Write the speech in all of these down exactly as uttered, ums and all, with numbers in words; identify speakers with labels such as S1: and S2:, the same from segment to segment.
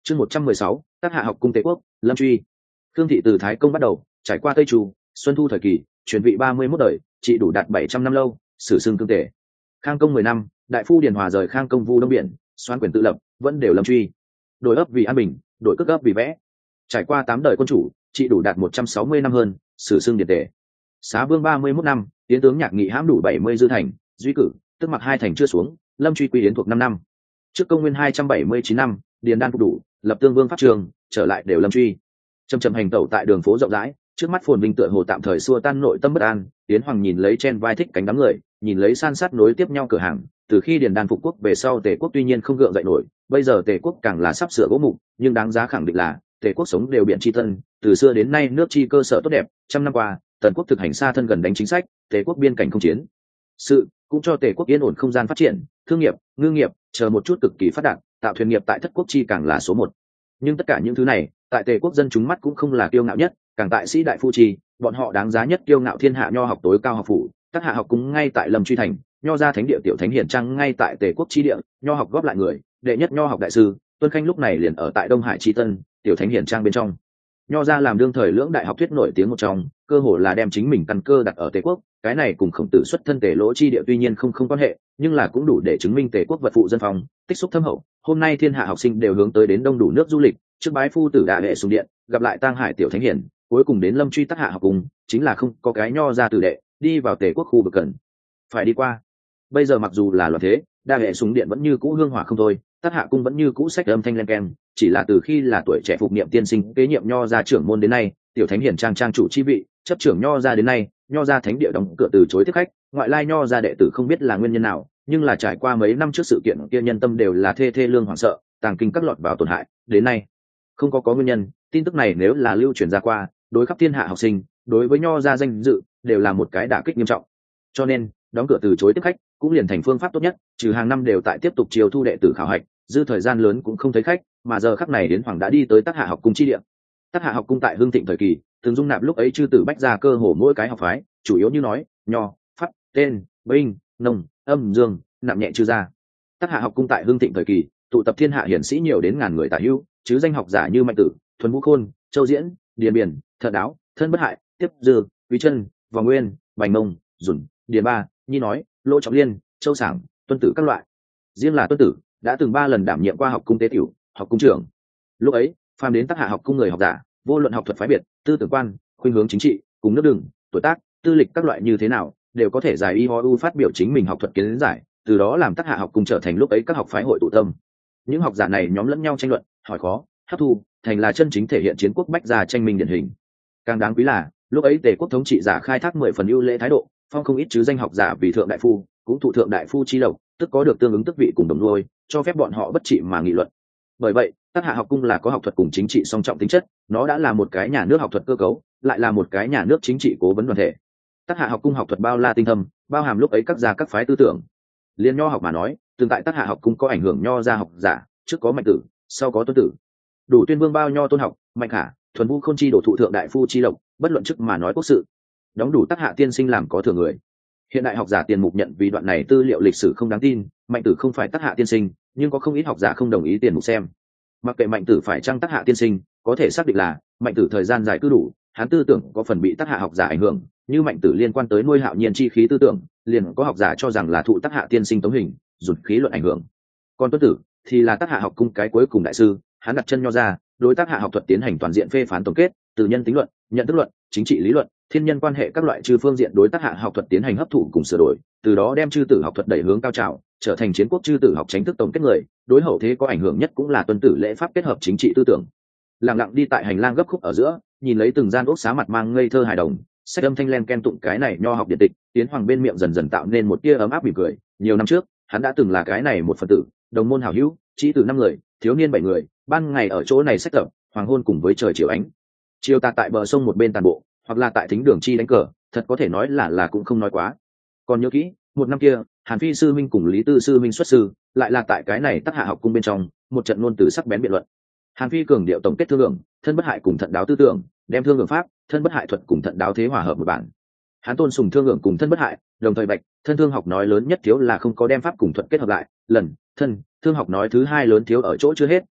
S1: chương một trăm mười sáu tác hạ học cung tế quốc lâm truy. Khương thị từ Thái Công bắt đầu, trải qua Tây Chu, Xuân Thu thời kỳ, truyền vị ba mươi mốt đời, trị đủ đạt bảy trăm năm lâu, sử xưng cương tể. Khang Công mười năm, đại phu Điền Hòa rời Khang Công vu đông biển, xoán quyền tự lập, vẫn đều lâm truy. Đổi ấp vì an bình, đổi cước ấp vì vẽ. Trải qua tám đời quân chủ, trị đủ đạt một trăm sáu mươi năm hơn, sử xưng điền tể. Xá Vương ba mươi mốt năm, tiến tướng Nhạc Nghị hãm đủ bảy mươi dư thành, duy cử, tức mặc hai thành chưa xuống, lâm truy quy yến thuộc năm năm. Trước công nguyên hai trăm bảy mươi chín năm, Điền Đan phục đủ, lập Tương Vương pháp trường, trở lại đều lâm truy. Chầm chầm hành tẩu tại đường phố rộng rãi, trước mắt phồn vinh tựa hồ tạm thời xua tan nội tâm bất an. Tiến Hoàng nhìn lấy trên vai thích cánh đám người, nhìn lấy san sát nối tiếp nhau cửa hàng. Từ khi Điền Đan phục quốc về sau, Tề quốc tuy nhiên không gượng dậy nổi, bây giờ Tề quốc càng là sắp sửa gỗ mục, nhưng đáng giá khẳng định là Tề quốc sống đều biển chi thân, từ xưa đến nay nước chi cơ sở tốt đẹp. Trăm năm qua, Tần quốc thực hành xa thân gần đánh chính sách, Tề quốc biên cảnh không chiến sự, cũng cho Tề quốc yên ổn không gian phát triển, thương nghiệp, ngư nghiệp, chờ một chút cực kỳ phát đạt, tạo thuyền nghiệp tại thất quốc chi càng là số một. Nhưng tất cả những thứ này, tại Tề quốc dân chúng mắt cũng không là kiêu ngạo nhất, càng tại sĩ đại phu chi, bọn họ đáng giá nhất kiêu ngạo thiên hạ nho học tối cao học phủ, tác hạ học cung ngay tại lâm truy thành, nho gia thánh địa tiểu thánh hiển trang ngay tại Tề quốc chi địa, nho học góp lại người, đệ nhất nho học đại sư Tuân Khanh lúc này liền ở tại Đông Hải chi tân, tiểu thánh hiển trang bên trong. Nho gia làm đương thời lưỡng đại học thuyết nổi tiếng một trong, cơ hồ là đem chính mình căn cơ đặt ở Tề quốc, cái này cùng Khổng Tử xuất thân Tề lỗ chi địa tuy nhiên không không quan hệ, nhưng là cũng đủ để chứng minh Tề quốc vật phụ dân phong, tích xúc thâm hậu. Hôm nay thiên hạ học sinh đều hướng tới đến đông đủ nước du lịch, trước bái phu tử đại đệ xuống điện, gặp lại tang hải tiểu thánh hiển, cuối cùng đến lâm truy tác hạ học cung, chính là không có cái nho gia tử đệ đi vào Tề quốc khu vực cần phải đi qua. Bây giờ mặc dù là loạn thế, đa hệ súng điện vẫn như cũ hương hỏa không thôi, tác hạ cung vẫn như cũ sách âm thanh len keng, chỉ là từ khi là tuổi trẻ phục niệm tiên sinh kế nhiệm nho gia trưởng môn đến nay, tiểu thánh hiển trang trang chủ chi vị, chấp trưởng nho gia đến nay, nho gia thánh địa đóng cửa từ chối tiếp khách, ngoại lai nho gia đệ tử không biết là nguyên nhân nào, nhưng là trải qua mấy năm trước sự kiện kia nhân tâm đều là thê thê lương hoảng sợ, tàng kinh các lọt vào tổn hại, đến nay không có có nguyên nhân. Tin tức này nếu là lưu truyền ra qua, đối khắp thiên hạ học sinh, đối với nho gia danh dự đều là một cái đả kích nghiêm trọng. Cho nên đóng cửa từ chối tiếp khách cũng liền thành phương pháp tốt nhất, trừ hàng năm đều tại tiếp tục chiêu thu đệ tử khảo hạch, dư thời gian lớn cũng không thấy khách, mà giờ khắc này đến Hoàng đã đi tới tác hạ học cung chi địa. Tác hạ học cung tại hưng thịnh thời kỳ, thường dung nạp lúc ấy chư tử bách gia cơ hồ mỗi cái học phái, chủ yếu như nói, nho, pháp, tên, binh, nông, âm dương, nặng nhẹ chư gia. Tác hạ học cung tại hưng thịnh thời kỳ, tụ tập thiên hạ hiển sĩ nhiều đến ngàn người tả hữu, chứ danh học giả như Mạnh Tử, Thuần Vũ Khôn, Châu Diễn, Điền Biển, Thợ Đáo, Thân Bất Hại, Tiếp Dư, Quý Chân, Vòng Nguyên, Bành Mông, Dùn, Điền Ba, Nhi Nói, Lỗ Trọng Liên, Châu Sảng, Tuân Tử các loại. Riêng là Tuân Tử đã từng ba lần đảm nhiệm qua học cung tế tiểu, học cung trưởng. Lúc ấy, phàm đến tác hạ học cung người học giả, vô luận học thuật phái biệt, tư tưởng quan, khuynh hướng chính trị, cùng nước đường, tuổi tác, tư lịch các loại như thế nào, đều có thể giải y ho u phát biểu chính mình học thuật kiến giải, từ đó làm tác hạ học cung trở thành lúc ấy các học phái hội tụ tâm. Những học giả này nhóm lẫn nhau tranh luận, hỏi khó, hấp thu, thành là chân chính thể hiện chiến quốc bách gia tranh minh điển hình. Càng đáng quý là, lúc ấy Tề quốc thống trị giả khai thác mười phần ưu lễ thái độ, phong không ít chứ danh học giả vì thượng đại phu, cũng thụ thượng đại phu chi lộc, tức có được tương ứng tước vị cùng đồng nuôi, cho phép bọn họ bất trị mà nghị luận. Bởi vậy, tác hạ học cung là có học thuật cùng chính trị song trọng tính chất, nó đã là một cái nhà nước học thuật cơ cấu, lại là một cái nhà nước chính trị cố vấn đoàn thể. Tác hạ học cung học thuật bao la tinh thâm, bao hàm lúc ấy các gia các phái tư tưởng. Liên nho học mà nói, từng tại tác hạ học cung có ảnh hưởng nho gia học giả, trước có Mạnh Tử, sau có Tuân Tử. Đủ Tuyên Vương bao nho tôn học, Mạnh Khả, Thuần Vũ Khôn chi đổ thụ thượng đại phu chi lộc, bất luận chức mà nói quốc sự. Đóng đủ tác hạ tiên sinh làm có thừa người. Hiện đại học giả tiền mục nhận vì đoạn này tư liệu lịch sử không đáng tin, Mạnh Tử không phải tác hạ tiên sinh, nhưng có không ít học giả không đồng ý tiền mục xem. Mặc kệ Mạnh Tử phải chăng tác hạ tiên sinh, có thể xác định là Mạnh Tử thời gian dài cư đủ, hắn tư tưởng có phần bị tác hạ học giả ảnh hưởng, như Mạnh Tử liên quan tới nuôi hạo nhiên chi khí tư tưởng, liền có học giả cho rằng là thụ tác hạ tiên sinh tống hình, dùng khí luận ảnh hưởng. Còn Tuân Tử thì là tác hạ học cung cái cuối cùng đại sư, hắn đặt chân nho ra, đối tác hạ học thuật tiến hành toàn diện phê phán tổng kết, từ nhân tính luận, nhận thức luận, chính trị lý luận, thiên nhân quan hệ các loại chư phương diện đối tác hạ học thuật tiến hành hấp thụ cùng sửa đổi, từ đó đem chư tử học thuật đẩy hướng cao trào, trở thành chiến quốc chư tử học chính thức tổng kết người. Đối hậu thế có ảnh hưởng nhất cũng là Tuân Tử lễ pháp kết hợp chính trị tư tưởng. Lặng lặng đi tại hành lang gấp khúc ở giữa, nhìn lấy từng gian ốc xá mặt mang ngây thơ hài đồng, sách âm thanh len ken tụng cái này nho học điện tịch, Tiến Hoàng bên miệng dần dần tạo nên một tia ấm áp mỉm cười. Nhiều năm trước, hắn đã từng là cái này một phần tử, đồng môn hảo hữu, chỉ từ năm người, thiếu niên bảy người, ban ngày ở chỗ này sách tập, hoàng hôn cùng với trời chiều ánh. Chiều tà tại bờ sông một bên tàn bộ, hoặc là tại thính đường chi đánh cờ, thật có thể nói là là cũng không nói quá. Còn nhớ kỹ, một năm kia, Hàn Phi sư minh cùng Lý Tư sư minh xuất sư, lại là tại cái này tác hạ học cung bên trong, một trận ngôn từ sắc bén biện luận. Hàn Phi cường điệu tổng kết thương lượng, thân bất hại cùng thận đáo tư tưởng, đem thương lượng pháp, thân bất hại thuật cùng thận đáo thế hòa hợp một bản. Hắn tôn sùng thương lượng cùng thân bất hại, đồng thời bạch, thân thương học nói lớn nhất thiếu là không có đem pháp cùng thuật kết hợp lại, lần, thân, thương học nói thứ hai lớn thiếu ở chỗ chưa hết,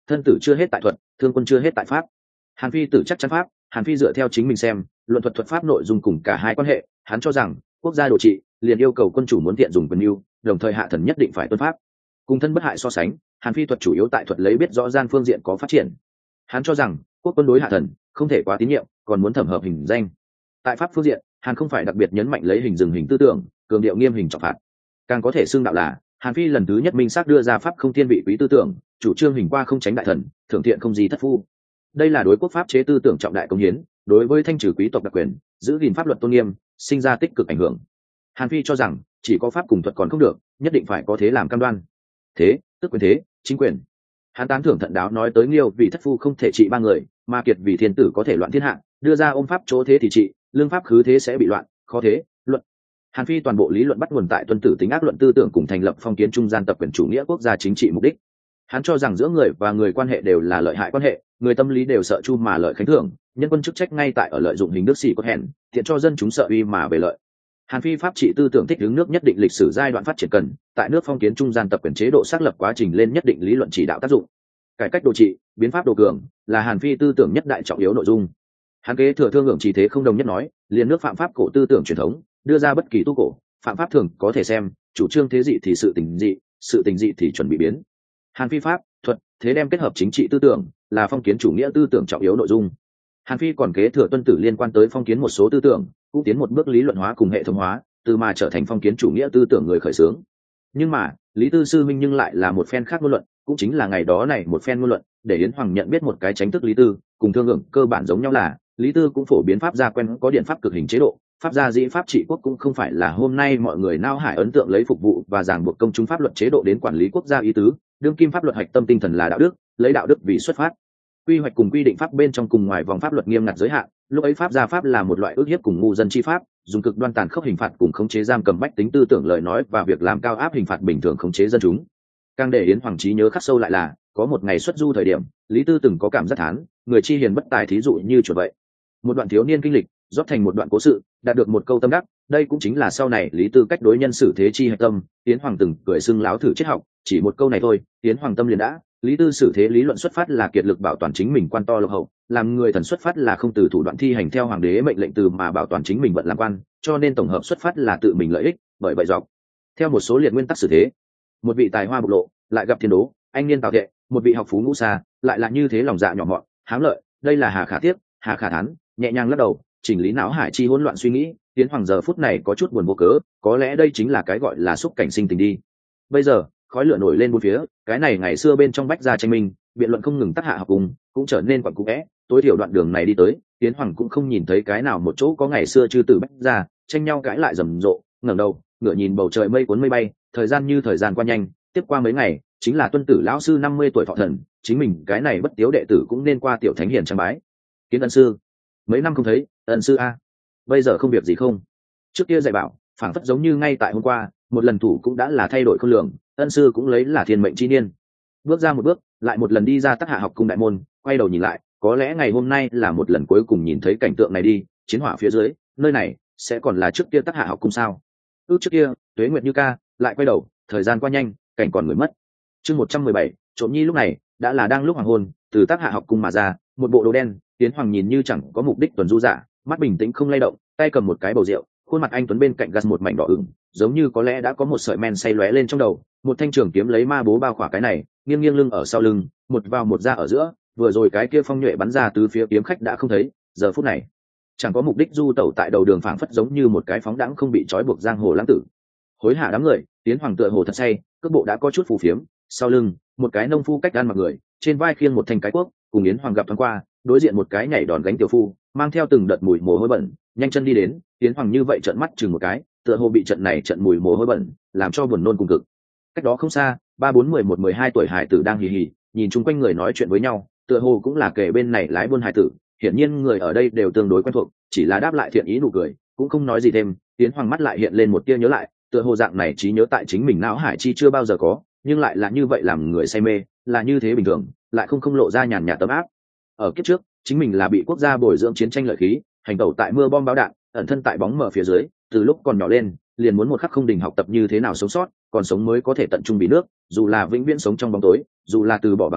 S1: thân tử chưa hết tại thuật, thương quân chưa hết tại pháp. Hàn Phi tử chắc chắn pháp, Hàn Phi dựa theo chính mình xem luận thuật thuật pháp nội dung cùng cả hai quan hệ, hắn cho rằng quốc gia đồ trị liền yêu cầu quân chủ muốn tiện dùng quyền mưu, đồng thời hạ thần nhất định phải tuân pháp. Cùng thân bất hại so sánh, Hàn Phi thuật chủ yếu tại thuật lấy biết rõ gian phương diện có phát triển. Hắn cho rằng quốc quân đối hạ thần không thể quá tín nhiệm, còn muốn thẩm hợp hình danh. Tại pháp phương diện, Hàn không phải đặc biệt nhấn mạnh lấy hình dừng hình tư tưởng, cường điệu nghiêm hình trọng phạt. Càng có thể xưng đạo là Hàn Phi lần thứ nhất minh xác đưa ra pháp không thiên vị quý tư tưởng, chủ trương hình qua không tránh đại thần, thưởng thiện không gì thất phu. Đây là đối quốc pháp chế tư tưởng trọng đại công hiến, đối với thanh trừ quý tộc đặc quyền, giữ gìn pháp luật tôn nghiêm, sinh ra tích cực ảnh hưởng. Hàn Phi cho rằng chỉ có pháp cùng thuật còn không được, nhất định phải có thế làm cam đoan. Thế, tức quyền thế, chính quyền. Hắn tán thưởng thận đáo nói tới Nghiêu vì thất phu không thể trị ba người, mà Kiệt vì thiên tử có thể loạn thiên hạ, đưa ra ôm pháp chỗ thế thì trị, lương pháp khứ thế sẽ bị loạn, khó thế, luận. Hàn Phi toàn bộ lý luận bắt nguồn tại tuân tử tính ác luận tư tưởng cùng thành lập phong kiến trung gian tập quyền chủ nghĩa quốc gia chính trị mục đích. Hắn cho rằng giữa người và người quan hệ đều là lợi hại quan hệ, người tâm lý đều sợ chu mà lợi khánh thưởng, nhân quân chức trách ngay tại ở lợi dụng hình đức xì có hèn, thiện cho dân chúng sợ uy mà về lợi. Hàn Phi pháp trị tư tưởng thích ứng nước nhất định lịch sử giai đoạn phát triển cần, tại nước phong kiến trung gian tập quyền chế độ xác lập quá trình lên nhất định lý luận chỉ đạo tác dụng. Cải cách đồ trị, biến pháp đồ cường là Hàn Phi tư tưởng nhất đại trọng yếu nội dung. Hắn kế thừa thương hưởng chỉ thế không đồng nhất nói, liền nước phạm pháp cổ tư tưởng truyền thống, đưa ra bất kỳ tu cổ, phạm pháp thường có thể xem, chủ trương thế dị thì sự tình dị, sự tình dị thì chuẩn bị biến. Hàn Phi pháp, thuật, thế đem kết hợp chính trị tư tưởng, là phong kiến chủ nghĩa tư tưởng trọng yếu nội dung. Hàn Phi còn kế thừa tuân tử liên quan tới phong kiến một số tư tưởng, cũng tiến một bước lý luận hóa cùng hệ thống hóa, từ mà trở thành phong kiến chủ nghĩa tư tưởng người khởi xướng. Nhưng mà, Lý Tư sư minh nhưng lại là một phen khác ngôn luận, cũng chính là ngày đó này một phen ngôn luận, để Yến Hoàng nhận biết một cái tránh thức Lý Tư, cùng thương hưởng cơ bản giống nhau là, Lý Tư cũng phổ biến pháp gia quen có điện pháp cực hình chế độ, pháp gia dĩ pháp trị quốc cũng không phải là hôm nay mọi người nao hải ấn tượng lấy phục vụ và ràng buộc công chúng pháp luật chế độ đến quản lý quốc gia ý tứ, đương kim pháp luật hạch tâm tinh thần là đạo đức, lấy đạo đức vì xuất phát. Quy hoạch cùng quy định pháp bên trong cùng ngoài vòng pháp luật nghiêm ngặt giới hạn, lúc ấy pháp gia pháp là một loại ước hiếp cùng ngu dân chi pháp, dùng cực đoan tàn khốc hình phạt cùng khống chế giam cầm bách tính tư tưởng lời nói và việc làm cao áp hình phạt bình thường khống chế dân chúng. Càng để Yến Hoàng trí nhớ khắc sâu lại là, có một ngày xuất du thời điểm, Lý Tư từng có cảm giác thán, người chi hiền bất tài thí dụ như chuột vậy. Một đoạn thiếu niên kinh lịch, rót thành một đoạn cố sự, đạt được một câu tâm đắc, đây cũng chính là sau này Lý Tư cách đối nhân xử thế chi hạch tâm. Yến Hoàng từng cười xưng láo thử triết học, chỉ một câu này thôi, Yến Hoàng tâm liền đã. Lý Tư xử thế lý luận xuất phát là kiệt lực bảo toàn chính mình quan to lộc hậu, làm người thần xuất phát là không từ thủ đoạn thi hành theo hoàng đế mệnh lệnh từ mà bảo toàn chính mình vận làm quan, cho nên tổng hợp xuất phát là tự mình lợi ích, bởi vậy dọc theo một số liệt nguyên tắc xử thế. Một vị tài hoa bộc lộ, lại gặp thiên đố, anh niên tào thệ, một vị học phú ngũ xa, lại là như thế lòng dạ nhỏ mọn, hám lợi, đây là Hà Khả Tiếc, Hà Khả Thán, nhẹ nhàng lắc đầu, chỉnh lý não hải chi hỗn loạn suy nghĩ, Yến Hoàng giờ phút này có chút buồn vô cớ, có lẽ đây chính là cái gọi là xúc cảnh sinh tình đi. Bây giờ, khói lửa nổi lên bốn phía, cái này ngày xưa bên trong bách gia tranh minh, biện luận không ngừng tác hạ học cùng, cũng trở nên quẩn cũ é, tối thiểu đoạn đường này đi tới, Yến Hoàng cũng không nhìn thấy cái nào một chỗ có ngày xưa chư tử bách gia tranh nhau cãi lại rầm rộ, ngẩng đầu, ngửa nhìn bầu trời mây cuốn mây bay, thời gian như thời gian qua nhanh, tiếp qua mấy ngày, chính là tuân tử lão sư năm mươi tuổi thọ thần, chính mình cái này bất tiếu đệ tử cũng nên qua tiểu thánh hiền trang bái. Kiến ân sư, mấy năm không thấy, ân sư a, bây giờ không việc gì không? Trước kia dạy bảo, phảng phất giống như ngay tại hôm qua, một lần thủ cũng đã là thay đổi khôn lường, ân sư cũng lấy là thiên mệnh chi niên. Bước ra một bước, lại một lần đi ra Tắc Hạ học cung đại môn, quay đầu nhìn lại, có lẽ ngày hôm nay là một lần cuối cùng nhìn thấy cảnh tượng này đi, chiến hỏa phía dưới, nơi này sẽ còn là trước kia Tắc Hạ học cung sao? Ước trước kia, tuế nguyệt như ca, lại quay đầu, thời gian qua nhanh, cảnh còn người mất. Chương một trăm mười bảy, trộm nhi lúc này đã là đang lúc hoàng hôn, từ Tắc Hạ học cung mà ra, một bộ đồ đen, Tiến Hoàng nhìn như chẳng có mục đích tuần du giả, mắt bình tĩnh không lay động, tay cầm một cái bầu rượu, khuôn mặt anh tuấn bên cạnh gas một mảnh đỏ ửng, giống như có lẽ đã có một sợi men say lóe lên trong đầu, một thanh trường kiếm lấy ma bố bao khỏa cái này, nghiêng nghiêng lưng ở sau lưng, một vào một ra ở giữa, vừa rồi cái kia phong nhuệ bắn ra từ phía kiếm khách đã không thấy, giờ phút này chẳng có mục đích du tẩu tại đầu đường phảng phất giống như một cái phóng đãng không bị trói buộc giang hồ lãng tử. Hối hả đám người, Tiến Hoàng tựa hồ thật say, cước bộ đã có chút phù phiếm, sau lưng một cái nông phu cách gan mặc người, trên vai khiêng một thanh cái cuốc, cùng Yến Hoàng gặp thoáng qua, đối diện một cái nhảy đòn gánh tiểu phu, mang theo từng đợt mùi mồ hôi bẩn, nhanh chân đi đến, Yến Hoàng như vậy trợn mắt chừng một cái, tựa hồ bị trận này trận mùi mồ hôi bẩn làm cho buồn nôn cùng cực. Cách đó không xa, ba bốn mười một mười hai tuổi hải tử đang hì hì, nhìn chung quanh người nói chuyện với nhau, tựa hồ cũng là kể bên này lái buôn hải tử, hiển nhiên người ở đây đều tương đối quen thuộc, chỉ là đáp lại thiện ý nụ cười, cũng không nói gì thêm. Yến Hoàng mắt lại hiện lên một tia nhớ lại, tựa hồ dạng này trí nhớ tại chính mình não hải chi chưa bao giờ có, nhưng lại là như vậy làm người say mê, là như thế bình thường, lại không không lộ ra nhàn nhạt tấm áp. Ở kiếp trước, chính mình là bị quốc gia bồi dưỡng chiến tranh lợi khí, hành tẩu tại mưa bom bão đạn, ẩn thân tại bóng mờ phía dưới, từ lúc còn nhỏ lên, liền muốn một khắc không đình học tập như thế nào sống sót, còn sống mới có thể tận trung bị nước, dù là vĩnh viễn sống trong bóng tối, dù là từ bỏ bằng hữu,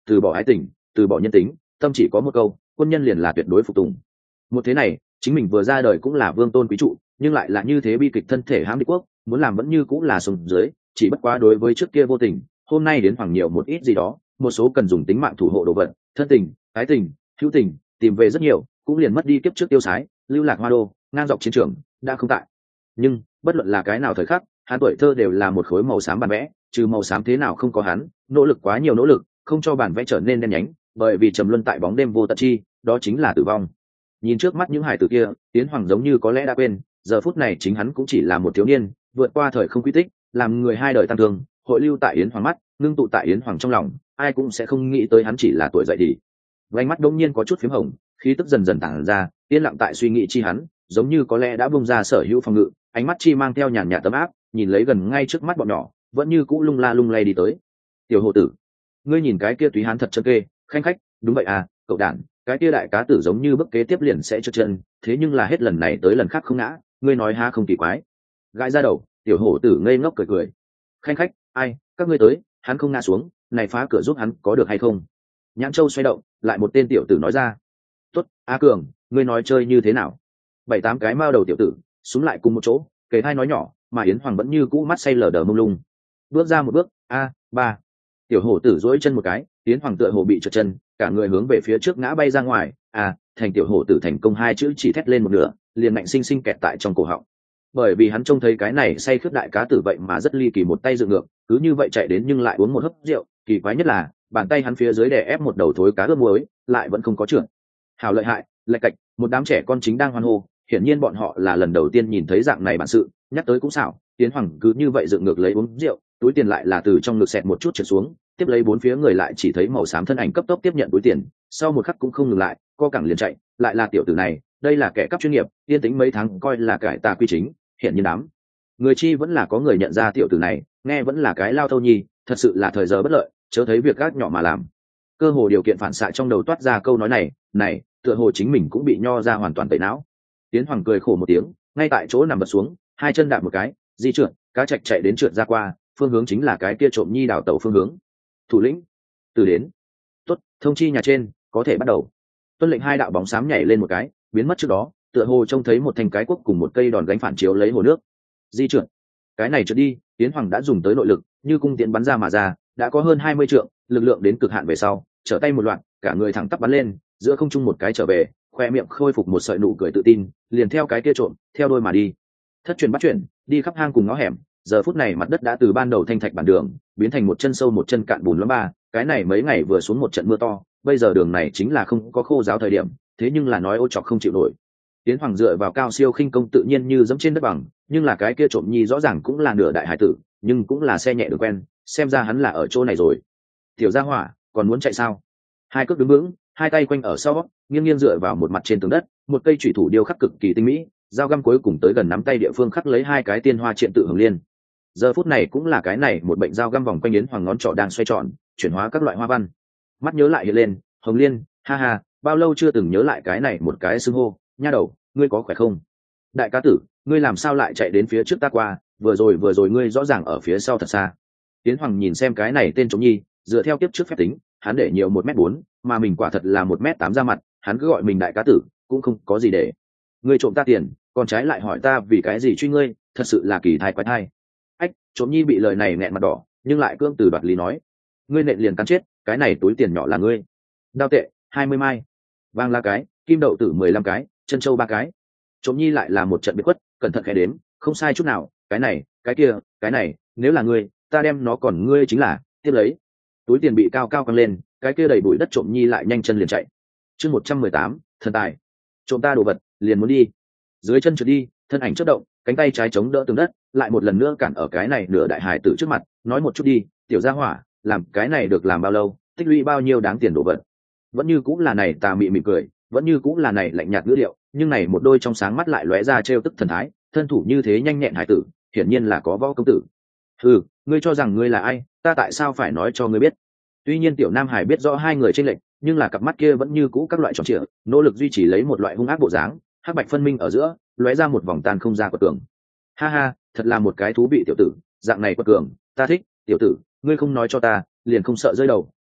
S1: từ bỏ ái tình, từ bỏ nhân tính, tâm chỉ có một câu, quân nhân liền là tuyệt đối phục tùng. Một thế này, chính mình vừa ra đời cũng là vương tôn quý trụ, nhưng lại là như thế bi kịch thân thể hãm đế quốc, muốn làm vẫn như cũng là xuống dưới, chỉ bất quá đối với trước kia vô tình, hôm nay đến hoàng nhiều một ít gì đó, một số cần dùng tính mạng thủ hộ đồ vật, thân tình, ái tình, hữu tình, tìm về rất nhiều, cũng liền mất đi kiếp trước tiêu sái, lưu lạc hoa đô, ngang dọc chiến trường, đã không tại. Nhưng bất luận là cái nào thời khắc, hắn tuổi thơ đều là một khối màu xám bản vẽ, trừ màu xám thế nào không có hắn, nỗ lực quá nhiều nỗ lực, không cho bản vẽ trở nên đen nhánh, bởi vì trầm luân tại bóng đêm vô tận chi, đó chính là tử vong. Nhìn trước mắt những hải tử kia, Tiến Hoàng giống như có lẽ đã quên, giờ phút này chính hắn cũng chỉ là một thiếu niên, vượt qua thời không quy tích, làm người hai đời tăng thương, hội lưu tại Yến Hoàng mắt, ngưng tụ tại Yến Hoàng trong lòng, ai cũng sẽ không nghĩ tới hắn chỉ là tuổi dậy thì. Ánh mắt đống nhiên có chút phím hồng, khí tức dần dần tản ra, yên lặng tại suy nghĩ chi hắn, giống như có lẽ đã bung ra sở hữu phòng ngự, ánh mắt chi mang theo nhàn nhạt tấm áp, nhìn lấy gần ngay trước mắt bọn nhỏ, vẫn như cũ lung la lung lay đi tới. Tiểu hộ tử, ngươi nhìn cái kia túy hắn thật chân kê, khanh khách, đúng vậy à, cậu đản, cái kia đại cá tử giống như bước kế tiếp liền sẽ trượt chân, thế nhưng là hết lần này tới lần khác không ngã, ngươi nói há không kỳ quái. Gãi ra đầu, tiểu hổ tử ngây ngốc cười cười. Khanh khách, ai, các ngươi tới, hắn không ngã xuống, này phá cửa giúp hắn có được hay không? Nhãn Châu xoay động, lại một tên tiểu tử nói ra. Tốt, A Cường, ngươi nói chơi như thế nào? Bảy tám cái mao đầu tiểu tử, súng lại cùng một chỗ, kề hai nói nhỏ, mà Yến Hoàng vẫn như cũ mắt say lờ đờ mông lung. Bước ra một bước, a, ba. Tiểu hổ tử duỗi chân một cái, Yến Hoàng tựa hồ bị trượt chân, cả người hướng về phía trước ngã bay ra ngoài, à, thành tiểu hổ tử thành công hai chữ chỉ thét lên một nửa, liền mạnh sinh sinh kẹt tại trong cổ họng. Bởi vì hắn trông thấy cái này say khướt đại cá tử vậy mà rất ly kỳ một tay dựng ngược, cứ như vậy chạy đến nhưng lại uống một hớp rượu, kỳ quái nhất là bàn tay hắn phía dưới đè ép một đầu thối cá ướp muối, lại vẫn không có trưởng. Hào lợi hại, lệch cạch, một đám trẻ con chính đang hoan hô, hiển nhiên bọn họ là lần đầu tiên nhìn thấy dạng này bản sự, nhắc tới cũng xảo, Tiến Hoàng cứ như vậy dựng ngược lấy uống rượu, túi tiền lại là từ trong ngực xẹt một chút trượt xuống, tiếp lấy bốn phía người lại chỉ thấy màu xám thân ảnh cấp tốc tiếp nhận túi tiền, sau một khắc cũng không ngừng lại, co cẳng liền chạy, lại là tiểu tử này, đây là kẻ cắp chuyên nghiệp, yên tĩnh mấy tháng coi là cải tà quy chính, hiện nhiên đám người chi vẫn là có người nhận ra tiểu tử này, nghe vẫn là cái lao thâu nhi, thật sự là thời giờ bất lợi, chớ thấy việc gác nhỏ mà làm. Cơ hồ điều kiện phản xạ trong đầu toát ra câu nói này, này, tựa hồ chính mình cũng bị nho ra hoàn toàn tẩy não. Tiến Hoàng cười khổ một tiếng, ngay tại chỗ nằm bật xuống, hai chân đạp một cái, di trượt, cá trạch chạy đến trượt ra qua, phương hướng chính là cái kia trộm nhi đào tẩu phương hướng. Thủ lĩnh, từ đến. Tốt, thông chi nhà trên, có thể bắt đầu. Tuân lệnh hai đạo bóng xám nhảy lên một cái, biến mất trước đó, tựa hồ trông thấy một thanh cái cuốc cùng một cây đòn gánh phản chiếu lấy hồ nước. Di trượt. Cái này trượt đi, Tiến Hoàng đã dùng tới nội lực, như cung tiễn bắn ra mà ra, đã có hơn hai mươi trượng, lực lượng đến cực hạn về sau, trở tay một loạt, cả người thẳng tắp bắn lên, giữa không trung một cái trở về, khoe miệng khôi phục một sợi nụ cười tự tin, liền theo cái kia trộm, theo đôi mà đi. Thất truyền bắt chuyển, đi khắp hang cùng ngõ hẻm, giờ phút này mặt đất đã từ ban đầu thanh thạch bản đường, biến thành một chân sâu một chân cạn bùn lắm ba, cái này mấy ngày vừa xuống một trận mưa to, bây giờ đường này chính là không có khô giáo thời điểm, thế nhưng là nói ô chọc không chịu nổi. Tiến Hoàng dựa vào cao siêu khinh công tự nhiên như dẫm trên đất bằng, nhưng là cái kia trộm nhi rõ ràng cũng là nửa đại hải tử, nhưng cũng là xe nhẹ đường quen, xem ra hắn là ở chỗ này rồi. Tiểu gia hỏa, còn muốn chạy sao? Hai cước đứng vững, hai tay quanh ở sau, nghiêng nghiêng dựa vào một mặt trên tường đất, một cây chủy thủ điêu khắc cực kỳ tinh mỹ, dao găm cuối cùng tới gần nắm tay địa phương khắc lấy hai cái tiên hoa triện tự hồng liên. Giờ phút này cũng là cái này một bệnh dao găm vòng quanh Yến Hoàng ngón trỏ đang xoay tròn, chuyển hóa các loại hoa văn. Mắt nhớ lại hiện lên, hồng liên, ha ha, bao lâu chưa từng nhớ lại cái này một cái xưng hô, nha đầu, ngươi có khỏe không? Đại cá tử, ngươi làm sao lại chạy đến phía trước ta qua, vừa rồi vừa rồi ngươi rõ ràng ở phía sau thật xa. Yến Hoàng nhìn xem cái này tên trống nhi, dựa theo kiếp trước phép tính, hắn để nhiều một mét bốn, mà mình quả thật là một mét tám ra mặt, hắn cứ gọi mình đại cá tử, cũng không có gì để. Ngươi trộm ta tiền, còn trái lại hỏi ta vì cái gì truy ngươi, thật sự là kỳ thai quái thai. Ách, trộm nhi bị lời này nghẹn mặt đỏ, nhưng lại cương từ đoạt lý nói, ngươi nện liền cắn chết, cái này túi tiền nhỏ là ngươi. Đao tệ, hai mươi mai, vàng la cái, kim đậu tử mười lăm cái, chân châu ba cái. Trộm nhi lại là một trận biệt khuất, cẩn thận khẽ đếm, không sai chút nào, cái này, cái kia, cái này, nếu là ngươi, ta đem nó còn ngươi chính là, tiếp lấy. Túi tiền bị cao cao căng lên, cái kia đầy bụi đất trộm nhi lại nhanh chân liền chạy. Chương một trăm mười tám, thần tài. Trộm ta đồ vật, liền muốn đi. Dưới chân trượt đi, thân ảnh chớp động, cánh tay trái chống đỡ tường đất, lại một lần nữa cản ở cái này nửa đại hải tử trước mặt, nói một chút đi, tiểu gia hỏa, làm cái này được làm bao lâu, tích lũy bao nhiêu đáng tiền đồ vật. Vẫn như cũng là này tà mị mỉm cười, vẫn như cũng là này lạnh nhạt ngữ điệu, nhưng này một đôi trong sáng mắt lại lóe ra trêu tức thần thái, thân thủ như thế nhanh nhẹn hải tử, hiển nhiên là có võ công tử. Ừ, ngươi cho rằng ngươi là ai, ta tại sao phải nói cho ngươi biết? Tuy nhiên tiểu nam hải biết rõ hai người trên lệnh, nhưng là cặp mắt kia vẫn như cũ các loại tròn trịa, nỗ lực duy trì lấy một loại hung ác bộ dáng, hắc bạch phân minh ở giữa, lóe ra một vòng tàn không ra của tường. Ha ha, thật là một cái thú vị tiểu tử, dạng này quật cường, ta thích. Tiểu tử, ngươi không nói cho ta, liền không sợ rơi đầu,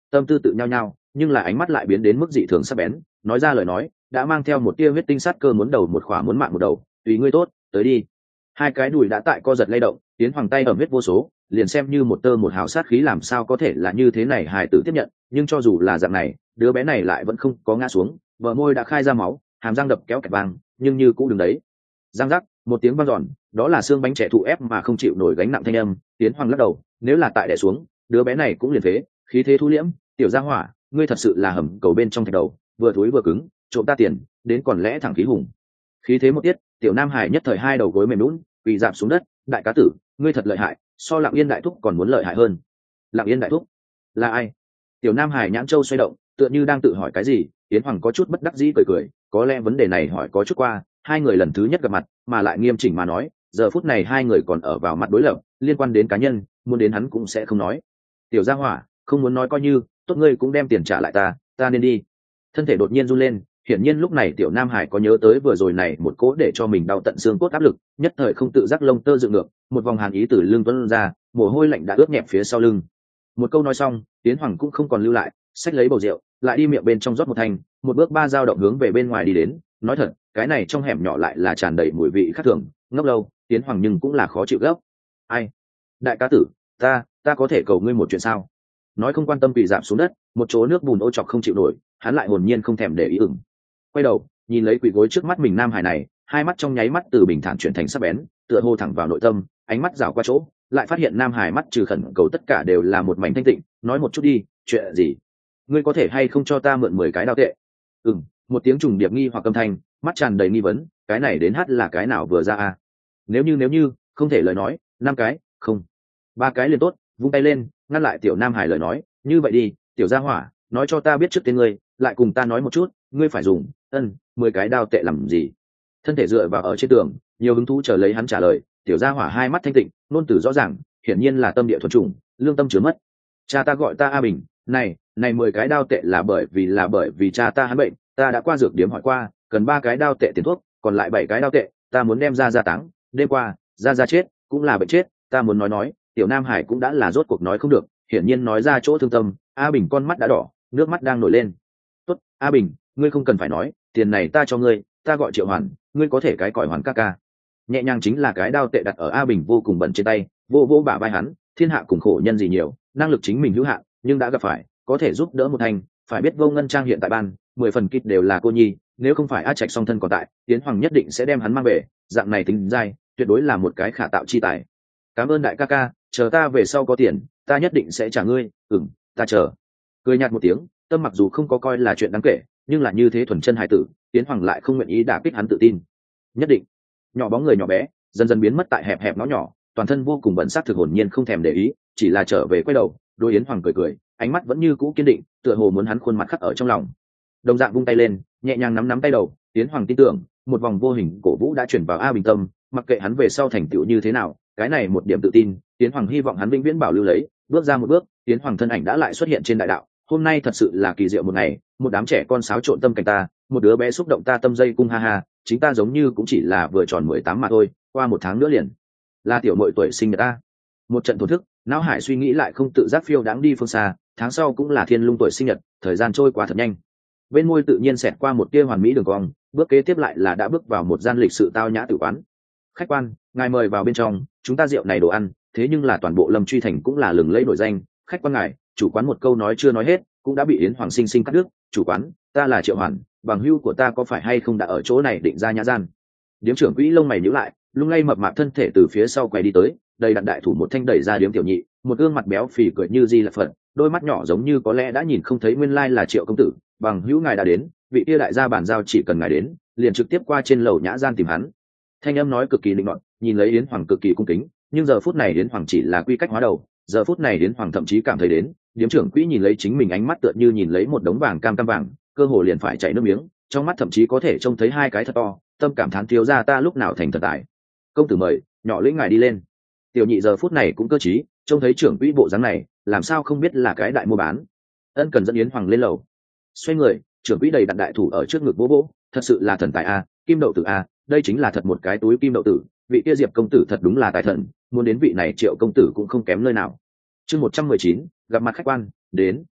S1: tâm tư tự nhau nhau, nhưng là ánh mắt lại biến đến mức dị thường sắc bén, nói ra lời nói đã mang theo một tia huyết tinh sát cơ, muốn đầu một khỏa muốn mạng một đầu, tùy ngươi tốt, tới đi. Hai cái đùi đã tại co giật lay động, Tiến Hoàng tay ẩm huyết vô số, liền xem như một tơ một hào sát khí làm sao có thể là như thế này hài tử tiếp nhận, nhưng cho dù là dạng này, đứa bé này lại vẫn không có ngã xuống, bờ môi đã khai ra máu, hàm răng đập kéo kẹt vang, nhưng như cũng đứng đấy. Răng rắc, một tiếng vang giòn, đó là xương bánh trẻ thụ ép mà không chịu nổi gánh nặng thanh âm. Tiến Hoàng lắc đầu, nếu là tại đè xuống, đứa bé này cũng liền phế, khí thế thu liễm, tiểu gia hỏa, ngươi thật sự là hầm cầu bên trong thạch đầu, vừa thối vừa cứng, trộm ta tiền, đến còn lẽ thẳng khí hùng. Khí thế một tiết, tiểu Nam Hải nhất thời hai đầu gối mềm lún, quỳ rạp xuống đất, đại cá tử, ngươi thật lợi hại, so Lặng Yên đại thúc còn muốn lợi hại hơn. Lặng Yên đại thúc là ai? Tiểu Nam Hải nhãn châu xoay động, tựa như đang tự hỏi cái gì. Tiến Hoàng có chút bất đắc dĩ cười cười, có lẽ vấn đề này hỏi có chút qua, hai người lần thứ nhất gặp mặt mà lại nghiêm chỉnh mà nói, giờ phút này hai người còn ở vào mặt đối lập, liên quan đến cá nhân, muốn đến hắn cũng sẽ không nói. Tiểu gia hỏa, không muốn nói coi như, tốt ngươi cũng đem tiền trả lại ta, ta nên đi. Thân thể đột nhiên run lên, hiển nhiên lúc này tiểu Nam Hải có nhớ tới vừa rồi này một cỗ để cho mình đau tận xương cốt áp lực, nhất thời không tự giác lông tơ dựng ngược, một vòng hàn ý từ lưng tuôn ra, mồ hôi lạnh đã ướt nhẹp phía sau lưng. Một câu nói xong, Tiến Hoàng cũng không còn lưu lại, xách lấy bầu rượu, lại đi miệng bên trong rót một thanh, một bước ba dao động hướng về bên ngoài đi đến. Nói thật, cái này trong hẻm nhỏ lại là tràn đầy mùi vị khác thường, ngốc lâu, Tiến Hoàng nhưng cũng là khó chịu gấp. Ai? Đại cá tử, ta, ta có thể cầu ngươi một chuyện sao? Nói không quan tâm bị giảm xuống đất, một chỗ nước bùn ô chọc không chịu nổi, hắn lại hồn nhiên không thèm để ý ửng. Quay đầu, nhìn lấy quỷ gối trước mắt mình Nam Hải này, hai mắt trong nháy mắt từ bình thản chuyển thành sắc bén, tựa hồ thẳng vào nội tâm, ánh mắt rảo qua chỗ, lại phát hiện Nam Hải mắt trừ khẩn cầu tất cả đều là một mảnh thanh tịnh. Nói một chút đi, chuyện gì? Ngươi có thể hay không cho ta mượn mười cái đao tệ? Ừm, một tiếng trùng điệp nghi hoặc âm thanh, mắt tràn đầy nghi vấn, cái này đến hát là cái nào vừa ra à? Nếu như nếu như, không thể lời nói, năm cái, không, ba cái liền tốt. Vung tay lên, ngăn lại tiểu Nam Hải lời nói, như vậy đi, tiểu gia hỏa, nói cho ta biết trước tên ngươi, lại cùng ta nói một chút, ngươi phải dùng, ân, mười cái đao tệ làm gì? Thân thể dựa vào ở trên tường, nhiều hứng thú chờ lấy hắn trả lời. Tiểu gia hỏa hai mắt thanh tịnh, ngôn từ rõ ràng, hiển nhiên là tâm địa thuần chủng, lương tâm chứa mất. Cha ta gọi ta A Bình, này, này mười cái đao tệ là bởi vì là bởi vì cha ta hắn bệnh, ta đã qua dược điếm hỏi qua, cần ba cái đao tệ tiền thuốc, còn lại bảy cái đao tệ, ta muốn đem ra gia táng. Đêm qua, ra ra chết, cũng là bệnh chết, ta muốn nói nói, tiểu Nam Hải cũng đã là rốt cuộc nói không được, hiển nhiên nói ra chỗ thương tâm. A Bình con mắt đã đỏ, nước mắt đang nổi lên. Tốt, A Bình, ngươi không cần phải nói, tiền này ta cho ngươi, ta gọi Triệu Hoàn, ngươi có thể cái còi Hoàn ca ca. Nhẹ nhàng chính là cái đao tệ đặt ở A Bình vô cùng bận trên tay, vô vô bả vai hắn, thiên hạ cùng khổ nhân gì nhiều, năng lực chính mình hữu hạn, nhưng đã gặp phải, có thể giúp đỡ một thành, phải biết Vô Ngân Trang hiện tại ban, mười phần kít đều là cô nhi, nếu không phải A Trạch song thân còn tại, Tiến Hoàng nhất định sẽ đem hắn mang về, dạng này tính dai, tuyệt đối là một cái khả tạo chi tài. Cảm ơn đại ca ca, chờ ta về sau có tiền, ta nhất định sẽ trả ngươi. Ừm, ta chờ. Cười nhạt một tiếng, tâm mặc dù không có coi là chuyện đáng kể, nhưng là như thế thuần chân hài tử, Tiến Hoàng lại không nguyện ý đả kích hắn tự tin. Nhất định. Nhỏ bóng người nhỏ bé, dần dần biến mất tại hẹp hẹp ngõ nhỏ, toàn thân vô cùng bận sắc thực hồn nhiên không thèm để ý, chỉ là trở về quay đầu, đôi Yến Hoàng cười cười, ánh mắt vẫn như cũ kiên định, tựa hồ muốn hắn khuôn mặt khắc ở trong lòng. Đồng dạng vung tay lên, nhẹ nhàng nắm nắm tay đầu, Yến Hoàng tin tưởng, một vòng vô hình cổ vũ đã chuyển vào A Bình tâm, mặc kệ hắn về sau thành tựu như thế nào, cái này một điểm tự tin, Yến Hoàng hy vọng hắn vĩnh viễn bảo lưu lấy. Bước ra một bước, Yến Hoàng thân ảnh đã lại xuất hiện trên đại đạo. Hôm nay thật sự là kỳ diệu một ngày, một đám trẻ con xáo trộn tâm cảnh ta, một đứa bé xúc động ta tâm dây cung ha ha, chính ta giống như cũng chỉ là vừa tròn mười tám mà thôi, qua một tháng nữa liền là tiểu muội tuổi sinh nhật ta. Một trận thổn thức, não hải suy nghĩ lại không tự giác phiêu đáng đi phương xa, tháng sau cũng là Thiên Lung tuổi sinh nhật, thời gian trôi qua thật nhanh. Bên môi tự nhiên xẹt qua một tia hoàn mỹ đường cong, bước kế tiếp lại là đã bước vào một gian lịch sự tao nhã tử quán. Khách quan, ngài mời vào bên trong, chúng ta rượu này đồ ăn, thế nhưng là toàn bộ Lâm Truy thành cũng là lừng lẫy nổi danh. Khách quan ngài, chủ quán một câu nói chưa nói hết, cũng đã bị Yến Hoàng sinh sinh cắt đứt. Chủ quán, ta là Triệu Hoàn, bằng hữu của ta có phải hay không đã ở chỗ này định ra nhã gian? Điếm trưởng quỹ lông mày nhíu lại, lung lay mập mạp thân thể từ phía sau quay đi tới, đầy đặn đại thủ một thanh đẩy ra điếm tiểu nhị, một gương mặt béo phì cười như di lạc phật, đôi mắt nhỏ giống như có lẽ đã nhìn không thấy nguyên lai là Triệu công tử. Bằng hữu ngài đã đến, vị kia đại gia bản giao chỉ cần ngài đến, liền trực tiếp qua trên lầu nhã gian tìm hắn. Thanh âm nói cực kỳ linh loạn, nhìn lấy Yến Hoàng cực kỳ cung kính, nhưng giờ phút này Yến Hoàng chỉ là quy cách hóa đầu, giờ phút này Yến Hoàng thậm chí cảm thấy đến, điếm trưởng quỹ nhìn lấy chính mình ánh mắt tựa như nhìn lấy một đống vàng cam cam vàng, cơ hồ liền phải chảy nước miếng, trong mắt thậm chí có thể trông thấy hai cái thật to, tâm cảm thán thiếu gia ta lúc nào thành thần tài. Công tử mời, nhỏ lĩnh ngài đi lên. Tiểu nhị giờ phút này cũng cơ trí, trông thấy trưởng quỹ bộ dáng này, làm sao không biết là cái đại mua bán. Ân cần dẫn Yến Hoàng lên lầu. Xoay người, trưởng quỹ đầy đặt đại thủ ở trước ngực bố bố, thật sự là thần tài a, kim đậu tử a, đây chính là thật một cái túi kim đậu tử, vị kia Diệp công tử thật đúng là tài thần, muốn đến vị này Triệu công tử cũng không kém nơi nào. Chương một trăm mười chín, gặp mặt khách quan, đến,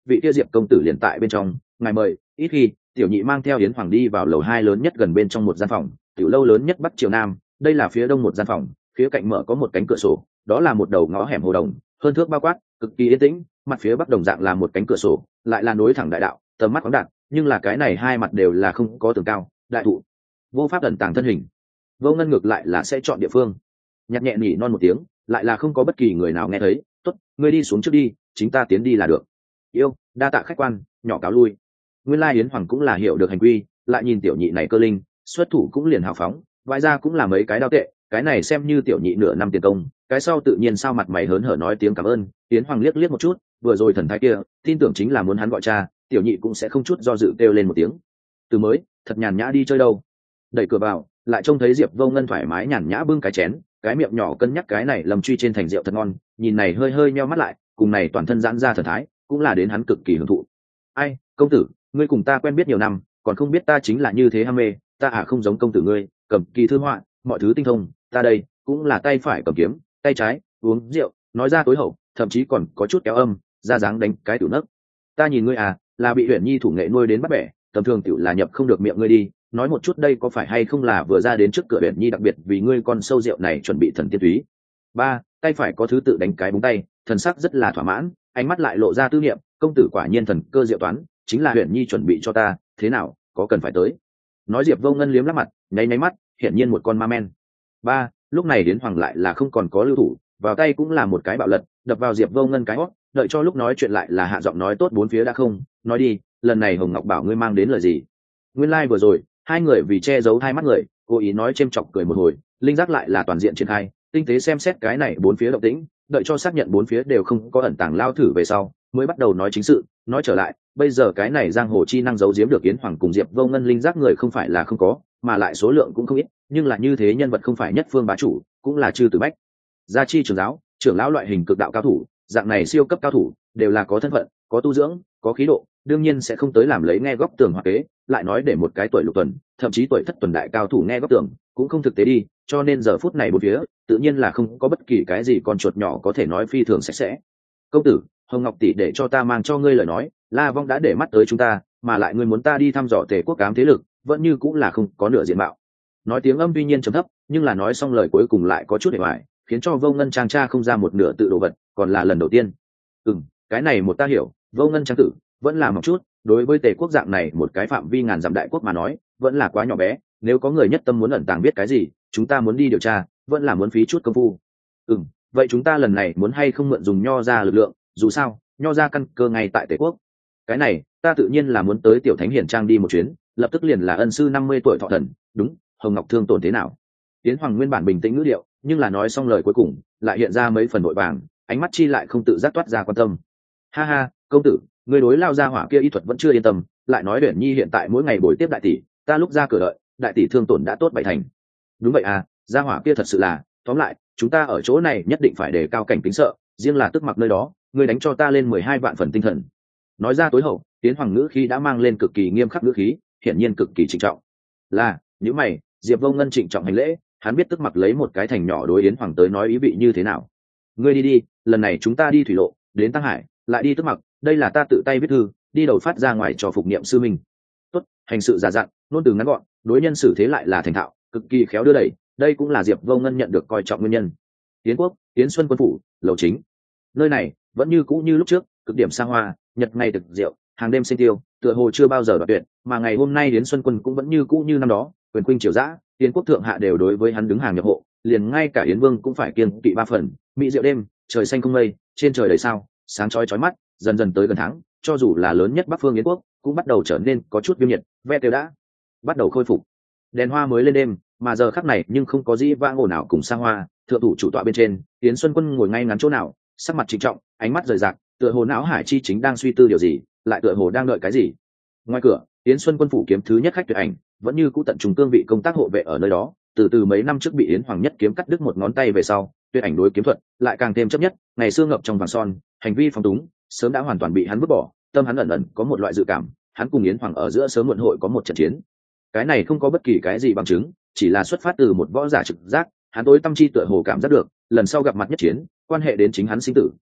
S1: vị kia Diệp công tử liền tại bên trong, ngài mời. Ít khi tiểu nhị mang theo Yến Hoàng đi vào lầu hai lớn nhất gần bên trong một gian phòng, tiểu lâu lớn nhất bắc triều nam, đây là phía đông một gian phòng, phía cạnh mở có một cánh cửa sổ, đó là một đầu ngõ hẻm hồ đồng, hơn thước bao quát, cực kỳ yên tĩnh. Mặt phía bắc đồng dạng là một cánh cửa sổ, lại là nối thẳng đại đạo, tầm mắt khoáng đạt, nhưng là cái này hai mặt đều là không có tường cao, đại thụ vô pháp ẩn tàng thân hình. Vô Ngân ngược lại là sẽ chọn địa phương, nhặt nhẹ nhỉ non một tiếng, lại là không có bất kỳ người nào nghe thấy. Tốt, ngươi đi xuống trước đi, chính ta tiến đi là được. Yêu, đa tạ khách quan, nhỏ cáo lui. Nguyên lai Yến Hoàng cũng là hiểu được hành quy, lại nhìn tiểu nhị này cơ linh, xuất thủ cũng liền hào phóng, vãi ra cũng là mấy cái đao tệ, cái này xem như tiểu nhị nửa năm tiền công, cái sau tự nhiên sao mặt mày hớn hở nói tiếng cảm ơn. Yến Hoàng liếc liếc một chút, vừa rồi thần thái kia, tin tưởng chính là muốn hắn gọi cha, tiểu nhị cũng sẽ không chút do dự kêu lên một tiếng. Từ mới, thật nhàn nhã đi chơi đâu. Đẩy cửa vào, lại trông thấy Diệp Vô Ngân thoải mái nhàn nhã bưng cái chén, cái miệng nhỏ cân nhắc cái này Lâm Truy trên thành rượu thật ngon, nhìn này hơi hơi meo mắt lại, cùng này toàn thân giãn ra thần thái, cũng là đến hắn cực kỳ hưởng thụ. Ai, công tử, ngươi cùng ta quen biết nhiều năm, còn không biết ta chính là như thế ham mê, ta à không giống công tử ngươi, cầm kỳ thư họa, mọi thứ tinh thông, ta đây cũng là tay phải cầm kiếm, tay trái uống rượu, nói ra tối hậu, thậm chí còn có chút kéo âm, ra dáng đánh cái tiểu nấc. Ta nhìn ngươi à, là bị Uyển Nhi thủ nghệ nuôi đến bắt bẻ, tầm thường tiểu là nhập không được miệng ngươi đi, nói một chút đây có phải hay không là vừa ra đến trước cửa Uyển Nhi đặc biệt vì ngươi con sâu rượu này chuẩn bị thần tiên túy. Ba, tay phải có thứ tự đánh cái búng tay, thần sắc rất là thỏa mãn, ánh mắt lại lộ ra tư niệm, công tử quả nhiên thần cơ diệu toán, chính là Uyển Nhi chuẩn bị cho ta, thế nào, có cần phải tới. Nói Diệp Vô Ngân liếm lắp mặt, nháy nháy mắt, hiển nhiên một con ma men. Ba, lúc này Yến Hoàng lại là không còn có lưu thủ, vào tay cũng là một cái bạo lật, đập vào Diệp Vô Ngân cái hót, đợi cho lúc nói chuyện lại là hạ giọng nói tốt bốn phía đã không, nói đi, lần này Hồng Ngọc bảo ngươi mang đến lời gì. Nguyên lai like vừa rồi, hai người vì che giấu hai mắt người, cố ý nói chêm chọc cười một hồi, linh giác lại là toàn diện triển khai, tinh tế xem xét cái này bốn phía động tĩnh, đợi cho xác nhận bốn phía đều không có ẩn tàng lao thử về sau, mới bắt đầu nói chính sự. Nói trở lại, bây giờ cái này giang hồ chi năng giấu giếm được Yến Hoàng cùng Diệp Vô Ngân linh giác người không phải là không có, mà lại số lượng cũng không ít, nhưng là như thế nhân vật không phải nhất phương bá chủ, cũng là Chư Tử Bách, gia chi trưởng giáo, trưởng lão loại hình cực đạo cao thủ, dạng này siêu cấp cao thủ đều là có thân phận, có tu dưỡng, có khí độ, đương nhiên sẽ không tới làm lấy nghe góc tường hoặc kế, lại nói để một cái tuổi lục tuần, thậm chí tuổi thất tuần đại cao thủ nghe góc tường, cũng không thực tế đi, cho nên giờ phút này bốn phía, tự nhiên là không có bất kỳ cái gì con chuột nhỏ có thể nói phi thường sạch sẽ. Công tử, Hồng Ngọc tỷ để cho ta mang cho ngươi lời nói, La Vong đã để mắt tới chúng ta, mà lại ngươi muốn ta đi thăm dò Tề quốc cám thế lực, vẫn như cũng là không có nửa diện mạo. Nói tiếng âm tuy nhiên trầm thấp, nhưng là nói xong lời cuối cùng lại có chút để hoài, khiến cho Vô Ngân trang tra không ra một nửa tự đồ vật, còn là lần đầu tiên. Ừm, cái này một ta hiểu, Vô Ngân trang tử vẫn là một chút, đối với Tề quốc dạng này một cái phạm vi ngàn dặm đại quốc mà nói, vẫn là quá nhỏ bé, nếu có người nhất tâm muốn ẩn tàng biết cái gì, chúng ta muốn đi điều tra, vẫn là muốn phí chút công phu. Ừm, vậy chúng ta lần này muốn hay không mượn dùng nho ra lực lượng, dù sao, nho ra căn cơ ngay tại Tề quốc. Cái này, ta tự nhiên là muốn tới Tiểu Thánh Hiển Trang đi một chuyến, lập tức liền là ân sư năm mươi tuổi thọ thần, đúng, Hồng Ngọc thương tổn thế nào? Tiến Hoàng nguyên bản bình tĩnh ngữ điệu, nhưng là nói xong lời cuối cùng, lại hiện ra mấy phần vội vàng, ánh mắt chi lại không tự giác toát ra quan tâm. Ha ha, công tử, người đối lao ra hỏa kia y thuật vẫn chưa yên tâm, lại nói Uyển Nhi hiện tại mỗi ngày buổi tiếp đại tỷ, ta lúc ra cửa đợi, đại tỷ thương tổn đã tốt bảy thành. Đúng vậy à, gia hỏa kia thật sự là, tóm lại, chúng ta ở chỗ này nhất định phải đề cao cảnh kính sợ, riêng là tức mặc nơi đó, ngươi đánh cho ta lên mười hai vạn phần tinh thần. Nói ra tối hậu, Tiến Hoàng ngữ khí đã mang lên cực kỳ nghiêm khắc ngữ khí, hiển nhiên cực kỳ trịnh trọng. Là, nếu mày, Diệp Vô Ngân trịnh trọng hành lễ, hắn biết tức mặc lấy một cái thành nhỏ đối Yến Hoàng tới nói ý vị như thế nào. Ngươi đi đi, lần này chúng ta đi thủy lộ, đến Tăng Hải, lại đi tức mặc, đây là ta tự tay viết thư, đi đầu phát ra ngoài cho phục niệm sư minh. Tốt, hành sự giả dặn, nôn từ ngắn gọn, đối nhân xử thế lại là thành thạo, cực kỳ khéo đưa đẩy, đây cũng là Diệp Vô Ngân nhận được coi trọng nguyên nhân. Yến quốc, Yến Xuân quân phủ, lầu chính. Nơi này vẫn như cũ như lúc trước, cực điểm xa hoa, nhật ngày thực rượu, hàng đêm sinh tiêu, tựa hồ chưa bao giờ đoạt tuyệt, mà ngày hôm nay Yến Xuân quân cũng vẫn như cũ như năm đó, quyền khuynh triều dã, Yến quốc thượng hạ đều đối với hắn đứng hàng nhập hộ, liền ngay cả Yến Vương cũng phải kiêng kỵ ba phần. Mỹ diệu đêm, trời xanh không mây, trên trời đầy sao, sáng chói chói mắt, dần dần tới gần tháng, cho dù là lớn nhất Bắc phương Yến quốc, cũng bắt đầu trở nên có chút viêm nhiệt, ve tiêu đã bắt đầu khôi phục. Đèn hoa mới lên đêm, mà giờ khắc này nhưng không có gì vang ồn nào cùng xa hoa, thượng thủ chủ tọa bên trên, Yến Xuân quân ngồi ngay ngắn chỗ nào, sắc mặt trịnh trọng, ánh mắt rời rạc, tựa hồ não hải chi chính đang suy tư điều gì, lại tựa hồ đang đợi cái gì. Ngoài cửa, Yến Xuân quân phủ kiếm thứ nhất khách tuyệt ảnh, vẫn như cũ tận trung cương vị công tác hộ vệ ở nơi đó, từ từ mấy năm trước bị Yến Hoàng nhất kiếm cắt đứt một ngón tay về sau, tuyệt ảnh đối kiếm thuật lại càng thêm chấp nhất, ngày xưa ngập trong vàng son, hành vi phóng túng, sớm đã hoàn toàn bị hắn vứt bỏ, tâm hắn ẩn ẩn có một loại dự cảm, hắn cùng Yến Hoàng ở giữa sớm muộn hội có một trận chiến. Cái này không có bất kỳ cái gì bằng chứng, chỉ là xuất phát từ một võ giả trực giác, hắn tối tâm chi tựa hồ cảm giác được, lần sau gặp mặt nhất chiến, quan hệ đến chính hắn sinh tử,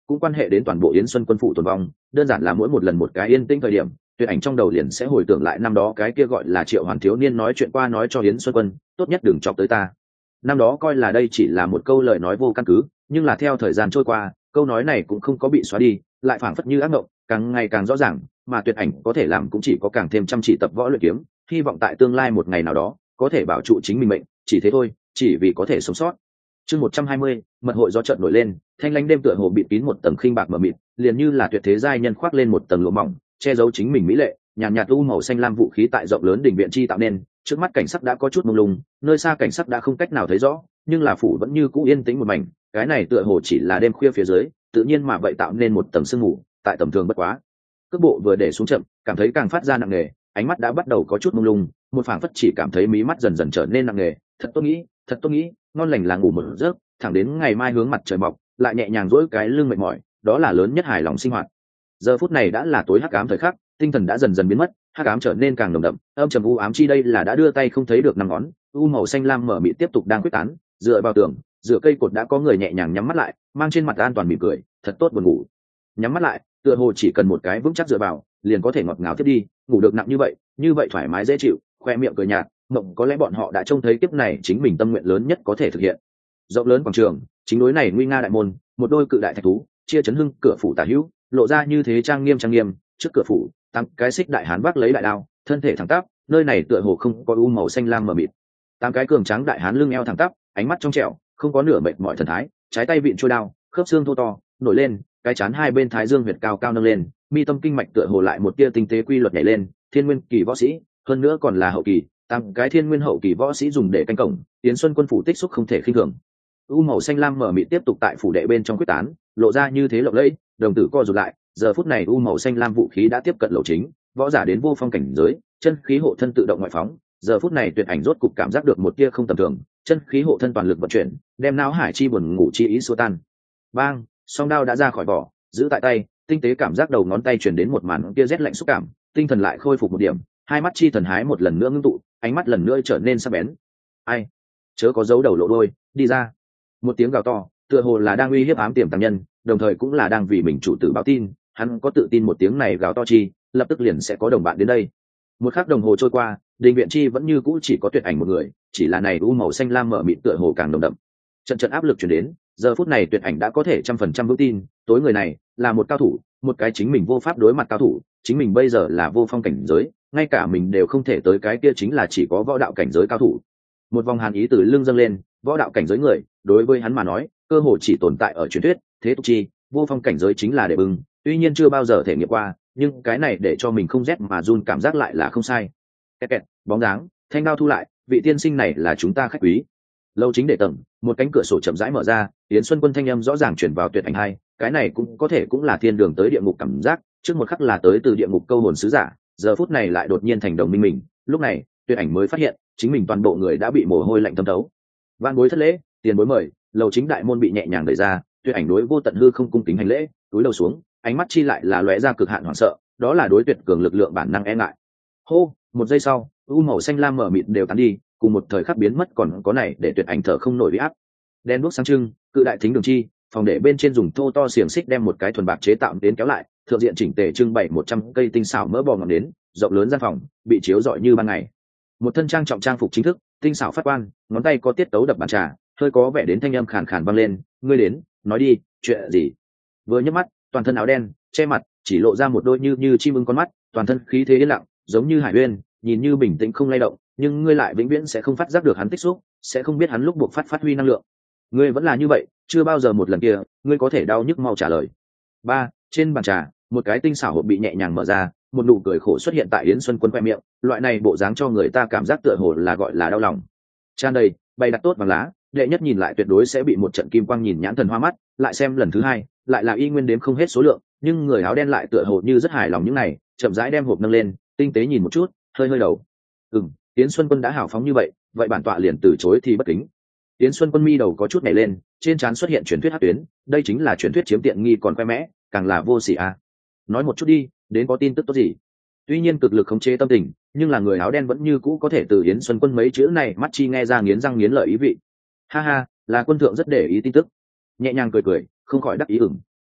S1: cũng quan hệ đến toàn bộ Yến Xuân quân phụ tồn vong. Đơn giản là mỗi một lần một cái yên tĩnh thời điểm, Tuyệt Ảnh trong đầu liền sẽ hồi tưởng lại năm đó cái kia gọi là Triệu Hoàn thiếu niên nói chuyện qua nói cho Yến Xuân quân, tốt nhất đừng chọc tới ta. Năm đó coi là đây chỉ là một câu lời nói vô căn cứ, nhưng là theo thời gian trôi qua, câu nói này cũng không có bị xóa đi, lại phảng phất như ác mộng, càng ngày càng rõ ràng, mà Tuyệt Ảnh có thể làm cũng chỉ có càng thêm chăm chỉ tập võ luyện kiếm, hy vọng tại tương lai một ngày nào đó có thể bảo trụ chính mình mệnh, chỉ thế thôi, chỉ vì có thể sống sót. Chương một trăm hai mươi, mật hội gió trận nổi lên, thanh lãnh đêm tựa hồ bịt kín một tầng khinh bạc mờ mịt, liền như là tuyệt thế giai nhân khoác lên một tầng lụa mỏng, che giấu chính mình mỹ lệ, nhàn nhạt u màu xanh lam vũ khí tại rộng lớn đỉnh viện chi tạo nên, trước mắt cảnh sắc đã có chút mông lung, nơi xa cảnh sắc đã không cách nào thấy rõ, nhưng là phủ vẫn như cũ yên tĩnh một mảnh, cái này tựa hồ chỉ là đêm khuya phía dưới, tự nhiên mà vậy tạo nên một tầng sương mù, tại tầm thường bất quá. Cước bộ vừa để xuống chậm, cảm thấy càng phát ra nặng nề, ánh mắt đã bắt đầu có chút mông lung, một phảng phất chỉ cảm thấy mí mắt dần dần trở nên nặng nề, thật tốt nghĩ, thật tốt nghĩ, ngon lành là ngủ một giấc, thẳng đến ngày mai hướng mặt trời mọc, lại nhẹ nhàng duỗi cái lưng mệt mỏi, đó là lớn nhất hài lòng sinh hoạt. Giờ phút này đã là tối hắc ám thời khắc, tinh thần đã dần dần biến mất, hắc ám trở nên càng nồng đậm, âm trầm u ám chi đây là đã đưa tay không thấy được năm ngón, u màu xanh lam mở mịt tiếp tục đang quyết tán, dựa vào tường, dựa cây cột đã có người nhẹ nhàng nhắm mắt lại, mang trên mặt an toàn mỉm cười, thật tốt buồn ngủ. Nhắm mắt lại, tựa hồ chỉ cần một cái vững chắc dựa vào, liền có thể ngọt ngào tiếp đi, ngủ được nặng như vậy, như vậy thoải mái dễ chịu, khoe miệng cười nhạt, mộng có lẽ bọn họ đã trông thấy kiếp này chính mình tâm nguyện lớn nhất có thể thực hiện. Rộng lớn quảng trường, chính đối này nguy nga đại môn, một đôi cự đại thạch thú chia chấn hưng cửa phủ tả hữu, lộ ra như thế trang nghiêm trang nghiêm, trước cửa phủ tám cái xích đại hán vác lấy đại đao, thân thể thẳng tắp, nơi này tựa hồ không có u màu xanh lam mờ mịt. Tám cái cường tráng đại hán lưng eo thẳng tắp, ánh mắt trong trẻo, không có nửa mệt mỏi thần thái, trái tay vịn chuôi đao, khớp xương thô to nổi lên, cái chán hai bên thái dương huyệt cao cao nâng lên, mi tâm kinh mạch tựa hồ lại một tia tinh tế quy luật nhảy lên, thiên nguyên kỳ võ sĩ, hơn nữa còn là hậu kỳ, tám cái thiên nguyên hậu kỳ võ sĩ dùng để canh cổng, Yến Xuân quân phủ tích xúc không thể khinh thường. U màu xanh lam mở mịt tiếp tục tại phủ đệ bên trong quyết tán, lộ ra như thế lộng lẫy, đồng tử co rụt lại, giờ phút này u màu xanh lam vũ khí đã tiếp cận lầu chính, võ giả đến vô phong cảnh giới, chân khí hộ thân tự động ngoại phóng, giờ phút này Tuyệt Ảnh rốt cục cảm giác được một tia không tầm thường, chân khí hộ thân toàn lực vận chuyển, đem não hải chi buồn ngủ chi ý xua tan. Bang, song đao đã ra khỏi vỏ, giữ tại tay, tinh tế cảm giác đầu ngón tay truyền đến một màn kia rét lạnh xúc cảm, tinh thần lại khôi phục một điểm, hai mắt chi thần hái một lần nữa ngưng tụ, ánh mắt lần nữa trở nên sắc bén. Ai, chớ có giấu đầu lộ đôi, đi ra. Một tiếng gào to, tựa hồ là đang uy hiếp ám tiềm tàng nhân, đồng thời cũng là đang vì mình chủ tử báo tin, hắn có tự tin một tiếng này gào to chi, lập tức liền sẽ có đồng bạn đến đây. Một khắc đồng hồ trôi qua, đình viện chi vẫn như cũ chỉ có Tuyệt Ảnh một người, chỉ là này u màu xanh lam mở mịt tựa hồ càng nồng đậm. Trận trận áp lực truyền đến, giờ phút này Tuyệt Ảnh đã có thể trăm phần trăm vững tin, tối người này là một cao thủ, một cái chính mình vô pháp đối mặt cao thủ, chính mình bây giờ là vô phong cảnh giới, ngay cả mình đều không thể tới, cái kia chính là chỉ có võ đạo cảnh giới cao thủ. Một vòng hàn ý từ lưng dâng lên, võ đạo cảnh giới người, đối với hắn mà nói, cơ hội chỉ tồn tại ở truyền thuyết, thế tục chi, vô phong cảnh giới chính là để bừng, tuy nhiên chưa bao giờ thể nghiệm qua, nhưng cái này để cho mình không rét mà run cảm giác lại là không sai. Kẹt kẹt, bóng dáng, thanh đao thu lại, vị tiên sinh này là chúng ta khách quý. Lâu chính đệ tầng, một cánh cửa sổ chậm rãi mở ra, Yến Xuân quân thanh âm rõ ràng truyền vào Tuyệt Ảnh hai, cái này cũng có thể cũng là thiên đường tới địa ngục cảm giác, trước một khắc là tới từ địa ngục câu hồn sứ giả, giờ phút này lại đột nhiên thành đồng minh mình, lúc này, Tuyệt Ảnh mới phát hiện, chính mình toàn bộ người đã bị mồ hôi lạnh thấm thấu. Vạn bối thất lễ, tiền bối mời, lầu chính đại môn bị nhẹ nhàng đẩy ra, Tuyệt Ảnh đối vô tận hư không cung kính hành lễ, túi đầu xuống, ánh mắt chi lại là lóe ra cực hạn hoảng sợ, đó là đối tuyệt cường lực lượng bản năng e ngại. Hô, một giây sau, u màu xanh lam mở mịt đều tán đi, cùng một thời khắc biến mất còn có này để Tuyệt Ảnh thở không nổi uy áp. Đen đuốc sáng trưng, cự đại thính đường chi, phòng để bên trên dùng thô to xiềng xích đem một cái thuần bạc chế tạo đến kéo lại, thượng diện chỉnh tề trưng bày một trăm cây tinh xảo mỡ bò ngọn đến, rộng lớn gian phòng, bị chiếu rọi như ban ngày. Một thân trang trọng trang phục chính thức, tinh xảo phát quan, ngón tay có tiết tấu đập bàn trà, hơi có vẻ đến thanh âm khàn khàn vang lên, ngươi đến, nói đi, chuyện gì? Vừa nhấc mắt, toàn thân áo đen, che mặt, chỉ lộ ra một đôi như như chim ưng con mắt, toàn thân khí thế yên lặng, giống như hải uyên, nhìn như bình tĩnh không lay động, nhưng ngươi lại vĩnh viễn sẽ không phát giác được hắn tích xúc, sẽ không biết hắn lúc buộc phát phát huy năng lượng. Ngươi vẫn là như vậy, chưa bao giờ một lần kia, ngươi có thể đau nhức mau trả lời. Ba, trên bàn trà, một cái tinh xảo hộp bị nhẹ nhàng mở ra, một nụ cười khổ xuất hiện tại Yến Xuân quân khoe miệng, loại này bộ dáng cho người ta cảm giác tựa hồ là gọi là đau lòng. Tràn đầy, bày đặt tốt bằng lá, đệ nhất nhìn lại tuyệt đối sẽ bị một trận kim quang nhìn nhãn thần hoa mắt, lại xem lần thứ hai, lại là y nguyên đếm không hết số lượng, nhưng người áo đen lại tựa hồ như rất hài lòng những này, chậm rãi đem hộp nâng lên, tinh tế nhìn một chút, hơi hơi đầu. Ừm, Yến Xuân quân đã hào phóng như vậy, vậy bản tọa liền từ chối thì bất kính. Yến Xuân quân mi đầu có chút nhảy lên, trên trán xuất hiện truyền thuyết hắc tuyến, đây chính là truyền thuyết chiếm tiện nghi còn khoe mẽ, càng là vô sỉ à. Nói một chút đi, đến có tin tức tốt gì? Tuy nhiên cực lực khống chế tâm tình, nhưng là người áo đen vẫn như cũ có thể từ Yến Xuân quân mấy chữ này mắt chi nghe ra nghiến răng nghiến lợi ý vị. Ha ha, là quân thượng rất để ý tin tức. Nhẹ nhàng cười cười, không khỏi đắc ý ửng.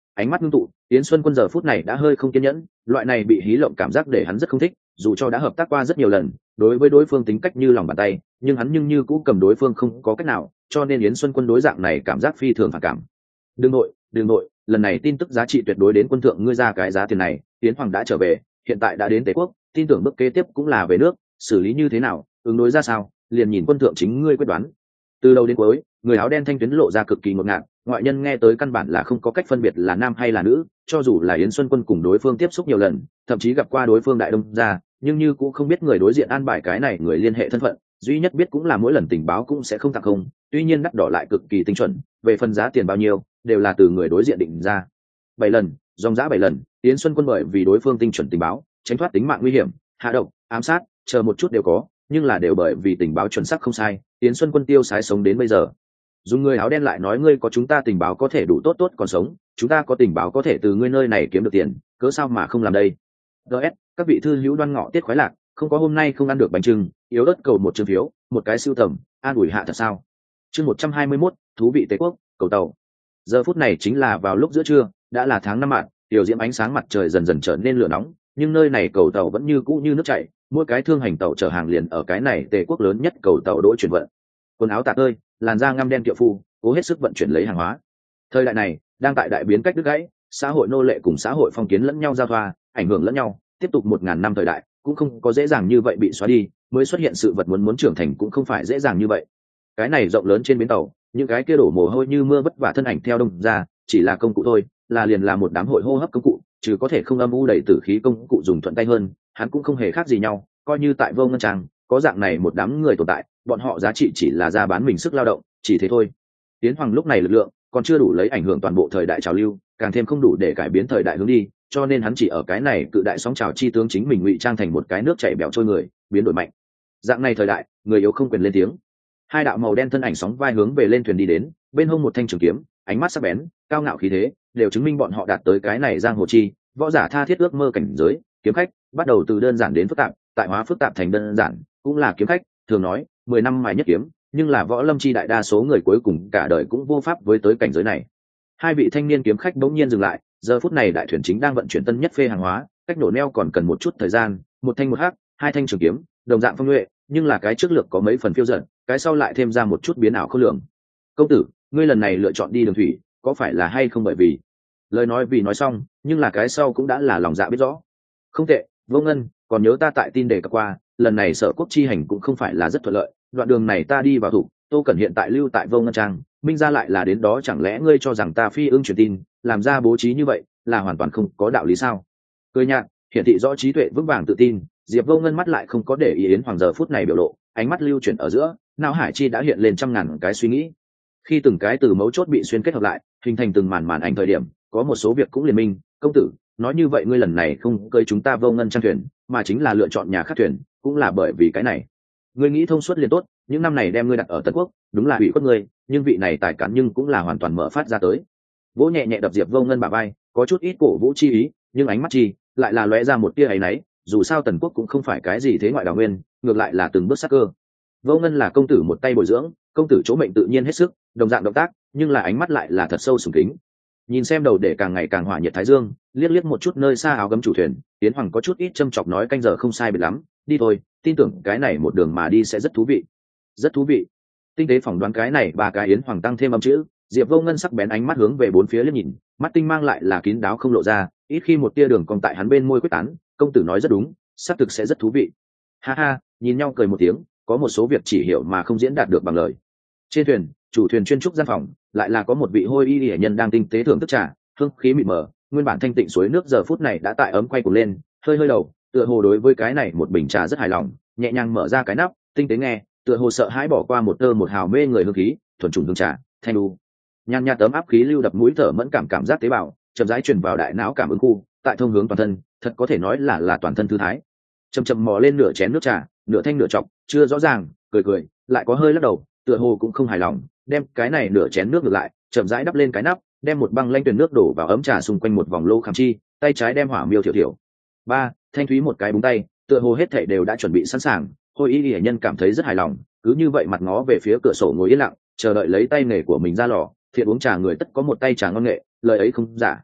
S1: ánh mắt ngưng tụ. Yến Xuân Quân giờ phút này đã hơi không kiên nhẫn, loại này bị hí lộng cảm giác để hắn rất không thích, dù cho đã hợp tác qua rất nhiều lần, đối với đối phương tính cách như lòng bàn tay, nhưng hắn nhưng như cũ cầm đối phương không có cách nào, cho nên Yến Xuân Quân đối dạng này cảm giác phi thường phản cảm. Đừng nội, đừng nội, lần này tin tức giá trị tuyệt đối đến quân thượng ngươi ra cái giá tiền này, Yến Hoàng đã trở về, hiện tại đã đến Tề quốc, tin tưởng bước kế tiếp cũng là về nước, xử lý như thế nào, ứng đối ra sao, liền nhìn quân thượng chính ngươi quyết đoán. Từ đầu đến cuối, người áo đen thanh tuyến lộ ra cực kỳ ngột ngạt, ngoại nhân nghe tới căn bản là không có cách phân biệt là nam hay là nữ, cho dù là Yến Xuân Quân cùng đối phương tiếp xúc nhiều lần, thậm chí gặp qua đối phương đại đông gia, nhưng như cũng không biết người đối diện an bài cái này người liên hệ thân phận, duy nhất biết cũng là mỗi lần tình báo cũng sẽ không tặng không, tuy nhiên đắt đỏ lại cực kỳ tinh chuẩn, về phần giá tiền bao nhiêu đều là từ người đối diện định ra. Bảy lần, dòng giá bảy lần, Yến Xuân Quân bởi vì đối phương tinh chuẩn tình báo, tránh thoát tính mạng nguy hiểm, hạ độc, ám sát, chờ một chút đều có, nhưng là đều bởi vì tình báo chuẩn xác không sai, Yến Xuân Quân tiêu sái sống đến bây giờ. Dùng người áo đen lại nói ngươi có chúng ta tình báo có thể đủ tốt tốt còn sống, chúng ta có tình báo có thể từ ngươi nơi này kiếm được tiền, cớ sao mà không làm đây. ds các vị thư hữu đoan ngọ tiết khoái lạc, không có hôm nay không ăn được bánh trưng, yếu ớt cầu một chương phiếu, một cái siêu tầm, an ủi hạ thật sao. Chương một trăm hai mươi mốt, thú vị Tề quốc, cầu tàu. Giờ phút này chính là vào lúc giữa trưa, đã là tháng năm mạn, tiểu diễm ánh sáng mặt trời dần dần trở nên lửa nóng, nhưng nơi này cầu tàu vẫn như cũ như nước chảy, mỗi cái thương hành tàu chở hàng liền ở cái này Tề quốc lớn nhất cầu tàu đỗ chuyển vận. Quần áo tả tơi, làn da ngăm đen kiệu phu, cố hết sức vận chuyển lấy hàng hóa. Thời đại này đang tại đại biến cách đứt gãy, xã hội nô lệ cùng xã hội phong kiến lẫn nhau giao thoa, ảnh hưởng lẫn nhau, tiếp tục một ngàn năm thời đại cũng không có dễ dàng như vậy bị xóa đi, mới xuất hiện sự vật muốn muốn trưởng thành cũng không phải dễ dàng như vậy. Cái này rộng lớn trên bến tàu, những cái kia đổ mồ hôi như mưa vất vả thân ảnh theo đông ra, chỉ là công cụ thôi, là liền là một đám hội hô hấp công cụ, trừ có thể không âm u đầy tử khí công cụ dùng thuận tay hơn, hắn cũng không hề khác gì nhau, coi như tại Vô Ngân Trang, có dạng này một đám người tồn tại, bọn họ giá trị chỉ là ra bán mình sức lao động, chỉ thế thôi. Tiến Hoàng lúc này lực lượng còn chưa đủ lấy ảnh hưởng toàn bộ thời đại trào lưu, càng thêm không đủ để cải biến thời đại hướng đi, cho nên hắn chỉ ở cái này cự đại sóng trào chi tướng chính mình ngụy trang thành một cái nước chảy bẻo trôi người, biến đổi mạnh. Dạng này thời đại, người yếu không quyền lên tiếng. Hai đạo màu đen thân ảnh sóng vai hướng về lên thuyền đi đến, bên hông một thanh trường kiếm, ánh mắt sắc bén, cao ngạo khí thế, đều chứng minh bọn họ đạt tới cái này giang hồ chi, võ giả tha thiết ước mơ cảnh giới, kiếm khách, bắt đầu từ đơn giản đến phức tạp, tại hóa phức tạp thành đơn giản, cũng là kiếm khách, thường nói, mười năm mài nhất kiếm, nhưng là võ lâm chi đại đa số người cuối cùng cả đời cũng vô pháp với tới cảnh giới này. Hai vị thanh niên kiếm khách bỗng nhiên dừng lại, giờ phút này đại thuyền chính đang vận chuyển tân nhất phê hàng hóa, cách nổ neo còn cần một chút thời gian, một thanh một hắc, hai thanh trường kiếm, đồng dạng phong nhuệ, nhưng là cái trước lược có mấy phần phiêu dật, cái sau lại thêm ra một chút biến ảo khôn lường. Công tử, ngươi lần này lựa chọn đi đường thủy, có phải là hay không bởi vì? Lời nói vì nói xong, nhưng là cái sau cũng đã là lòng dạ biết rõ. Không tệ, Vô Ngân, còn nhớ ta tại tin đề cập qua, lần này Sở Quốc chi hành cũng không phải là rất thuận lợi, đoạn đường này ta đi vào thủ, Tô Cẩn hiện tại lưu tại Vô Ngân Trang, Minh ra lại là đến đó, chẳng lẽ ngươi cho rằng ta phi ưng truyền tin, làm ra bố trí như vậy, là hoàn toàn không có đạo lý sao? Cười nhạt, hiển thị rõ trí tuệ vững vàng tự tin, Diệp Vô Ngân mắt lại không có để ý Yến Hoàng giờ phút này biểu lộ, ánh mắt lưu chuyển ở giữa, não hải chi đã hiện lên trăm ngàn cái suy nghĩ. Khi từng cái từ mấu chốt bị xuyên kết hợp lại, hình thành từng màn màn ảnh thời điểm, có một số việc cũng liền minh, công tử, nói như vậy ngươi lần này không cơi chúng ta Vô Ngân Trang thuyền, mà chính là lựa chọn nhà khác thuyền, cũng là bởi vì cái này. Ngươi nghĩ thông suốt liền tốt, những năm này đem ngươi đặt ở Tân Quốc, đúng là ủy khuất ngươi, nhưng vị này tài cán nhưng cũng là hoàn toàn mở phát ra tới. Vỗ nhẹ nhẹ đập Diệp Vô Ngân bả vai, có chút ít cổ vũ chi ý, nhưng ánh mắt chi lại là lóe ra một tia ấy nấy, dù sao Tần Quốc cũng không phải cái gì thế ngoại đào nguyên, ngược lại là từng bước sắc cơ. Vô Ngân là công tử một tay bồi dưỡng, công tử chỗ mệnh tự nhiên hết sức, đồng dạng động tác, nhưng là ánh mắt lại là thật sâu sùng kính. Nhìn xem đầu để càng ngày càng hỏa nhiệt thái dương, liếc liếc một chút nơi xa áo gấm chủ thuyền, Tiến Hoàng có chút ít châm chọc nói canh giờ không sai biệt lắm, đi thôi, tin tưởng cái này một đường mà đi sẽ rất thú vị. Rất thú vị. Tinh tế phỏng đoán cái này ba cái Yến Hoàng tăng thêm âm chữ, Diệp Vô Ngân sắc bén ánh mắt hướng về bốn phía liếc nhìn, mắt tinh mang lại là kín đáo không lộ ra, ít khi một tia đường cong tại hắn bên môi quyết tán, công tử nói rất đúng, xác thực sẽ rất thú vị. Ha ha, nhìn nhau cười một tiếng, có một số việc chỉ hiểu mà không diễn đạt được bằng lời. Trên thuyền, chủ thuyền chuyên trúc gian phòng, lại là có một vị hôi y hệ nhân đang tinh tế thưởng thức trà, hương khí mịt mờ, nguyên bản thanh tịnh suối nước giờ phút này đã tại ấm quay cuồng lên, hơi hơi đầu, tựa hồ đối với cái này một bình trà rất hài lòng, nhẹ nhàng mở ra cái nắp, tinh tế nghe, tựa hồ sợ hãi bỏ qua một tơ một hào mê người hương khí, thuần trùng hương trà, thanh đu. Nhàn nhạt tấm áp khí lưu đập mũi thở mẫn cảm cảm giác tế bào, chậm rãi truyền vào đại não cảm ứng khu, tại thông hướng toàn thân, thật có thể nói là là toàn thân thư thái. Chậm chậm mò lên nửa chén nước trà, nửa thanh nửa trọc, chưa rõ ràng, cười cười, lại có hơi lắc đầu, tựa hồ cũng không hài lòng, đem cái này nửa chén nước ngược lại, chậm rãi đắp lên cái nắp, đem một băng lanh tuyền nước đổ vào ấm trà xung quanh một vòng lô khảm chi, tay trái đem hỏa miêu thiểu thiểu. Ba, thanh thúy một cái búng tay, tựa hồ hết thảy đều đã chuẩn bị sẵn sàng, Hôi Y Lệ Nhân cảm thấy rất hài lòng, cứ như vậy mặt ngó về phía cửa sổ ngồi yên lặng, chờ đợi lấy tay nghề của mình ra lò, thiện uống trà người tất có một tay trà ngon nghệ, lời ấy không giả.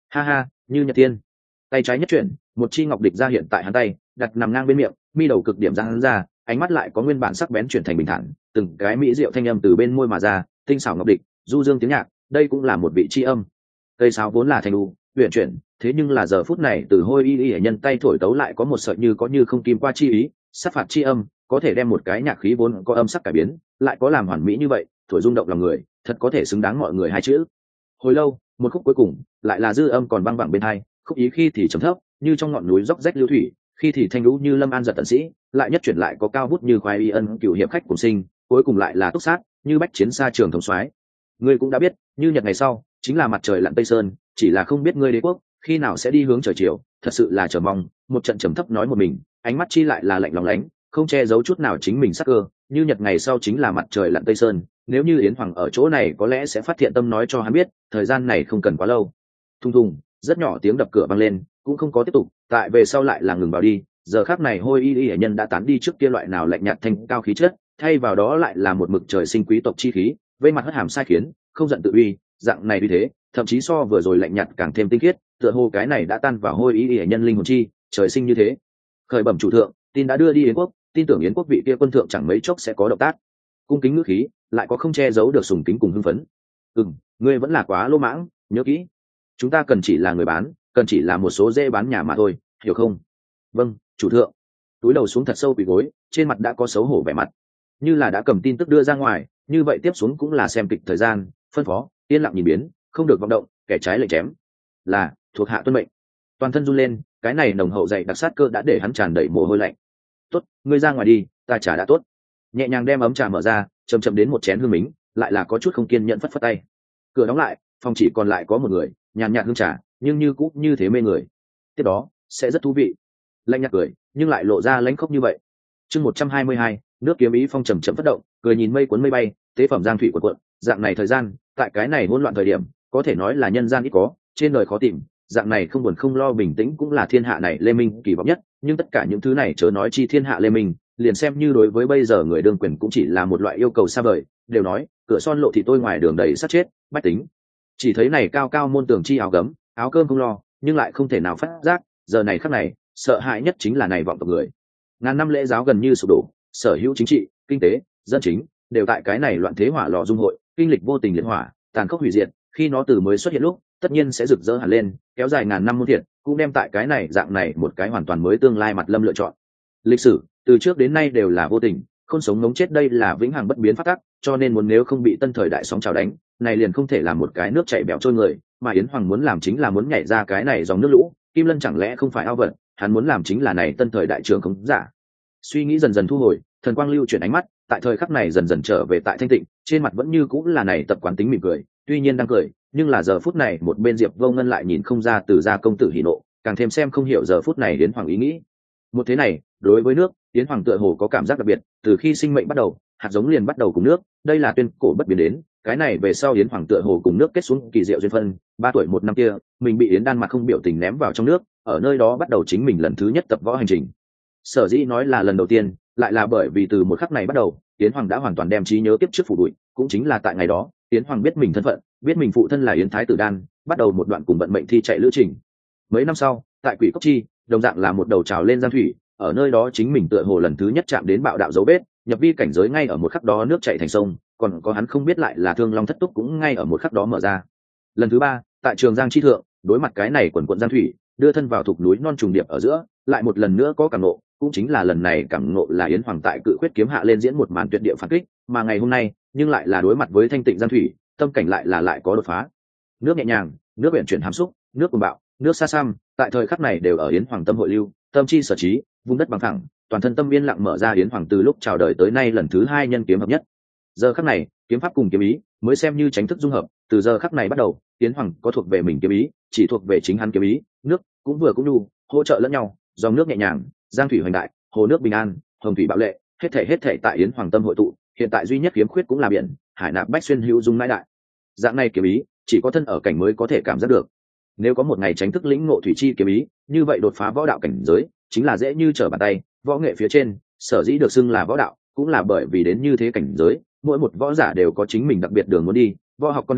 S1: Ha ha, như nhật tiên. Tay trái nhất chuyển, một chi ngọc địch ra hiện tại hắn tay, đặt nằm ngang bên miệng, mi đầu cực điểm ra hắn ra, ánh mắt lại có nguyên bản sắc bén chuyển thành bình thản, từng cái mỹ diệu thanh âm từ bên môi mà ra, tinh xảo ngọc địch, du dương tiếng nhạc, đây cũng là một vị chi âm. Cây sáo vốn là thành đu, huyền chuyển, thế nhưng là giờ phút này từ hôi y y nhân tay thổi tấu lại có một sợi như có như không kim qua chi ý, sát phạt chi âm, có thể đem một cái nhạc khí vốn có âm sắc cải biến, lại có làm hoàn mỹ như vậy, thổi rung động lòng người, thật có thể xứng đáng mọi người hai chữ. Hồi lâu, một khúc cuối cùng, lại là dư âm còn vang vẳng bên tai, khúc ý khi thì trầm thấp, như trong ngọn núi róc rách lưu thủy, khi thì thanh lũ như lâm an giật tận sĩ, lại nhất chuyển lại có cao vút như khoái y ân cửu hiệp khách cùng sinh, cuối cùng lại là túc sát, như bách chiến xa trường thống soái. Ngươi cũng đã biết, như nhật ngày sau, chính là mặt trời lặn tây sơn, chỉ là không biết ngươi đế quốc khi nào sẽ đi hướng trời chiều, thật sự là chờ mong. Một trận trầm thấp nói một mình, ánh mắt chi lại là lạnh lóng lánh, không che giấu chút nào chính mình sắc cơ. Như nhật ngày sau chính là mặt trời lặn tây sơn, nếu như yến hoàng ở chỗ này có lẽ sẽ phát hiện tâm nói cho hắn biết, thời gian này không cần quá lâu. Thùng thùng, rất nhỏ tiếng đập cửa vang lên, cũng không có tiếp tục, tại về sau lại là ngừng vào đi. Giờ khắc này hôi y y nhân đã tán đi trước kia loại nào lạnh nhạt thanh cao khí chất, thay vào đó lại là một mực trời sinh quý tộc chi khí, vây mặt hất hàm sai khiến, không giận tự uy, dạng này uy thế, thậm chí so vừa rồi lạnh nhạt càng thêm tinh khiết, tựa hồ cái này đã tan vào hôi y y nhân linh hồn chi, trời sinh như thế. Khởi bẩm chủ thượng, tin đã đưa đi yến quốc, tin tưởng yến quốc vị kia quân thượng chẳng mấy chốc sẽ có động tác. Cung kính ngữ khí, lại có không che giấu được sùng kính cùng hưng phấn. Ừm, ngươi vẫn là quá lô mãng, nhớ kỹ, chúng ta cần chỉ là người bán, cần chỉ là một số dễ bán nhà mà thôi, hiểu không? Vâng, chủ thượng. Túi đầu xuống thật sâu quỳ gối, trên mặt đã có xấu hổ vẻ mặt, như là đã cầm tin tức đưa ra ngoài, như vậy tiếp xuống cũng là xem kịch thời gian, phân phó, yên lặng nhìn biến, không được vọng động, kẻ trái lệnh chém. Là, thuộc hạ tuân mệnh. Toàn thân run lên, cái này nồng hậu dày đặc sát cơ đã để hắn tràn đầy mồ hôi lạnh. Tốt, ngươi ra ngoài đi, ta trà đã tốt. Nhẹ nhàng đem ấm trà mở ra, chậm chậm đến một chén hương mính, lại là có chút không kiên nhẫn phất phất tay. Cửa đóng lại, phòng chỉ còn lại có một người, nhàn nhạt hương trà, nhưng như cũ như thế mê người. Tiếp đó, sẽ rất thú vị. Lạnh nhạt cười, nhưng lại lộ ra lãnh khốc như vậy. Chương một trăm hai mươi hai, nước kiếm ý phong trầm chậm phát động, cười nhìn mây cuốn mây bay, tế phẩm giang thủy của quận, dạng này thời gian, tại cái này hỗn loạn thời điểm, có thể nói là nhân gian ít có, trên đời khó tìm, dạng này không buồn không lo bình tĩnh cũng là thiên hạ này lê minh kỳ vọng nhất, nhưng tất cả những thứ này chớ nói chi thiên hạ lê minh, liền xem như đối với bây giờ người đương quyền cũng chỉ là một loại yêu cầu xa vời, đều nói, cửa son lộ thì tôi ngoài đường đầy sát chết, bách tính. Chỉ thấy này cao cao môn tường chi áo gấm, áo cơm không lo, nhưng lại không thể nào phát giác, giờ này khắc này, sợ hãi nhất chính là này vọng tộc người. Ngàn năm lễ giáo gần như sụp đổ, sở hữu chính trị, kinh tế, dân chính đều tại cái này loạn thế hỏa lò dung hội, kinh lịch vô tình liệt hỏa, tàn khốc hủy diệt, khi nó từ mới xuất hiện lúc, tất nhiên sẽ rực rỡ hẳn lên, kéo dài ngàn năm muôn thiệt, cũng đem tại cái này dạng này một cái hoàn toàn mới tương lai mặt lâm lựa chọn. Lịch sử từ trước đến nay đều là vô tình, không sống ngống chết đây là vĩnh hằng bất biến pháp tắc, cho nên muốn nếu không bị tân thời đại sóng trào đánh, này liền không thể làm một cái nước chảy bẻo trôi người, mà Yến Hoàng muốn làm chính là muốn nhảy ra cái này dòng nước lũ, Kim Lân chẳng lẽ không phải ao vận, hắn muốn làm chính là này tân thời đại trường khống giả. Suy nghĩ dần dần thu hồi, thần quang lưu chuyển ánh mắt, tại thời khắc này dần dần trở về tại thanh tịnh, trên mặt vẫn như cũng là này tập quán tính mỉm cười, tuy nhiên đang cười, nhưng là giờ phút này một bên Diệp Vô Ngân lại nhìn không ra từ gia công tử hỉ nộ, càng thêm xem không hiểu giờ phút này Yến Hoàng ý nghĩ. Một thế này, đối với nước, Yến Hoàng tựa hồ có cảm giác đặc biệt, từ khi sinh mệnh bắt đầu, hạt giống liền bắt đầu cùng nước, đây là tuyên cổ bất biến đến, cái này về sau Yến Hoàng tựa hồ cùng nước kết xuống kỳ diệu duyên phân, ba tuổi một năm kia, mình bị Yến Đan mặt không biểu tình ném vào trong nước, ở nơi đó bắt đầu chính mình lần thứ nhất tập võ hành trình. Sở dĩ nói là lần đầu tiên, lại là bởi vì từ một khắc này bắt đầu, Yến Hoàng đã hoàn toàn đem trí nhớ tiếp trước phủ đuổi, cũng chính là tại ngày đó, Yến Hoàng biết mình thân phận, biết mình phụ thân là Yến Thái tử Đan, bắt đầu một đoạn cùng vận mệnh thi chạy lữ trình. Mấy năm sau, tại Quỷ Cốc Chi, đồng dạng là một đầu trào lên giang thủy, ở nơi đó chính mình tựa hồ lần thứ nhất chạm đến bạo đạo dấu vết, nhập vi cảnh giới ngay ở một khắc đó nước chảy thành sông, còn có hắn không biết lại là Thương Long thất túc cũng ngay ở một khắc đó mở ra. Lần thứ ba, tại Trường Giang chi thượng, đối mặt cái này quần quần giang thủy, đưa thân vào thuộc núi non trùng điệp ở giữa, lại một lần nữa có cảm ngộ, cũng chính là lần này cảm ngộ là Yến Hoàng tại Cự Khuyết kiếm hạ lên diễn một màn tuyệt địa phản kích, mà ngày hôm nay, nhưng lại là đối mặt với thanh tịnh giang thủy, tâm cảnh lại là lại có đột phá. Nước nhẹ nhàng, nước uyển chuyển hàm xúc, nước cuồng bạo, nước xa xăm, tại thời khắc này đều ở Yến Hoàng tâm hội lưu, tâm chi sở trí, vùng đất bằng thẳng, toàn thân tâm yên lặng mở ra Yến Hoàng từ lúc chào đời tới nay lần thứ hai nhân kiếm hợp nhất. Giờ khắc này, kiếm pháp cùng kiếm ý mới xem như chính thức dung hợp, từ giờ khắc này bắt đầu, Yến Hoàng có thuộc về mình kiếm ý, chỉ thuộc về chính hắn kiếm ý, nước cũng vừa cũng đủ, hỗ trợ lẫn nhau, dòng nước nhẹ nhàng, giang thủy hoành đại, hồ nước bình an, hồng thủy bạo lệ, hết thảy hết thảy tại Yến Hoàng tâm hội tụ, hiện tại duy nhất kiếm khuyết cũng là biển, hải nạp bách xuyên hữu dung mãi đại. Dạng này kiếm ý, chỉ có thân ở cảnh mới có thể cảm giác được. Nếu có một ngày tránh thức lĩnh ngộ thủy chi kiếm ý, như vậy đột phá võ đạo cảnh giới, chính là dễ như trở bàn tay. Võ nghệ phía trên, sở dĩ được xưng là võ đạo, cũng là bởi vì đến như thế cảnh giới, mỗi một võ giả đều có chính mình đặc biệt đường muốn đi, võ học con đường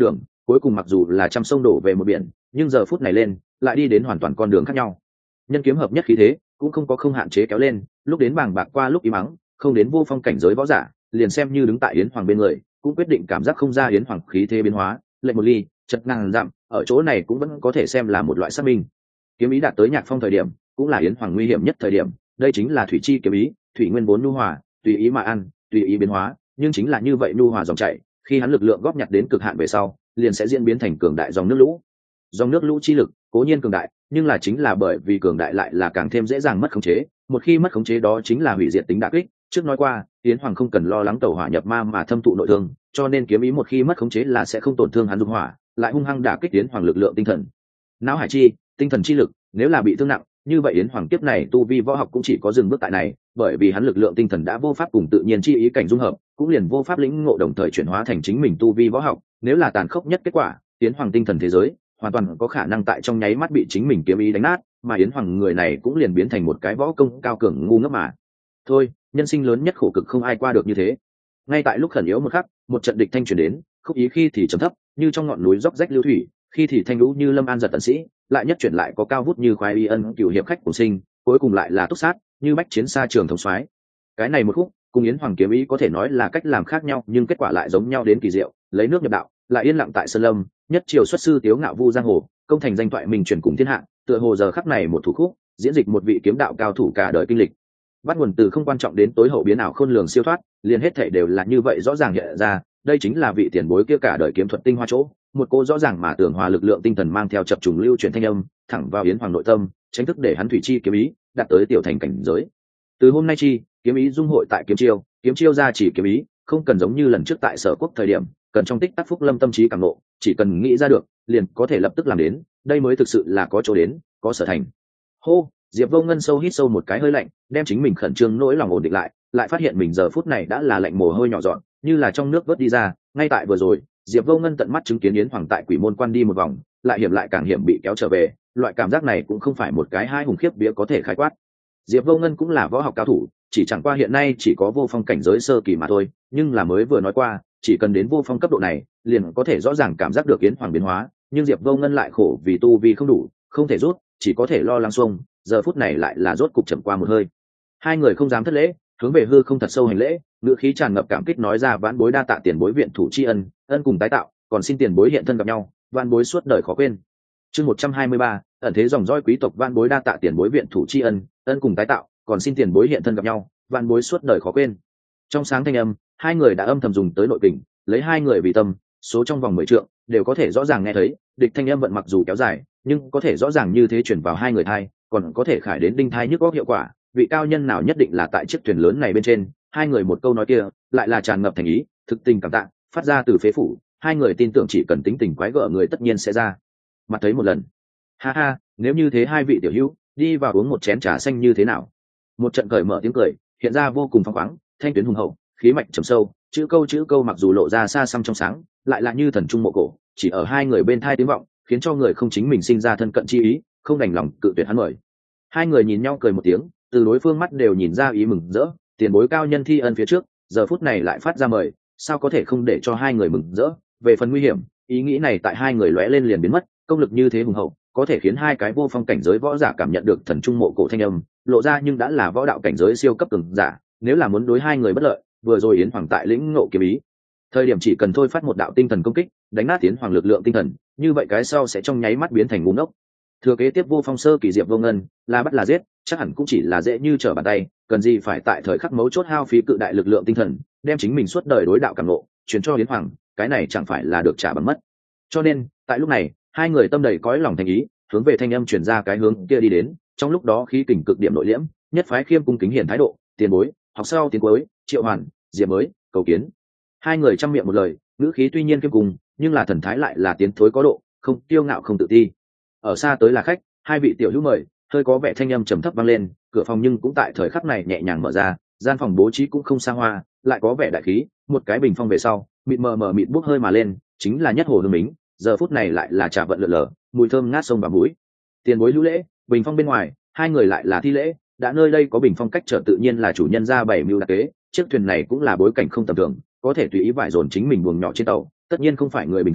S1: cuối cùng mặc dù là trăm sông đổ về một biển, nhưng giờ phút này lên lại đi đến hoàn toàn con đường khác nhau. Nhân kiếm hợp nhất khí thế cũng không có không hạn chế kéo lên, lúc đến bàng bạc qua lúc im mắng, không đến vô phong cảnh giới võ giả liền xem như đứng tại yến hoàng bên người cũng quyết định cảm giác không ra yến hoàng khí thế biến hóa, lệnh một ly chật ngàn dặm ở chỗ này cũng vẫn có thể xem là một loại xác minh. Kiếm ý đạt tới nhạc phong thời điểm cũng là yến hoàng nguy hiểm nhất thời điểm, đây chính là thủy chi kiếm ý, thủy nguyên vốn nhu hòa, tùy ý mà ăn, tùy ý biến hóa, nhưng chính là như vậy nhu hòa dòng chảy, khi hắn lực lượng góp nhặt đến cực hạn về sau liền sẽ diễn biến thành cường đại dòng nước lũ. Dòng nước lũ chi lực cố nhiên cường đại, nhưng là chính là bởi vì cường đại lại là càng thêm dễ dàng mất khống chế, một khi mất khống chế đó chính là hủy diệt tính đả kích. Trước nói qua yến hoàng không cần lo lắng tẩu hỏa nhập ma mà thâm tụ nội thương, cho nên kiếm ý một khi mất khống chế là sẽ không tổn thương hắn dung hỏa, lại hung hăng đả kích yến hoàng lực lượng tinh thần, não hải chi, tinh thần chi lực. Nếu là bị thương nặng như vậy yến hoàng kiếp này tu vi võ học cũng chỉ có dừng bước tại này, bởi vì hắn lực lượng tinh thần đã vô pháp cùng tự nhiên chi ý cảnh dung hợp, cũng liền vô pháp lĩnh ngộ đồng thời chuyển hóa thành chính mình tu vi võ học. Nếu là tàn khốc nhất kết quả, yến hoàng tinh thần thế giới hoàn toàn có khả năng tại trong nháy mắt bị chính mình kiếm ý đánh nát, mà yến hoàng người này cũng liền biến thành một cái võ công cao cường ngu ngốc mà thôi. Nhân sinh lớn nhất khổ cực không ai qua được như thế. Ngay tại lúc khẩn yếu một khắc, một trận địch thanh truyền đến, khúc ý khi thì trầm thấp như trong ngọn núi róc rách lưu thủy, khi thì thanh lũ như lâm an giật tần sĩ, lại nhất chuyển lại có cao vút như khoái y ân cửu hiệp khách cùng sinh, cuối cùng lại là túc sát như bách chiến xa trường thống soái. Cái này một khúc cùng yến hoàng kiếm ý có thể nói là cách làm khác nhau, nhưng kết quả lại giống nhau đến kỳ diệu. Lấy nước nhập đạo, lại yên lặng tại sơn lâm, nhất triều xuất sư tiếu ngạo vu giang hồ, công thành danh thoại mình truyền cùng thiên hạ. Tựa hồ giờ khắc này một thủ khúc diễn dịch một vị kiếm đạo cao thủ cả đời kinh lịch, bắt nguồn từ không quan trọng đến tối hậu biến ảo khôn lường siêu thoát, liền hết thảy đều là như vậy rõ ràng hiện ra. Đây chính là vị tiền bối kia cả đời kiếm thuật tinh hoa chỗ, một cô rõ ràng mà tường hòa lực lượng tinh thần mang theo chập trùng lưu truyền thanh âm thẳng vào yến hoàng nội tâm, tránh thức để hắn thủy chi kiếm ý đạt tới tiểu thành cảnh giới. Từ hôm nay chi kiếm ý dung hội tại kiếm chiêu, kiếm chiêu ra chỉ kiếm ý, không cần giống như lần trước tại sở quốc thời điểm cần trong tích tắc phúc lâm tâm trí cảm ngộ, chỉ cần nghĩ ra được liền có thể lập tức làm đến, đây mới thực sự là có chỗ đến có sở thành. Hô, Diệp Vô Ngân sâu hít sâu một cái hơi lạnh, đem chính mình khẩn trương nỗi lòng ổn định lại, lại phát hiện mình giờ phút này đã là lạnh mồ hôi nhỏ giọt, như là trong nước vớt đi ra. Ngay tại vừa rồi Diệp Vô Ngân tận mắt chứng kiến yến hoàng tại quỷ môn quan đi một vòng, lại hiểm lại càng hiểm bị kéo trở về, loại cảm giác này cũng không phải một cái hai hùng khiếp vía có thể khái quát. Diệp Vô Ngân cũng là võ học cao thủ, chỉ chẳng qua hiện nay chỉ có vô phong cảnh giới sơ kỳ mà thôi, nhưng là mới vừa nói qua chỉ cần đến vô phong cấp độ này liền có thể rõ ràng cảm giác được yến hoàng biến hóa, nhưng Diệp Vô Ngân lại khổ vì tu vi không đủ, không thể rút, chỉ có thể lo lắng xuông. Giờ phút này lại là rốt cục chậm qua một hơi, hai người không dám thất lễ, hướng về hư không thật sâu hành lễ, ngữ khí tràn ngập cảm kích nói ra: vãn bối đa tạ tiền bối viện thủ tri ân, ân cùng tái tạo, còn xin tiền bối hiện thân gặp nhau, vãn bối suốt đời khó quên. Chương một trăm hai mươi ba, ẩn thế dòng dõi quý tộc. Vãn bối đa tạ tiền bối viện thủ tri ân, ân cùng tái tạo, còn xin tiền bối hiện thân gặp nhau, vãn bối suốt đời khó quên. Trong sáng thanh âm, hai người đã âm thầm dùng tới nội kình, lấy hai người vì tâm, số trong vòng mười trượng đều có thể rõ ràng nghe thấy. Địch thanh âm vận mặc dù kéo dài, nhưng có thể rõ ràng như thế chuyển vào hai người thai, còn có thể khải đến đinh thai nhức óc hiệu quả. Vị cao nhân nào nhất định là tại chiếc thuyền lớn này bên trên. Hai người một câu nói kia lại là tràn ngập thành ý, thực tình cảm tạ, phát ra từ phế phủ. Hai người tin tưởng chỉ cần tính tình quái gở người tất nhiên sẽ ra mặt thấy một lần. Ha ha, nếu như thế hai vị tiểu hữu đi vào uống một chén trà xanh như thế nào? Một trận cởi mở tiếng cười hiện ra vô cùng phóng khoáng, thanh tuyến hùng hậu, khí mạch trầm sâu, chữ câu chữ câu mặc dù lộ ra xa xăm trong sáng, lại là như thần trung mộ cổ, chỉ ở hai người bên thai tiếng vọng, khiến cho người không chính mình sinh ra thân cận chi ý, không đành lòng cự tuyệt hắn mời. Hai người nhìn nhau cười một tiếng, từ đối phương mắt đều nhìn ra ý mừng rỡ. Tiền bối cao nhân thi ân phía trước, giờ phút này lại phát ra mời, sao có thể không để cho hai người mừng rỡ. Về phần nguy hiểm, ý nghĩ này tại hai người lóe lên liền biến mất. Công lực như thế hùng hậu, có thể khiến hai cái vô phong cảnh giới võ giả cảm nhận được thần trung mộ cổ thanh âm lộ ra, nhưng đã là võ đạo cảnh giới siêu cấp cường giả. Nếu là muốn đối hai người bất lợi, vừa rồi yến hoàng tại lĩnh ngộ kiếm ý thời điểm chỉ cần thôi phát một đạo tinh thần công kích, đánh nát yến hoàng lực lượng tinh thần, như vậy cái sau sẽ trong nháy mắt biến thành ngu ngốc. Thừa kế tiếp vô phong sơ kỳ Diệp Vô Ngân là bắt là giết, chắc hẳn cũng chỉ là dễ như trở bàn tay, cần gì phải tại thời khắc mấu chốt hao phí cự đại lực lượng tinh thần, đem chính mình suốt đời đối đạo cảm ngộ truyền cho yến hoàng, cái này chẳng phải là được trả bằng mất. Cho nên tại lúc này hai người tâm đầy cõi lòng thành ý, hướng về thanh âm truyền ra cái hướng kia đi đến. Trong lúc đó khí kình cực điểm nội liễm, nhất phái khiêm cung kính hiển thái độ. Tiền bối, học sau tiến cuối, Triệu Hoàn, Diệp mới, cầu kiến. Hai người trăm miệng một lời, ngữ khí tuy nhiên khiêm cung, nhưng là thần thái lại là tiến thối có độ, không kiêu ngạo không tự ti. Ở xa tới là khách, hai vị tiểu hữu mời. Hơi có vẻ thanh âm trầm thấp vang lên, cửa phòng nhưng cũng tại thời khắc này nhẹ nhàng mở ra, gian phòng bố trí cũng không xa hoa, lại có vẻ đại khí. Một cái bình phong về sau, mịt mờ mờ mịt bốc hơi mà lên, chính là nhất hồ hương mính. Giờ phút này lại là trà vận lượn lờ, mùi thơm ngát sông và mũi. Tiền bối hữu lễ. Bình phong bên ngoài, hai người lại là thi lễ. Đã nơi đây có bình phong cách trở, tự nhiên là chủ nhân ra bảy mưu đặc kế. Chiếc thuyền này cũng là bối cảnh không tầm thường, có thể tùy ý vải dồn chính mình buồng nhỏ trên tàu, tất nhiên không phải người bình thường.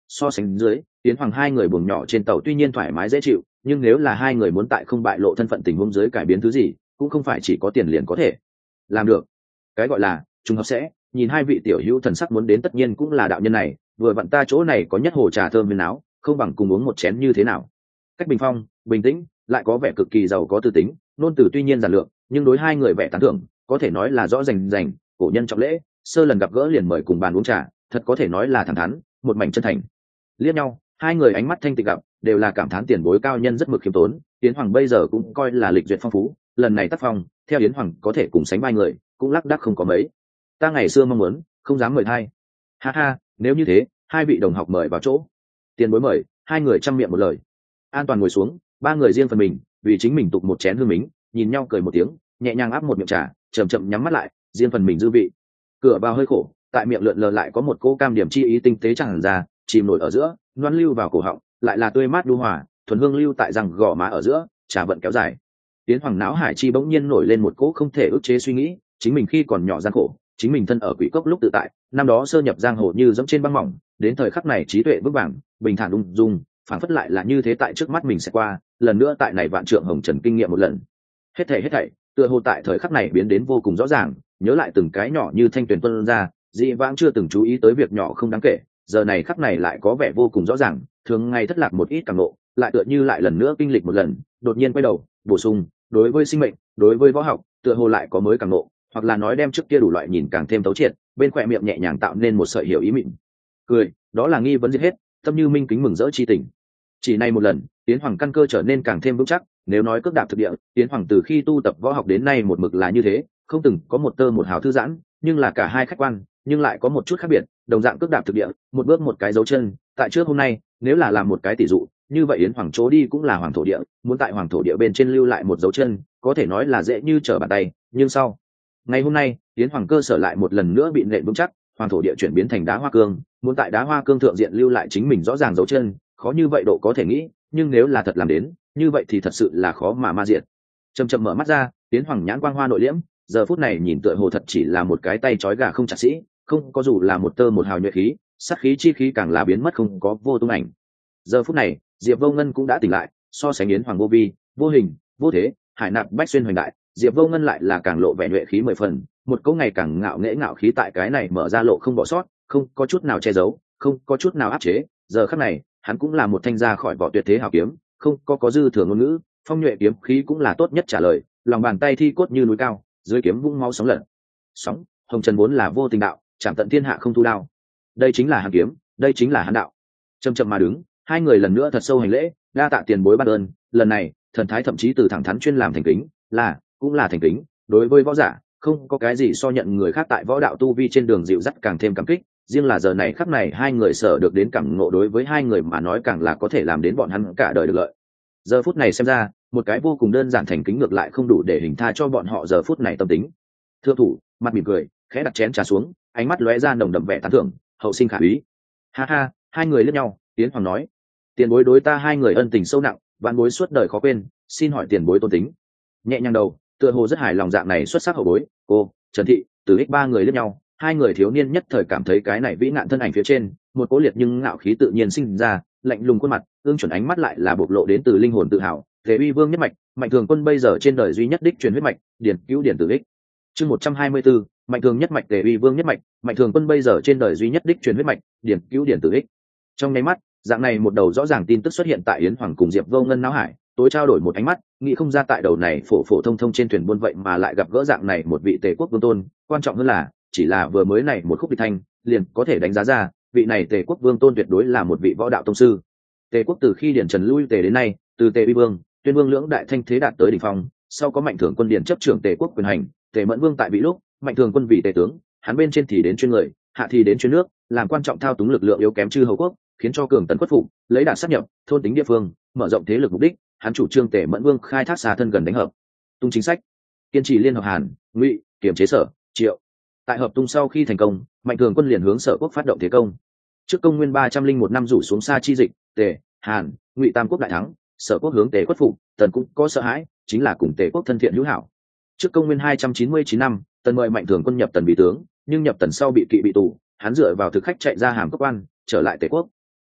S1: so sánh dưới tiến hoàng hai người buồng nhỏ trên tàu tuy nhiên thoải mái dễ chịu, nhưng nếu là hai người muốn tại không bại lộ thân phận tình huống dưới cải biến thứ gì cũng không phải chỉ có tiền liền có thể làm được. Cái gọi là trùng hợp sẽ nhìn hai vị tiểu hữu thần sắc muốn đến tất nhiên cũng là đạo nhân này, vừa vặn ta chỗ này có nhất hồ trà thơm viên áo, không bằng cùng uống một chén như thế nào. Cách bình phong bình tĩnh lại có vẻ cực kỳ giàu có tư tính, nôn từ tuy nhiên giản lược nhưng đối hai người vẻ tán thưởng có thể nói là rõ rành rành. Cổ nhân trọng lễ, sơ lần gặp gỡ liền mời cùng bàn uống trà, thật có thể nói là thẳng thắn một mảnh chân thành. Liếc nhau hai người ánh mắt thanh tịnh gặp đều là cảm thán tiền bối cao nhân rất mực khiêm tốn. Yến Hoàng bây giờ cũng coi là lịch duyệt phong phú, lần này tác phong theo Yến Hoàng có thể cùng sánh vai người cũng lác đác không có mấy. Ta ngày xưa mong muốn không dám mời hai. Ha ha, nếu như thế hai vị đồng học mời vào chỗ. Tiền bối mời. Hai người chăm miệng một lời. An toàn ngồi xuống, ba người riêng phần mình vì chính mình tục một chén hương mính, nhìn nhau cười một tiếng, nhẹ nhàng áp một miệng trà, chậm chậm nhắm mắt lại, riêng phần mình dư vị. Cửa vào hơi khổ, tại miệng lượn lờ lại có một cô cam điểm chi ý tinh tế tràn ra, chìm nổi ở giữa, loan lưu vào cổ họng, lại là tươi mát lưu hòa, thuần hương lưu tại răng gò má ở giữa, trà vận kéo dài. Tiến Hoàng não hải chi bỗng nhiên nổi lên một cỗ không thể ức chế suy nghĩ, chính mình khi còn nhỏ gian khổ, chính mình thân ở quỷ cốc lúc tự tại, năm đó sơ nhập giang hồ như dẫm trên băng mỏng, đến thời khắc này trí tuệ vững vàng, bình thản ung dung, phản phất lại là như thế tại trước mắt mình sẽ qua, lần nữa tại này vạn trượng hồng trần kinh nghiệm một lần. Hết thảy hết thảy, tựa hồ tại thời khắc này biến đến vô cùng rõ ràng, nhớ lại từng cái nhỏ như thanh tuyền tuôn ra, dị vãng chưa từng chú ý tới việc nhỏ không đáng kể, giờ này khắc này lại có vẻ vô cùng rõ ràng, thường ngày thất lạc một ít cảm nộ, lại tựa như lại lần nữa kinh lịch một lần, đột nhiên quay đầu, bổ sung, đối với sinh mệnh, đối với võ học, tựa hồ lại có mới cảm nộ, hoặc là nói đem trước kia đủ loại nhìn càng thêm thấu triệt, bên khỏe miệng nhẹ nhàng tạo nên một sợi hiểu ý mịn cười, đó là nghi vấn giết hết, tâm như minh kính mừng rỡ chi tình. Chỉ này một lần, Tiến Hoàng căn cơ trở nên càng thêm vững chắc, nếu nói cước đạp thực địa, Tiến Hoàng từ khi tu tập võ học đến nay một mực là như thế, không từng có một tơ một hào thư giãn, nhưng là cả hai khách quan, nhưng lại có một chút khác biệt, đồng dạng cước đạp thực địa, một bước một cái dấu chân, tại trước hôm nay, nếu là làm một cái tỷ dụ, như vậy Yến Hoàng chỗ đi cũng là hoàng thổ địa, muốn tại hoàng thổ địa bên trên lưu lại một dấu chân, có thể nói là dễ như trở bàn tay, nhưng sau ngày hôm nay, Yến Hoàng cơ sở lại một lần nữa bị nện vững chắc, hoàng thổ địa chuyển biến thành đá hoa cương, muốn tại đá hoa cương thượng diện lưu lại chính mình rõ ràng dấu chân, khó như vậy độ có thể nghĩ, nhưng nếu là thật làm đến, như vậy thì thật sự là khó mà ma diệt. Chậm chậm mở mắt ra, Yến Hoàng nhãn quang hoa nội liễm, giờ phút này nhìn tựa hồ thật chỉ là một cái tay trói gà không chặt sĩ, không có dù là một tơ một hào nhuệ khí, sát khí chi khí càng là biến mất không có vô tung ảnh. Giờ phút này, Diệp Vô Ngân cũng đã tỉnh lại, so sánh Yến Hoàng vô vi, vô hình, vô thế, hải nạp bách xuyên hoành đại, Diệp Vô Ngân lại là càng lộ vẻ nhuệ khí mười phần, một câu ngày càng ngạo nghễ ngạo khí tại cái này mở ra lộ không bỏ sót, không có chút nào che giấu, không có chút nào áp chế, giờ khắc này, hắn cũng là một thanh ra khỏi vỏ tuyệt thế hào kiếm, không có có dư thừa ngôn ngữ, phong nhuệ kiếm khí cũng là tốt nhất trả lời, lòng bàn tay thi cốt như núi cao, dưới kiếm vung máu sóng lật. Sóng, hồng trần vốn là vô tình đạo, chạm tận thiên hạ không thu đao. Đây chính là hàn kiếm, đây chính là hàn đạo. Chậm chậm mà đứng, hai người lần nữa thật sâu hành lễ, đa tạ tiền bối ban ơn, lần này, thần thái thậm chí từ thẳng thắn chuyên làm thành kính, là, cũng là thành kính, đối với võ giả, không có cái gì so nhận người khác tại võ đạo tu vi trên đường dịu dắt càng thêm cảm kích, riêng là giờ này khắc này hai người sở được đến cảm ngộ đối với hai người mà nói càng là có thể làm đến bọn hắn cả đời được lợi. Giờ phút này xem ra, một cái vô cùng đơn giản thành kính ngược lại không đủ để hình tha cho bọn họ giờ phút này tâm tính. Thượng thủ, mặt mỉm cười, khẽ đặt chén trà xuống, ánh mắt lóe ra nồng đậm vẻ tán thưởng, hậu sinh khả úy. Ha ha, hai người liếc nhau, Tiến Hoàng nói, tiền bối đối ta hai người ân tình sâu nặng, vạn bối suốt đời khó quên, xin hỏi tiền bối tôn tính. Nhẹ nhàng đầu, tựa hồ rất hài lòng dạng này xuất sắc hậu bối, cô, Trần Thị, Từ Ích ba người liếc nhau, hai người thiếu niên nhất thời cảm thấy cái này vĩ nạn thân ảnh phía trên, một cố liệt nhưng ngạo khí tự nhiên sinh ra, lạnh lùng khuôn mặt, ương chuẩn ánh mắt lại là bộc lộ đến từ linh hồn tự hào, Tề Uy Vương nhất mạch, Mạnh Thường Quân bây giờ trên đời duy nhất đích truyền huyết mạch, điển cứu điển Từ Ích. Chương một trăm hai mươi tư, Mạnh Thường nhất mạch Tề Uy Vương nhất mạch, Mạnh Thường Quân bây giờ trên đời duy nhất đích truyền huyết mạch, điển cứu điển Từ Ích. Trong nháy mắt, dạng này một đầu rõ ràng tin tức xuất hiện tại Yến Hoàng cùng Diệp Vô Ngân não hải, tối trao đổi một ánh mắt, nghĩ không ra tại đầu này phổ phổ thông thông trên thuyền buôn vậy mà lại gặp gỡ dạng này một vị Tề quốc vương tôn, quan trọng hơn là, chỉ là vừa mới này một khúc địch thanh, liền có thể đánh giá ra, vị này Tề quốc vương tôn tuyệt đối là một vị võ đạo tông sư. Tề quốc từ khi điển trần lui Tề đến nay, từ Tề Uy Vương, Tuyên Vương lưỡng đại thanh thế đạt tới đỉnh phong, sau có Mạnh Thường Quân điển chấp trưởng Tề quốc quyền hành, Tề Mẫn Vương tại vị lúc, Mạnh Thường Quân vị tề tướng, hắn bên trên thì đến chuyên người, hạ thì đến chuyên nước, làm quan trọng thao túng lực lượng yếu kém chư hầu quốc, khiến cho cường tấn khuất phục, lấy đạt sát nhập, thôn tính địa phương, mở rộng thế lực mục đích, hắn chủ trương Tề Mẫn Vương khai thác xa thân gần đánh hợp tung chính sách, kiên trì liên hợp Hàn, Ngụy, kiểm chế Sở, Triệu. Tại hợp tung sau khi thành công, Mạnh Thường Quân liền hướng Sở quốc phát động thế công. Trước công nguyên ba trăm linh một năm rủ xuống xa chi dịch, Tề, Hàn, Ngụy tam quốc đại thắng, Sở quốc hướng Tề khuất phục, Tần cũng có sợ hãi, chính là cùng Tề quốc thân thiện hữu hảo. Trước công nguyên hai trăm chín mươi chín năm, Tần mời Mạnh Thường Quân nhập Tần bị tướng, nhưng nhập Tần sau bị kỵ bị tù, hắn dựa vào thực khách chạy ra Hàm Cốc Quan, trở lại Tề quốc.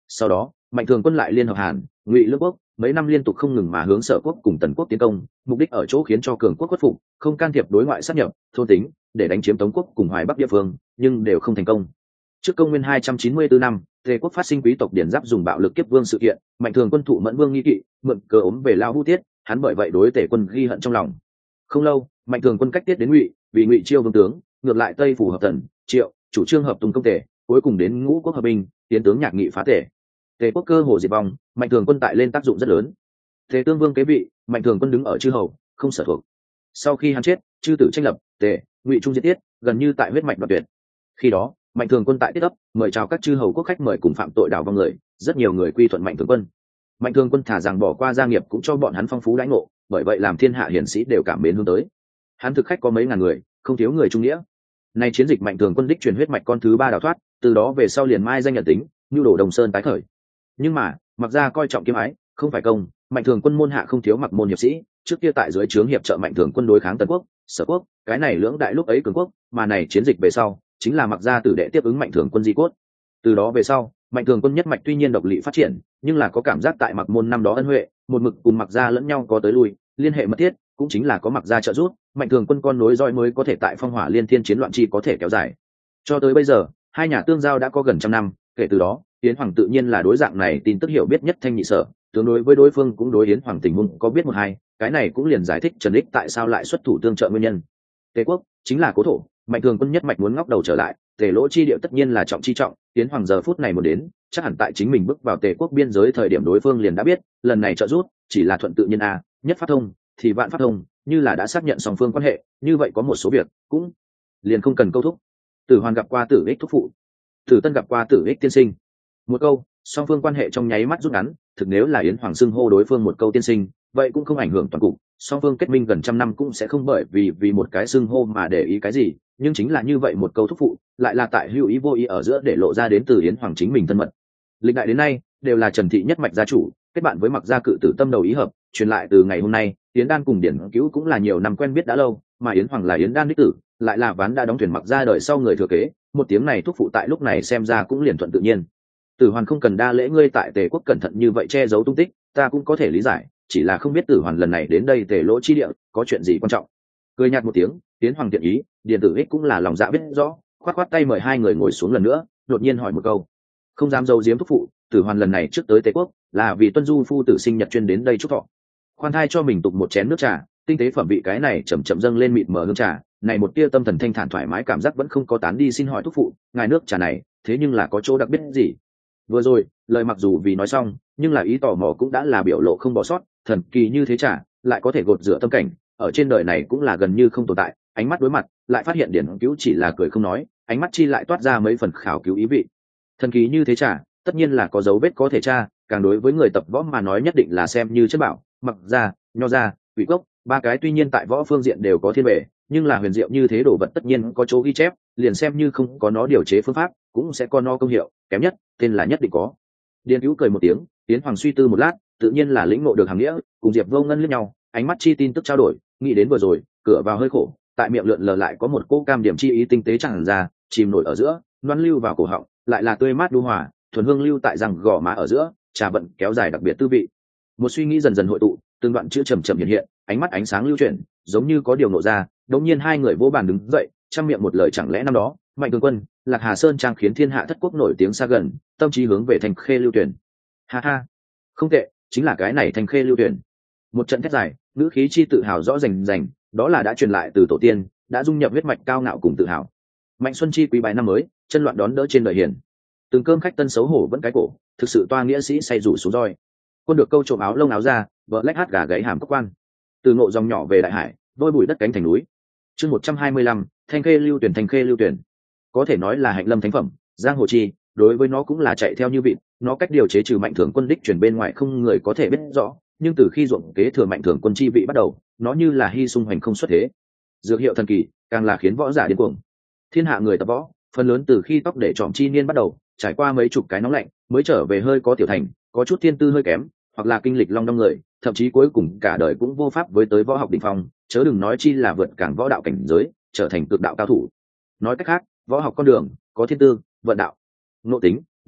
S1: Sau đó mạnh thường quân lại liên hợp hàn, ngụy lương quốc, mấy năm liên tục không ngừng mà hướng sở quốc cùng tần quốc tiến công, mục đích ở chỗ khiến cho cường quốc khuất phục, không can thiệp đối ngoại sát nhập thôn tính để đánh chiếm tống quốc cùng hoài bắc địa phương, nhưng đều không thành công. Trước công nguyên hai trăm chín mươi tư năm, tề quốc phát sinh quý tộc điển giáp dùng bạo lực kiếp vương sự kiện, mạnh thường quân thụ mẫn vương nghi kỵ, mượn cớ ốm về lao hưu tiết, hắn bởi vậy đối tề quân ghi hận trong lòng. Không lâu, mạnh thường quân cách tiết đến ngụy, vì ngụy chiêu vương tướng, ngược lại tây phủ hợp tần, triệu, chủ trương hợp tùng công tề, cuối cùng đến ngũ quốc hợp binh, tiến tướng nhạc nghị phá tề. Tề quốc cơ hồ diệt vong, mạnh thường quân tại lên tác dụng rất lớn. Tề tương vương kế vị, mạnh thường quân đứng ở chư hầu, không sở thuộc. Sau khi hắn chết, chư tử tranh lập, tề, ngụy trung diệt tiết, gần như tại huyết mạch đoạt tuyệt. Khi đó, mạnh thường quân tại tiết ấp mời chào các chư hầu quốc khách mời cùng phạm tội đảo vong người, rất nhiều người quy thuận mạnh thường quân. Mạnh thường quân thả rằng bỏ qua gia nghiệp cũng cho bọn hắn phong phú đãi ngộ, bởi vậy làm thiên hạ hiển sĩ đều cảm mến hướng tới. Hắn thực khách có mấy ngàn người, không thiếu người trung nghĩa. Nay chiến dịch mạnh thường quân đích truyền huyết mạch con thứ ba đào thoát, từ đó về sau liền mai danh nhận tính, nhu đồ Đồng Sơn tái khởi. Nhưng mà mặc gia coi trọng kiếm ái, không phải công, mạnh thường quân môn hạ không thiếu mặc môn hiệp sĩ, trước kia tại dưới trướng hiệp trợ mạnh thường quân đối kháng tần quốc, sở quốc, cái này lưỡng đại lúc ấy cường quốc, mà này chiến dịch về sau chính là mặc gia tử đệ tiếp ứng mạnh thường quân di cốt. Từ đó về sau mạnh thường quân nhất mạch tuy nhiên độc lập phát triển, nhưng là có cảm giác tại mặc môn năm đó ân huệ, một mực cùng mặc gia lẫn nhau có tới lui, liên hệ mật thiết, cũng chính là có mặc gia trợ giúp, mạnh thường quân con nối dõi mới có thể tại phong hỏa liên thiên chiến loạn chi có thể kéo dài cho tới bây giờ. Hai nhà tương giao đã có gần trăm năm, kể từ đó yến hoàng tự nhiên là đối dạng này tin tức hiểu biết nhất thanh nhị sở, tương đối với đối phương cũng đối yến hoàng tình huống có biết một hai, cái này cũng liền giải thích trần ích tại sao lại xuất thủ tương trợ nguyên nhân. Tề quốc chính là cố thổ, mạnh thường quân nhất mạch muốn ngóc đầu trở lại, tề lỗ chi địa tất nhiên là trọng chi trọng, yến hoàng giờ phút này một đến, chắc hẳn tại chính mình bước vào tề quốc biên giới thời điểm đối phương liền đã biết, lần này trợ giúp chỉ là thuận tự nhiên a, nhất phát thông thì vạn phát thông, như là đã xác nhận song phương quan hệ, như vậy có một số việc cũng liền không cần câu thúc. Tử Hoàn gặp qua Tử Ích thúc phụ, Tử Tân gặp qua Tử Ích tiên sinh. Một câu, song phương quan hệ trong nháy mắt rút ngắn, thực nếu là yến hoàng xưng hô đối phương một câu tiên sinh, vậy cũng không ảnh hưởng toàn cục, song phương kết minh gần trăm năm cũng sẽ không bởi vì vì một cái xưng hô mà để ý cái gì, nhưng chính là như vậy một câu thúc phụ, lại là tại hữu ý vô ý ở giữa để lộ ra đến từ yến hoàng chính mình thân mật. Lịch đại đến nay đều là Trần thị nhất mạch gia chủ, kết bạn với mặc gia cự tử tâm đầu ý hợp, truyền lại từ ngày hôm nay, yến đan cùng điển cứu cũng là nhiều năm quen biết đã lâu, mà yến hoàng là yến đan đích tử, lại là ván đã đóng thuyền mặc gia đời sau người thừa kế, một tiếng này thúc phụ tại lúc này xem ra cũng liền thuận tự nhiên. Tử Hoàn không cần đa lễ, ngươi tại Tề quốc cẩn thận như vậy che giấu tung tích, ta cũng có thể lý giải, chỉ là không biết Tử Hoàn lần này đến đây Tề lỗ chi địa có chuyện gì quan trọng. Cười nhạt một tiếng, yến hoàng tiện ý, điền tử ích cũng là lòng dạ biết rõ, khoát khoát tay mời hai người ngồi xuống lần nữa, đột nhiên hỏi một câu. Không dám giấu giếm thúc phụ, Tử Hoàn lần này trước tới Tề quốc là vì tuân du phu tử sinh nhật chuyên đến đây chúc thọ. Khoan thai cho mình tục một chén nước trà, tinh tế phẩm vị cái này chậm chậm dâng lên mịt mờ hương trà, này một tia tâm thần thanh thản thoải mái cảm giác vẫn không có tán đi, xin hỏi thúc phụ, ngài nước trà này thế nhưng là có chỗ đặc biệt gì? Vừa rồi lời mặc dù vì nói xong, nhưng là ý tò mò cũng đã là biểu lộ không bỏ sót, thần kỳ như thế trà lại có thể gột rửa tâm cảnh, ở trên đời này cũng là gần như không tồn tại. Ánh mắt đối mặt lại phát hiện điển cứu chỉ là cười không nói, ánh mắt chi lại toát ra mấy phần khảo cứu ý vị. Thần kỳ như thế trà tất nhiên là có dấu vết có thể tra, càng đối với người tập võ mà nói nhất định là xem như chất bảo. Mặc ra, nho ra, quỷ cốc, ba cái tuy nhiên tại võ phương diện đều có thiên bề, nhưng là huyền diệu như thế đồ vật tất nhiên có chỗ ghi chép, liền xem như không có nó điều chế phương pháp cũng sẽ có nó công hiệu, kém nhất tên là nhất định có. Điền cứu cười một tiếng, tiến hoàng suy tư một lát, tự nhiên là lĩnh ngộ được hàng nghĩa, cùng Diệp Vô Ngân liếc nhau, ánh mắt chi tin tức trao đổi, nghĩ đến vừa rồi cửa vào hơi khổ, tại miệng lượn lờ lại có một cỗ cam điểm chi ý tinh tế tràn ra, chìm nổi ở giữa, loan lưu vào cổ họng, lại là tươi mát đu hòa, thuần hương lưu tại răng gò má ở giữa, trà vận kéo dài đặc biệt tư vị. Một suy nghĩ dần dần hội tụ, từng đoạn chữ chậm chậm hiện hiện, ánh mắt ánh sáng lưu chuyển, giống như có điều nộ ra. Đống nhiên hai người vỗ bàn đứng dậy, trăm miệng một lời, chẳng lẽ năm đó mạnh thường quân Lạc Hà Sơn trang khiến thiên hạ thất quốc nổi tiếng xa gần, tâm trí hướng về Thành Khê lưu tuyển. Ha ha, không tệ, chính là cái này Thành Khê lưu tuyển. Một trận thét dài, ngữ khí chi tự hào rõ rành rành, đó là đã truyền lại từ tổ tiên, đã dung nhập huyết mạch cao ngạo cùng tự hào. Mạnh Xuân chi quý bái năm mới, chân loạn đón đỡ trên đời hiền. Từng cơm khách tân xấu hổ vẫn cái cổ, thực sự toa nghĩa sĩ say rủ xuống roi. Quân được câu trộm áo lông áo ra, vợ lách hát gà gáy hàm cốc quan. Từ ngộ dòng nhỏ về đại hải, đôi bụi đất cánh thành núi. Chương một trăm hai mươi lăm, Thanh Khê lưu tuyển, Thanh Khê lưu tuyển. Có thể nói là hạnh lâm thánh phẩm, giang hồ chi, đối với nó cũng là chạy theo như vịt, nó cách điều chế trừ mạnh thường quân đích truyền bên ngoài không người có thể biết rõ, nhưng từ khi ruộng kế thừa mạnh thường quân chi vị bắt đầu, nó như là hy sung hoành không xuất thế. Dược hiệu thần kỳ, càng là khiến võ giả điên cuồng. Thiên hạ người tập võ, phần lớn từ khi tóc để trọm chi niên bắt đầu, trải qua mấy chục cái nóng lạnh, mới trở về hơi có tiểu thành, có chút thiên tư hơi kém, hoặc là kinh lịch long đong người, thậm chí cuối cùng cả đời cũng vô pháp với tới võ học đỉnh phong, chớ đừng nói chi là vượt cản võ đạo cảnh giới, trở thành cực đạo cao thủ. Nói cách khác, võ học con đường có thiên tư, vận đạo, nội tính, nỗ lực,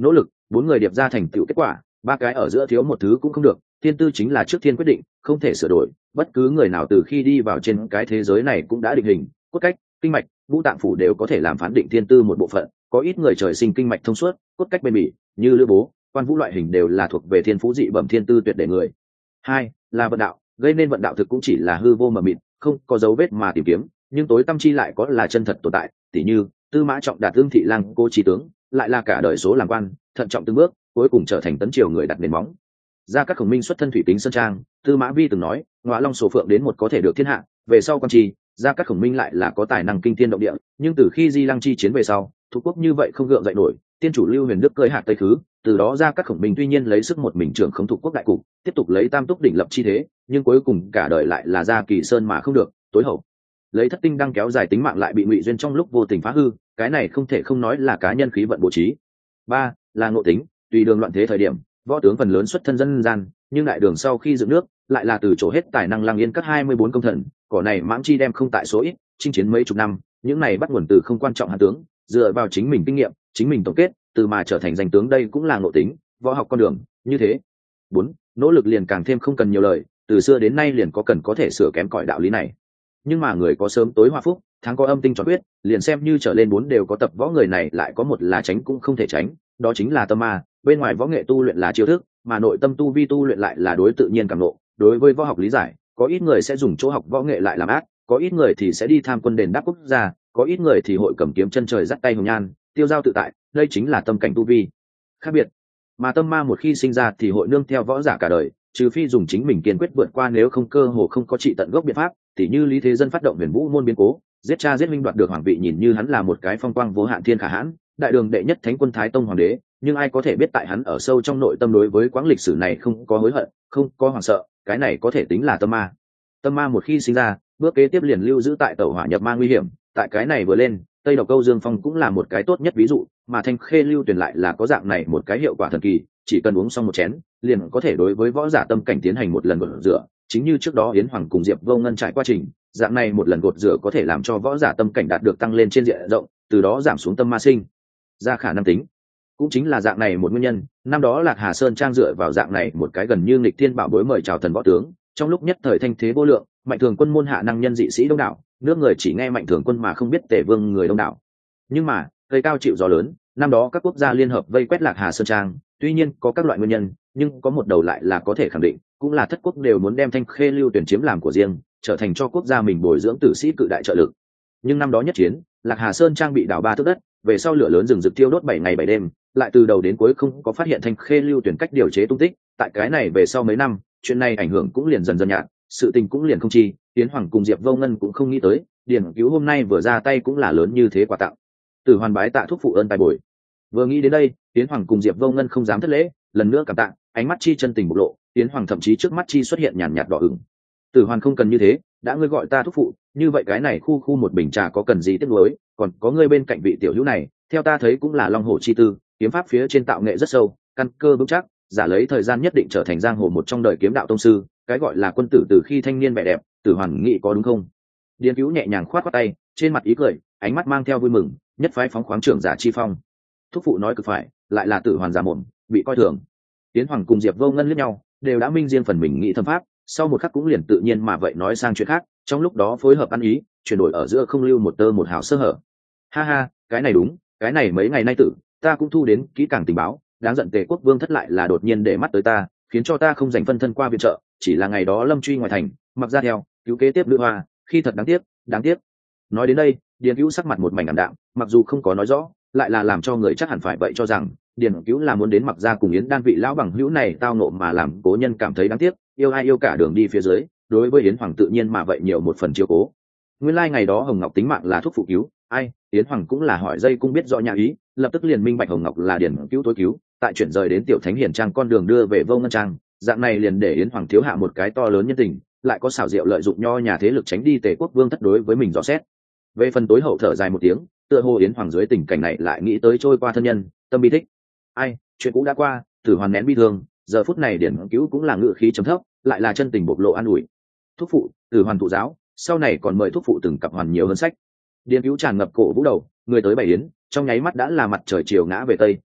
S1: bốn người điệp ra thành tựu kết quả, ba cái ở giữa thiếu một thứ cũng không được, thiên tư chính là trước thiên quyết định, không thể sửa đổi, bất cứ người nào từ khi đi vào trên cái thế giới này cũng đã định hình, cốt cách, kinh mạch, ngũ tạng phủ đều có thể làm phán định thiên tư một bộ phận, có ít người trời sinh kinh mạch thông suốt, cốt cách bền bỉ, như Lữ Bố, Quan Vũ loại hình đều là thuộc về thiên phú dị bẩm thiên tư tuyệt để người. Hai là vận đạo, gây nên vận đạo thực cũng chỉ là hư vô mờ mịt, không có dấu vết mà tìm kiếm, nhưng tối tâm chi lại có là chân thật tồn tại, tỉ như Tư Mã Trọng Đạt Ương Thị Lang Cô Trí Tướng, lại là cả đời số làm quan, thận trọng từng bước, cuối cùng trở thành tấn triều người đặt nền móng. Gia Cát Khổng Minh xuất thân thủy kính sơn trang, Tư Mã Vi từng nói, ngọa long sổ phượng đến một có thể được thiên hạ, về sau quan trì, Gia Cát Khổng Minh lại là có tài năng kinh thiên động địa, nhưng từ khi Di Lăng chi chiến về sau, thuộc quốc như vậy không gượng dậy nổi, tiên chủ Lưu Huyền Đức cơi hạt tây khứ, từ đó Gia Cát Khổng Minh tuy nhiên lấy sức một mình trưởng khống thuộc quốc đại cục, tiếp tục lấy tam túc đỉnh lập chi thế, nhưng cuối cùng cả đời lại là Gia Kỳ Sơn mà không được, tối hậu lấy thất tinh đang kéo dài tính mạng lại bị Ngụy Duyên trong lúc vô tình phá hư, cái này không thể không nói là cá nhân khí vận bố trí. Ba là ngộ tính, tùy đường loạn thế thời điểm, võ tướng phần lớn xuất thân dân gian, nhưng đại đường sau khi dựng nước lại là từ chỗ hết tài năng Lăng Yên các hai mươi bốn công thần, cỏ này mãng chi đem không tại số ít, chinh chiến mấy chục năm, những này bắt nguồn từ không quan trọng hạng tướng, dựa vào chính mình kinh nghiệm, chính mình tổng kết, từ mà trở thành danh tướng, đây cũng là ngộ tính, võ học con đường, như thế. Bốn nỗ lực liền càng thêm không cần nhiều lời, từ xưa đến nay liền có cần có thể sửa kém cỏi đạo lý này. Nhưng mà người có sớm tối hòa phúc, tháng có âm tinh tròn quyết, liền xem như trở lên bốn đều có tập võ người này lại có một là tránh cũng không thể tránh, đó chính là tâm ma. Bên ngoài võ nghệ tu luyện là chiêu thức, mà nội tâm tu vi tu luyện lại là đối tự nhiên cảm nộ. Đối với võ học lý giải, có ít người sẽ dùng chỗ học võ nghệ lại làm ác, có ít người thì sẽ đi tham quân đền đáp quốc gia, có ít người thì hội cầm kiếm chân trời dắt tay hồng nhan, tiêu dao tự tại, đây chính là tâm cảnh tu vi khác biệt. Mà tâm ma một khi sinh ra thì hội nương theo võ giả cả đời, trừ phi dùng chính mình kiên quyết vượt qua, nếu không cơ hồ không có trị tận gốc biện pháp. Tỉ như Lý Thế Dân phát động Huyền Vũ môn biến cố, giết cha giết minh đoạt được hoàng vị, nhìn như hắn là một cái phong quang vô hạn thiên khả hãn, đại đường đệ nhất thánh quân Thái Tông hoàng đế, nhưng ai có thể biết tại hắn ở sâu trong nội tâm đối với quãng lịch sử này không có hối hận, không có hoảng sợ, cái này có thể tính là tâm ma. Tâm ma một khi sinh ra, bước kế tiếp liền lưu giữ tại tẩu hỏa nhập ma nguy hiểm, tại cái này vừa lên, Tây Độc Câu Dương Phong cũng là một cái tốt nhất ví dụ, mà Thanh Khê Lưu Tuyển lại là có dạng này một cái hiệu quả thần kỳ, chỉ cần uống xong một chén, liền có thể đối với võ giả tâm cảnh tiến hành một lần gột rửa, chính như trước đó Yến Hoàng cùng Diệp Vô Ngân trải qua trình, dạng này một lần gột rửa có thể làm cho võ giả tâm cảnh đạt được tăng lên trên diện rộng, từ đó giảm xuống tâm ma sinh ra khả năng tính. Cũng chính là dạng này một nguyên nhân, năm đó Lạc Hà Sơn trang dựa vào dạng này một cái gần như nghịch thiên bảo bối mời chào thần võ tướng, trong lúc nhất thời thanh thế vô lượng, Mạnh Thường Quân môn hạ năng nhân dị sĩ đông đảo, nước người chỉ nghe Mạnh Thường Quân mà không biết Tề Vương người đông đảo. Nhưng mà cây cao chịu gió lớn, năm đó các quốc gia liên hợp vây quét Lạc Hà Sơn trang, tuy nhiên có các loại nguyên nhân, nhưng có một đầu lại là có thể khẳng định, cũng là thất quốc đều muốn đem Thanh Khê Lưu Tuyển chiếm làm của riêng, trở thành cho quốc gia mình bồi dưỡng tử sĩ cự đại trợ lực. Nhưng năm đó nhất chiến, Lạc Hà Sơn trang bị đào ba thước đất, về sau lửa lớn rừng rực thiêu đốt bảy ngày bảy đêm, lại từ đầu đến cuối không có phát hiện Thanh Khê Lưu Tuyển cách điều chế tung tích. Tại cái này về sau mấy năm, chuyện này ảnh hưởng cũng liền dần dần nhạt, sự tình cũng liền không chi, Tiến Hoàng cùng Diệp Vô Ngân cũng không nghĩ tới, Điền Cứu hôm nay vừa ra tay cũng là lớn như thế quà tặng. Tử Hoàn bái tạ thúc phụ ơn tài bồi. Vừa nghĩ đến đây, Tiến Hoàng cùng Diệp Vô Ngân không dám thất lễ, lần nữa cảm tạ, ánh mắt chi chân tình bộc lộ, Tiến Hoàng thậm chí trước mắt chi xuất hiện nhàn nhạt đỏ ửng. Tử Hoàn không cần như thế, đã ngươi gọi ta thúc phụ, như vậy cái này khu khu một bình trà có cần gì tiếc nuối, còn có ngươi bên cạnh vị tiểu hữu này, theo ta thấy cũng là long hổ chi tư, kiếm pháp phía trên tạo nghệ rất sâu, căn cơ vững chắc, giả lấy thời gian nhất định trở thành giang hồ một trong đời kiếm đạo tông sư, cái gọi là quân tử từ khi thanh niên vẻ đẹp, Tử Hoàn nghĩ có đúng không? Điền Cứu nhẹ nhàng khoát khoát tay, trên mặt ý cười, ánh mắt mang theo vui mừng, nhất phái phóng khoáng trưởng giả chi phong. Thúc phụ nói cực phải, lại là Tử Hoàn giả mồm, bị coi thường. Tiến Hoàng cùng Diệp Vô Ngân liếc nhau, đều đã minh riêng phần mình nghĩ thâm pháp, sau một khắc cũng liền tự nhiên mà vậy nói sang chuyện khác, trong lúc đó phối hợp ăn ý, chuyển đổi ở giữa không lưu một tơ một hào sơ hở. Ha ha, cái này đúng, cái này mấy ngày nay tử, ta cũng thu đến kỹ càng tình báo, đáng giận Tề Quốc Vương thất lại là đột nhiên để mắt tới ta, khiến cho ta không dành phân thân qua viện trợ, chỉ là ngày đó Lâm Truy ngoài thành, mặc ra theo, cứu kế tiếp Lữ Hoa, khi thật đáng tiếc, đáng tiếc. Nói đến đây, Điền Cứu sắc mặt một mảnh ảm đạm, mặc dù không có nói rõ, lại là làm cho người chắc hẳn phải vậy cho rằng Điền Cứu là muốn đến Mặc ra cùng Yến Đan vị lão bằng hữu này tao nộ mà làm cố nhân cảm thấy đáng tiếc, yêu ai yêu cả đường đi phía dưới, đối với Yến Hoàng tự nhiên mà vậy nhiều một phần chiếu cố. Nguyên lai like ngày đó Hồng Ngọc tính mạng là thuốc phụ cứu, ai, Yến Hoàng cũng là hỏi dây cũng biết rõ nhà ý, lập tức liền minh bạch Hồng Ngọc là Điền Cứu tối cứu, tại chuyển rời đến Tiểu Thánh Hiển trang con đường đưa về Vô Ngân trang, dạng này liền để Yến Hoàng thiếu hạ một cái to lớn nhân tình, lại có xảo diệu lợi dụng nho nhà thế lực tránh đi Tề Quốc Vương thất đối với mình dò xét. Về phần tối hậu thở dài một tiếng, tựa hồ Yến Hoàng dưới tình cảnh này lại nghĩ tới trôi qua thân nhân, tâm bi thích. Ai, chuyện cũ đã qua, Tử Hoàn nén bi thương, giờ phút này Điền Cứu cũng là ngự khí trầm thấp, lại là chân tình bộc lộ an ủi. Thúc phụ, Tử Hoàn thụ giáo, sau này còn mời thúc phụ từng cặp hoàn nhiều hơn sách. Điền Cứu tràn ngập cổ vũ đầu, người tới bảy yến, trong nháy mắt đã là mặt trời chiều ngã về tây,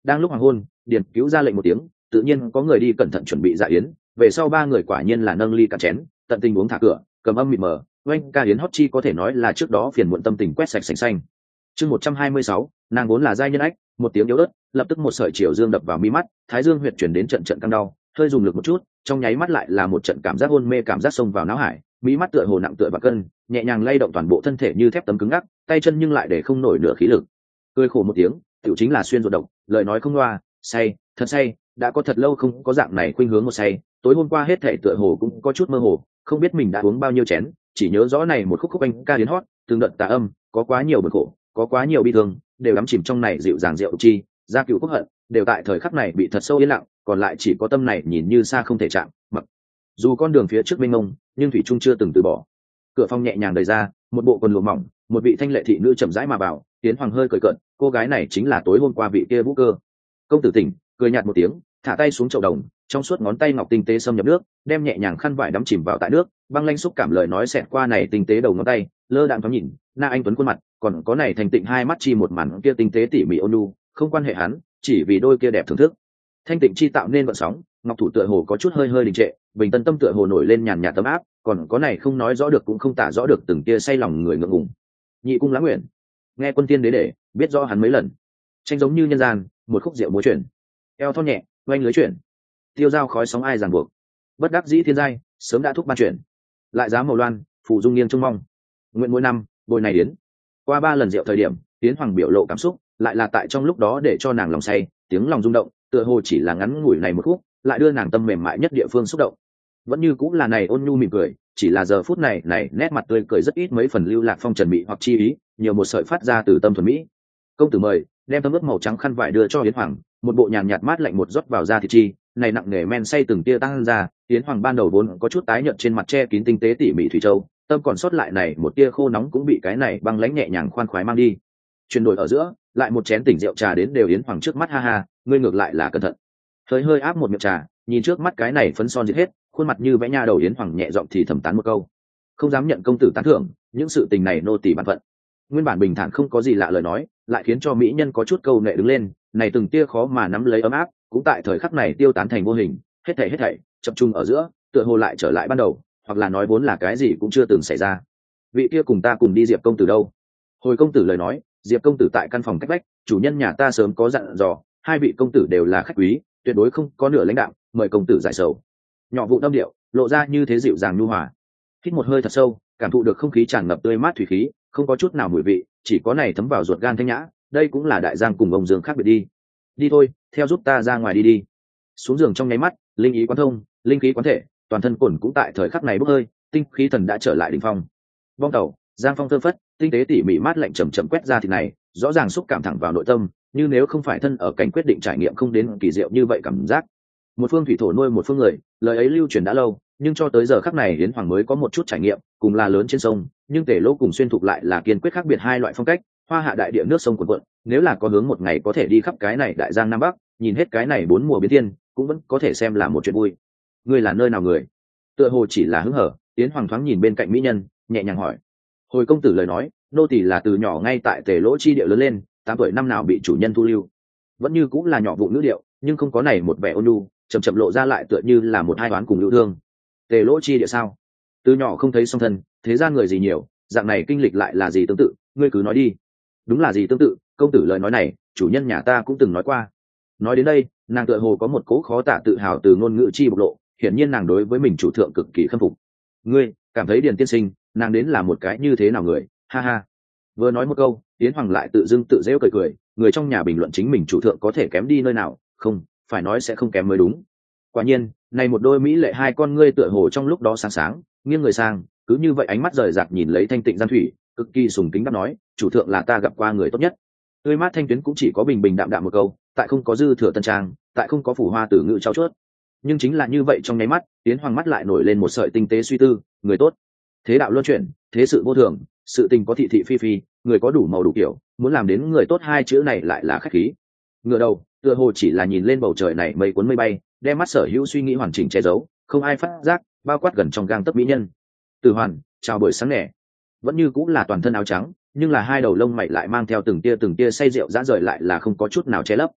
S1: đang lúc hoàng hôn, điền cứu ra lệnh một tiếng, tự nhiên có người đi cẩn thận chuẩn bị dạ yến. Về sau ba người quả nhiên là nâng ly cả chén, tận tình uống thả cửa, cầm âm mịt mờ, oanh ca yến hót chi có thể nói là trước đó phiền muộn tâm tình quét sạch sành xanh. Chương một trăm hai mươi sáu, nàng vốn là giai nhân ách, một tiếng yếu ớt, lập tức một sợi chiều dương đập vào mi mắt, thái dương huyệt chuyển đến trận trận căng đau, hơi dùng lực một chút, trong nháy mắt lại là một trận cảm giác hôn mê, cảm giác xông vào não hải, mí mắt tựa hồ nặng tựa và cân, nhẹ nhàng lay động toàn bộ thân thể như thép tấm cứng ngắc, tay chân nhưng lại để không nổi nửa khí lực. Cười khổ một tiếng, tiểu chính là xuyên ruột độc, lời nói không loa, say, thật say, đã có thật lâu không có dạng này khuynh hướng một say, tối hôm qua hết thảy tựa hồ cũng có chút mơ hồ, không biết mình đã uống bao nhiêu chén, chỉ nhớ rõ này một khúc khúc anh ca đến hót, từng đợt tà âm, có quá nhiều bực khổ, có quá nhiều bi thương, đều đắm chìm trong này dịu dàng rượu chi, gia cựu quốc hận, đều tại thời khắc này bị thật sâu yên lặng, còn lại chỉ có tâm này nhìn như xa không thể chạm, mặc dù con đường phía trước mênh mông, nhưng thủy trung chưa từng từ bỏ. Cửa phòng nhẹ nhàng đẩy ra, một bộ quần lụa mỏng, một vị thanh lệ thị nữ chậm rãi mà vào, Tiến Hoàng hơi cười cợt, cô gái này chính là tối hôm qua vị kia Vũ Cơ. Công tử tỉnh, cười nhạt một tiếng, thả tay xuống chậu đồng, trong suốt ngón tay ngọc tinh tế xâm nhập nước, đem nhẹ nhàng khăn vải đắm chìm vào tại nước, băng lanh xúc cảm lời nói xẹt qua này tinh tế đầu ngón tay, lơ đãng thoáng nhìn, na anh tuấn khuôn mặt, còn có này thành tịnh hai mắt chi một màn kia tinh tế tỉ mỉ ôn nhu, không quan hệ hắn, chỉ vì đôi kia đẹp thưởng thức. Thanh tịnh chi tạo nên vận sóng, ngọc thủ tựa hồ có chút hơi hơi đình trệ, bình tân tâm tựa hồ nổi lên nhàn nhạt tấm áp, còn có này không nói rõ được cũng không tả rõ được từng kia say lòng người ngượng ngùng. Nhị cung lãng nguyện, nghe quân tiên đế để biết rõ hắn mấy lần, tranh giống như nhân gian, một khúc rượu múa chuyển, eo thon nhẹ, oanh lưới chuyển, tiêu dao khói sóng ai ràng buộc, bất đắc dĩ thiên giai, sớm đã thúc ban chuyển, lại giá màu loan, phù dung nghiêng trông mong, nguyện mỗi năm bồi này đến. Qua ba lần rượu thời điểm, Tiến Hoàng biểu lộ cảm xúc, lại là tại trong lúc đó để cho nàng lòng say, tiếng lòng rung động, tựa hồ chỉ là ngắn ngủi này một khúc, lại đưa nàng tâm mềm mại nhất địa phương xúc động. Vẫn như cũng là này ôn nhu mỉm cười, chỉ là giờ phút này này nét mặt tươi cười rất ít mấy phần lưu lạc phong trần mị hoặc chi ý, nhiều một sợi phát ra từ tâm thuần mỹ. Công tử mời, đem tấm ướt màu trắng khăn vải đưa cho Yến Hoàng, một bộ nhàn nhạt mát lạnh một rót vào da thịt chi, này nặng nề men say từng tia tăng ra, Yến Hoàng ban đầu vốn có chút tái nhợt trên mặt che kín tinh tế tỉ mỉ thủy châu, tâm còn sót lại này một tia khô nóng cũng bị cái này băng lãnh nhẹ nhàng khoan khoái mang đi. Chuyển đổi ở giữa, lại một chén tỉnh rượu trà đến đều Yến Hoàng trước mắt, ha ha, ngươi ngược lại là cẩn thận. Hơi hơi áp một miệng trà, nhìn trước mắt cái này phấn son diệt hết, khuôn mặt như vẽ nha đầu Yến Hoàng nhẹ giọng thì thầm tán một câu, không dám nhận công tử tán thưởng, những sự tình này nô tỳ bản phận. Nguyên bản bình thản không có gì lạ lời nói, lại khiến cho mỹ nhân có chút câu nệ đứng lên, này từng tia khó mà nắm lấy ấm áp, cũng tại thời khắc này tiêu tán thành vô hình, hết thảy hết thảy chập trung ở giữa, tựa hồ lại trở lại ban đầu, hoặc là nói vốn là cái gì cũng chưa từng xảy ra. Vị kia cùng ta cùng đi Diệp công tử đâu? Hồi công tử lời nói, Diệp công tử tại căn phòng cách vách, chủ nhân nhà ta sớm có dặn dò, hai vị công tử đều là khách quý, tuyệt đối không có nửa lãnh đạo, mời công tử giải sầu. Nhỏ vụ âm điệu, lộ ra như thế dịu dàng nhu hòa. Hít một hơi thật sâu, cảm thụ được không khí tràn ngập tươi mát thủy khí, không có chút nào mùi vị, chỉ có này thấm vào ruột gan thanh nhã, đây cũng là đại giang cùng ông Dương khác biệt đi. Đi thôi, theo giúp ta ra ngoài đi đi. Xuống giường trong nháy mắt, linh ý quán thông, linh khí quán thể, toàn thân quần cũng tại thời khắc này bốc hơi, tinh khí thần đã trở lại đỉnh phong. Bong tàu, giang phong thơ phất, tinh tế tỉ mỉ mát lạnh chậm chậm quét ra thịt này, rõ ràng xúc cảm thẳng vào nội tâm, như nếu không phải thân ở cảnh quyết định trải nghiệm không đến kỳ diệu như vậy cảm giác. Một phương thủy thổ nuôi một phương người, lời ấy lưu truyền đã lâu, nhưng cho tới giờ khắc này Yến Hoàng mới có một chút trải nghiệm, cùng là lớn trên sông, nhưng Tề Lỗ cùng Xuyên Thục lại là kiên quyết khác biệt hai loại phong cách. Hoa hạ đại địa nước sông cuồn cuộn, nếu là có hướng một ngày có thể đi khắp cái này đại giang nam bắc, nhìn hết cái này bốn mùa biến thiên, cũng vẫn có thể xem là một chuyện vui. Ngươi là nơi nào người? Tựa hồ chỉ là hứng hở, Yến Hoàng thoáng nhìn bên cạnh mỹ nhân, nhẹ nhàng hỏi. Hồi công tử lời nói, nô tỳ là từ nhỏ ngay tại Tề Lỗ chi địa lớn lên, tám tuổi năm nào bị chủ nhân thu lưu. Vẫn như cũng là nhỏ vụ nữ điệu, nhưng không có này một vẻ ôn nhu, chậm chậm lộ ra lại tựa như là một hai toán cùng yêu thương. Tề Lỗ chi địa sao? Từ nhỏ không thấy song thân, thế gian người gì nhiều, dạng này kinh lịch lại là gì tương tự, ngươi cứ nói đi. Đúng là gì tương tự, công tử lời nói này, chủ nhân nhà ta cũng từng nói qua. Nói đến đây, nàng tựa hồ có một cố khó tả tự hào từ ngôn ngữ chi bộc lộ, hiển nhiên nàng đối với mình chủ thượng cực kỳ khâm phục. Ngươi, cảm thấy Điền tiên sinh, nàng đến là một cái như thế nào người, ha ha. Vừa nói một câu, Yến Hoàng lại tự dưng tự dễu cười cười, người trong nhà bình luận chính mình chủ thượng có thể kém đi nơi nào, không, phải nói sẽ không kém mới đúng. Quả nhiên, này một đôi mỹ lệ hai con ngươi tựa hồ trong lúc đó sáng sáng, nghiêng người sang, cứ như vậy ánh mắt rời rạc nhìn lấy thanh tịnh gian thủy, cực kỳ sùng kính đáp nói, chủ thượng là ta gặp qua người tốt nhất. Tươi mát thanh tuyến cũng chỉ có bình bình đạm đạm một câu, tại không có dư thừa tân trang, tại không có phủ hoa tử ngữ trao chuốt. Nhưng chính là như vậy trong nháy mắt, Yến Hoàng mắt lại nổi lên một sợi tinh tế suy tư, người tốt, thế đạo luân chuyển, thế sự vô thường, sự tình có thị thị phi phi, người có đủ màu đủ kiểu, muốn làm đến người tốt hai chữ này lại là khách khí. Ngựa đầu, tựa hồ chỉ là nhìn lên bầu trời này mây cuốn mây bay, đem mắt sở hữu suy nghĩ hoàn chỉnh che giấu, không ai phát giác, bao quát gần trong gang tấc mỹ nhân. Từ Hoàn, chào buổi sáng nè. Vẫn như cũng là toàn thân áo trắng, nhưng là hai đầu lông mày lại mang theo từng tia từng tia say rượu dã rời lại là không có chút nào che lấp.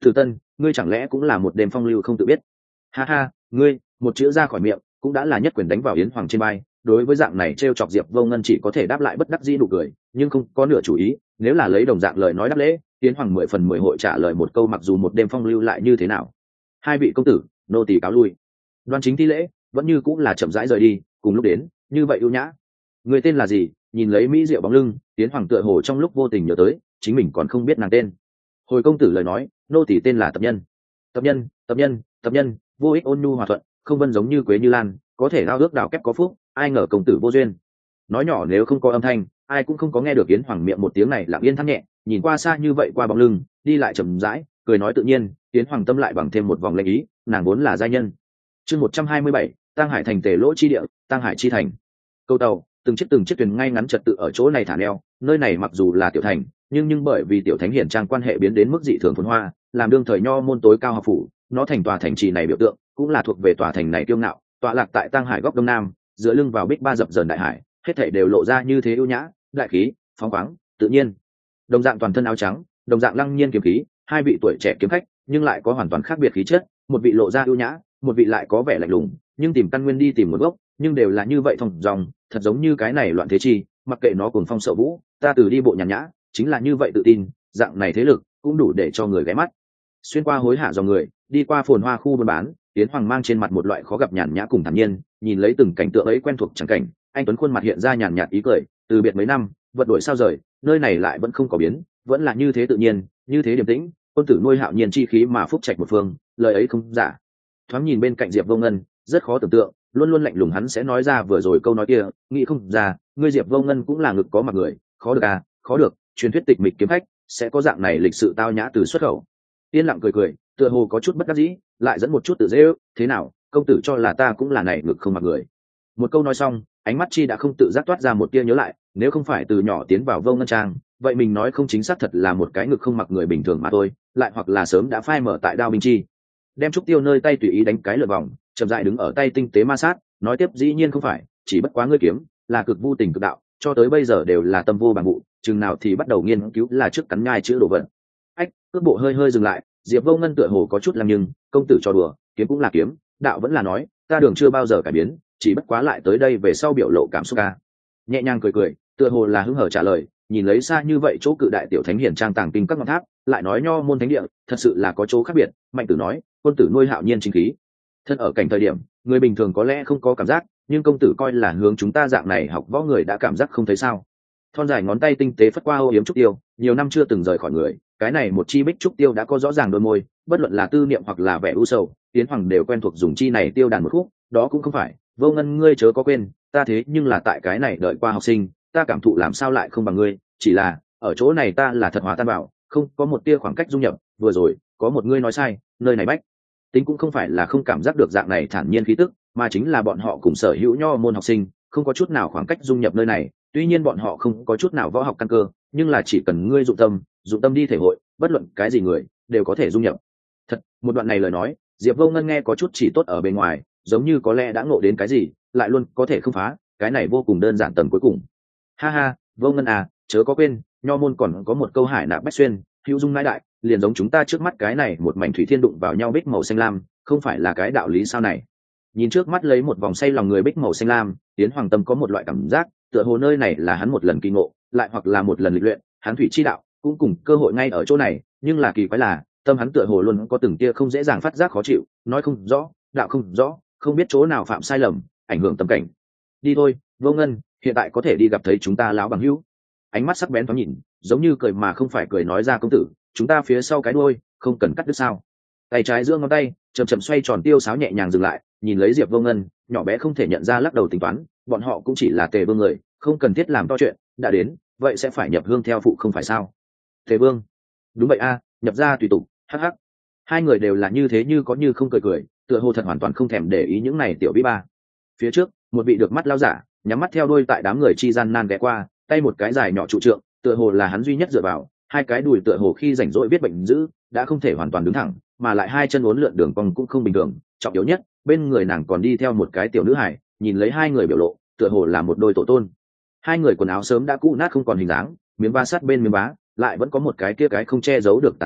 S1: Tử Tân, ngươi chẳng lẽ cũng là một đêm phong lưu không tự biết? Ha ha, ngươi, một chữ ra khỏi miệng, cũng đã là nhất quyền đánh vào Yến Hoàng trên vai. Đối với dạng này trêu chọc Diệp Vô Ngân chỉ có thể đáp lại bất đắc dĩ nụ cười, nhưng không có nửa chủ ý, nếu là lấy đồng dạng lời nói đáp lễ, Yến Hoàng mười phần mười hội trả lời một câu mặc dù một đêm phong lưu lại như thế nào. Hai vị công tử, nô tỳ cáo lui. Đoan Chính thi lễ, vẫn như cũng là chậm rãi rời đi, cùng lúc đến, như vậy ưu nhã. Người tên là gì? Nhìn lấy mỹ diệu bóng lưng, Yến Hoàng tựa hồ trong lúc vô tình nhớ tới, chính mình còn không biết nàng tên. Hồi công tử lời nói, nô tỳ tên là Tập Nhân. Tập Nhân, Tập Nhân, Tập Nhân, vô ích ôn nhu hòa thuận, không vân giống như quế như lan, có thể ao ước đào kép có phúc, ai ngờ công tử vô duyên. Nói nhỏ nếu không có âm thanh, ai cũng không có nghe được Yến Hoàng miệng một tiếng này lặng yên thắt nhẹ, nhìn qua xa như vậy qua bóng lưng, đi lại chậm rãi, cười nói tự nhiên, Yến Hoàng tâm lại bằng thêm một vòng lệnh ý, nàng vốn là giai nhân. Chương một trăm hai mươi bảy, Tăng Hải thành tề lỗ chi địa, Tăng Hải chi thành. Câu tàu, từng chiếc từng chiếc thuyền ngay ngắn trật tự ở chỗ này thả neo, nơi này mặc dù là tiểu thành, nhưng nhưng bởi vì tiểu thánh hiển trang quan hệ biến đến mức dị thường phồn hoa, làm đương thời nho môn tối cao học phủ, nó thành tòa thành trì này biểu tượng, cũng là thuộc về tòa thành này kiêu ngạo, tọa lạc tại Tăng Hải góc đông nam, dựa lưng vào bích ba dập dờn đại hải, hết thảy đều lộ ra như thế ưu nhã, đại khí, phóng khoáng, tự nhiên. Đồng dạng toàn thân áo trắng, đồng dạng lăng nhiên kiếm khí, hai vị tuổi trẻ kiếm khách, nhưng lại có hoàn toàn khác biệt khí chất, một vị lộ ra ưu nhã, một vị lại có vẻ lạnh lùng, nhưng tìm căn nguyên đi tìm một gốc, nhưng đều là như vậy thông dòng, thật giống như cái này loạn thế chi, mặc kệ nó cuồng phong sợ vũ, ta từ đi bộ nhàn nhã, chính là như vậy tự tin, dạng này thế lực cũng đủ để cho người ghé mắt. Xuyên qua hối hả dòng người, đi qua phồn hoa khu buôn bán, Tiến Hoàng mang trên mặt một loại khó gặp nhàn nhã cùng thản nhiên, nhìn lấy từng cảnh tượng ấy quen thuộc chẳng cảnh, anh tuấn khuôn mặt hiện ra nhàn nhạt ý cười, từ biệt mấy năm, vật đổi sao rời, nơi này lại vẫn không có biến, vẫn là như thế tự nhiên, như thế điềm tĩnh, quân tử nuôi hạo nhiên chi khí mà phúc trạch một phương, lời ấy không giả. Thoáng nhìn bên cạnh Diệp Vô Ngân, rất khó tưởng tượng, luôn luôn lạnh lùng hắn sẽ nói ra vừa rồi câu nói kia, nghĩ không ra, ngươi Diệp Vô Ngân cũng là ngực có mặt người, khó được à, khó được, truyền thuyết tịch mịch kiếm khách, sẽ có dạng này lịch sự tao nhã từ xuất khẩu. Yên lặng cười cười, tựa hồ có chút bất đắc dĩ, lại dẫn một chút tự dễ ước, thế nào, công tử cho là ta cũng là này ngực không mặc người. Một câu nói xong, ánh mắt chi đã không tự giác toát ra một tia nhớ lại, nếu không phải từ nhỏ tiến vào Vô Ngân trang, vậy mình nói không chính xác thật là một cái ngực không mặc người bình thường mà thôi, lại hoặc là sớm đã phai mở tại Đao Minh Chi. Đem trúc tiêu nơi tay tùy ý đánh cái lượt vòng, chậm rãi đứng ở tay tinh tế ma sát, nói tiếp dĩ nhiên không phải, chỉ bất quá ngươi kiếm, là cực vô tình cực đạo, cho tới bây giờ đều là tâm vô bằng vụ, chừng nào thì bắt đầu nghiên cứu là trước cắn nhai chữ đồ vận. Ách, cước bộ hơi hơi dừng lại, Diệp Vô Ngân tựa hồ có chút làm nhưng, công tử cho đùa, kiếm cũng là kiếm, đạo vẫn là nói, ta đường chưa bao giờ cải biến, chỉ bất quá lại tới đây về sau biểu lộ cảm xúc ca. Nhẹ nhàng cười cười, tựa hồ là hứng hở trả lời, nhìn lấy xa như vậy chỗ cự đại tiểu thánh hiển trang tàng kinh các ngọn tháp, lại nói nho môn thánh địa, thật sự là có chỗ khác biệt. Mạnh Tử nói, quân tử nuôi hạo nhiên chính khí, thân ở cảnh thời điểm, người bình thường có lẽ không có cảm giác, nhưng công tử coi là hướng chúng ta dạng này học võ người đã cảm giác không thấy sao? Thon dài ngón tay tinh tế phất qua ô yếm trúc tiêu, nhiều năm chưa từng rời khỏi người, cái này một chi bích trúc tiêu đã có rõ ràng đôi môi, bất luận là tư niệm hoặc là vẻ u sầu, Tiến Hoàng đều quen thuộc dùng chi này tiêu đàn một khúc, đó cũng không phải. Vô Ngân ngươi chớ có quên, ta thế nhưng là tại cái này đợi qua học sinh, ta cảm thụ làm sao lại không bằng ngươi, chỉ là ở chỗ này ta là thật hòa tan bảo, không có một tia khoảng cách dung nhập. Vừa rồi có một ngươi nói sai, nơi này bách tính cũng không phải là không cảm giác được dạng này thản nhiên khí tức, mà chính là bọn họ cùng sở hữu nho môn học sinh, không có chút nào khoảng cách dung nhập nơi này. Tuy nhiên bọn họ không có chút nào võ học căn cơ, nhưng là chỉ cần ngươi dụng tâm, dụng tâm đi thể hội, bất luận cái gì người đều có thể dung nhập. Thật, một đoạn này lời nói, Diệp Vô Ngân nghe có chút chỉ tốt ở bên ngoài, giống như có lẽ đã ngộ đến cái gì, lại luôn có thể không phá, cái này vô cùng đơn giản tầng cuối cùng. Ha ha, Vô Ngân à, chớ có quên, nho môn còn có một câu hải nạp bách xuyên, hữu dung nãi đại, liền giống chúng ta trước mắt cái này một mảnh thủy thiên đụng vào nhau bích màu xanh lam, không phải là cái đạo lý sao này? Nhìn trước mắt lấy một vòng say lòng người bích màu xanh lam, Tiến Hoàng tâm có một loại cảm giác, tựa hồ nơi này là hắn một lần kỳ ngộ, lại hoặc là một lần lịch luyện, hắn thủy chi đạo cũng cùng cơ hội ngay ở chỗ này, nhưng là kỳ quái là, tâm hắn tựa hồ luôn có từng tia không dễ dàng phát giác khó chịu, nói không rõ, đạo không rõ, không biết chỗ nào phạm sai lầm, ảnh hưởng tâm cảnh. Đi thôi, Vô Ngân, hiện tại có thể đi gặp thấy chúng ta lão bằng hữu. Ánh mắt sắc bén thoáng nhìn, giống như cười mà không phải cười nói ra công tử, chúng ta phía sau cái đuôi, không cần cắt đứt sao? Tay trái giữa ngón tay, chậm chậm xoay tròn tiêu sáo nhẹ nhàng dừng lại, nhìn lấy Diệp Vô Ngân, nhỏ bé không thể nhận ra lắc đầu tính toán, bọn họ cũng chỉ là Tề Vương người, không cần thiết làm to chuyện, đã đến, vậy sẽ phải nhập hương theo phụ không phải sao? Tề Vương, đúng vậy a, nhập ra tùy tục, hắc hắc. Hai người đều là như thế như có như không cười cười, tựa hồ thật hoàn toàn không thèm để ý những này tiểu vĩ ba. Phía trước, một vị được mắt lao giả, nhắm mắt theo đuôi tại đám người chi gian nan ghé qua, tay một cái dài nhỏ trụ trượng, tựa hồ là hắn duy nhất dựa vào, hai cái đùi tựa hồ khi rảnh rỗi biết bệnh dữ, đã không thể hoàn toàn đứng thẳng, mà lại hai chân uốn lượn đường cong cũng không bình thường, trọng yếu nhất, bên người nàng còn đi theo một cái tiểu nữ hài, nhìn lấy hai người biểu lộ, tựa hồ là một đôi tổ tôn. Hai người quần áo sớm đã cũ nát không còn hình dáng, miếng va sát bên miếng vá, lại vẫn có một cái kia cái không che giấu được tàn phá,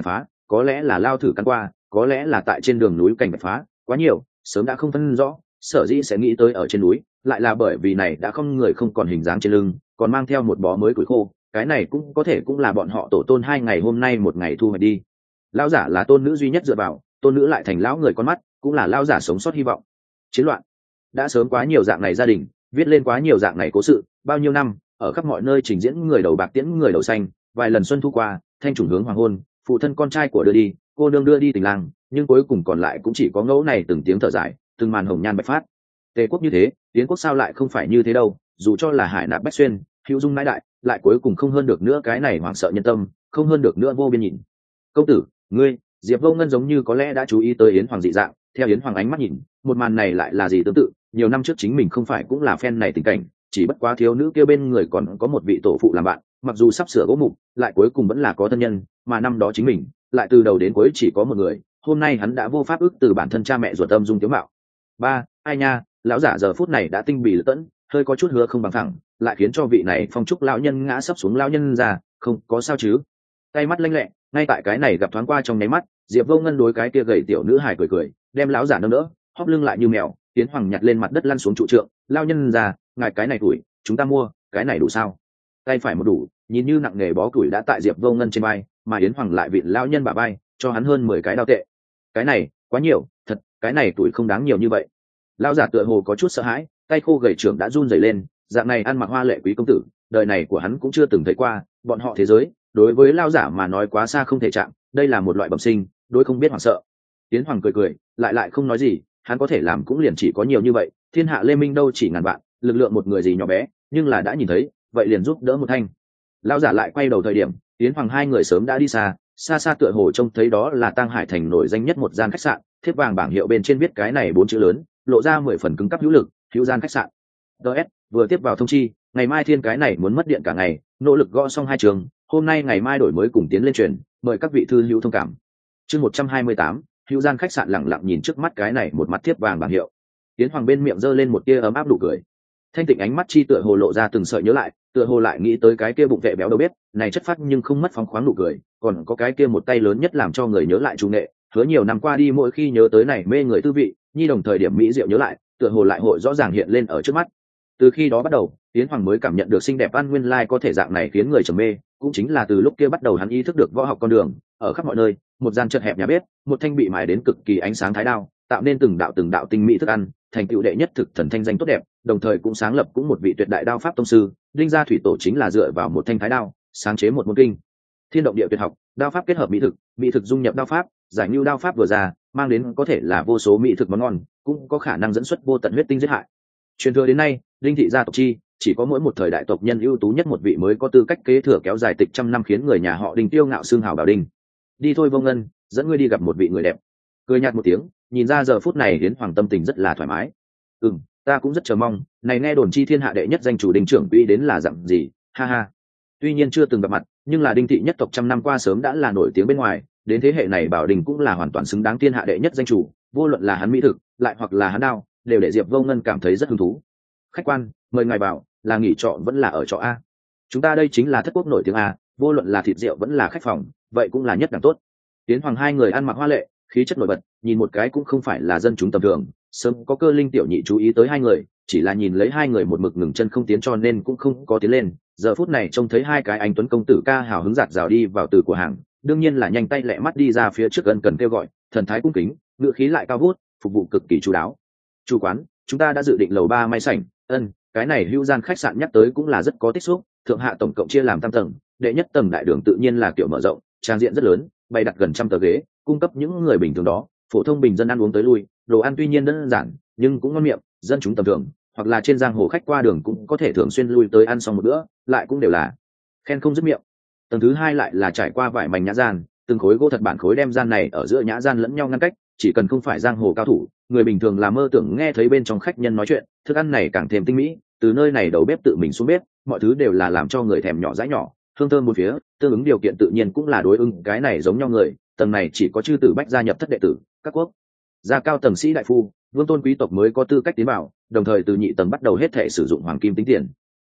S1: có lẽ là lao thử cắn qua, có lẽ là tại trên đường núi cảnh bạch phá quá nhiều, sớm đã không phân rõ, sở dĩ sẽ nghĩ tới ở trên núi, lại là bởi vì này đã không người không còn hình dáng trên lưng, còn mang theo một bó mới củi khô, cái này cũng có thể cũng là bọn họ tổ tôn hai ngày hôm nay một ngày thu hoạch đi. Lão giả là tôn nữ duy nhất dựa vào, tôn nữ lại thành lão người con mắt, cũng là lão giả sống sót hy vọng. Chiến loạn đã sớm quá nhiều dạng này gia đình, viết lên quá nhiều dạng này cố sự, bao nhiêu năm ở khắp mọi nơi trình diễn người đầu bạc tiễn người đầu xanh, vài lần xuân thu qua, thanh trùng hướng hoàng hôn, phụ thân con trai của đưa đi, cô nương đưa đi tình lang, nhưng cuối cùng còn lại cũng chỉ có ngẫu này từng tiếng thở dài, từng màn hồng nhan bạch phát. Tề quốc như thế, tiến quốc sao lại không phải như thế đâu, dù cho là hải nạp bách xuyên, hữu dung nãi đại, lại cuối cùng không hơn được nữa cái này hoảng sợ nhân tâm, không hơn được nữa vô biên nhìn. Công tử, ngươi, Diệp Vô Ngân giống như có lẽ đã chú ý tới Yến Hoàng dị dạng, theo Yến Hoàng ánh mắt nhìn, một màn này lại là gì tương tự, nhiều năm trước chính mình không phải cũng là fan này tình cảnh, chỉ bất quá thiếu nữ kia bên người còn có một vị tổ phụ làm bạn, mặc dù sắp sửa gỗ mục, lại cuối cùng vẫn là có thân nhân, mà năm đó chính mình, lại từ đầu đến cuối chỉ có một người, hôm nay hắn đã vô pháp ức từ bản thân cha mẹ ruột âm dung tiếu mạo. Ba, ai nha, lão giả giờ phút này đã tinh bì lỡ tẫn, hơi có chút hứa không bằng thẳng, lại khiến cho vị này phong trúc lão nhân ngã sấp xuống lão nhân ra, không có sao chứ? Tay mắt lanh lẹ, ngay tại cái này gặp thoáng qua trong nháy mắt, Diệp Vô Ngân đối cái kia gầy tiểu nữ hài cười cười, đem lão giả nâng đỡ, hóp lưng lại như mèo, Tiến Hoàng nhặt lên mặt đất lăn xuống trụ trượng, lão nhân ra, ngài cái này tuổi, chúng ta mua, cái này đủ sao? Tay phải một đủ, nhìn như nặng nghề bó củi đã tại Diệp Vô Ngân trên vai, mà Yến Hoàng lại vịn lão nhân bả vai, cho hắn hơn mười cái đao tệ. Cái này, quá nhiều, thật, cái này tuổi không đáng nhiều như vậy. Lão giả tựa hồ có chút sợ hãi, tay khô gầy trưởng đã run rẩy lên, dạng này ăn mặc hoa lệ quý công tử, đời này của hắn cũng chưa từng thấy qua, bọn họ thế giới, đối với lão giả mà nói quá xa không thể chạm, đây là một loại bẩm sinh, đối không biết hoảng sợ. Tiến Hoàng cười cười, lại lại không nói gì, hắn có thể làm cũng liền chỉ có nhiều như vậy, thiên hạ lê minh đâu chỉ ngàn vạn, lực lượng một người gì nhỏ bé, nhưng là đã nhìn thấy, vậy liền giúp đỡ một thanh. Lão giả lại quay đầu thời điểm, Tiến Hoàng hai người sớm đã đi xa, xa xa tựa hồ trông thấy đó là Tang Hải thành nổi danh nhất một gian khách sạn, thiếp vàng bảng hiệu bên trên viết cái này bốn chữ lớn, lộ ra mười phần cứng cáp hữu lực, hữu gian khách sạn. ds vừa tiếp vào thông chi, ngày mai thiên cái này muốn mất điện cả ngày, nỗ lực gõ xong hai trường, hôm nay ngày mai đổi mới cùng tiến lên truyền, mời các vị thư hữu thông cảm. Chương một trăm hai mươi tám, hữu gian khách sạn lặng lặng nhìn trước mắt cái này một mặt thiếp vàng bảng hiệu. Tiến Hoàng bên miệng giơ lên một tia ấm áp nụ cười. Thanh tịnh ánh mắt chi tựa hồ lộ ra từng sợi nhớ lại, tựa hồ lại nghĩ tới cái kia bụng vệ béo đâu biết, này chất phát nhưng không mất phóng khoáng nụ cười, còn có cái kia một tay lớn nhất làm cho người nhớ lại chủ nghệ, hứa nhiều năm qua đi mỗi khi nhớ tới này mê người tư vị, nhi đồng thời điểm mỹ diệu nhớ lại, tựa hồ lại hội rõ ràng hiện lên ở trước mắt. Từ khi đó bắt đầu, Tiến Hoàng mới cảm nhận được xinh đẹp ăn nguyên lai có thể dạng này khiến người trầm mê, cũng chính là từ lúc kia bắt đầu hắn ý thức được võ học con đường, ở khắp mọi nơi, một gian chật hẹp nhà bếp, một thanh bị mài đến cực kỳ ánh sáng thái đao, tạo nên từng đạo từng đạo tinh mỹ thức ăn, thành tựu đệ nhất thực thần thanh danh tốt đẹp, đồng thời cũng sáng lập cũng một vị tuyệt đại đao pháp tông sư, linh gia thủy tổ chính là dựa vào một thanh thái đao, sáng chế một môn kinh thiên động địa tuyệt học, đao pháp kết hợp mỹ thực, mỹ thực dung nhập đao pháp, giải nhu đao pháp vừa ra, mang đến có thể là vô số mỹ thực món ngon, cũng có khả năng dẫn xuất vô tận huyết tinh giết hại. Truyền thừa đến nay, linh thị gia tộc chi chỉ có mỗi một thời đại tộc nhân ưu tú nhất một vị mới có tư cách kế thừa kéo dài tịch trăm năm, khiến người nhà họ Đinh tiêu ngạo xương hào bảo Đinh. Đi thôi Vô Ngân, dẫn ngươi đi gặp một vị người đẹp. Cười nhạt một tiếng, nhìn ra giờ phút này Hiến Hoàng tâm tình rất là thoải mái. Ừm, ta cũng rất chờ mong, này nghe đồn chi thiên hạ đệ nhất danh chủ Đinh trưởng quỹ đến là dặn gì, ha ha. Tuy nhiên chưa từng gặp mặt, nhưng là Đinh thị nhất tộc trăm năm qua sớm đã là nổi tiếng bên ngoài, đến thế hệ này Bảo Đình cũng là hoàn toàn xứng đáng thiên hạ đệ nhất danh chủ, vô luận là hắn mỹ thực, lại hoặc là hắn đao, đều để Diệp Vô Ngân cảm thấy rất hứng thú. Khách quan, mời ngài vào, là nghỉ trọ vẫn là ở trọ a? Chúng ta đây chính là thất quốc nổi tiếng a, vô luận là thịt rượu vẫn là khách phòng, vậy cũng là nhất đẳng tốt. Tiến Hoàng hai người ăn mặc hoa lệ, khí chất nổi bật, nhìn một cái cũng không phải là dân chúng tầm thường, sớm có Cơ Linh tiểu nhị chú ý tới hai người, chỉ là nhìn lấy hai người một mực ngừng chân không tiến cho nên cũng không có tiến lên. Giờ phút này trông thấy hai cái anh tuấn công tử ca hào hứng giạt rào đi vào từ cửa hàng, đương nhiên là nhanh tay lẹ mắt đi ra phía trước gần cần kêu gọi, thần thái cung kính, ngựa khí lại cao vút, phục vụ cực kỳ chú đáo. Chủ quán, chúng ta đã dự định lầu ba may sảnh, ân, cái này hữu gian khách sạn nhắc tới cũng là rất có tích xúc, thượng hạ tổng cộng chia làm tam tầng, đệ nhất tầng đại đường tự nhiên là kiểu mở rộng, trang diện rất lớn, bày đặt gần trăm tờ ghế, cung cấp những người bình thường đó, phổ thông bình dân ăn uống tới lui, đồ ăn tuy nhiên đơn giản, nhưng cũng ngon miệng, dân chúng tầm thường, hoặc là trên giang hồ khách qua đường cũng có thể thường xuyên lui tới ăn xong một bữa, lại cũng đều là khen không dứt miệng. Tầng thứ hai lại là trải qua vải mảnh nhã gian, từng khối gỗ thật bản khối đem gian này ở giữa nhã gian lẫn nhau ngăn cách, chỉ cần không phải giang hồ cao thủ, người bình thường là mơ tưởng nghe thấy bên trong khách nhân nói chuyện, thức ăn này càng thêm tinh mỹ, từ nơi này đầu bếp tự mình xuống bếp, mọi thứ đều là làm cho người thèm nhỏ dãi nhỏ, hương thơm một phía, tương ứng điều kiện tự nhiên cũng là đối ứng cái này giống nhau người, tầng này chỉ có chư tử bách gia nhập thất đệ tử, các quốc gia cao tầng sĩ đại phu, vương tôn quý tộc mới có tư cách tiến vào, đồng thời từ nhị tầng bắt đầu hết thể sử dụng hoàng kim tính tiền.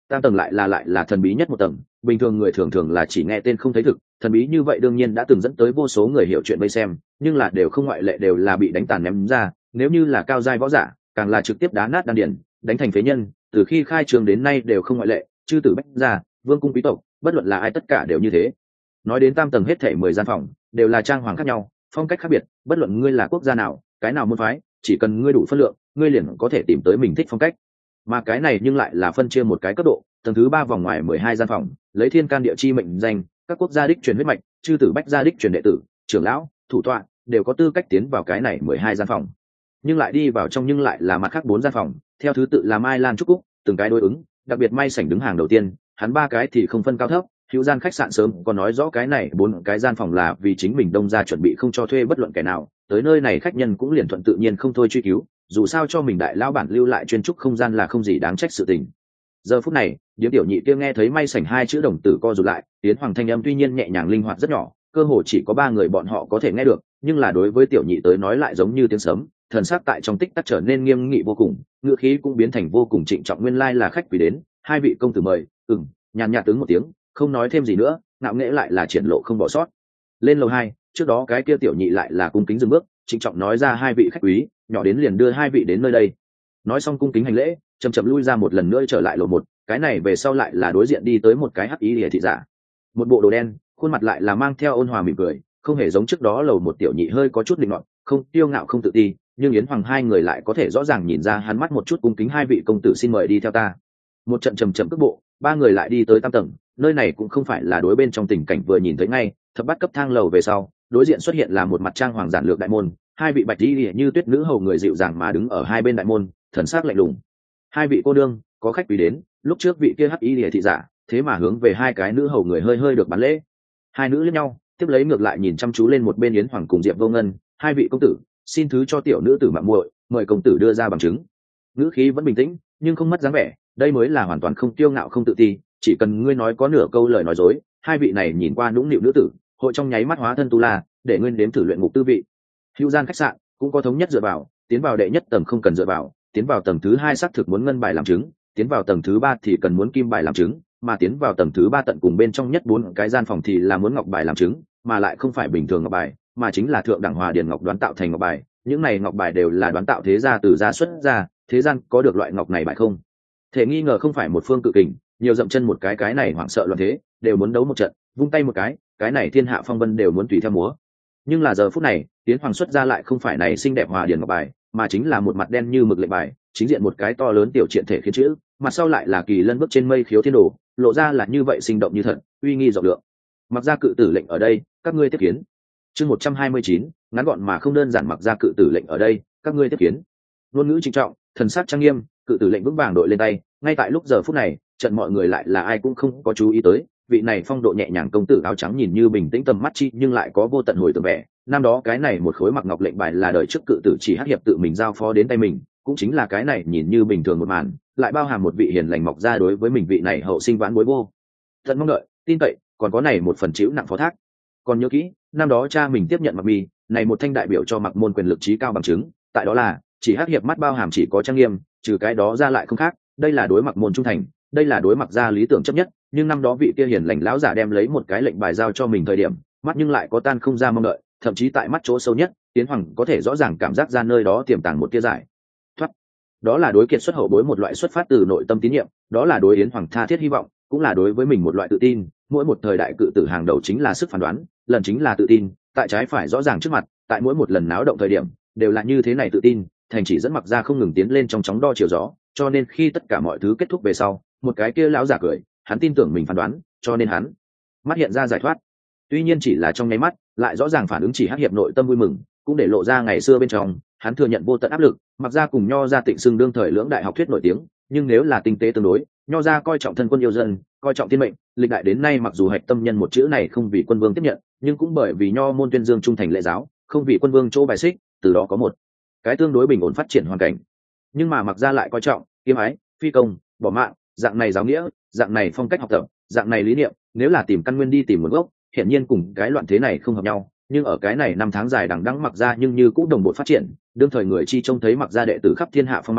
S1: tam tầng lại là lại là thần bí nhất một tầng, bình thường người thường thường là chỉ nghe tên không thấy thực, thần bí như vậy đương nhiên đã từng dẫn tới vô số người hiểu chuyện vây xem, nhưng là đều không ngoại lệ đều là bị đánh tàn ném ra, nếu như là cao giai võ giả càng là trực tiếp đá nát đan điển, đánh thành phế nhân, từ khi khai trường đến nay đều không ngoại lệ, chư tử bách gia, vương cung quý tộc, bất luận là ai tất cả đều như thế. Nói đến tam tầng hết thảy mười gian phòng, đều là trang hoàng khác nhau, phong cách khác biệt, bất luận ngươi là quốc gia nào, cái nào môn phái, chỉ cần ngươi đủ phân lượng, ngươi liền có thể tìm tới mình thích phong cách. Mà cái này nhưng lại là phân chia một cái cấp độ, tầng thứ ba vòng ngoài mười hai gian phòng, lấy thiên can địa chi mệnh danh, các quốc gia đích truyền huyết mạch, chư tử bách gia đích truyền đệ tử, trưởng lão, thủ tọa đều có tư cách tiến vào cái này mười hai gian phòng. Nhưng lại đi vào trong nhưng lại là mặt khác bốn gian phòng, theo thứ tự là Mai Lan Trúc Cúc, từng cái đối ứng, đặc biệt May Sảnh đứng hàng đầu tiên, hắn ba cái thì không phân cao thấp, hữu gian khách sạn sớm còn nói rõ cái này bốn cái gian phòng là vì chính mình đông ra chuẩn bị không cho thuê bất luận kẻ nào, tới nơi này khách nhân cũng liền thuận tự nhiên không thôi truy cứu, dù sao cho mình đại lão bản lưu lại chuyên trúc không gian là không gì đáng trách sự tình. Giờ phút này, điếm tiểu nhị kia nghe thấy May Sảnh hai chữ đồng tử co rụt lại, tiến hoàng thanh âm tuy nhiên nhẹ nhàng linh hoạt rất nhỏ, cơ hồ chỉ có ba người bọn họ có thể nghe được, nhưng là đối với tiểu nhị tới nói lại giống như tiếng sấm, thần sắc tại trong tích tắc trở nên nghiêm nghị vô cùng, ngữ khí cũng biến thành vô cùng trịnh trọng, nguyên lai là khách quý đến, hai vị công tử mời. Ừm, nhàn nhạt tướng một tiếng, không nói thêm gì nữa, ngạo nghễ lại là triển lộ không bỏ sót. Lên lầu hai, trước đó cái kia tiểu nhị lại là cung kính dừng bước, trịnh trọng nói ra hai vị khách quý, nhỏ đến liền đưa hai vị đến nơi đây. Nói xong cung kính hành lễ, chậm chậm lui ra một lần nữa trở lại lầu một, cái này về sau lại là đối diện đi tới một cái hắc ý liễu thị giả, một bộ đồ đen, khuôn mặt lại là mang theo ôn hòa mỉm cười, không hề giống trước đó lầu một tiểu nhị hơi có chút định nọt, không tiêu ngạo không tự ti, nhưng yến hoàng hai người lại có thể rõ ràng nhìn ra hắn mắt một chút cung kính, hai vị công tử xin mời đi theo ta. Một trận trầm trầm cước bộ, ba người lại đi tới tam tầng, nơi này cũng không phải là đối bên trong tình cảnh vừa nhìn thấy ngay, thập bát cấp thang lầu về sau, đối diện xuất hiện là một mặt trang hoàng giản lược đại môn, hai vị bạch y như tuyết nữ hầu người dịu dàng mà đứng ở hai bên đại môn, thần sắc lạnh lùng. Hai vị cô đương, có khách quý đến, lúc trước vị kia hắc y liễu thị giả, thế mà hướng về hai cái nữ hầu người hơi hơi được bán lễ. Hai nữ liếc nhau, tiếp lấy ngược lại nhìn chăm chú lên một bên yến hoàng cùng Diệp Vô Ngân, hai vị công tử, xin thứ cho tiểu nữ tử mạng muội, mời công tử đưa ra bằng chứng. Ngữ khí vẫn bình tĩnh, nhưng không mất dáng vẻ, đây mới là hoàn toàn không tiêu ngạo không tự ti, chỉ cần ngươi nói có nửa câu lời nói dối, hai vị này nhìn qua nũng nịu nữ tử, hội trong nháy mắt hóa thân tu la, để ngươi nếm thử luyện ngục tư vị. Hữu gian khách sạn cũng có thống nhất dựa vào, tiến vào đệ nhất tầng không cần dựa vào, tiến vào tầng thứ hai xác thực muốn ngân bài làm chứng, tiến vào tầng thứ ba thì cần muốn kim bài làm chứng, mà tiến vào tầng thứ ba tận cùng bên trong nhất bốn cái gian phòng thì là muốn ngọc bài làm chứng, mà lại không phải bình thường ngọc bài, mà chính là thượng đẳng hòa điển ngọc đoán tạo thành ngọc bài. Những này ngọc bài đều là đoán tạo thế gia từ gia xuất ra, thế gian có được loại ngọc này bài không thể nghi ngờ không phải một phương cự kình, nhiều dậm chân một cái cái này hoảng sợ loạn thế, đều muốn đấu một trận, vung tay một cái, cái này thiên hạ phong vân đều muốn tùy theo múa. Nhưng là giờ phút này, tiến hoàng xuất ra lại không phải này xinh đẹp hòa điển ngọc bài, mà chính là một mặt đen như mực lệnh bài, chính diện một cái to lớn tiểu triện thể khiến chữ, mặt sau lại là kỳ lân bước trên mây khiếu thiên đồ, lộ ra là như vậy sinh động như thật, uy nghi rộng lượng. Mặc ra cự tử lệnh ở đây, các ngươi tiếp kiến. Chương một trăm hai mươi chín, ngắn gọn mà không đơn giản, mặc ra cự tử lệnh ở đây, các ngươi tiếp kiến. Ngôn ngữ trịnh trọng, thần sắc trang nghiêm, cự tử lệnh vững vàng đội lên tay. Ngay tại lúc giờ phút này, trận mọi người lại là ai cũng không có chú ý tới, vị này phong độ nhẹ nhàng công tử áo trắng nhìn như bình tĩnh tầm mắt chi, nhưng lại có vô tận hồi tưởng vẻ. Năm đó cái này một khối mặc ngọc lệnh bài là đời trước cự tử chỉ hắc hiệp tự mình giao phó đến tay mình, cũng chính là cái này nhìn như bình thường một màn, lại bao hàm một vị hiền lành mọc ra đối với mình vị này hậu sinh vãn bối vô thật mong đợi, tin cậy, còn có này một phần chịu nặng phó thác. Còn nhớ kỹ, năm đó cha mình tiếp nhận Mặc Mi, này một thanh đại biểu cho Mặc môn quyền lực trí cao bằng chứng, tại đó là chỉ hắc hiệp mắt bao hàm chỉ có trang nghiêm, trừ cái đó ra lại không khác, đây là đối Mặc môn trung thành, đây là đối Mặc gia lý tưởng chấp nhất. Nhưng năm đó vị kia hiền lành lão giả đem lấy một cái lệnh bài giao cho mình thời điểm, mắt nhưng lại có tan không ra mong đợi, thậm chí tại mắt chỗ sâu nhất, Tiến Hoàng có thể rõ ràng cảm giác ra nơi đó tiềm tàng một tia giải thoát. Đó là đối kiệt xuất hậu bối một loại xuất phát từ nội tâm tín nhiệm, đó là đối Yến Hoàng tha thiết hy vọng, cũng là đối với mình một loại tự tin. Mỗi một thời đại cự tử hàng đầu chính là sức phán đoán, lần chính là tự tin, tại trái phải rõ ràng trước mặt, tại mỗi một lần náo động thời điểm, đều là như thế này tự tin, thành chỉ dẫn Mặc ra không ngừng tiến lên trong chóng đo chiều gió. Cho nên khi tất cả mọi thứ kết thúc về sau, một cái kia lão giả cười, hắn tin tưởng mình phán đoán, cho nên hắn mắt hiện ra giải thoát. Tuy nhiên chỉ là trong nháy mắt, lại rõ ràng phản ứng chỉ hắc hiệp nội tâm vui mừng, cũng để lộ ra ngày xưa bên trong hắn thừa nhận vô tận áp lực. Mặc ra cùng Nho ra Tịnh xưng đương thời lưỡng đại học thuyết nổi tiếng, nhưng nếu là tinh tế tương đối, Nho ra coi trọng thân quân yêu dân, coi trọng thiên mệnh, lịch đại đến nay mặc dù hạch tâm nhân một chữ này không vì quân vương tiếp nhận, nhưng cũng bởi vì Nho môn tuyên dương trung thành lễ giáo, không vì quân vương chỗ bài xích, từ đó có một cái tương đối bình ổn phát triển hoàn cảnh. Nhưng mà Mặc ra lại coi trọng kiêm ái, phi công, bỏ mạng, dạng này giáo nghĩa, dạng này phong cách học tập, dạng này lý niệm, nếu là tìm căn nguyên đi tìm nguồn gốc, hiển nhiên cùng cái loạn thế này không hợp nhau. Nhưng ở cái này năm tháng dài đằng đẵng Mặc ra nhưng như cũng đồng bộ phát triển, đương thời người chi trông thấy Mặc ra đệ tử khắp thiên hạ phong mang,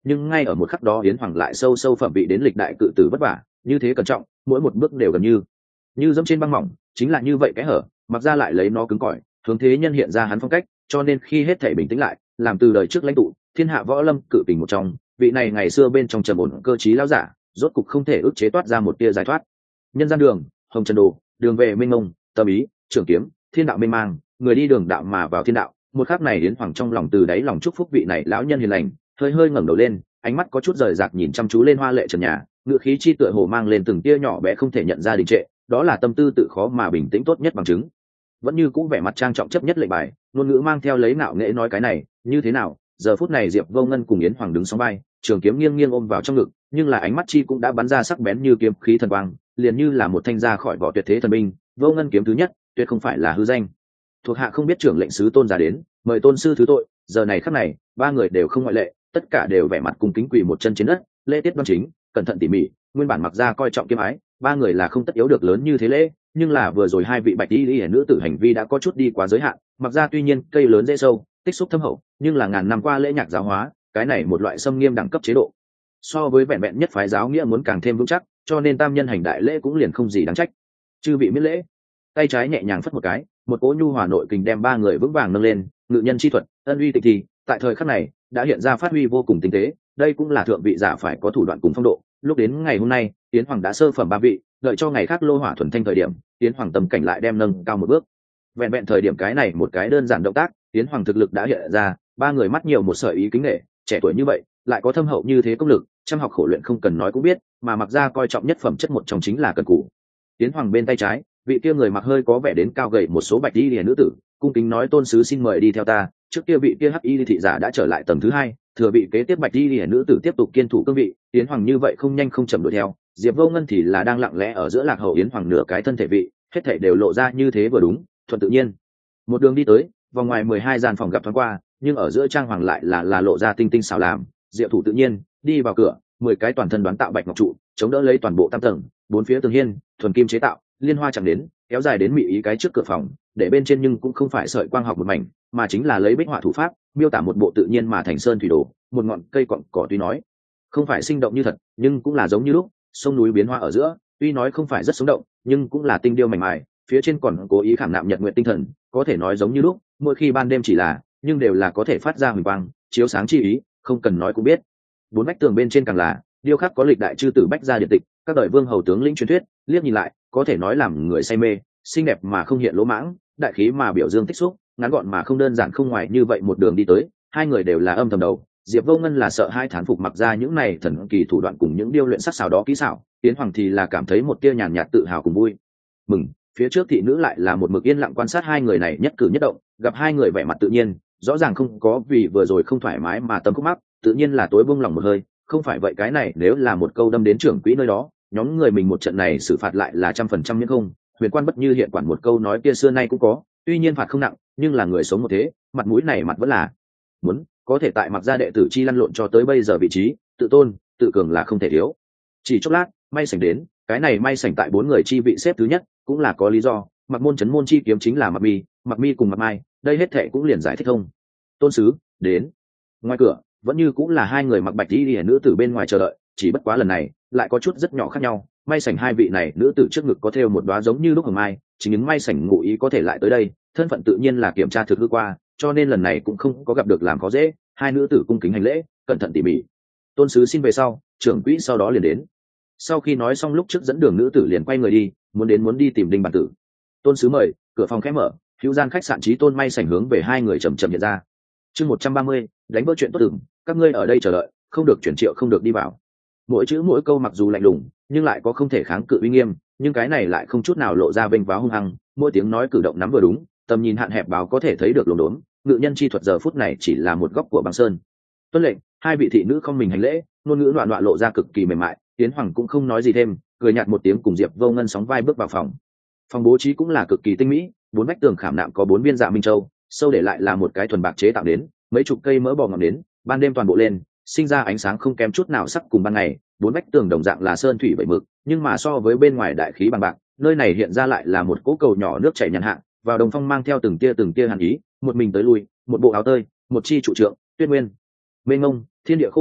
S1: nhưng ngay ở một khắc đó yến hoàng lại sâu sâu phẩm vị đến lịch đại cự tử vất vả như thế cẩn trọng, mỗi một bước đều gần như như dẫm trên băng mỏng. Chính là như vậy cái hở, mặc ra lại lấy nó cứng cỏi hướng thế nhân hiện ra hắn phong cách, cho nên khi hết thể bình tĩnh lại, làm từ đời trước lãnh tụ thiên hạ võ lâm cự kình một trong, vị này ngày xưa bên trong trầm ổn cơ trí lão giả rốt cục không thể ức chế toát ra một tia giải thoát. Nhân gian đường, hồng trần đồ, đường về minh mông, tâm ý, trường kiếm, thiên đạo mênh mang, người đi đường đạo mà vào thiên đạo. Một khắc này yến hoàng trong lòng từ đáy lòng chúc phúc vị này lão nhân hiền lành, hơi hơi ngẩng đầu lên, ánh mắt có chút rời rạc nhìn chăm chú lên hoa lệ trần nhà, ngựa khí chi tựa hồ mang lên từng tia nhỏ bé không thể nhận ra đình trệ, đó là tâm tư tự khó mà bình tĩnh tốt nhất bằng chứng. Vẫn như cũng vẻ mặt trang trọng chấp nhất lệnh bài, ngôn ngữ mang theo lấy nạo nghệ nói cái này như thế nào. Giờ phút này Diệp Vô Ngân cùng yến hoàng đứng sóng vai, trường kiếm nghiêng nghiêng ôm vào trong ngực, nhưng là ánh mắt chi cũng đã bắn ra sắc bén như kiếm khí thần quang, liền như là một thanh ra khỏi vỏ tuyệt thế thần binh. Vô Ngân kiếm thứ nhất tuyệt không phải là hư danh. Thuộc hạ không biết trưởng lệnh sứ tôn giả đến, mời tôn sư thứ tội. Giờ này khắc này ba người đều không ngoại lệ, tất cả đều vẻ mặt cùng kính quỳ một chân trên đất, lễ tiết đoan chính, cẩn thận tỉ mỉ. Nguyên bản mặc ra coi trọng kiếm ái, ba người là không tất yếu được lớn như thế lễ, nhưng là vừa rồi hai vị bạch y y nữ tử hành vi đã có chút đi quá giới hạn. Mặc ra tuy nhiên cây lớn dễ sâu, tích xúc thâm hậu, nhưng là ngàn năm qua lễ nhạc giáo hóa, cái này một loại xâm nghiêm đẳng cấp chế độ, so với vẹn vẹn nhất phái giáo nghĩa muốn càng thêm vững chắc, cho nên tam nhân hành đại lễ cũng liền không gì đáng trách. Chư vị miễn lễ. Tay trái nhẹ nhàng phất một cái, một cỗ nhu hòa nội kình đem ba người vững vàng nâng lên. Ngự nhân chi thuật, ân uy tịch thì tại thời khắc này đã hiện ra phát huy vô cùng tinh tế. Đây cũng là thượng vị giả phải có thủ đoạn cùng phong độ. Lúc đến ngày hôm nay tiến hoàng đã sơ phẩm ba vị, đợi cho ngày khác lô hỏa thuần thanh thời điểm, tiến hoàng tâm cảnh lại đem nâng cao một bước. Vẹn vẹn thời điểm cái này một cái đơn giản động tác, tiến hoàng thực lực đã hiện ra. Ba người mắt nhiều một sợi ý kính nể, trẻ tuổi như vậy lại có thâm hậu như thế công lực, chăm học khổ luyện không cần nói cũng biết, mà mặc ra coi trọng nhất phẩm chất một trong chính là cần cù. Tiến hoàng bên tay trái, vị kia người mặc hơi có vẻ đến cao gầy một số bạch y nữ tử, cung kính nói tôn sứ xin mời đi theo ta. Trước kia vị kia hắc y thị giả đã trở lại tầng thứ hai, thừa vị kế tiếp bạch y nữ tử tiếp tục kiên thủ cương vị. Tiến hoàng như vậy không nhanh không chậm đuổi theo, Diệp Vô Ngân thì là đang lặng lẽ ở giữa lạc hậu yến hoàng nửa cái thân thể vị, hết thảy đều lộ ra như thế vừa đúng, thuận tự nhiên. Một đường đi tới, vòng ngoài mười hai gian phòng gặp thoáng qua, nhưng ở giữa trang hoàng lại là là lộ ra tinh tinh xảo làm, diệu thủ tự nhiên. Đi vào cửa, mười cái toàn thân đoán tạo bạch ngọc trụ chống đỡ lấy toàn bộ tam tầng, bốn phía tường hiên thuần kim chế tạo, liên hoa chẳng đến kéo dài đến mị ý cái trước cửa phòng, để bên trên nhưng cũng không phải sợi quang học một mảnh, mà chính là lấy bích họa thủ pháp miêu tả một bộ tự nhiên mà thành sơn thủy đồ. Một ngọn cây cọn cỏ tuy nói không phải sinh động như thật, nhưng cũng là giống như lúc sông núi biến hoa ở giữa, tuy nói không phải rất sống động, nhưng cũng là tinh điêu mảnh mài. Phía trên còn cố ý khảm nạm nhật nguyện tinh thần, có thể nói giống như lúc, mỗi khi ban đêm chỉ là, nhưng đều là có thể phát ra huỳnh quang chiếu sáng chi ý, không cần nói cũng biết. Bốn vách tường bên trên càng là điêu khắc có lịch đại chư tử bách gia điện tịch, các đời vương hầu tướng lĩnh truyền thuyết, liếc nhìn lại có thể nói làm người say mê. Xinh đẹp mà không hiện lỗ mãng, đại khí mà biểu dương tích xúc, ngắn gọn mà không đơn giản. Không ngoài như vậy một đường đi tới, hai người đều là âm thầm đầu. Diệp Vô Ngân là sợ hai thán phục mặc ra những này thần kỳ thủ đoạn cùng những điêu luyện sắc sảo đó kỹ xảo, tiến hoàng thì là cảm thấy một tia nhàn nhạt tự hào cùng vui mừng. Phía trước thị nữ lại là một mực yên lặng quan sát hai người này nhất cử nhất động, gặp hai người vẻ mặt tự nhiên, rõ ràng không có vì vừa rồi không thoải mái mà tâm khúc mắc, tự nhiên là tối buông lòng một hơi. Không phải vậy cái này nếu là một câu đâm đến trưởng quỹ nơi đó, nhóm người mình một trận này xử phạt lại là trăm phần trăm những không. Huyền quan bất như hiện quản một câu nói kia xưa nay cũng có, tuy nhiên phạt không nặng, nhưng là người sống một thế, mặt mũi này mặt vẫn là muốn có thể tại mặc gia đệ tử chi lăn lộn cho tới bây giờ vị trí, tự tôn tự cường là không thể thiếu. Chỉ chốc lát may sảnh đến, cái này may sảnh tại bốn người chi vị xếp thứ nhất cũng là có lý do. Mặc môn chấn môn chi kiếm chính là mặc mi, mặc mi cùng mặc mai, đây hết thệ cũng liền giải thích thông. Tôn sứ đến. Ngoài cửa vẫn như cũng là hai người mặc bạch y nữ tử bên ngoài chờ đợi, chỉ bất quá lần này lại có chút rất nhỏ khác nhau. May sảnh hai vị này nữ tử trước ngực có thêu một đóa giống như lúc hồng mai, chính những may sảnh ngụ ý có thể lại tới đây, thân phận tự nhiên là kiểm tra thực hư qua, cho nên lần này cũng không có gặp được làm khó dễ. Hai nữ tử cung kính hành lễ, cẩn thận tỉ mỉ. Tôn sứ xin về sau, trưởng quỹ sau đó liền đến. Sau khi nói xong lúc trước dẫn đường nữ tử liền quay người đi, muốn đến muốn đi tìm Đinh bản tử. Tôn sứ mời. Cửa phòng khẽ mở, hữu gian khách sạn trí tôn may sảnh hướng về hai người chậm chậm hiện ra. Chương một trăm ba mươi, đánh vỡ chuyện tốt tưởng, các ngươi ở đây chờ đợi, không được chuyển triệu không được đi vào. Mỗi chữ mỗi câu mặc dù lạnh lùng, nhưng lại có không thể kháng cự uy nghiêm, nhưng cái này lại không chút nào lộ ra vênh váo hung hăng, mỗi tiếng nói cử động nắm vừa đúng, tầm nhìn hạn hẹp báo có thể thấy được lồn đốn. Ngự nhân chi thuật giờ phút này chỉ là một góc của băng sơn. Tuân lệnh. Hai vị thị nữ không mình hành lễ, ngôn ngữ loạn loạn lộ ra cực kỳ mềm mại. Tiến hoàng cũng không nói gì thêm, cười nhạt một tiếng cùng Diệp Vô Ngân sóng vai bước vào phòng. Phòng bố trí cũng là cực kỳ tinh mỹ, bốn vách tường khảm nạm có bốn viên dạ minh châu, sâu để lại là một cái thuần bạc chế tạo đến, mấy chục cây mỡ bò ngọn đến, ban đêm toàn bộ lên, sinh ra ánh sáng không kém chút nào sắc cùng ban ngày. Bốn vách tường đồng dạng là sơn thủy bảy mực, nhưng mà so với bên ngoài đại khí bằng bạc, nơi này hiện ra lại là một cỗ cầu nhỏ nước chảy nhàn hạ, vào đồng phong mang theo từng tia từng tia hàn ý. Một mình tới lui, một bộ áo tơi, một chi trụ trượng, tuyết nguyên mênh mông, thiên địa khô binh,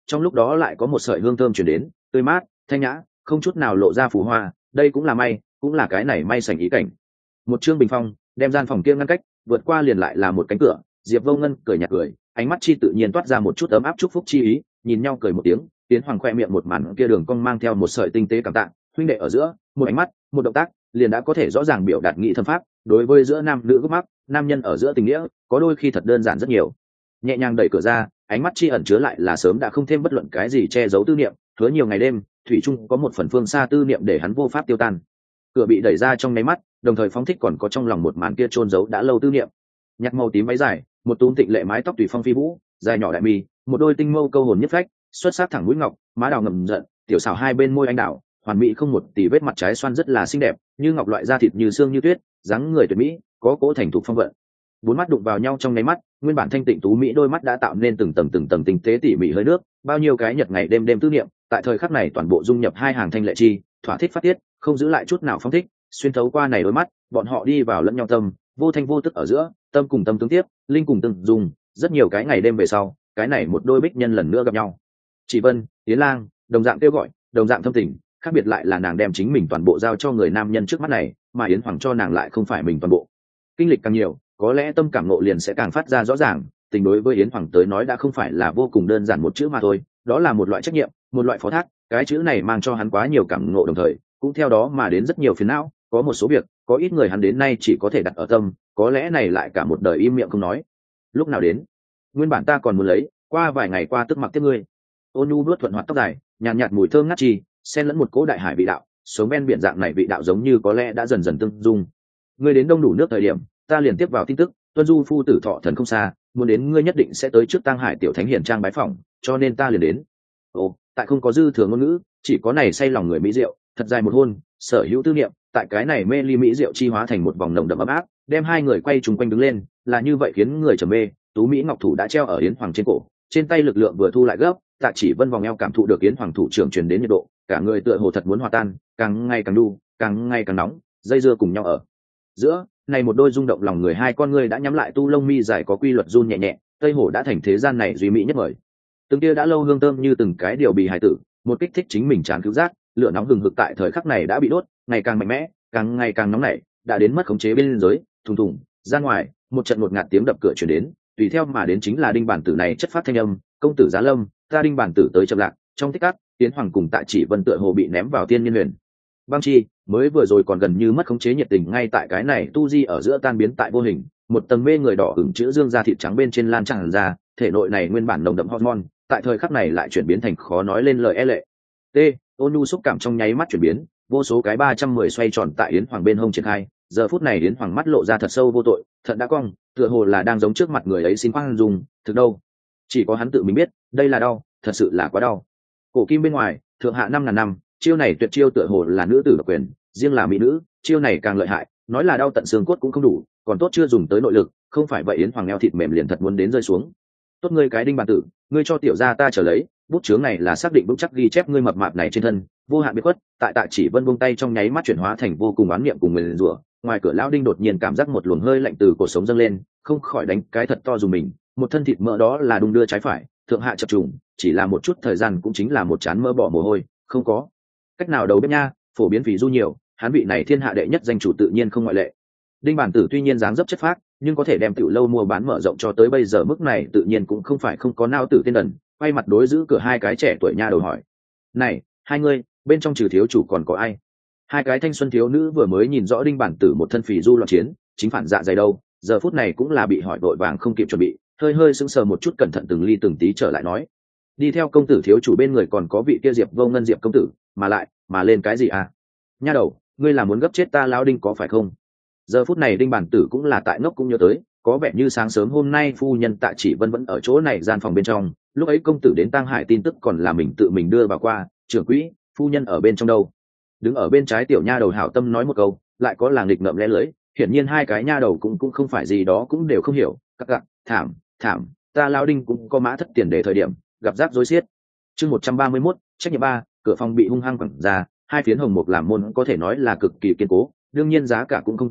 S1: trong lúc đó lại có một sợi hương thơm chuyển đến, tươi mát thanh nhã, không chút nào lộ ra phù hoa. Đây cũng là may, cũng là cái này may sành ý cảnh. Một chương bình phong đem gian phòng kia ngăn cách, vượt qua liền lại là một cánh cửa. Diệp Vô Ngân cười nhạt cười, ánh mắt chi tự nhiên toát ra một chút ấm áp chúc phúc chi ý, nhìn nhau cười một tiếng. Tiến Hoàng khoe miệng một màn kia đường cong mang theo một sợi tinh tế cảm tạ, huynh đệ ở giữa, một ánh mắt, một động tác, liền đã có thể rõ ràng biểu đạt nghị thâm pháp. Đối với giữa nam nữ gốc mắc, nam nhân ở giữa tình nghĩa, có đôi khi thật đơn giản rất nhiều. Nhẹ nhàng đẩy cửa ra, ánh mắt chi ẩn chứa lại là sớm đã không thêm bất luận cái gì che giấu tư niệm, hứa nhiều ngày đêm, thủy chung có một phần phương xa tư niệm để hắn vô pháp tiêu tan. Cửa bị đẩy ra trong nháy mắt, đồng thời phóng thích còn có trong lòng một màn kia chôn giấu đã lâu tư niệm. Nhặt màu tím váy dài, một túm tịnh lệ mái tóc tùy phong phi vũ, dài nhỏ đại mi, một đôi tinh mâu câu hồn nhất phách, xuất sắc thẳng mũi ngọc, má đào ngầm giận, tiểu xảo hai bên môi anh đào, hoàn mỹ không một tì vết, mặt trái xoan rất là xinh đẹp, như ngọc loại da thịt như xương như tuyết, dáng người tuyệt mỹ, có cỗ thành thục phong vận. Bốn mắt đụng vào nhau trong nháy mắt, nguyên bản thanh tịnh tú mỹ đôi mắt đã tạo nên từng tầng từng tầng tinh tế tỉ mỉ hơi nước, bao nhiêu cái nhật ngày đêm đêm tư niệm, tại thời khắc này toàn bộ dung nhập hai hàng thanh lệ chi, thỏa thích phát tiết, không giữ lại chút nào phong thích, xuyên thấu qua này đôi mắt, bọn họ đi vào lẫn nhau tâm, vô thanh vô tức ở giữa, tâm cùng tâm tương tiếp, linh cùng từng dùng, rất nhiều cái ngày đêm về sau, cái này một đôi bích nhân lần nữa gặp nhau. Chỉ Vân, Tiến Lang, đồng dạng kêu gọi, đồng dạng thâm tình, khác biệt lại là nàng đem chính mình toàn bộ giao cho người nam nhân trước mắt này, mà Yến Hoàng cho nàng lại không phải mình toàn bộ. Kinh lịch càng nhiều, có lẽ tâm cảm ngộ liền sẽ càng phát ra rõ ràng. Tình đối với Yến Hoàng tới nói đã không phải là vô cùng đơn giản một chữ mà thôi, đó là một loại trách nhiệm, một loại phó thác. Cái chữ này mang cho hắn quá nhiều cảm ngộ, đồng thời cũng theo đó mà đến rất nhiều phiền não. Có một số việc, có ít người hắn đến nay chỉ có thể đặt ở tâm, có lẽ này lại cả một đời im miệng không nói. Lúc nào đến? Nguyên bản ta còn muốn lấy, qua vài ngày qua tức mặc tiếp ngươi. Ôn nhu nuốt thuận hoạt tóc dài, nhàn nhạt, nhạt mùi thơm ngát chi, xen lẫn một cỗ đại hải vị đạo, sống ven biển dạng này vị đạo giống như có lẽ đã dần dần tương dung. Ngươi đến đông đủ nước thời điểm, ta liền tiếp vào tin tức, Tuân Du phu tử thọ thần không xa, muốn đến ngươi nhất định sẽ tới trước Tang Hải tiểu thánh hiển trang bái phỏng, cho nên ta liền đến. Ồ, tại không có dư thừa ngôn ngữ, chỉ có này say lòng người mỹ diệu, thật dài một hôn, sở hữu tư niệm, tại cái này mê ly mỹ diệu chi hóa thành một vòng nồng đậm ấm áp, đem hai người quay trùng quanh đứng lên, là như vậy khiến người trầm mê. Tú mỹ ngọc thủ đã treo ở Yến Hoàng trên cổ, trên tay lực lượng vừa thu lại gấp, Tạ Chỉ Vân vòng eo cảm thụ được Yến Hoàng thủ trưởng truyền đến nhiệt độ, cả người tựa hồ thật muốn hòa tan, càng ngày càng đu, càng ngày càng nóng, dây dưa cùng nhau ở giữa. Này một đôi rung động lòng người, hai con ngươi đã nhắm lại, tu lông mi dài có quy luật run nhẹ nhẹ, Tây Hổ đã thành thế gian này duy mỹ nhất mời. Từng kia đã lâu hương thơm như từng cái điều bì hài tử, một kích thích chính mình tràn cứu giác, lửa nóng hừng hực tại thời khắc này đã bị đốt, ngày càng mạnh mẽ, càng ngày càng nóng nảy, đã đến mất khống chế bên dưới, thùng thùng, ra ngoài, một trận một ngạt tiếng đập cửa truyền đến, tùy theo mà đến chính là Đinh Bản Tử này chất phát thanh âm, công tử Giá Lâm, ta Đinh Bản Tử tới chậm lạc. Trong tích tắc, Tiến Hoàng cùng Tạ Chỉ Vân tựa hồ bị ném vào tiên nhân huyền băng chi, mới vừa rồi còn gần như mất khống chế nhiệt tình, ngay tại cái này tu di ở giữa tan biến tại vô hình, một tầng mê người đỏ ửng chữ dương da thịt trắng bên trên lan tràn ra, thể nội này nguyên bản nồng đậm hormone, tại thời khắc này lại chuyển biến thành khó nói lên lời e lệ. T, ôn nhu xúc cảm trong nháy mắt chuyển biến, vô số cái ba trăm mười xoay tròn tại Yến Hoàng bên hông triển khai, giờ phút này Yến Hoàng mắt lộ ra thật sâu vô tội, thận đã cong, tựa hồ là đang giống trước mặt người ấy xin khoan dung, thực đâu, chỉ có hắn tự mình biết, đây là đau, thật sự là quá đau. Cổ kim bên ngoài, thượng hạ năm ngàn năm, chiêu này tuyệt chiêu tựa hồ là nữ tử độc quyền, riêng là mỹ nữ, chiêu này càng lợi hại, nói là đau tận xương cốt cũng không đủ, còn tốt chưa dùng tới nội lực, không phải vậy Yến Hoàng eo thịt mềm liền thật muốn đến rơi xuống. Tốt ngươi cái Đinh Bản Tử, ngươi cho tiểu gia ta trở lấy, bút chướng này là xác định vững chắc ghi chép ngươi mập mạp này trên thân, vô hạn biệt khuất. Tại Tạ Chỉ Vân buông tay trong nháy mắt chuyển hóa thành vô cùng oán niệm cùng nguyền rủa. Ngoài cửa lão Đinh đột nhiên cảm giác một luồng hơi lạnh từ cổ sống dâng lên, không khỏi đánh cái thật to dùng mình, một thân thịt mỡ đó là đung đưa trái phải, thượng hạ chập trùng, chỉ là một chút thời gian cũng chính là một chán mỡ bỏ mồ hôi, không có cách nào đầu bếp nha, phổ biến phỉ du nhiều, hắn vị này thiên hạ đệ nhất danh chủ tự nhiên không ngoại lệ. Đinh Bản Tử tuy nhiên dáng dấp chất phác, nhưng có thể đem tiểu lâu mua bán mở rộng cho tới bây giờ mức này tự nhiên cũng không phải không có nao tử tiên đần. Quay mặt đối giữ cửa hai cái trẻ tuổi nha đầu hỏi: này hai ngươi bên trong trừ thiếu chủ còn có ai? Hai cái thanh xuân thiếu nữ vừa mới nhìn rõ Đinh Bản Tử một thân phì du loạn chiến, chính phản dạ dày đâu, giờ phút này cũng là bị hỏi vội vàng không kịp chuẩn bị, hơi hơi sững sờ một chút, cẩn thận từng ly từng tí trở lại nói: đi theo công tử thiếu chủ bên người còn có vị kia Diệp Vô Ngân Diệp công tử, mà lại mà lên cái gì à? Nha đầu, ngươi là muốn gấp chết ta lão Đinh có phải không? Giờ phút này Đinh Bản Tử cũng là tại ngốc cũng nhớ tới, có vẻ như sáng sớm hôm nay phu nhân Tạ Chỉ Vân vẫn ở chỗ này gian phòng bên trong, lúc ấy công tử đến Tang Hải tin tức còn là mình tự mình đưa vào qua, trưởng quỹ, phu nhân ở bên trong đâu? Đứng ở bên trái tiểu nha đầu hảo tâm nói một câu, lại có làng nghịch ngợm lẽ lưỡi, hiển nhiên hai cái nha đầu cũng cũng không phải gì đó cũng đều không hiểu, các gặng, thảm, thảm, ta lão Đinh cũng có mã thất tiền để thời điểm, gặp rắc rối xiết. Chương một trăm ba mươi mốt, trách nhiệm ba, cửa phòng bị hung hăng quẳng ra, hai phiến hồng mục làm môn có thể nói là cực kỳ kiên cố, đương nhiên giá cả cũng không rẻ,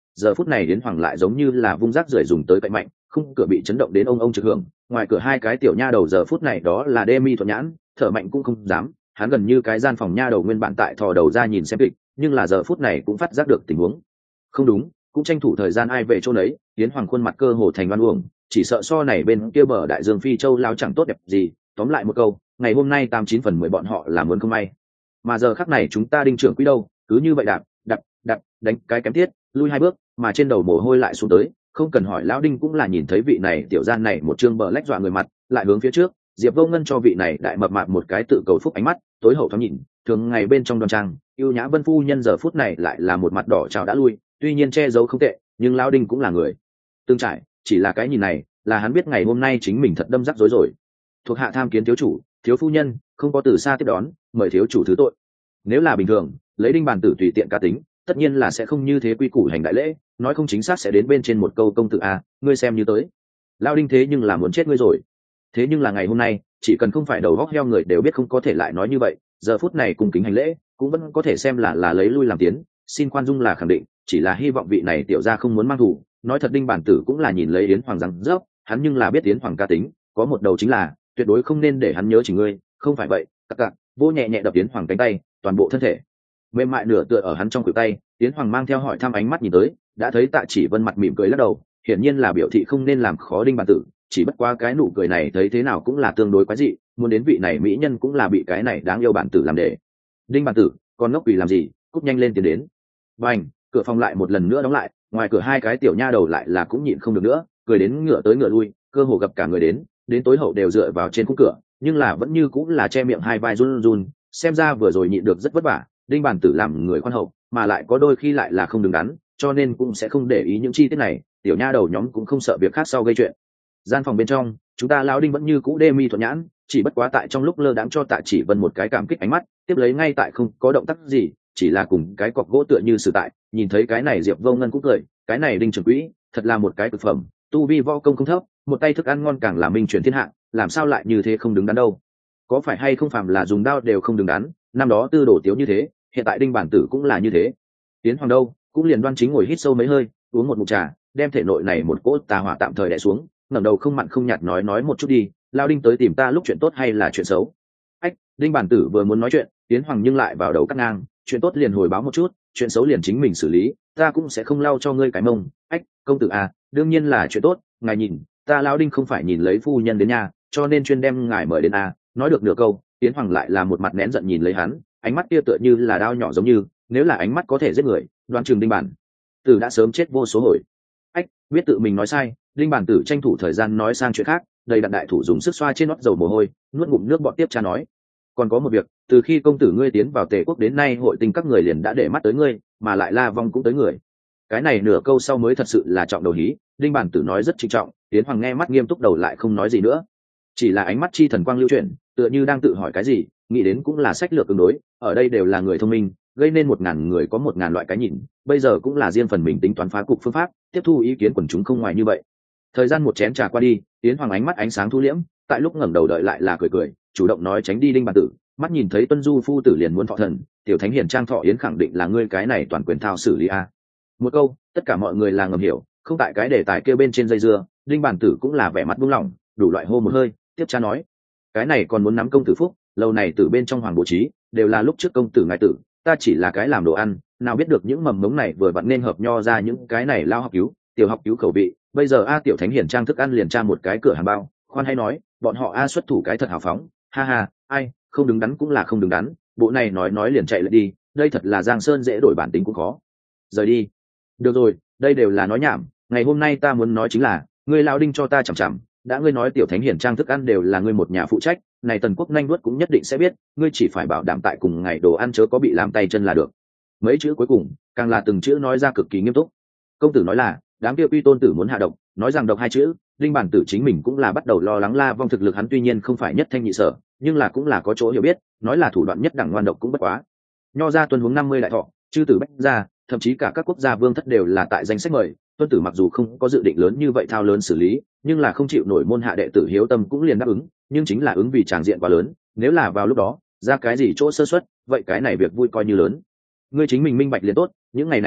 S1: giờ phút này Yến Hoàng lại giống như là vung rác rưởi dùng tới cậy mạnh, khung cửa bị chấn động đến ông ông trực hưởng. Ngoài cửa hai cái tiểu nha đầu giờ phút này đó là Demi Thuận Nhãn, thở mạnh cũng không dám, hắn gần như cái gian phòng nha đầu nguyên bản tại thò đầu ra nhìn xem kịch, nhưng là giờ phút này cũng phát giác được tình huống không đúng, cũng tranh thủ thời gian ai về chỗ đấy. Yến Hoàng khuôn mặt cơ hồ thành đoan uổng, chỉ sợ so này bên kia bờ đại dương Phi Châu lao chẳng tốt đẹp gì. Tóm lại một câu, ngày hôm nay tám chín phần mười bọn họ là muốn không may, mà giờ khắc này chúng ta đinh trưởng quý đâu, cứ như vậy đạp đạp đạp đánh cái kém tiết, lui hai bước, mà trên đầu mồ hôi lại xuống tới. Không cần hỏi, lão đinh cũng là nhìn thấy vị này tiểu gian này một trương bờ lách dọa người mặt, lại hướng phía trước. Diệp Vô Ngân cho vị này đại mập mạp một cái tự cầu phúc ánh mắt tối hậu thoáng nhìn, thường ngày bên trong đoan trang yêu nhã Vân phu nhân giờ phút này lại là một mặt đỏ chào đã lui. Tuy nhiên che giấu không tệ, nhưng lão đinh cũng là người tương trải, chỉ là cái nhìn này là hắn biết ngày hôm nay chính mình thật đâm rắc rối rồi. Thuộc hạ tham kiến thiếu chủ, thiếu phu nhân, không có từ xa tiếp đón, mời thiếu chủ thứ tội. Nếu là bình thường, lấy đinh bàn tử tùy tiện cá tính, tất nhiên là sẽ không như thế quy củ hành đại lễ, nói không chính xác sẽ đến bên trên một câu công tử a, ngươi xem như tới. Lão đinh thế nhưng là muốn chết ngươi rồi. Thế nhưng là ngày hôm nay, chỉ cần không phải đầu góc heo người đều biết không có thể lại nói như vậy. Giờ phút này cùng kính hành lễ, cũng vẫn có thể xem là là lấy lui làm tiến, xin khoan dung là khẳng định, chỉ là hy vọng vị này tiểu gia không muốn mang thủ. Nói thật đinh bản tử cũng là nhìn lấy Yến Hoàng rằng dốc, hắn nhưng là biết Yến Hoàng ca tính, có một đầu chính là tuyệt đối không nên để hắn nhớ chỉ ngươi, không phải vậy. Cặc cặc, vô nhẹ nhẹ đập Yến Hoàng cánh tay, toàn bộ thân thể mềm mại nửa tựa ở hắn trong khuỷu tay. Yến Hoàng mang theo hỏi thăm ánh mắt nhìn tới, đã thấy Tạ Chỉ Vân mặt mỉm cười lắc đầu, hiển nhiên là biểu thị không nên làm khó đinh bản tử. Chỉ bất quá cái nụ cười này thấy thế nào cũng là tương đối quái dị, muốn đến vị này mỹ nhân cũng là bị cái này đáng yêu bản tử làm để. Đinh bản tử, con ngốc quỷ làm gì, cúp nhanh lên tiến đến. Bành, cửa phòng lại một lần nữa đóng lại, ngoài cửa hai cái tiểu nha đầu lại là cũng nhịn không được nữa, cười đến ngửa tới ngửa lui, cơ hồ gặp cả người đến, đến tối hậu đều dựa vào trên khung cửa, nhưng là vẫn như cũng là che miệng hai vai run run, xem ra vừa rồi nhịn được rất vất vả. Đinh bản tử làm người khoan hậu, mà lại có đôi khi lại là không đứng đắn, cho nên cũng sẽ không để ý những chi tiết này. Tiểu nha đầu nhóm cũng không sợ việc khác sau gây chuyện. Gian phòng bên trong, chúng ta lão đinh vẫn như cũ Demi Thuận Nhãn, chỉ bất quá tại trong lúc lơ đãng cho Tạ Chỉ Vân một cái cảm kích ánh mắt, tiếp lấy ngay tại không có động tác gì, chỉ là cùng cái cọc gỗ tựa như sử tại. Nhìn thấy cái này Diệp Vô Ngân cũng cười, cái này đinh trưởng quỹ thật là một cái cực phẩm, tu vi võ công không thấp, một tay thức ăn ngon càng là minh truyền thiên hạ, làm sao lại như thế không đứng đắn đâu. Có phải hay không phàm là dùng đao đều không đứng đắn, năm đó Tư Đồ Tiếu như thế, hiện tại đinh bản tử cũng là như thế. Tiến Hoàng đâu cũng liền đoan chính ngồi hít sâu mấy hơi, uống một ngụm trà, đem thể nội này một cỗ tà hỏa tạm thời đè xuống, ngẩng đầu không mặn không nhạt nói nói một chút đi, lao đinh tới tìm ta lúc chuyện tốt hay là chuyện xấu? Ách, đinh bản tử vừa muốn nói chuyện, Tiến Hoàng nhưng lại vào đầu cắt ngang, chuyện tốt liền hồi báo một chút, chuyện xấu liền chính mình xử lý, ta cũng sẽ không lau cho ngươi cái mông. Ách, công tử à, đương nhiên là chuyện tốt, ngài nhìn, ta lao đinh không phải nhìn lấy phu nhân đến nhà, cho nên chuyên đem ngài mời đến à. Nói được nửa câu, Tiến Hoàng lại là một mặt nén giận nhìn lấy hắn, ánh mắt kia tựa như là đao nhỏ giống như, nếu là ánh mắt có thể giết người, đoan trường đinh bản tử đã sớm chết vô số hồi. Ách, biết tự mình nói sai, đinh bản tử tranh thủ thời gian nói sang chuyện khác, đầy đặn đại thủ dùng sức xoa trên nót dầu mồ hôi, nuốt ngụm nước bọt tiếp cha nói, còn có một việc, từ khi công tử ngươi tiến vào Tề quốc đến nay, hội tình các người liền đã để mắt tới ngươi, mà lại La Vong cũng tới người. Cái này nửa câu sau mới thật sự là trọng đầu hí, đinh bản tử nói rất trịnh trọng. Tiến Hoàng nghe mắt nghiêm túc đầu lại không nói gì nữa, chỉ là ánh mắt chi thần quang lưu chuyển, tựa như đang tự hỏi cái gì, nghĩ đến cũng là sách lược tương đối, ở đây đều là người thông minh, gây nên một ngàn người có một ngàn loại cái nhìn, bây giờ cũng là riêng phần mình tính toán phá cục phương pháp, tiếp thu ý kiến quần chúng không ngoài như vậy. Thời gian một chén trà qua đi, Tiến Hoàng ánh mắt ánh sáng thu liễm, tại lúc ngẩng đầu đợi lại là cười cười, chủ động nói tránh đi đinh bản tử, mắt nhìn thấy Tuân Du phu tử liền muốn thọ thần, tiểu thánh hiền trang thọ yến khẳng định là ngươi cái này toàn quyền thao xử lý a. Một câu, tất cả mọi người là ngầm hiểu, không tại cái đề tài kêu bên trên dây dưa, đinh bản tử cũng là vẻ mặt buông lỏng, đủ loại hô một hơi, tiếp cha nói, cái này còn muốn nắm công tử phúc, lâu này từ bên trong hoàng bố trí, đều là lúc trước công tử ngài tử, ta chỉ là cái làm đồ ăn, nào biết được những mầm mống này vừa vặn nên hợp nho ra những cái này lao học cứu, tiểu học cứu khẩu vị, bây giờ a tiểu thánh hiền trang thức ăn liền tra một cái cửa hàng bao, khoan hay nói, bọn họ a xuất thủ cái thật hào phóng, ha ha, ai, không đứng đắn cũng là không đứng đắn, bộ này nói nói liền chạy lại đi, đây thật là Giang Sơn dễ đổi bản tính cũng khó. Rời đi. Được rồi, đây đều là nói nhảm, ngày hôm nay ta muốn nói chính là, ngươi lao đinh cho ta chằm chằm, đã ngươi nói tiểu thánh hiền trang thức ăn đều là ngươi một nhà phụ trách, này Tần Quốc nhanh nuốt cũng nhất định sẽ biết, ngươi chỉ phải bảo đảm tại cùng ngày đồ ăn chớ có bị làm tay chân là được. Mấy chữ cuối cùng, càng là từng chữ nói ra cực kỳ nghiêm túc. Công tử nói là, đám kia uy tôn tử muốn hạ độc, nói rằng độc hai chữ, đinh bản tử chính mình cũng là bắt đầu lo lắng La Vong thực lực hắn tuy nhiên không phải nhất thanh nhị sở, nhưng là cũng là có chỗ hiểu biết, nói là thủ đoạn nhất đẳng ngoan độc cũng bất quá. Nho ra tuân hướng năm mươi đại thọ, chư tử bách gia, thậm chí cả các quốc gia vương thất đều là tại danh sách mời, tuân tử mặc dù không có dự định lớn như vậy thao lớn xử lý, nhưng là không chịu nổi môn hạ đệ tử hiếu tâm cũng liền đáp ứng, nhưng chính là ứng vì tràng diện quá lớn, nếu là vào lúc đó ra cái gì chỗ sơ suất, vậy cái này việc vui coi như lớn. Ngươi chính mình minh bạch liền tốt, những ngày này à,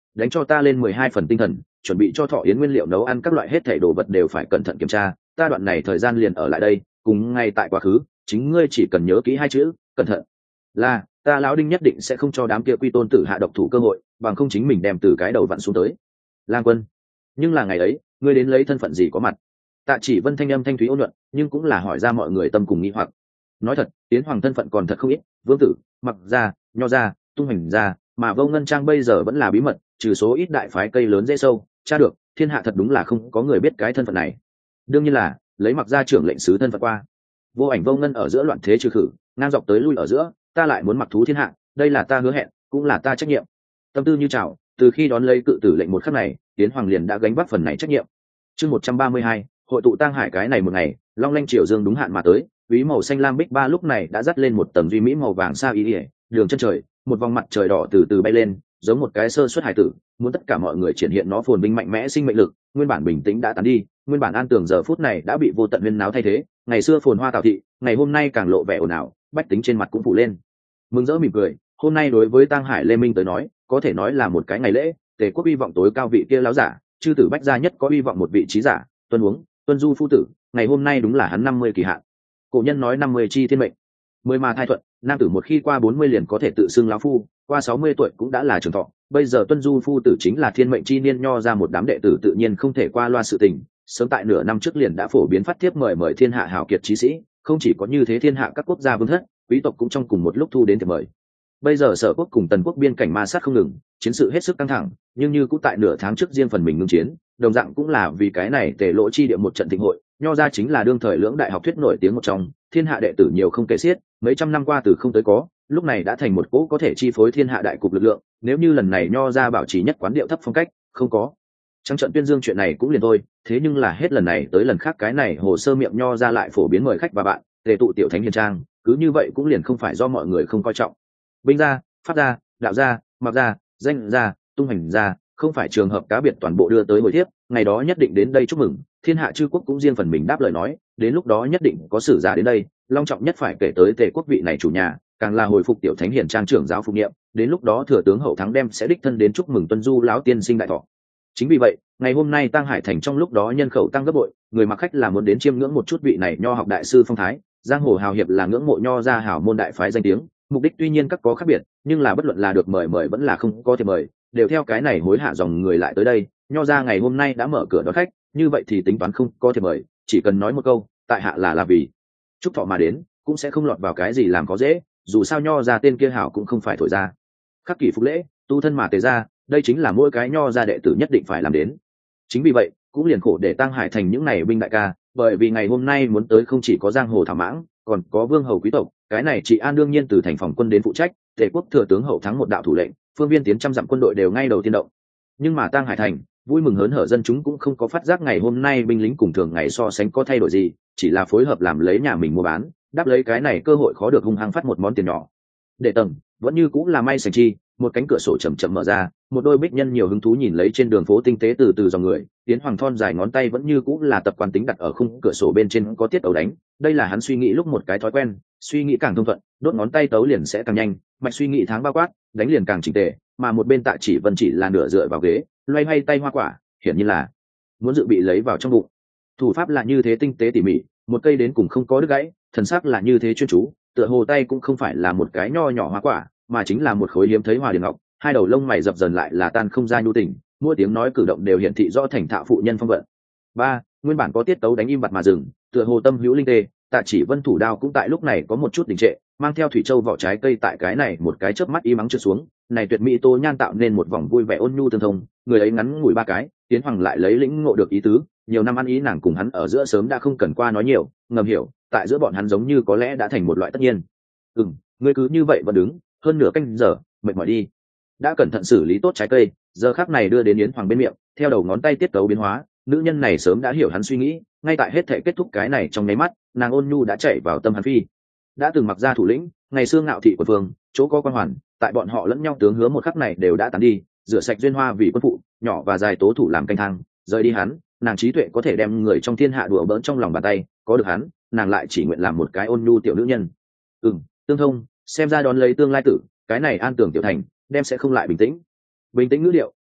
S1: đánh cho ta lên mười hai phần tinh thần, chuẩn bị cho thọ yến nguyên liệu nấu ăn các loại hết thảy đồ vật đều phải cẩn thận kiểm tra, ta đoạn này thời gian liền ở lại đây, cùng ngay tại quá khứ, chính ngươi chỉ cần nhớ kỹ hai chữ, cẩn thận. Là, ta lão Đinh nhất định sẽ không cho đám kia quy tôn tử hạ độc thủ cơ hội, bằng không chính mình đem từ cái đầu vặn xuống tới. Lang Quân, nhưng là ngày ấy, ngươi đến lấy thân phận gì có mặt? Tạ Chỉ Vân thanh âm thanh thúy ôn nhuận, nhưng cũng là hỏi ra mọi người tâm cùng nghi hoặc. Nói thật, Tiến Hoàng thân phận còn thật không ít, vương tử, Mặc gia, Nho gia, Tung Hành gia, mà Vô Ngân Trang bây giờ vẫn là bí mật, trừ số ít đại phái cây lớn dễ sâu, tra được, thiên hạ thật đúng là không có người biết cái thân phận này. Đương nhiên là lấy Mặc gia trưởng lệnh sứ thân phận qua. Vô Ảnh Vô Ngân ở giữa loạn thế trừ khử, ngang dọc tới lui ở giữa, ta lại muốn mặc thú thiên hạ, đây là ta hứa hẹn, cũng là ta trách nhiệm. Tâm tư như trào, từ khi đón lấy cự tử lệnh một khắc này, Tiến Hoàng liền đã gánh vác phần này trách nhiệm. Chương một trăm ba mươi hai, hội tụ tang hải cái này một ngày, long lanh triều dương đúng hạn mà tới, úy màu xanh lam bích ba lúc này đã dắt lên một tầng duy mỹ màu vàng sa y ỉa, đường chân trời, một vòng mặt trời đỏ từ từ bay lên, giống một cái sơ suất hải tử, muốn tất cả mọi người triển hiện nó phồn vinh mạnh mẽ sinh mệnh lực, nguyên bản bình tĩnh đã tán đi, nguyên bản an tường giờ phút này đã bị vô tận huyên náo thay thế, ngày xưa phồn hoa tào thị, ngày hôm nay càng lộ vẻ ồn ào, bách tính trên mặt cũng phủ lên mừng rỡ mỉm cười. Hôm nay đối với tang hải lê minh tới nói, có thể nói là một cái ngày lễ, tề quốc uy vọng tối cao vị kia láo giả, chư tử bách gia nhất có uy vọng một vị trí giả, tuân uống tuân du phu tử, ngày hôm nay đúng là hắn năm mươi kỳ hạn. Cổ nhân nói năm mươi chi thiên mệnh, mười mà thai thuận, nam tử một khi qua bốn mươi liền có thể tự xưng lão phu, qua sáu mươi tuổi cũng đã là trường thọ. Bây giờ tuân du phu tử chính là thiên mệnh chi niên, nho ra một đám đệ tử tự nhiên không thể qua loa sự tình, sớm tại nửa năm trước liền đã phổ biến phát thiếp mời mời thiên hạ hào kiệt chí sĩ, không chỉ có như thế, thiên hạ các quốc gia vương thất, quý tộc cũng trong cùng một lúc thu đến thiệp mời. Bây giờ Sở quốc cùng Tần quốc biên cảnh ma sát không ngừng, chiến sự hết sức căng thẳng, nhưng như cũng tại nửa tháng trước riêng phần mình ngưng chiến, đồng dạng cũng là vì cái này tề lỗ chi địa một trận thịnh hội. Nho ra chính là đương thời lưỡng đại học thuyết nổi tiếng một trong, thiên hạ đệ tử nhiều không kể xiết, mấy trăm năm qua từ không tới có, lúc này đã thành một cỗ có thể chi phối thiên hạ đại cục lực lượng. Nếu như lần này Nho ra bảo trì nhất quán điệu thấp phong cách, không có trắng trận tuyên dương chuyện này cũng liền thôi, thế nhưng là hết lần này tới lần khác, cái này hồ sơ miệng Nho ra lại phổ biến mời khách và bạn tề tụ tiểu thánh hiền trang, cứ như vậy cũng liền không phải do mọi người không coi trọng. Binh gia, pháp gia, đạo gia, Mặc gia, danh gia, Tung Hành gia, không phải trường hợp cá biệt toàn bộ đưa tới buổi tiếp, ngày đó nhất định đến đây chúc mừng, thiên hạ chư quốc cũng riêng phần mình đáp lời nói, đến lúc đó nhất định có sử giả đến đây, long trọng nhất phải kể tới tề quốc vị này chủ nhà, càng là hồi phục tiểu thánh hiển trang trưởng giáo phục nhiệm, đến lúc đó thừa tướng hậu thắng đem sẽ đích thân đến chúc mừng tuân du lão tiên sinh đại thọ. Chính vì vậy, ngày hôm nay Tang Hải thành trong lúc đó nhân khẩu tăng gấp bội, người mặc khách là muốn đến chiêm ngưỡng một chút vị này nho học đại sư phong thái, giang hồ hào hiệp là ngưỡng mộ nho gia hảo môn đại phái danh tiếng, mục đích tuy nhiên các có khác biệt, nhưng là bất luận là được mời mời vẫn là không có thể mời, đều theo cái này hối hạ dòng người lại tới đây. Nho ra ngày hôm nay đã mở cửa đón khách, như vậy thì tính toán không có thể mời, chỉ cần nói một câu tại hạ là là vì chúc thọ mà đến, cũng sẽ không lọt vào cái gì làm có dễ, dù sao nho ra tên kia hảo cũng không phải thổi ra. Khắc kỷ phục lễ, tu thân mà tề ra, đây chính là mỗi cái nho ra đệ tử nhất định phải làm đến. Chính vì vậy cũng liền khổ để Tang Hải thành những này binh đại ca, bởi vì ngày hôm nay muốn tới không chỉ có giang hồ thảo mãng, còn có vương hầu quý tộc, cái này chị an đương nhiên từ thành phòng quân đến phụ trách, tề quốc thừa tướng hậu thắng một đạo thủ lệnh, phương viên tiến trăm dặm quân đội đều ngay đầu tiên động. Nhưng mà Tang Hải thành vui mừng hớn hở dân chúng cũng không có phát giác ngày hôm nay binh lính cùng thường ngày so sánh có thay đổi gì, chỉ là phối hợp làm lấy nhà mình mua bán, đáp lấy cái này cơ hội khó được hung hăng phát một món tiền nhỏ. Đệ tầng vẫn như cũng là may sành chi, một cánh cửa sổ chậm chậm mở ra, một đôi bích nhân nhiều hứng thú nhìn lấy trên đường phố tinh tế từ từ dòng người. Tiến Hoàng thon dài ngón tay vẫn như cũng là tập quán tính đặt ở khung cửa sổ bên trên có tiết ấu đánh, đây là hắn suy nghĩ lúc một cái thói quen, suy nghĩ càng thông thuận, đốt ngón tay tấu liền sẽ càng nhanh, mạch suy nghĩ tháng bao quát, đánh liền càng chỉnh tề. Mà một bên Tạ Chỉ Vân chỉ là nửa dựa vào ghế, loay hoay tay hoa quả, hiển nhiên là muốn dự bị lấy vào trong bụng. Thủ pháp là như thế tinh tế tỉ mỉ, một cây đến cùng không có đứt gãy, thần sắc là như thế chuyên chú, tựa hồ tay cũng không phải là một cái nho nhỏ hoa quả, mà chính là một khối hiếm thấy hòa điền ngọc, hai đầu lông mày dập dần lại là tan không ra nhu tình, mỗi tiếng nói cử động đều hiển thị rõ thành thạo phụ nhân phong vận. Ba, nguyên bản có tiết tấu đánh im bặt mà dừng, tựa hồ tâm hữu linh tê, Tạ Chỉ Vân thủ đao cũng tại lúc này có một chút đình trệ, mang theo thủy châu vỏ trái cây tại cái này một cái chớp mắt y mắng trượt xuống, này tuyệt mỹ tô nhan tạo nên một vòng vui vẻ ôn nhu tương thông, người ấy ngắn ngủi ba cái, Tiến Hoàng lại lấy lĩnh ngộ được ý tứ, nhiều năm ăn ý nàng cùng hắn ở giữa sớm đã không cần qua nói nhiều, ngầm hiểu, tại giữa bọn hắn giống như có lẽ đã thành một loại tất nhiên. Ừm, ngươi cứ như vậy vẫn đứng, hơn nửa canh giờ, mệt mỏi đi. Đã cẩn thận xử lý tốt trái cây, giờ khắc này đưa đến Yến Hoàng bên miệng, theo đầu ngón tay tiết tấu biến hóa, nữ nhân này sớm đã hiểu hắn suy nghĩ, ngay tại hết thể kết thúc cái này trong nháy mắt, nàng ôn nhu đã chạy vào tâm hắn phi. Đã từng Mặc gia thủ lĩnh, ngày xưa ngạo thị của vương, chỗ có quan hoàn, tại bọn họ lẫn nhau tướng hứa một khắc này đều đã tàn đi, rửa sạch duyên hoa vì quân phụ, nhỏ và dài tố thủ làm canh thang, rời đi hắn, nàng trí tuệ có thể đem người trong thiên hạ đùa bỡn trong lòng bàn tay, có được hắn, nàng lại chỉ nguyện làm một cái ôn nhu tiểu nữ nhân. Ừm, tương thông, xem ra đón lấy tương lai tử, cái này an tưởng tiểu thành, đem sẽ không lại bình tĩnh. Bình tĩnh ngữ liệu,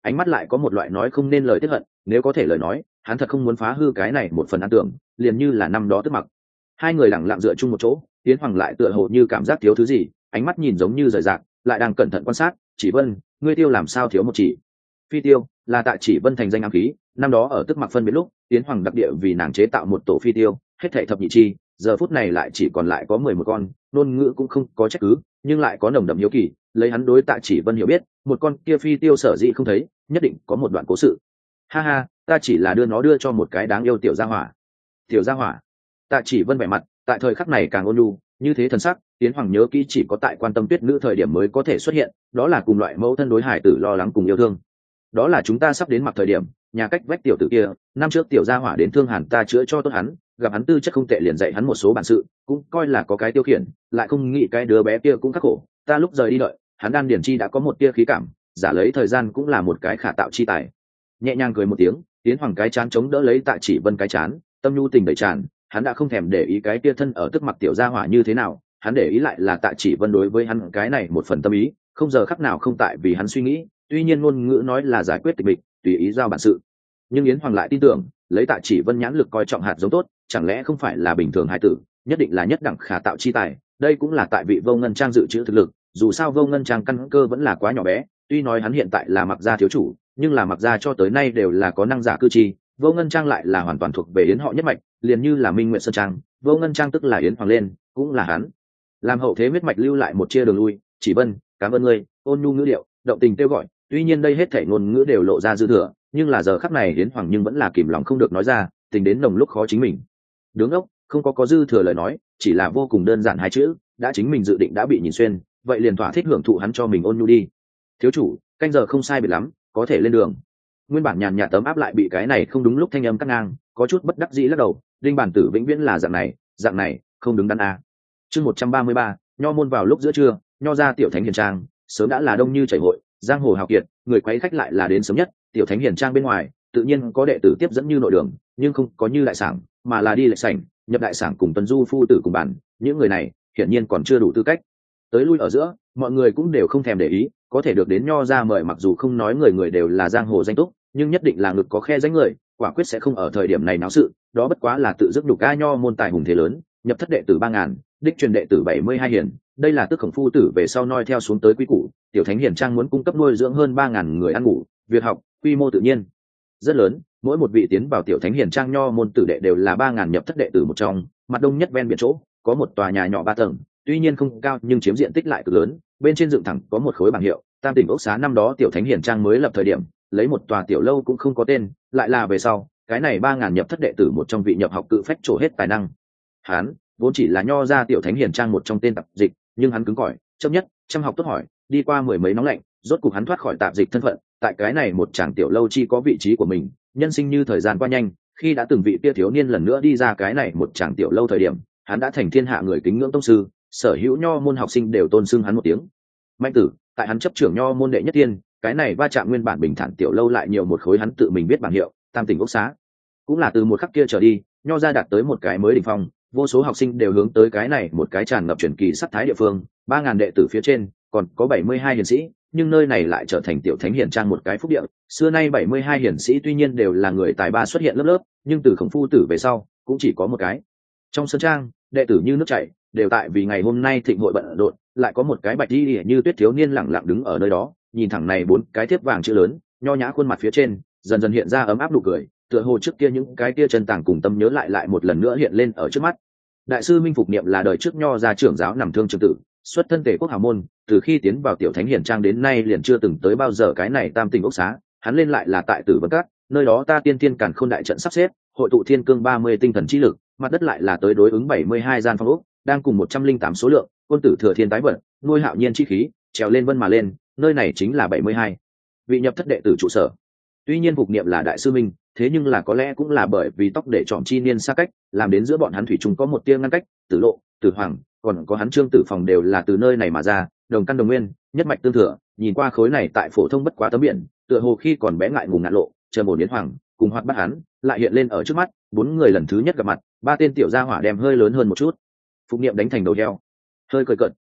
S1: ánh mắt lại có một loại nói không nên lời tiếc hận, nếu có thể lời nói hắn thật không muốn phá hư cái này một phần ăn tưởng, liền như là năm đó Tức Mặc. Hai người lẳng lặng dựa chung một chỗ, Yến Hoàng lại tựa hồ như cảm giác thiếu thứ gì, ánh mắt nhìn giống như rời rạc, lại đang cẩn thận quan sát. Chỉ Vân, ngươi tiêu làm sao thiếu một chỉ? Phi tiêu là Tạ Chỉ Vân thành danh ám khí, năm đó ở Tức Mặc phân biệt lúc, Yến Hoàng đặc địa vì nàng chế tạo một tổ phi tiêu, hết thảy thập nhị chi, giờ phút này lại chỉ còn lại có mười một con, ngôn ngữ cũng không có trách cứ, nhưng lại có nồng đậm hiếu kỳ, lấy hắn đối Tạ Chỉ Vân hiểu biết, một con kia phi tiêu sở dĩ không thấy, nhất định có một đoạn cố sự. Ha ha, ta chỉ là đưa nó đưa cho một cái đáng yêu tiểu gia hỏa. Tiểu gia hỏa? Tạ Chỉ Vân vẻ mặt tại thời khắc này càng ôn nhu, như thế thần sắc, Yến Hoàng nhớ kỹ chỉ có tại Quan Tâm Tuyết nữ thời điểm mới có thể xuất hiện, đó là cùng loại mẫu thân đối hải tử lo lắng cùng yêu thương. Đó là chúng ta sắp đến mặc thời điểm, nhà cách vách tiểu tử kia, năm trước tiểu gia hỏa đến thương hàn ta chữa cho tốt hắn, gặp hắn tư chất không tệ liền dạy hắn một số bản sự, cũng coi là có cái tiêu khiển, lại không nghĩ cái đứa bé kia cũng khắc khổ, ta lúc rời đi đợi, hắn đan điển chi đã có một tia khí cảm, giả lấy thời gian cũng là một cái khả tạo chi tài. Nhẹ nhàng cười một tiếng, Yến Hoàng cái chán chống đỡ lấy Tạ Chỉ Vân cái chán, tâm nhu tình đầy tràn, hắn đã không thèm để ý cái kia thân ở Tức Mặc tiểu gia hỏa như thế nào, hắn để ý lại là Tạ Chỉ Vân đối với hắn cái này một phần tâm ý, không giờ khắc nào không tại vì hắn suy nghĩ. Tuy nhiên ngôn ngữ nói là giải quyết tịch mịch, tùy ý giao bản sự, nhưng Yến Hoàng lại tin tưởng, lấy Tạ Chỉ Vân nhãn lực coi trọng hạt giống tốt, chẳng lẽ không phải là bình thường hài tử, nhất định là nhất đẳng khả tạo chi tài. Đây cũng là tại vị Vô Ngân Trang dự trữ thực lực, dù sao Vô Ngân Trang căn cơ vẫn là quá nhỏ bé, tuy nói hắn hiện tại là Mặc gia thiếu chủ, nhưng là Mặc gia cho tới nay đều là có năng giả cư chi, Vô Ngân Trang lại là hoàn toàn thuộc về Yến họ nhất mạch, liền như là Minh Nguyệt Sơn Trang, Vô Ngân Trang tức là Yến Hoàng lên, cũng là hắn làm hậu thế huyết mạch lưu lại một chia đường lui. Chỉ Vân, cảm ơn ngươi. Ôn nhu ngữ điệu, động tình kêu gọi, tuy nhiên đây hết thảy ngôn ngữ đều lộ ra dư thừa, nhưng là giờ khắc này Yến Hoàng nhưng vẫn là kìm lòng không được nói ra, tình đến nồng lúc khó chính mình. Đứng ốc, không có có dư thừa lời nói, chỉ là vô cùng đơn giản hai chữ, đã chính mình dự định đã bị nhìn xuyên, vậy liền thỏa thích hưởng thụ hắn cho mình ôn nhu đi. Thiếu chủ, canh giờ không sai biệt lắm, có thể lên đường. Nguyên bản nhàn nhạt tấm áp lại bị cái này không đúng lúc thanh âm cắt ngang, có chút bất đắc dĩ lắc đầu, đinh bản tử vĩnh viễn là dạng này, dạng này, không đứng đắn a. Chương một trăm ba mươi ba, nho môn vào lúc giữa trưa, nho ra tiểu thánh hiền trang, sớm đã là đông như chảy hội, giang hồ hào kiệt, người quấy khách lại là đến sớm nhất. Tiểu thánh hiền trang bên ngoài, tự nhiên có đệ tử tiếp dẫn như nội đường, nhưng không có như đại sảng, mà là đi lệ sảnh, nhập đại sảng cùng tuần du phu tử cùng bản, những người này hiển nhiên còn chưa đủ tư cách. Tới lui ở giữa, mọi người cũng đều không thèm để ý, có thể được đến nho ra mời, mặc dù không nói người người đều là giang hồ danh túc, nhưng nhất định là ngực có khe danh người, quả quyết sẽ không ở thời điểm này náo sự, đó bất quá là tự dứt nhục ca. Nho môn tài hùng thế lớn, nhập thất đệ tử ba ngàn, đích truyền đệ tử bảy mươi hai hiển, đây là tức khổng phu tử về sau noi theo xuống tới quý củ. Tiểu thánh hiển trang muốn cung cấp nuôi dưỡng hơn ba ngàn người ăn ngủ, việc học, quy mô tự nhiên rất lớn, mỗi một vị tiến vào tiểu thánh hiển trang nho môn tử đệ đều là ba ngàn nhập thất đệ tử một trong. Mặt đông nhất ven biển chỗ có một tòa nhà nhỏ ba tầng, tuy nhiên không cao nhưng chiếm diện tích lại cực lớn, bên trên dựng thẳng có một khối bảng hiệu Tam Tỉnh Ốc Xá. Năm đó tiểu thánh hiển trang mới lập thời điểm, lấy một tòa tiểu lâu cũng không có tên, lại là về sau cái này ba ngàn nhập thất đệ tử một trong vị nhập học cự phách trổ hết tài năng. Hắn vốn chỉ là nho ra tiểu thánh hiển trang một trong tên tạp dịch, nhưng hắn cứng cỏi chấp nhất, chăm học tốt hỏi, đi qua mười mấy nóng lạnh, rốt cục hắn thoát khỏi tạp dịch thân phận, tại cái này một tràng tiểu lâu chi có vị trí của mình. Nhân sinh như thời gian qua nhanh, khi đã từng vị kia thiếu niên lần nữa đi ra cái này một tràng tiểu lâu thời điểm, hắn đã thành thiên hạ người kính ngưỡng tông sư, sở hữu nho môn học sinh đều tôn xưng hắn một tiếng mạnh tử. Tại hắn chấp trưởng nho môn đệ nhất tiên, cái này va chạm nguyên bản bình thản tiểu lâu lại nhiều một khối hắn tự mình biết bảng hiệu Tam Tỉnh Ốc Xá. Cũng là từ một khắc kia trở đi, nho ra đạt tới một cái mới đỉnh phong, vô số học sinh đều hướng tới cái này một cái tràn ngập truyền kỳ sắc thái địa phương. Ba ngàn đệ tử phía trên còn có bảy mươi hai hiển sĩ, nhưng nơi này lại trở thành tiểu thánh hiển trang một cái phúc địa. Xưa nay bảy mươi hai hiển sĩ tuy nhiên đều là người tài ba xuất hiện lớp lớp, nhưng từ khổng phu tử về sau cũng chỉ có một cái. Trong sân trang, đệ tử như nước chảy, đều tại vì ngày hôm nay thịnh hội bận rộn, lại có một cái bạch y như tuyết thiếu niên lẳng lặng đứng ở nơi đó, nhìn thẳng này bốn cái thiếp vàng chữ lớn, nho nhã khuôn mặt phía trên dần dần hiện ra ấm áp nụ cười, tựa hồ trước kia những cái kia chân tàng cùng tâm nhớ lại lại một lần nữa hiện lên ở trước mắt. Đại sư Minh Phục Niệm là đời trước nho gia trưởng giáo nằm thương trường tử, xuất thân Tề quốc hào môn, từ khi tiến vào tiểu thánh hiển trang đến nay liền chưa từng tới bao giờ cái này Tam Tỉnh Ốc Xá. Hắn lên lại là tại Tử Vân Các, nơi đó ta tiên tiên càn khôn đại trận sắp xếp, hội tụ thiên cương ba mươi tinh thần chi lực, mặt đất lại là tới đối ứng bảy mươi hai gian phong ốc, đang cùng một trăm linh tám số lượng, quân tử thừa thiên tái vận, nuôi hạo nhiên chi khí, trèo lên vân mà lên, nơi này chính là bảy mươi hai vị nhập thất đệ tử trụ sở. Tuy nhiên Phục Niệm là đại sư minh, thế nhưng là có lẽ cũng là bởi vì tóc để trọm chi niên xa cách, làm đến giữa bọn hắn thủy chung có một tia ngăn cách. Tử Lộ, Tử Hoàng, còn có hắn Trương Tử Phòng đều là từ nơi này mà ra, đồng căn đồng nguyên, nhất mạch tương thừa. Nhìn qua khối này tại phổ thông bất quá tấm biển, tựa hồ khi còn bé ngại ngùng ngạn lộ, chờ một Yến Hoàng cùng Hoạt Bát hắn lại hiện lên ở trước mắt. Bốn người lần thứ nhất gặp mặt, ba tên tiểu gia hỏa đem hơi lớn hơn một chút. Phục Niệm đánh thành đầu heo, hơi cười cợt,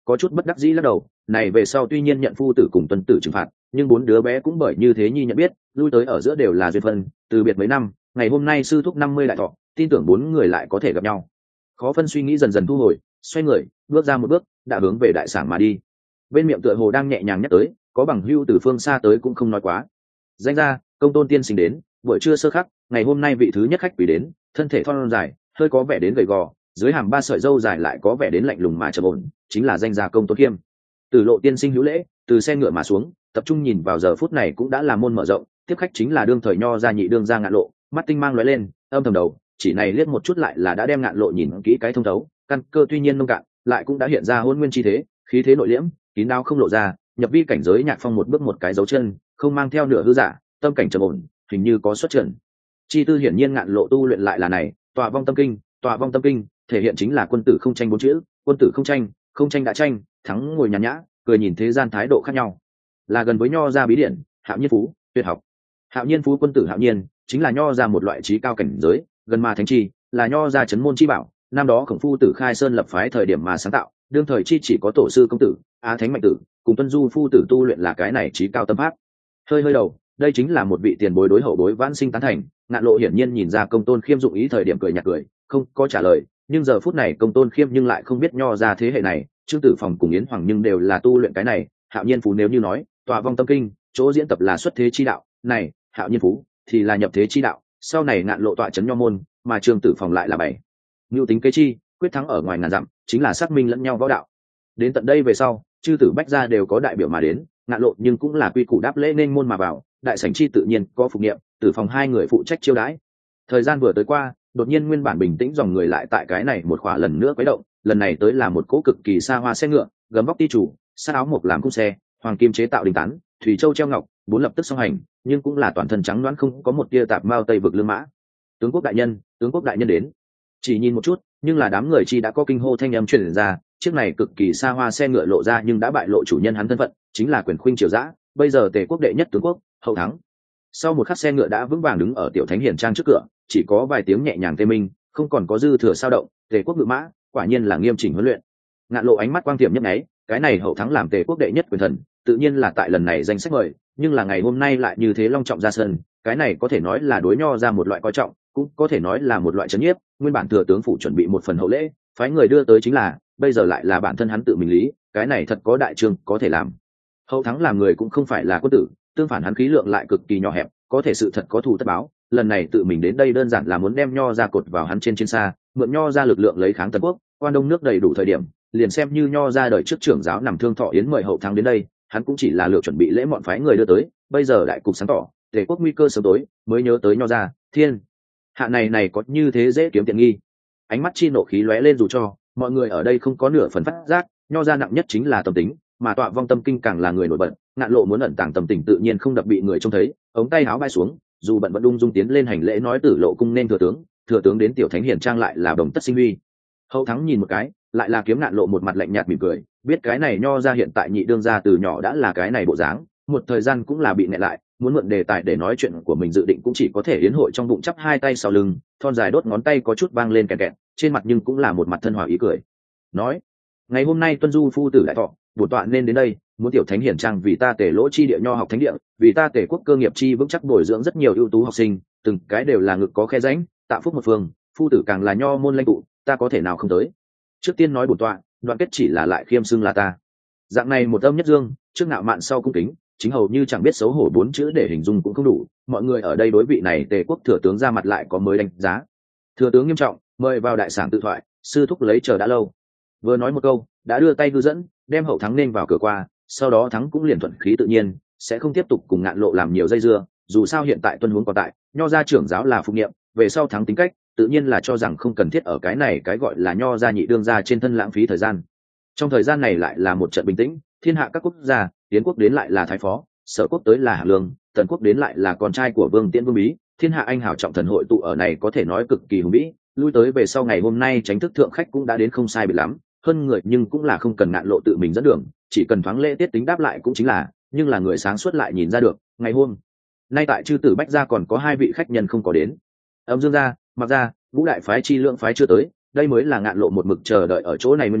S1: có chút bất đắc dĩ lắc đầu. Này về sau tuy nhiên nhận phu tử cùng tuân tử trừng phạt, nhưng bốn đứa bé cũng bởi như thế nhi nhận biết, lui tới ở giữa đều là duyên phân, từ biệt mấy năm, ngày hôm nay sư thúc năm mươi đại thọ, tin tưởng bốn người lại có thể gặp nhau. Khó phân suy nghĩ dần dần thu hồi, xoay người bước ra một bước, đã hướng về đại sảnh mà đi. Bên miệng tựa hồ đang nhẹ nhàng nhắc tới, có bằng hưu từ phương xa tới cũng không nói quá. Danh ra, công tôn tiên sinh đến, buổi trưa sơ khắc, ngày hôm nay vị thứ nhất khách quý đến, thân thể thon dài, hơi có vẻ đến gầy gò, dưới hàm ba sợi râu dài lại có vẻ đến lạnh lùng mà trầm ổn, chính là danh gia công tôn khiêm. Từ lộ tiên sinh hữu lễ, từ xe ngựa mà xuống, tập trung nhìn vào giờ phút này cũng đã là môn mở rộng, tiếp khách chính là đương thời nho gia nhị đương gia Ngạn Lộ, mắt tinh mang lóe lên, âm thầm đầu, chỉ này liếc một chút lại là đã đem Ngạn Lộ nhìn kỹ cái thông thấu, căn cơ tuy nhiên nông cạn, lại cũng đã hiện ra hôn nguyên chi thế, khí thế nội liễm, kín đáo không lộ ra, nhập vi cảnh giới nhạc phong một bước một cái dấu chân, không mang theo nửa hư giả, tâm cảnh trầm ổn, hình như có xuất trận. Chi tư hiển nhiên Ngạn Lộ tu luyện lại là này, tọa vong tâm kinh, tọa vong tâm kinh, thể hiện chính là quân tử không tranh bốn chữ, quân tử không tranh, không tranh đã tranh, thắng ngồi nhàn nhã, cười nhìn thế gian thái độ khác nhau, là gần với nho gia bí điển, Hạo Nhiên Phú, tuyệt học. Hạo Nhiên Phú quân tử Hạo Nhiên, chính là nho gia một loại trí cao cảnh giới, gần ma thánh chi, là nho gia chấn môn chi bảo, năm đó Khổng Phu tử khai sơn lập phái thời điểm mà sáng tạo, đương thời chi chỉ có tổ sư công tử, á thánh mạnh tử, cùng Tuân Du phu tử tu luyện là cái này trí cao tâm pháp. Hơi hơi đầu, đây chính là một vị tiền bối đối hậu bối vãn sinh tán thành. Ngạn Lộ hiển nhiên nhìn ra Công Tôn Khiêm dụng ý thời điểm cười nhạt cười, không có trả lời, nhưng giờ phút này Công Tôn Khiêm nhưng lại không biết nho ra thế hệ này, Trương Tử Phòng cùng Yến Hoàng nhưng đều là tu luyện cái này. Hạo Nhiên Phú nếu như nói tọa vong tâm kinh, chỗ diễn tập là xuất thế chi đạo, này Hạo Nhiên Phú thì là nhập thế chi đạo, sau này Ngạn Lộ tọa chấn nho môn, mà Trương Tử Phòng lại là bảy mưu tính kế chi, quyết thắng ở ngoài ngàn dặm, chính là xác minh lẫn nhau võ đạo. Đến tận đây về sau, chư tử bách gia đều có đại biểu mà đến, Ngạn Lộ nhưng cũng là quy củ đáp lễ nên môn mà vào, đại sảnh chi tự nhiên có phục niệm, Tử Phòng hai người phụ trách chiêu đãi. Thời gian vừa tới qua, đột nhiên nguyên bản bình tĩnh dòng người lại tại cái này một khỏa lần nữa quấy động, lần này tới là một cỗ cực kỳ xa hoa xe ngựa, gấm vóc ti chủ, sát áo mộc làm cung xe, hoàng kim chế tạo đình tán, thủy châu treo ngọc, bốn lập tức song hành, nhưng cũng là toàn thân trắng loãng không có một tia tạp mao tây vực lương mã. Tướng quốc đại nhân, tướng quốc đại nhân đến. Chỉ nhìn một chút, nhưng là đám người chi đã có kinh hô thanh âm truyền ra, chiếc này cực kỳ xa hoa xe ngựa lộ ra nhưng đã bại lộ chủ nhân hắn thân phận, chính là Quyền Khuynh Triều Dã, bây giờ Tề quốc đệ nhất tướng quốc, Hậu Thắng. Sau một khắc xe ngựa đã vững vàng đứng ở tiểu thánh hiển trang trước cửa, chỉ có vài tiếng nhẹ nhàng tê minh, không còn có dư thừa sao động. Tề quốc ngự mã, quả nhiên là nghiêm chỉnh huấn luyện. Ngạn Lộ ánh mắt quang tiệm nhấp nháy, cái này Hậu Thắng làm Tề quốc đệ nhất quyền thần, tự nhiên là tại lần này danh sách mời, nhưng là ngày hôm nay lại như thế long trọng ra sân, cái này có thể nói là đối nho ra một loại coi trọng, cũng có thể nói là một loại trấn nhiếp. Nguyên bản thừa tướng phủ chuẩn bị một phần hậu lễ, phái người đưa tới chính là, bây giờ lại là bản thân hắn tự mình lý, cái này thật có đại trương có thể làm. Hậu Thắng làm người cũng không phải là quân tử, tương phản hắn khí lượng lại cực kỳ nhỏ hẹp, có thể sự thật có thù tất báo, lần này tự mình đến đây đơn giản là muốn đem nho ra cột vào hắn trên chiến xa, mượn nho ra lực lượng lấy kháng Tần quốc. Quan Đông nước đầy đủ thời điểm, liền xem như nho ra đời trước trưởng giáo nằm thương thọ yến mời Hậu Thắng đến đây, hắn cũng chỉ là lựa chuẩn bị lễ mọn phái người đưa tới, bây giờ đại cục sáng tỏ, Tề quốc nguy cơ sớm tối, mới nhớ tới nho ra, thiên hạ này này có như thế dễ kiếm tiện nghi. Ánh mắt chi nộ khí lóe lên, dù cho mọi người ở đây không có nửa phần phát giác, nho ra nặng nhất chính là tâm tính, mà tọa vong tâm kinh càng là người nổi bật. Ngạn Lộ muốn ẩn tàng tâm tình tự nhiên không đập bị người trông thấy, ống tay áo bay xuống, dù bận vẫn ung dung tiến lên hành lễ nói Tử Lộ cung nên thừa tướng, thừa tướng đến tiểu thánh hiển trang lại là đồng tất sinh huy. Hậu Thắng nhìn một cái, lại là kiếm Ngạn Lộ một mặt lạnh nhạt mỉm cười, biết cái này nho ra hiện tại nhị đương gia từ nhỏ đã là cái này bộ dáng, một thời gian cũng là bị nẹt lại, muốn mượn đề tài để nói chuyện của mình dự định cũng chỉ có thể yến hội trong bụng chắp hai tay sau lưng, thon dài đốt ngón tay có chút vang lên kẹt kẹt, trên mặt nhưng cũng là một mặt thân hòa ý cười. Nói, ngày hôm nay Tuân Du phu tử đại thọ, bổn tọa nên đến đây, muốn tiểu thánh hiển trang vì ta Tề lỗ chi địa nho học thánh địa, vì ta Tề quốc cơ nghiệp chi vững chắc bồi dưỡng rất nhiều ưu tú học sinh, từng cái đều là ngực có khe rãnh, tạo phúc một phương, phu tử càng là nho môn lãnh tụ, ta có thể nào không tới. Trước tiên nói bổn tọa, đoạn kết chỉ là lại khiêm xưng là ta. Dạng này một âm nhất dương, trước nạo mạn sau cung kính, chính hầu như chẳng biết xấu hổ bốn chữ để hình dung cũng không đủ. Mọi người ở đây đối vị này Tề quốc thừa tướng ra mặt lại có mới đánh giá. Thừa tướng nghiêm trọng, mời vào đại sảnh tự thoại, sư thúc lấy chờ đã lâu. Vừa nói một câu, đã đưa tay hư dẫn, đem Hậu Thắng nên vào cửa qua, sau đó Thắng cũng liền thuận khí tự nhiên, sẽ không tiếp tục cùng Ngạn Lộ làm nhiều dây dưa, dù sao hiện tại tuân huống còn tại, nho gia trưởng giáo là phục niệm, về sau Thắng tính cách, tự nhiên là cho rằng không cần thiết ở cái này cái gọi là nho gia nhị đương gia trên thân lãng phí thời gian. Trong thời gian này lại là một trận bình tĩnh, thiên hạ các quốc gia, Tiến quốc đến lại là thái phó, Sở quốc tới là Hạ Lương, Tần quốc đến lại là con trai của Vương Tiễn Vương Bí, thiên hạ anh hào trọng thần hội tụ ở này có thể nói cực kỳ hùng vĩ. Lui tới về sau ngày hôm nay chính thức thượng khách cũng đã đến không sai biệt lắm, hơn người nhưng cũng là không cần Ngạn Lộ tự mình dẫn đường, chỉ cần thoáng lễ tiết tính đáp lại cũng chính là, nhưng là người sáng suốt lại nhìn ra được, ngày hôm nay tại chư tử bách gia còn có hai vị khách nhân không có đến. Âm Dương gia, Mặc gia, Ngũ đại phái chi lượng phái chưa tới, đây mới là Ngạn Lộ một mực chờ đợi ở chỗ này nguyên nhân,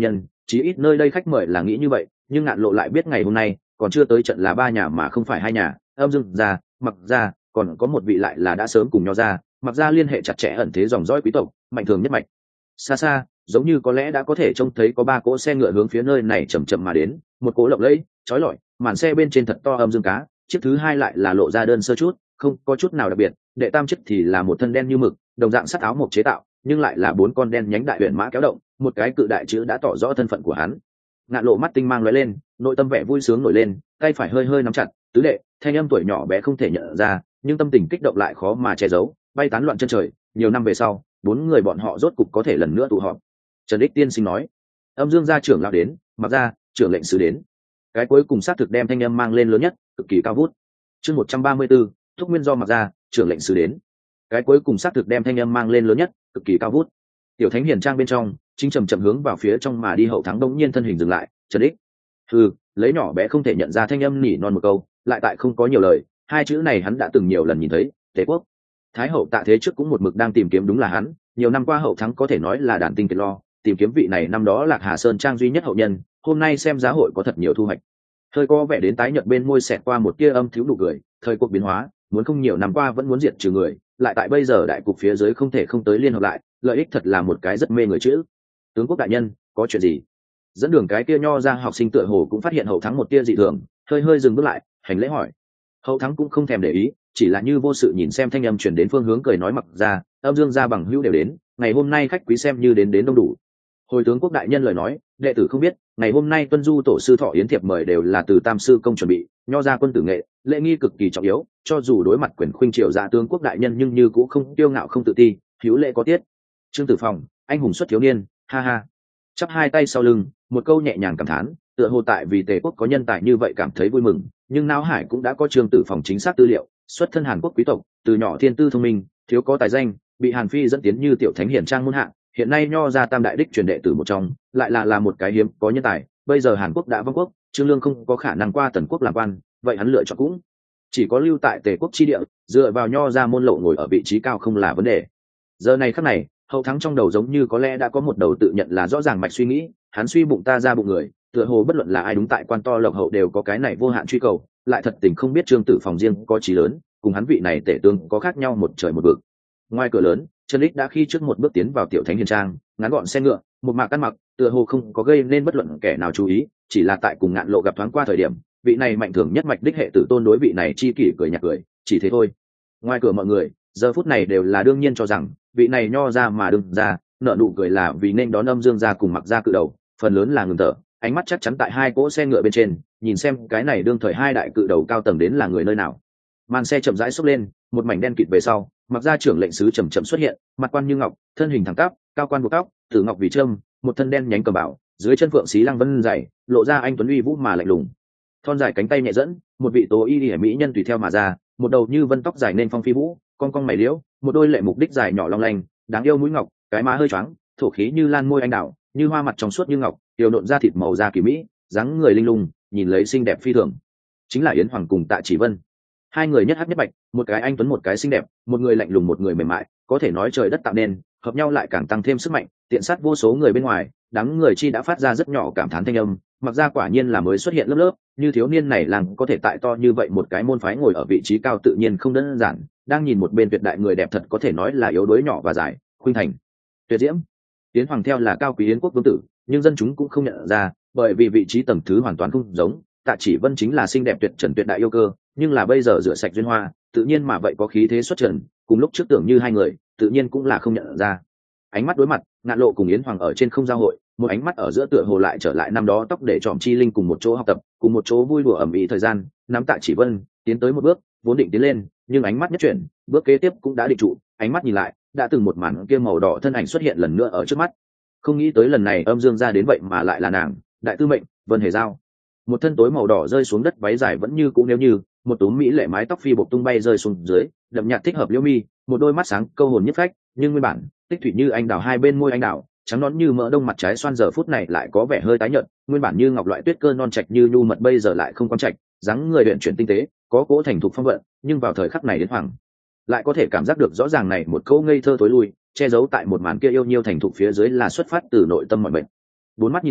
S1: chí ít nơi đây khách mời là nghĩ như vậy, nhưng Ngạn Lộ lại biết ngày hôm nay còn chưa tới trận là ba nhà mà không phải hai nhà, Âm Dương gia, Mặc gia, còn có một vị lại là đã sớm cùng nhau ra, Mặc gia liên hệ chặt chẽ ẩn thế dòng dõi quý tộc, mạnh thường nhất mạch. Xa xa, giống như có lẽ đã có thể trông thấy có ba cỗ xe ngựa hướng phía nơi này chậm chậm mà đến, một cỗ lộng lẫy, chói lọi, màn xe bên trên thật to âm dương cá, chiếc thứ hai lại là lộ ra đơn sơ chút, không có chút nào đặc biệt, đệ tam chiếc thì là một thân đen như mực, đồng dạng sắt áo mộc chế tạo, nhưng lại là bốn con đen nhánh đại huyền mã kéo động, một cái cự đại chữ đã tỏ rõ thân phận của hắn. Ngạn Lộ mắt tinh mang lóe lên, nội tâm vẻ vui sướng nổi lên, tay phải hơi hơi nắm chặt, tứ đệ, thanh âm tuổi nhỏ bé không thể nhận ra, nhưng tâm tình kích động lại khó mà che giấu, bay tán loạn chân trời. Nhiều năm về sau, bốn người bọn họ rốt cục có thể lần nữa tụ họp. Trần Ích tiên sinh nói, Âm Dương gia trưởng lão đến, Mặc gia trưởng lệnh sứ đến. Cái cuối cùng xác thực đem thanh âm mang lên lớn nhất, cực kỳ cao vút. Chương một trăm ba mươi 134, thúc nguyên do Mặc gia trưởng lệnh sứ đến. Cái cuối cùng xác thực đem thanh âm mang lên lớn nhất, cực kỳ cao vút. Tiểu Thánh Hiền trang bên trong, chính chậm chậm hướng vào phía trong mà đi Hậu Thắng đống nhiên thân hình dừng lại, Trần Ích. Ừ, lấy nhỏ bé không thể nhận ra thanh âm nỉ non một câu, lại tại không có nhiều lời, hai chữ này hắn đã từng nhiều lần nhìn thấy, Tề Quốc. Thái hậu Tạ Thế trước cũng một mực đang tìm kiếm đúng là hắn, nhiều năm qua Hậu Thắng có thể nói là đàn tinh kiệt lo, tìm kiếm vị này năm đó Lạc Hà Sơn trang duy nhất hậu nhân, hôm nay xem giá hội có thật nhiều thu hoạch. Hơi có vẻ đến tái nhợt bên môi xẹt qua một tia âm thiếu nụ cười, thời cuộc biến hóa, muốn không nhiều năm qua vẫn muốn diệt trừ người, lại tại bây giờ đại cục phía dưới không thể không tới liên hợp lại, lợi ích thật là một cái rất mê người chữ. Tướng quốc đại nhân, có chuyện gì? Dẫn đường cái kia nho ra học sinh tựa hồ cũng phát hiện Hậu Thắng một tia dị thường, hơi hơi dừng bước lại, hành lễ hỏi. Hậu Thắng cũng không thèm để ý, chỉ là như vô sự nhìn xem thanh âm chuyển đến phương hướng, cười nói, Mặc ra, Âm Dương gia bằng hữu đều đến, ngày hôm nay khách quý xem như đến đến đông đủ. Hồi tướng quốc đại nhân lời nói, đệ tử không biết, ngày hôm nay tuân du tổ sư thọ yến thiệp mời đều là từ Tam sư công chuẩn bị, nho ra quân tử nghệ, lễ nghi cực kỳ trọng yếu, cho dù đối mặt quyền khuynh triều dạ tướng quốc đại nhân nhưng như cũng không kiêu ngạo không tự ti, hữu lễ có tiết. Trương Tử Phòng, anh hùng xuất thiếu niên, ha ha. Chắp hai tay sau lưng, một câu nhẹ nhàng cảm thán, tựa hồ tại vì Tề quốc có nhân tài như vậy cảm thấy vui mừng, nhưng não hải cũng đã có Trương Tử Phòng chính xác tư liệu, xuất thân Hàn Quốc quý tộc, từ nhỏ thiên tư thông minh, thiếu có tài danh, bị Hàn Phi dẫn tiến như tiểu thánh hiển trang môn hạ, hiện nay nho ra tam đại đích truyền đệ tử một trong, lại là là một cái hiếm có nhân tài. Bây giờ Hàn Quốc đã vong quốc, Trương Lương không có khả năng qua Tần quốc làm quan, vậy hắn lựa chọn cũng chỉ có lưu tại Tề quốc chi địa, dựa vào nho ra môn lộ ngồi ở vị trí cao không là vấn đề. Giờ này khắc này, Hậu Thắng trong đầu giống như có lẽ đã có một đầu tự nhận là rõ ràng mạch suy nghĩ, hắn suy bụng ta ra bụng người, tựa hồ bất luận là ai đúng tại quan to lộc hậu đều có cái này vô hạn truy cầu, lại thật tình không biết Trương Tử Phòng riêng có chí lớn, cùng hắn vị này tể tướng có khác nhau một trời một vực. Ngoài cửa lớn, Trần Ích đã khi trước một bước tiến vào tiểu thánh hiền trang, ngắn gọn xe ngựa, một mạc ăn mặc, tựa hồ không có gây nên bất luận kẻ nào chú ý, chỉ là tại cùng Ngạn Lộ gặp thoáng qua thời điểm, vị này mạnh thường nhất mạch đích hệ tử tôn đối vị này chi kỷ cười nhạt cười, chỉ thế thôi. Ngoài cửa mọi người, giờ phút này đều là đương nhiên cho rằng, vị này nho ra mà đừng ra, nợ nụ cười là vì nên đón Âm Dương gia cùng Mặc gia cự đầu, phần lớn là ngừng thở, ánh mắt chắc chắn tại hai cỗ xe ngựa bên trên, nhìn xem cái này đương thời hai đại cự đầu cao tầng đến là người nơi nào. Màn xe chậm rãi xốc lên, một mảnh đen kịt về sau, Mặc gia trưởng lệnh sứ chậm chậm xuất hiện, mặt quan như ngọc, thân hình thẳng tắp, cao quan buộc tóc, tử ngọc vì trâm, một thân đen nhánh cờ bảo, dưới chân phượng xí lăng vân dày, lộ ra anh tuấn uy vũ mà lạnh lùng. Thon dài cánh tay nhẹ dẫn, một vị tố y y mỹ nhân tùy theo mà ra, một đầu như vân tóc dài nên phong phi vũ, cong cong mày liễu, một đôi lệ mục đích dài nhỏ long lanh, đáng yêu mũi ngọc, cái má hơi choáng, thổ khí như lan môi anh đào, như hoa mặt trong suốt như ngọc, tiểu nộn da thịt màu da kỳ mỹ, dáng người linh lung, nhìn lấy xinh đẹp phi thường. Chính là Yến Hoàng cùng Tạ Chỉ Vân. Hai người nhất hắc nhất bạch, một cái anh tuấn một cái xinh đẹp, một người lạnh lùng một người mềm mại, có thể nói trời đất tạo nên, hợp nhau lại càng tăng thêm sức mạnh, tiện sát vô số người bên ngoài, đám người chi đã phát ra rất nhỏ cảm thán thanh âm, Mặc ra quả nhiên là mới xuất hiện lớp lớp, như thiếu niên này làng có thể tại to như vậy một cái môn phái ngồi ở vị trí cao tự nhiên không đơn giản, đang nhìn một bên tuyệt đại người đẹp thật có thể nói là yếu đuối nhỏ và dài, khuynh thành, tuyệt diễm. Yến Hoàng theo là cao quý Yến quốc vương tử, nhưng dân chúng cũng không nhận ra, bởi vì vị trí tầng thứ hoàn toàn không giống, Tạ Chỉ Vân chính là xinh đẹp tuyệt trần tuyệt đại yêu cơ, nhưng là bây giờ rửa sạch duyên hoa, tự nhiên mà vậy có khí thế xuất trần, cùng lúc trước tưởng như hai người, tự nhiên cũng là không nhận ra. Ánh mắt đối mặt, Ngạn Lộ cùng Yến Hoàng ở trên không giao hội, một ánh mắt ở giữa tựa hồ lại trở lại năm đó tóc để trọm chi linh cùng một chỗ học tập, cùng một chỗ vui đùa ẩm ĩ thời gian, nắm Tạ Chỉ Vân, tiến tới một bước, vốn định tiến lên, nhưng ánh mắt nhất chuyển, bước kế tiếp cũng đã định trụ, ánh mắt nhìn lại, đã từng một màn kia màu đỏ thân ảnh xuất hiện lần nữa ở trước mắt. Không nghĩ tới lần này Âm Dương gia đến vậy mà lại là nàng, đại tư mệnh, Vân Hề Giao. Một thân tối màu đỏ rơi xuống đất, váy dài vẫn như cũ nếu như, một túm mỹ lệ mái tóc phi bộc tung bay rơi xuống dưới, đậm nhạt thích hợp liễu mi, một đôi mắt sáng câu hồn nhất phách, nhưng nguyên bản, tích thủy như anh đào hai bên môi anh đào, trắng nón như mỡ đông mặt trái xoan giờ phút này lại có vẻ hơi tái nhợt, nguyên bản như ngọc loại tuyết cơ non trạch như nhu mật bây giờ lại không quan trạch, dáng người luyện chuyển tinh tế, có cố thành thục phong vận, nhưng vào thời khắc này đến Hoàng lại có thể cảm giác được rõ ràng này một câu ngây thơ tối lui, che giấu tại một màn kia yêu nhiêu thành thục phía dưới là xuất phát từ nội tâm mọi mệnh. Bốn mắt nhìn nhau,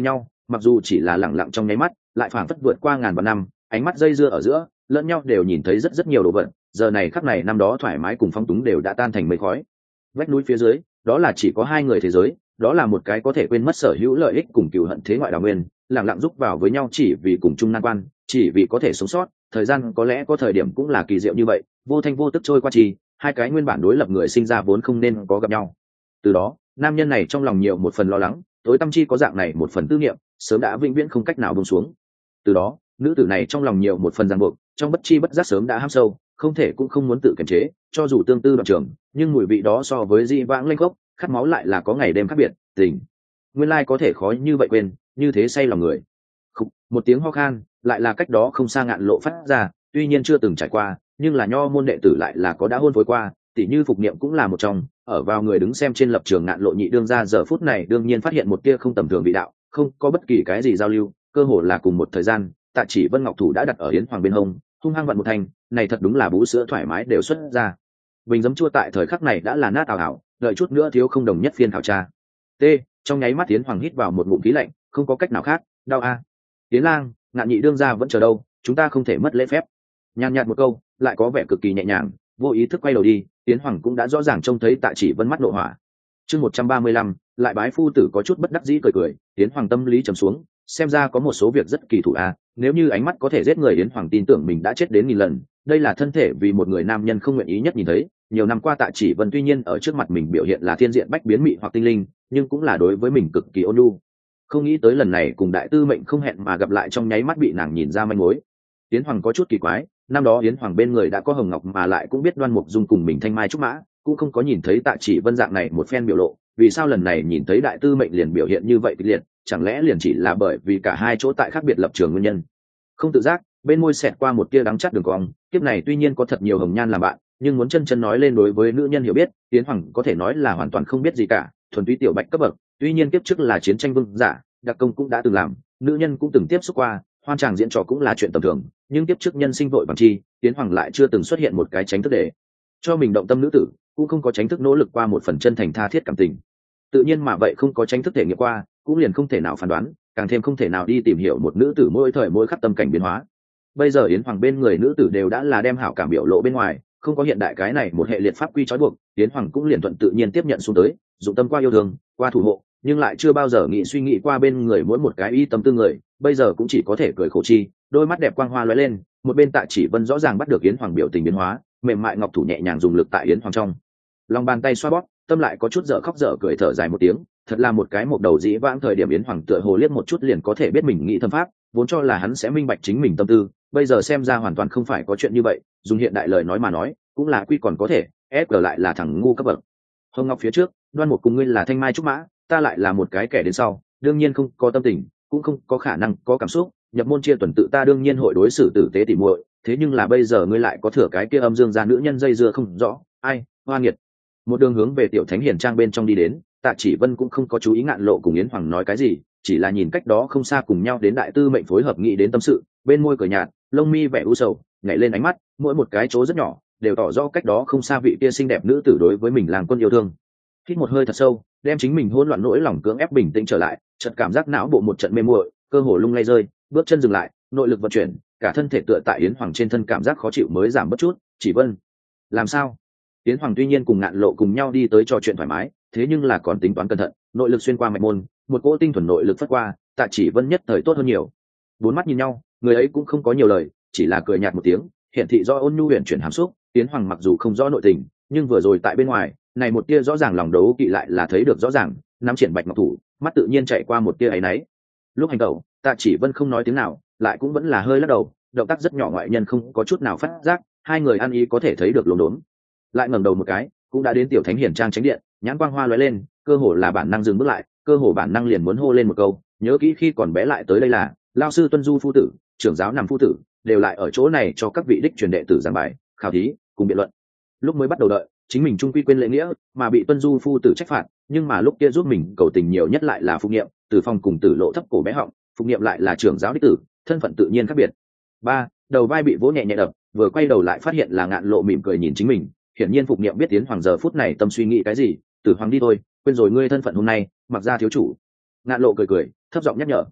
S1: mặc dù chỉ là lẳng lặng trong nháy mắt lại phảng phất vượt qua ngàn vạn năm, ánh mắt dây dưa ở giữa lẫn nhau đều nhìn thấy rất rất nhiều đồ vật. Giờ này khắc này năm đó thoải mái cùng phong túng đều đã tan thành mây khói. Vách núi phía dưới đó là chỉ có hai người thế giới, đó là một cái có thể quên mất sở hữu lợi ích cùng cừu hận thế ngoại đào nguyên, lẳng lặng giúp vào với nhau chỉ vì cùng chung nan quan, chỉ vì có thể sống sót. Thời gian có lẽ có thời điểm cũng là kỳ diệu như vậy, vô thanh vô tức trôi qua chi, hai cái nguyên bản đối lập người sinh ra vốn không nên có gặp nhau. Từ đó nam nhân này trong lòng nhiều một phần lo lắng, tối tâm chi có dạng này một phần tư niệm, sớm đã vĩnh viễn không cách nào buông xuống. Từ đó nữ tử này trong lòng nhiều một phần ràng buộc, trong bất chi bất giác sớm đã ham sâu, không thể cũng không muốn tự kiềm chế, cho dù tương tư đoạn trường, nhưng mùi vị đó so với di vãng lênh khốc khát máu lại là có ngày đêm khác biệt. Tình nguyên lai có thể khó như vậy quên, như thế say lòng người. Khúc, một tiếng ho khan lại là cách đó không xa Ngạn Lộ phát ra, tuy nhiên chưa từng trải qua, nhưng là nho môn đệ tử lại là có đã hôn phối qua, tỷ như Phục Niệm cũng là một trong. Ở vào người đứng xem trên lập trường Ngạn Lộ nhị đương ra giờ phút này đương nhiên phát hiện một tia không tầm thường vị đạo, không có bất kỳ cái gì giao lưu, cơ hồ là cùng một thời gian, Tạ Chỉ Vân ngọc thủ đã đặt ở Yến Hoàng bên hông, hung hăng vặn một thành, này thật đúng là bú sữa thoải mái đều xuất ra. Bình giấm chua tại thời khắc này đã là nát ảo ảo, đợi chút nữa thiếu không đồng nhất phiên khảo tra. T, trong nháy mắt Yến Hoàng hít vào một ngụm khí lạnh, không có cách nào khác, đau a. À. Yến Lang, Ngạn nhị đương ra vẫn chờ đâu, chúng ta không thể mất lễ phép. Nhàn nhạt một câu, lại có vẻ cực kỳ nhẹ nhàng, vô ý thức quay đầu đi, Yến Hoàng cũng đã rõ ràng trông thấy Tạ Chỉ Vân mắt nộ hỏa. Chương một trăm ba mươi lăm, lại bái phu tử có chút bất đắc dĩ cười cười, Yến Hoàng tâm lý trầm xuống, xem ra có một số việc rất kỳ thủ a, nếu như ánh mắt có thể giết người Yến Hoàng tin tưởng mình đã chết đến nghìn lần, đây là thân thể vì một người nam nhân không nguyện ý nhất nhìn thấy. Nhiều năm qua Tạ Chỉ Vân tuy nhiên ở trước mặt mình biểu hiện là thiên diện bách biến mị hoặc tinh linh, nhưng cũng là đối với mình cực kỳ ôn nhu. Không nghĩ tới lần này cùng đại tư mệnh không hẹn mà gặp lại, trong nháy mắt bị nàng nhìn ra manh mối. Yến Hoàng có chút kỳ quái, năm đó Yến Hoàng bên người đã có Hồng Ngọc mà lại cũng biết Đoan Mục Dung cùng mình thanh mai trúc mã, cũng không có nhìn thấy Tạ Chỉ Vân dạng này một phen biểu lộ, vì sao lần này nhìn thấy đại tư mệnh liền biểu hiện như vậy kịch liệt, chẳng lẽ liền chỉ là bởi vì cả hai chỗ tại khác biệt lập trường nguyên nhân. Không tự giác bên môi xẹt qua một tia đắng chát đường cong, kiếp này tuy nhiên có thật nhiều hồng nhan làm bạn, nhưng muốn chân chân nói lên đối với nữ nhân hiểu biết, Yến Hoàng có thể nói là hoàn toàn không biết gì cả, thuần túy tiểu bạch cấp bậc. Tuy nhiên kiếp trước là chiến tranh vương giả, đặc công cũng đã từng làm, nữ nhân cũng từng tiếp xúc qua, hoan tràng diễn trò cũng là chuyện tầm thường, nhưng kiếp trước nhân sinh vội bằng chi, Yến Hoàng lại chưa từng xuất hiện một cái tránh thức để cho mình động tâm nữ tử, cũng không có tránh thức nỗ lực qua một phần chân thành tha thiết cảm tình. Tự nhiên mà vậy không có tránh thức thể nghiệm qua, cũng liền không thể nào phán đoán, càng thêm không thể nào đi tìm hiểu một nữ tử mỗi thời mỗi khắc tâm cảnh biến hóa. Bây giờ Yến Hoàng bên người nữ tử đều đã là đem hảo cảm biểu lộ bên ngoài, không có hiện đại cái này một hệ liệt pháp quy trói buộc, Yến Hoàng cũng liền thuận tự nhiên tiếp nhận xuống tới, dụng tâm qua yêu thương, qua thủ hộ, nhưng lại chưa bao giờ nghĩ suy nghĩ qua bên người mỗi một cái y tâm tư người, bây giờ cũng chỉ có thể cười khổ chi, đôi mắt đẹp quang hoa lóe lên, một bên Tạ Chỉ Vân rõ ràng bắt được Yến Hoàng biểu tình biến hóa, mềm mại ngọc thủ nhẹ nhàng dùng lực tại Yến Hoàng trong lòng bàn tay xoa bóp, tâm lại có chút dở khóc dở cười thở dài một tiếng, thật là một cái một đầu dĩ vãng thời điểm Yến Hoàng tựa hồ liếc một chút liền có thể biết mình nghĩ thâm pháp, vốn cho là hắn sẽ minh bạch chính mình tâm tư, bây giờ xem ra hoàn toàn không phải có chuyện như vậy, dùng hiện đại lời nói mà nói, cũng là quy còn có thể, ép gờ lại là thằng ngu cấp bậc. Hồng Ngọc phía trước, Đoan Mục cùng ngươi là thanh mai trúc mã, ta lại là một cái kẻ đến sau, đương nhiên không có tâm tình, cũng không có khả năng có cảm xúc, nhập môn chia tuần tự ta đương nhiên hội đối xử tử tế tỉ muội, thế nhưng là bây giờ ngươi lại có thừa cái kia âm dương gia nữ nhân dây dưa không rõ, ai, hoa nghiệt. Một đường hướng về tiểu thánh hiền trang bên trong đi đến, Tạ Chỉ Vân cũng không có chú ý Ngạn Lộ cùng Yến Hoàng nói cái gì, chỉ là nhìn cách đó không xa cùng nhau đến đại tư mệnh phối hợp nghĩ đến tâm sự, bên môi cười nhạt, lông mi vẻ u sầu, nhảy lên ánh mắt, mỗi một cái chỗ rất nhỏ đều tỏ rõ cách đó không xa vị kia xinh đẹp nữ tử đối với mình làng quân yêu thương. Hít một hơi thật sâu, đem chính mình hỗn loạn nỗi lòng cưỡng ép bình tĩnh trở lại, chợt cảm giác não bộ một trận mê muội, cơ hồ lung lay rơi, bước chân dừng lại, nội lực vận chuyển, cả thân thể tựa tại Yến Hoàng trên thân, cảm giác khó chịu mới giảm bớt chút. Chỉ Vân, làm sao? Yến Hoàng tuy nhiên cùng Ngạn Lộ cùng nhau đi tới trò chuyện thoải mái, thế nhưng là còn tính toán cẩn thận, nội lực xuyên qua mạch môn, một cỗ tinh thuần nội lực phất qua, Tạ Chỉ Vân nhất thời tốt hơn nhiều. Bốn mắt nhìn nhau, người ấy cũng không có nhiều lời, chỉ là cười nhạt một tiếng, hiện thị do ôn nhu huyền chuyển hàm xúc. Yến Hoàng mặc dù không rõ nội tình, nhưng vừa rồi tại bên ngoài, này một tia rõ ràng lòng đấu kỵ lại là thấy được rõ ràng, nắm triển bạch ngọc thủ, mắt tự nhiên chạy qua một tia ấy nấy. Lúc hành tẩu, Tạ Chỉ Vân không nói tiếng nào, lại cũng vẫn là hơi lắc đầu, động tác rất nhỏ ngoại nhân không có chút nào phát giác, hai người ăn ý có thể thấy được lồn đốn. Lại ngẩng đầu một cái, cũng đã đến tiểu thánh hiển trang tránh điện, nhãn quang hoa lóe lên, cơ hồ là bản năng dừng bước lại, cơ hồ bản năng liền muốn hô lên một câu, nhớ kỹ khi còn bé lại tới đây là lao sư Tuân Du phu tử, trưởng giáo nằm phu tử, đều lại ở chỗ này cho các vị đích truyền đệ tử giảng bài, khảo thí, cùng biện luận. Lúc mới bắt đầu đợi, chính mình trung quy quên lễ nghĩa, mà bị Tuân Du phu tử trách phạt, nhưng mà lúc kia giúp mình cầu tình nhiều nhất lại là Phục Niệm, Tử Phong cùng Tử Lộ thấp cổ bé họng, Phục Niệm lại là trưởng giáo đích tử, thân phận tự nhiên khác biệt. Ba, đầu vai bị vỗ nhẹ nhẹ đập, vừa quay đầu lại phát hiện là Ngạn Lộ mỉm cười nhìn chính mình, hiển nhiên Phục Niệm biết Tiến Hoàng giờ phút này tâm suy nghĩ cái gì, Tử Hoàng đi thôi, quên rồi ngươi thân phận hôm nay, mặc ra thiếu chủ. Ngạn Lộ cười cười, thấp giọng nhắc nhở.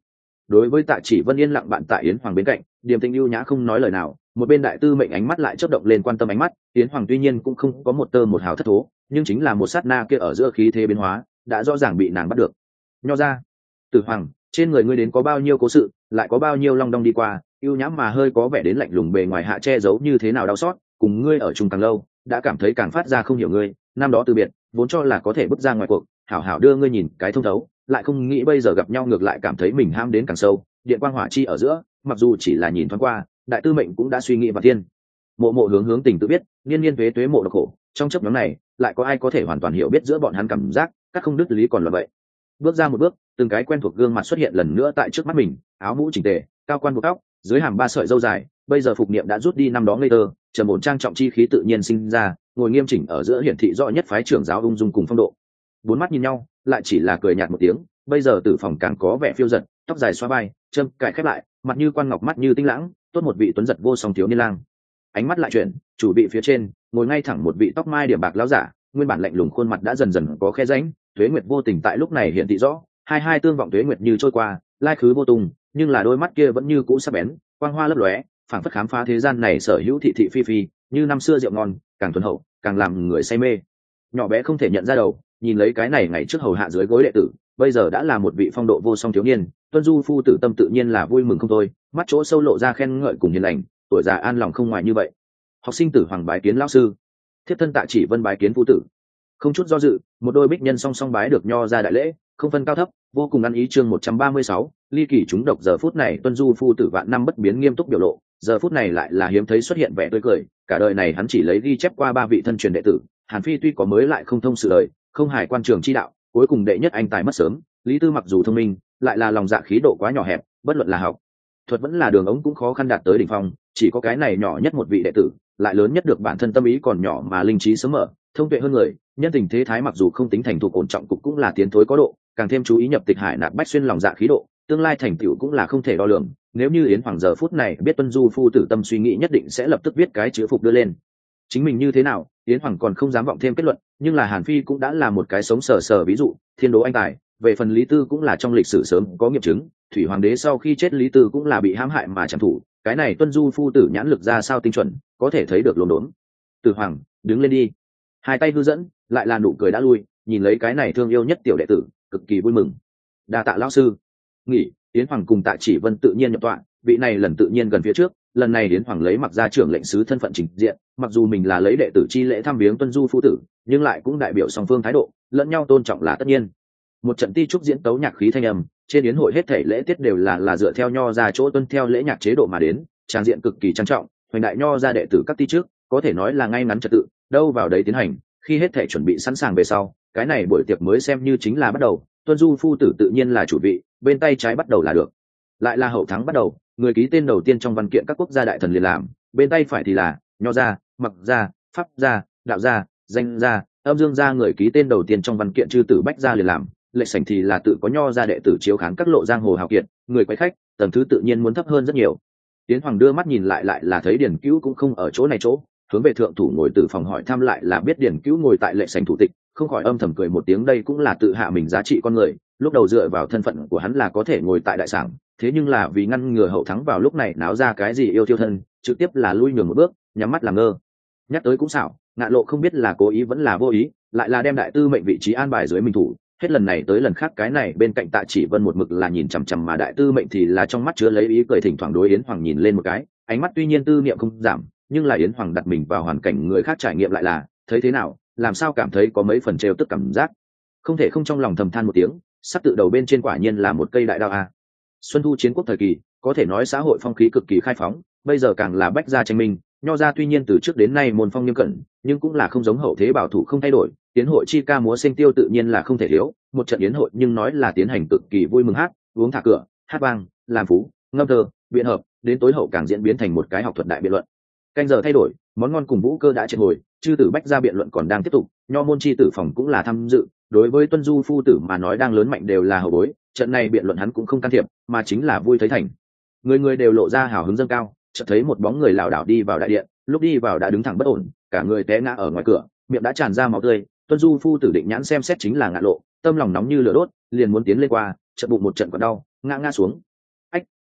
S1: Đối với Tạ Chỉ Vân yên lặng bạn tại Yến Hoàng bên cạnh, điềm tĩnh ưu nhã không nói lời nào, một bên đại tư mệnh ánh mắt lại chớp động lên quan tâm ánh mắt. Yến Hoàng tuy nhiên cũng không có một tơ một hào thất thố, nhưng chính là một sát na kia ở giữa khí thế biến hóa đã rõ ràng bị nàng bắt được. Nho ra, Tử Hoàng, trên người ngươi đến có bao nhiêu cố sự, lại có bao nhiêu long đong đi qua, ưu nhã mà hơi có vẻ đến lạnh lùng bề ngoài hạ che giấu như thế nào đau xót, cùng ngươi ở chung càng lâu, đã cảm thấy càng phát ra không hiểu ngươi, năm đó từ biệt, vốn cho là có thể bước ra ngoài cuộc, hảo hảo đưa ngươi nhìn cái thông thấu, lại không nghĩ bây giờ gặp nhau ngược lại cảm thấy mình ham đến càng sâu, điện quang hỏa chi ở giữa, mặc dù chỉ là nhìn thoáng qua, đại tư mệnh cũng đã suy nghĩ và thiên. Mộ Mộ hướng hướng tình tự biết, niên niên tuế tuế mộ độc khổ, trong chấp nhóm này, lại có ai có thể hoàn toàn hiểu biết giữa bọn hắn cảm giác, các không đứt lý còn là vậy. Bước ra một bước, từng cái quen thuộc gương mặt xuất hiện lần nữa tại trước mắt mình, áo mũ chỉnh tề, cao quan buộc tóc, dưới hàm ba sợi râu dài, bây giờ phục niệm đã rút đi năm đó ngây thơ, trầm ổn trang trọng chi khí tự nhiên sinh ra, ngồi nghiêm chỉnh ở giữa hiển thị rõ nhất phái trưởng giáo ung dung cùng phong độ. Bốn mắt nhìn nhau, lại chỉ là cười nhạt một tiếng, bây giờ tử phòng càng có vẻ phiêu dật, tóc dài xóa vai, châm cài khép lại, mặt như quan ngọc mắt như tinh lãng, tốt một vị tuấn giật vô song thiếu niên lang. Ánh mắt lại chuyển, chủ vị phía trên, ngồi ngay thẳng một vị tóc mai điểm bạc lão giả, nguyên bản lạnh lùng khuôn mặt đã dần dần có khe rãnh, tuế nguyệt vô tình tại lúc này hiện thị rõ, hai hai tương vọng tuế nguyệt như trôi qua, lai khứ vô tùng, nhưng là đôi mắt kia vẫn như cũ sắc bén, quang hoa lấp lóe, phảng phất khám phá thế gian này sở hữu thị thị phi phi, như năm xưa rượu ngon, càng thuần hậu, càng làm người say mê. Nhỏ bé không thể nhận ra đầu, nhìn lấy cái này ngày trước hầu hạ dưới gối đệ tử, bây giờ đã là một vị phong độ vô song thiếu niên, Tuân Du phu tử tâm tự nhiên là vui mừng không thôi, mắt chỗ sâu lộ ra khen ngợi cùng hiền lành, tuổi già an lòng không ngoài như vậy. Học sinh Tử Hoàng bái kiến lão sư, thiếp thân Tạ Chỉ Vân bái kiến phu tử. Không chút do dự, một đôi bích nhân song song bái được nho ra đại lễ, không phân cao thấp, vô cùng ăn ý. Chương một trăm ba mươi sáu, ly kỳ chúng độc. Giờ phút này Tuân Du phu tử vạn năm bất biến nghiêm túc biểu lộ, giờ phút này lại là hiếm thấy xuất hiện vẻ tươi cười, cả đời này hắn chỉ lấy ghi chép qua ba vị thân truyền đệ tử, Hàn Phi tuy có mới lại không thông sự đời, không hài quan trường chi đạo, cuối cùng đệ nhất anh tài mất sớm, Lý Tư mặc dù thông minh, lại là lòng dạ khí độ quá nhỏ hẹp, bất luận là học thuật vẫn là đường ống cũng khó khăn đạt tới đỉnh phong, chỉ có cái này nhỏ nhất một vị đệ tử, lại lớn nhất được bản thân tâm ý còn nhỏ mà linh trí sớm mở, thông tuệ hơn người, nhân tình thế thái mặc dù không tính thành thục ổn trọng cục cũng là tiến thối có độ, càng thêm chú ý nhập tịch hải nạp bách xuyên lòng dạ khí độ, tương lai thành tựu cũng là không thể đo lường. Nếu như Yến Hoàng giờ phút này biết Tuân Du phu tử tâm suy nghĩ, nhất định sẽ lập tức viết cái chữ phục đưa lên. Chính mình như thế nào, Yến Hoàng còn không dám vọng thêm kết luận, nhưng là Hàn Phi cũng đã là một cái sống sờ sờ ví dụ, thiên đố anh tài. Về phần Lý Tư cũng là trong lịch sử sớm có nghiệm chứng, Thủy Hoàng đế sau khi chết Lý Tư cũng là bị hãm hại mà chẳng thủ, cái này Tuân Du phu tử nhãn lực ra sao tinh chuẩn, có thể thấy được lồn đốn. Tử Hoàng, đứng lên đi. Hai tay hư dẫn, lại là nụ cười đã lui, nhìn lấy cái này thương yêu nhất tiểu đệ tử, cực kỳ vui mừng. Đa tạ lão sư. Nghỉ, Yến Hoàng cùng Tạ Chỉ Vân tự nhiên nhập tọa, vị này lần tự nhiên gần phía trước, lần này Yến Hoàng lấy mặc gia trưởng lệnh sứ thân phận trình diện, mặc dù mình là lấy đệ tử chi lễ thăm viếng Tuân Du phu tử, nhưng lại cũng đại biểu song phương thái độ, lẫn nhau tôn trọng là tất nhiên. Một trận ti trúc diễn tấu nhạc khí thanh âm, trên yến hội hết thể lễ tiết đều là là dựa theo nho ra chỗ tuân theo lễ nhạc chế độ mà đến, trang diện cực kỳ trang trọng, hoành đại nho ra đệ tử các ti trước, có thể nói là ngay ngắn trật tự, đâu vào đấy tiến hành. Khi hết thể chuẩn bị sẵn sàng về sau, cái này buổi tiệc mới xem như chính là bắt đầu. Tuân Du phu tử tự nhiên là chủ vị, bên tay trái bắt đầu là được, lại là hậu thắng bắt đầu, người ký tên đầu tiên trong văn kiện các quốc gia đại thần liền làm, bên tay phải thì là nho gia, mặc gia, pháp gia, đạo gia, danh gia, âm dương gia. Người ký tên đầu tiên trong văn kiện chư tử bách gia liền làm, lệ sảnh thì là tự có nho gia đệ tử chiếu khán các lộ giang hồ hào kiệt, người quấy khách tầng thứ tự nhiên muốn thấp hơn rất nhiều. Tiến Hoàng đưa mắt nhìn lại lại là thấy Điền Cữu cũng không ở chỗ này chỗ, hướng về thượng thủ ngồi từ phòng hỏi thăm lại là biết Điền Cữu ngồi tại lệ sảnh thủ tịch, không khỏi âm thầm cười một tiếng, đây cũng là tự hạ mình giá trị con người, lúc đầu dựa vào thân phận của hắn là có thể ngồi tại đại sảnh, thế nhưng là vì ngăn ngừa hậu thắng vào lúc này náo ra cái gì yêu thiêu thân, trực tiếp là lui nhường một bước, nhắm mắt làm ngơ. Nhắc tới cũng xảo, Ngạn Lộ không biết là cố ý vẫn là vô ý, lại là đem đại tư mệnh vị trí an bài dưới mình thủ, hết lần này tới lần khác cái này bên cạnh Tạ Chỉ Vân một mực là nhìn chằm chằm, mà đại tư mệnh thì là trong mắt chứa lấy ý cười, thỉnh thoảng đối Yến Hoàng nhìn lên một cái, ánh mắt tuy nhiên tư niệm không giảm, nhưng là Yến Hoàng đặt mình vào hoàn cảnh người khác trải nghiệm lại là thấy thế nào, làm sao cảm thấy có mấy phần trêu tức cảm giác, không thể không trong lòng thầm than một tiếng, sắp tự đầu bên trên quả nhiên là một cây đại đao a. Xuân thu chiến quốc thời kỳ, có thể nói xã hội phong khí cực kỳ khai phóng, bây giờ càng là bách gia tranh minh, nho gia tuy nhiên từ trước đến nay môn phong nghiêm cẩn, nhưng cũng là không giống hậu thế bảo thủ không thay đổi, tiến hội chi ca múa sinh tiêu tự nhiên là không thể thiếu, một trận yến hội nhưng nói là tiến hành cực kỳ vui mừng, hát uống thả cửa, hát vang, làm phú, ngâm thơ, biện hợp, đến tối hậu càng diễn biến thành một cái học thuật đại biện luận. Canh giờ thay đổi, món ngon cùng vũ cơ đã triệt hồi, chư tử bách gia biện luận còn đang tiếp tục, nho môn chi tử phòng cũng là tham dự, đối với Tuân Du phu tử mà nói đang lớn mạnh đều là hậu bối, trận này biện luận hắn cũng không can thiệp, mà chính là vui thấy thành. Người người đều lộ ra hào hứng dâng cao, chợt thấy một bóng người lảo đảo đi vào đại điện, lúc đi vào đã đứng thẳng bất ổn, cả người té ngã ở ngoài cửa, miệng đã tràn ra máu tươi. Tuân Du phu tử định nhãn xem xét chính là Ngạn Lộ, tâm lòng nóng như lửa đốt, liền muốn tiến lên qua, chợt bụng một trận còn đau, ngã ngã xuống.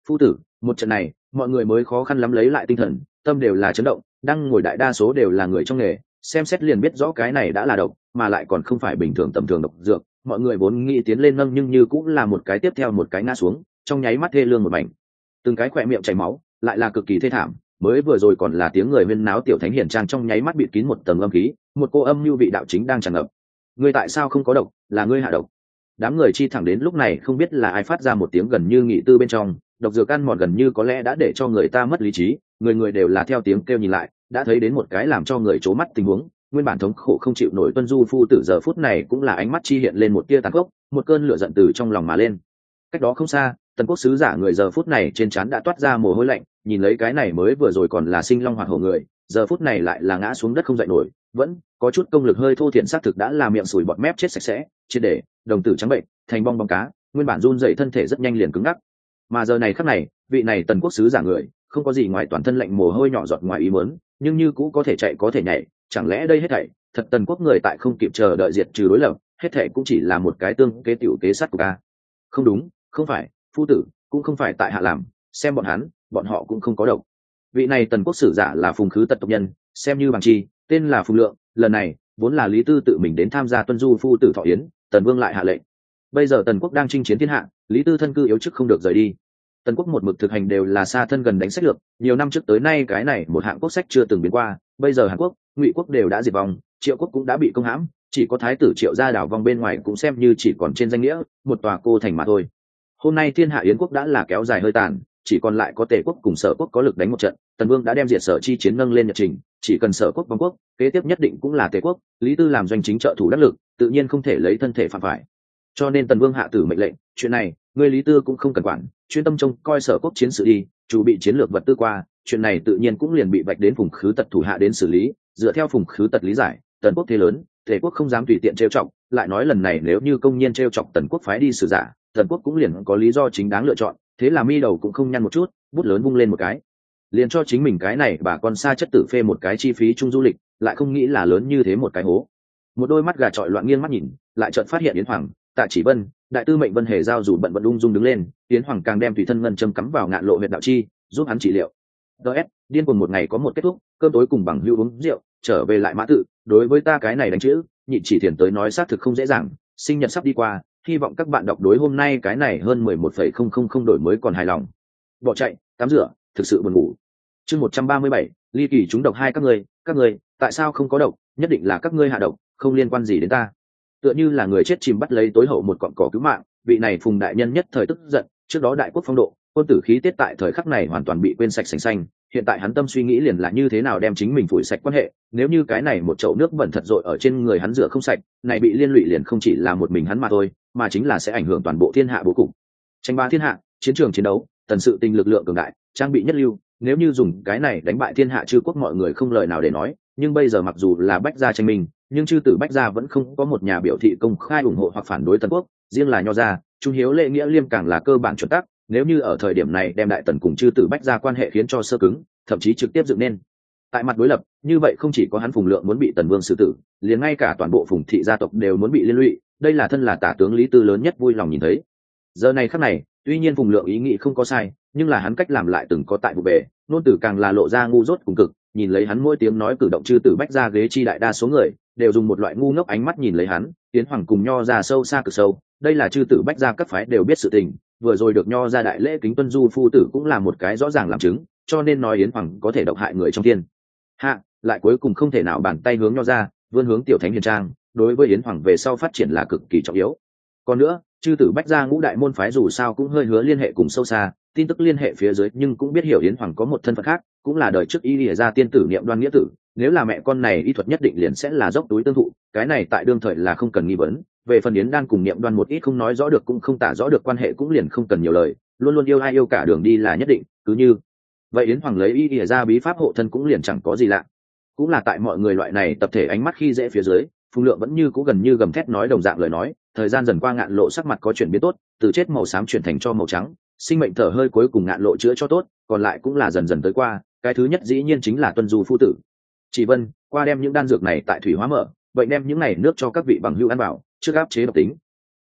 S1: Phu tử, một trận này mọi người mới khó khăn lắm lấy lại tinh thần, tâm đều là chấn động, đang ngồi đại đa số đều là người trong nghề, xem xét liền biết rõ cái này đã là độc, mà lại còn không phải bình thường tầm thường độc dược. Mọi người vốn nghĩ tiến lên nâng nhưng như cũng là một cái tiếp theo một cái ngã xuống, trong nháy mắt thê lương một mảnh, từng cái khỏe miệng chảy máu, lại là cực kỳ thê thảm. Mới vừa rồi còn là tiếng người huyên náo, tiểu thánh hiển trang trong nháy mắt bịt kín một tầng âm khí, một cô âm lưu vị đạo chính đang tràn ngập. Ngươi tại sao không có độc? Là ngươi hạ độc. Đám người chi thẳng đến lúc này không biết là ai phát ra một tiếng gần như nghị tư bên trong, độc dược ăn mòn gần như có lẽ đã để cho người ta mất lý trí, người người đều là theo tiếng kêu nhìn lại, đã thấy đến một cái làm cho người trố mắt tình huống. Nguyên bản thống khổ không chịu nổi Tuân Du phu tử giờ phút này cũng là ánh mắt chi hiện lên một tia tàn khốc, một cơn lửa giận từ trong lòng mà lên. Cách đó không xa, Tần Quốc sứ giả người giờ phút này trên trán đã toát ra mồ hôi lạnh, nhìn lấy cái này mới vừa rồi còn là sinh long hoạt hổ người, giờ phút này lại là ngã xuống đất không dậy nổi, vẫn có chút công lực hơi thô thiển, xác thực đã là miệng sùi bọt mép chết sạch sẽ, triệt để đồng tử trắng bệnh, thành bong bóng cá, nguyên bản run dậy thân thể rất nhanh liền cứng ngắc. Mà giờ này khắc này, vị này Tần Quốc sứ giả người, không có gì ngoài toàn thân lạnh mồ hôi nhỏ giọt ngoài ý muốn, nhưng như cũ có thể chạy có thể nhảy, chẳng lẽ đây hết thảy, thật Tần Quốc người tại không kịp chờ đợi diệt trừ đối lập, hết thảy cũng chỉ là một cái tương kế tiểu kế sắt của ca. Không đúng, không phải, phu tử, cũng không phải tại hạ làm, xem bọn hắn, bọn họ cũng không có độc. Vị này Tần Quốc sử giả là Phùng Khứ Tật tộc nhân, xem như bằng chi, tên là Phùng Lượng, lần này vốn là Lý Tư tự mình đến tham gia Tuân Du phu tử thọ yến, Tần Vương lại hạ lệnh. Bây giờ Tần Quốc đang chinh chiến thiên hạ, Lý Tư thân cư yếu chức không được rời đi. Tần Quốc một mực thực hành đều là xa thân gần đánh sách lược, nhiều năm trước tới nay cái này một hạng quốc sách chưa từng biến qua, bây giờ Hàn Quốc, Ngụy Quốc đều đã diệt vong, Triệu Quốc cũng đã bị công hãm, chỉ có thái tử Triệu gia đảo vong bên ngoài cũng xem như chỉ còn trên danh nghĩa, một tòa cô thành mà thôi. Hôm nay thiên hạ yến quốc đã là kéo dài hơi tàn, chỉ còn lại có Tề Quốc cùng Sở Quốc có lực đánh một trận, Tần Vương đã đem diệt Sở chi chiến nâng lên nhật trình, chỉ cần Sở Quốc vong quốc, kế tiếp nhất định cũng là Tề Quốc, Lý Tư làm doanh chính trợ thủ đắc lực, tự nhiên không thể lấy thân thể phạm phải. Cho nên Tần Vương hạ tử mệnh lệnh, chuyện này, người Lý Tư cũng không cần quản, chuyên tâm trông coi Sở Quốc chiến sự đi, chủ bị chiến lược vật tư qua, chuyện này tự nhiên cũng liền bị vạch đến Phùng Khứ Tật thủ hạ đến xử lý, dựa theo Phùng Khứ Tật lý giải, Tần Quốc thế lớn, Tề Quốc không dám tùy tiện trêu chọc, lại nói lần này nếu như công nhiên trêu chọc Tần Quốc phái đi sử giả, Tần Quốc cũng liền có lý do chính đáng lựa chọn, thế là mi đầu cũng không nhăn một chút, bút lớn vung lên một cái, liền cho chính mình cái này bà con xa chất tử phê một cái chi phí chung du lịch, lại không nghĩ là lớn như thế một cái hố. Một đôi mắt gà trọi loạn nghiêng mắt nhìn, lại chợt phát hiện Yến Hoàng, Tạ Chỉ Vân, đại tư mệnh Vân Hề giao dù bận vận ung dung đứng lên, Yến Hoàng càng đem tùy thân ngân châm cắm vào ngạn lộ huyệt đạo chi, giúp hắn trị liệu. ds điên cuồng một ngày có một kết thúc, cơm tối cùng bằng hữu uống rượu, trở về lại mã tự, đối với ta cái này đánh chữ, nhị chỉ thiền tới nói xác thực không dễ dàng, sinh nhật sắp đi qua, hy vọng các bạn đọc đối hôm nay cái này hơn mười một phẩy không không không đổi mới còn hài lòng. Bỏ chạy, tắm rửa, thực sự buồn ngủ. Chương một trăm ba mươi bảy, ly kỳ chúng độc hai các ngươi, các ngươi, tại sao không có độc, nhất định là các ngươi hạ độc, không liên quan gì đến ta. Tựa như là người chết chìm bắt lấy tối hậu một cọng cỏ cứu mạng, vị này Phùng đại nhân nhất thời tức giận, trước đó đại quốc phong độ, quân tử khí tiết tại thời khắc này hoàn toàn bị quên sạch sành xanh, hiện tại hắn tâm suy nghĩ liền là như thế nào đem chính mình phủi sạch quan hệ, nếu như cái này một chậu nước bẩn thật dội ở trên người hắn rửa không sạch, này bị liên lụy liền không chỉ là một mình hắn mà thôi, mà chính là sẽ ảnh hưởng toàn bộ thiên hạ bố cục. Tranh ba thiên hạ, chiến trường chiến đấu, tần sự tình lực lượng cường đại, trang bị nhất lưu, nếu như dùng cái này đánh bại thiên hạ chư quốc mọi người không lời nào để nói, nhưng bây giờ mặc dù là bách gia tranh minh, nhưng chư tử bách gia vẫn không có một nhà biểu thị công khai ủng hộ hoặc phản đối Tần Quốc, riêng là Nho gia, Trung hiếu lệ nghĩa liêm càng là cơ bản chuẩn tắc, nếu như ở thời điểm này đem đại tần cùng chư tử bách gia quan hệ khiến cho sơ cứng, thậm chí trực tiếp dựng nên tại mặt đối lập, như vậy không chỉ có hắn Phùng Lượng muốn bị Tần Vương xử tử, liền ngay cả toàn bộ Phùng thị gia tộc đều muốn bị liên lụy, đây là thân là tả tướng Lý Tư lớn nhất vui lòng nhìn thấy. Giờ này khắc này, tuy nhiên Phùng Lượng ý nghĩ không có sai, nhưng là hắn cách làm lại từng có tại vụ bề, nôn tử càng là lộ ra ngu dốt cùng cực, nhìn lấy hắn mỗi tiếng nói cử động chư tử bách gia ghế chi đại đa số người đều dùng một loại ngu ngốc ánh mắt nhìn lấy hắn. Tiến Hoàng cùng Nho ra sâu xa cực sâu, đây là chư tử bách gia các phái đều biết sự tình, vừa rồi được Nho ra đại lễ kính Tuân Du phu tử cũng là một cái rõ ràng làm chứng, cho nên nói Yến Hoàng có thể độc hại người trong thiên hạ, lại cuối cùng không thể nào bàn tay hướng Nho ra vươn hướng tiểu thánh hiền trang, đối với Yến Hoàng về sau phát triển là cực kỳ trọng yếu. Còn nữa, chư tử bách gia ngũ đại môn phái dù sao cũng hơi hứa liên hệ cùng sâu xa, tin tức liên hệ phía dưới nhưng cũng biết hiểu Yến Hoàng có một thân phận khác, cũng là đời trước y lìa ra tiên tử Niệm Đoan nghĩa tử, nếu là mẹ con này y thuật nhất định liền sẽ là dốc túi tương thụ, cái này tại đương thời là không cần nghi vấn. Về phần Yến Đan cùng Niệm Đoan một ít không nói rõ được cũng không tả rõ được quan hệ cũng liền không cần nhiều lời, luôn luôn yêu ai yêu cả đường đi là nhất định, cứ như vậy Yến Hoàng lấy y lìa ra bí pháp hộ thân cũng liền chẳng có gì lạ. Cũng là tại mọi người loại này tập thể ánh mắt khi dễ phía dưới, Phùng Lượng vẫn như cũ gần như gầm thét nói đồng dạng lời nói, thời gian dần qua Ngạn Lộ sắc mặt có chuyển biến tốt, từ chết màu xám chuyển thành cho màu trắng, sinh mệnh thở hơi cuối cùng Ngạn Lộ chữa cho tốt, còn lại cũng là dần dần tới qua, cái thứ nhất dĩ nhiên chính là Tuân Du phu tử. Chỉ Vân, qua đem những đan dược này tại thủy hóa mở, vậy đem những này nước cho các vị bằng hữu ăn vào, trước áp chế độc tính.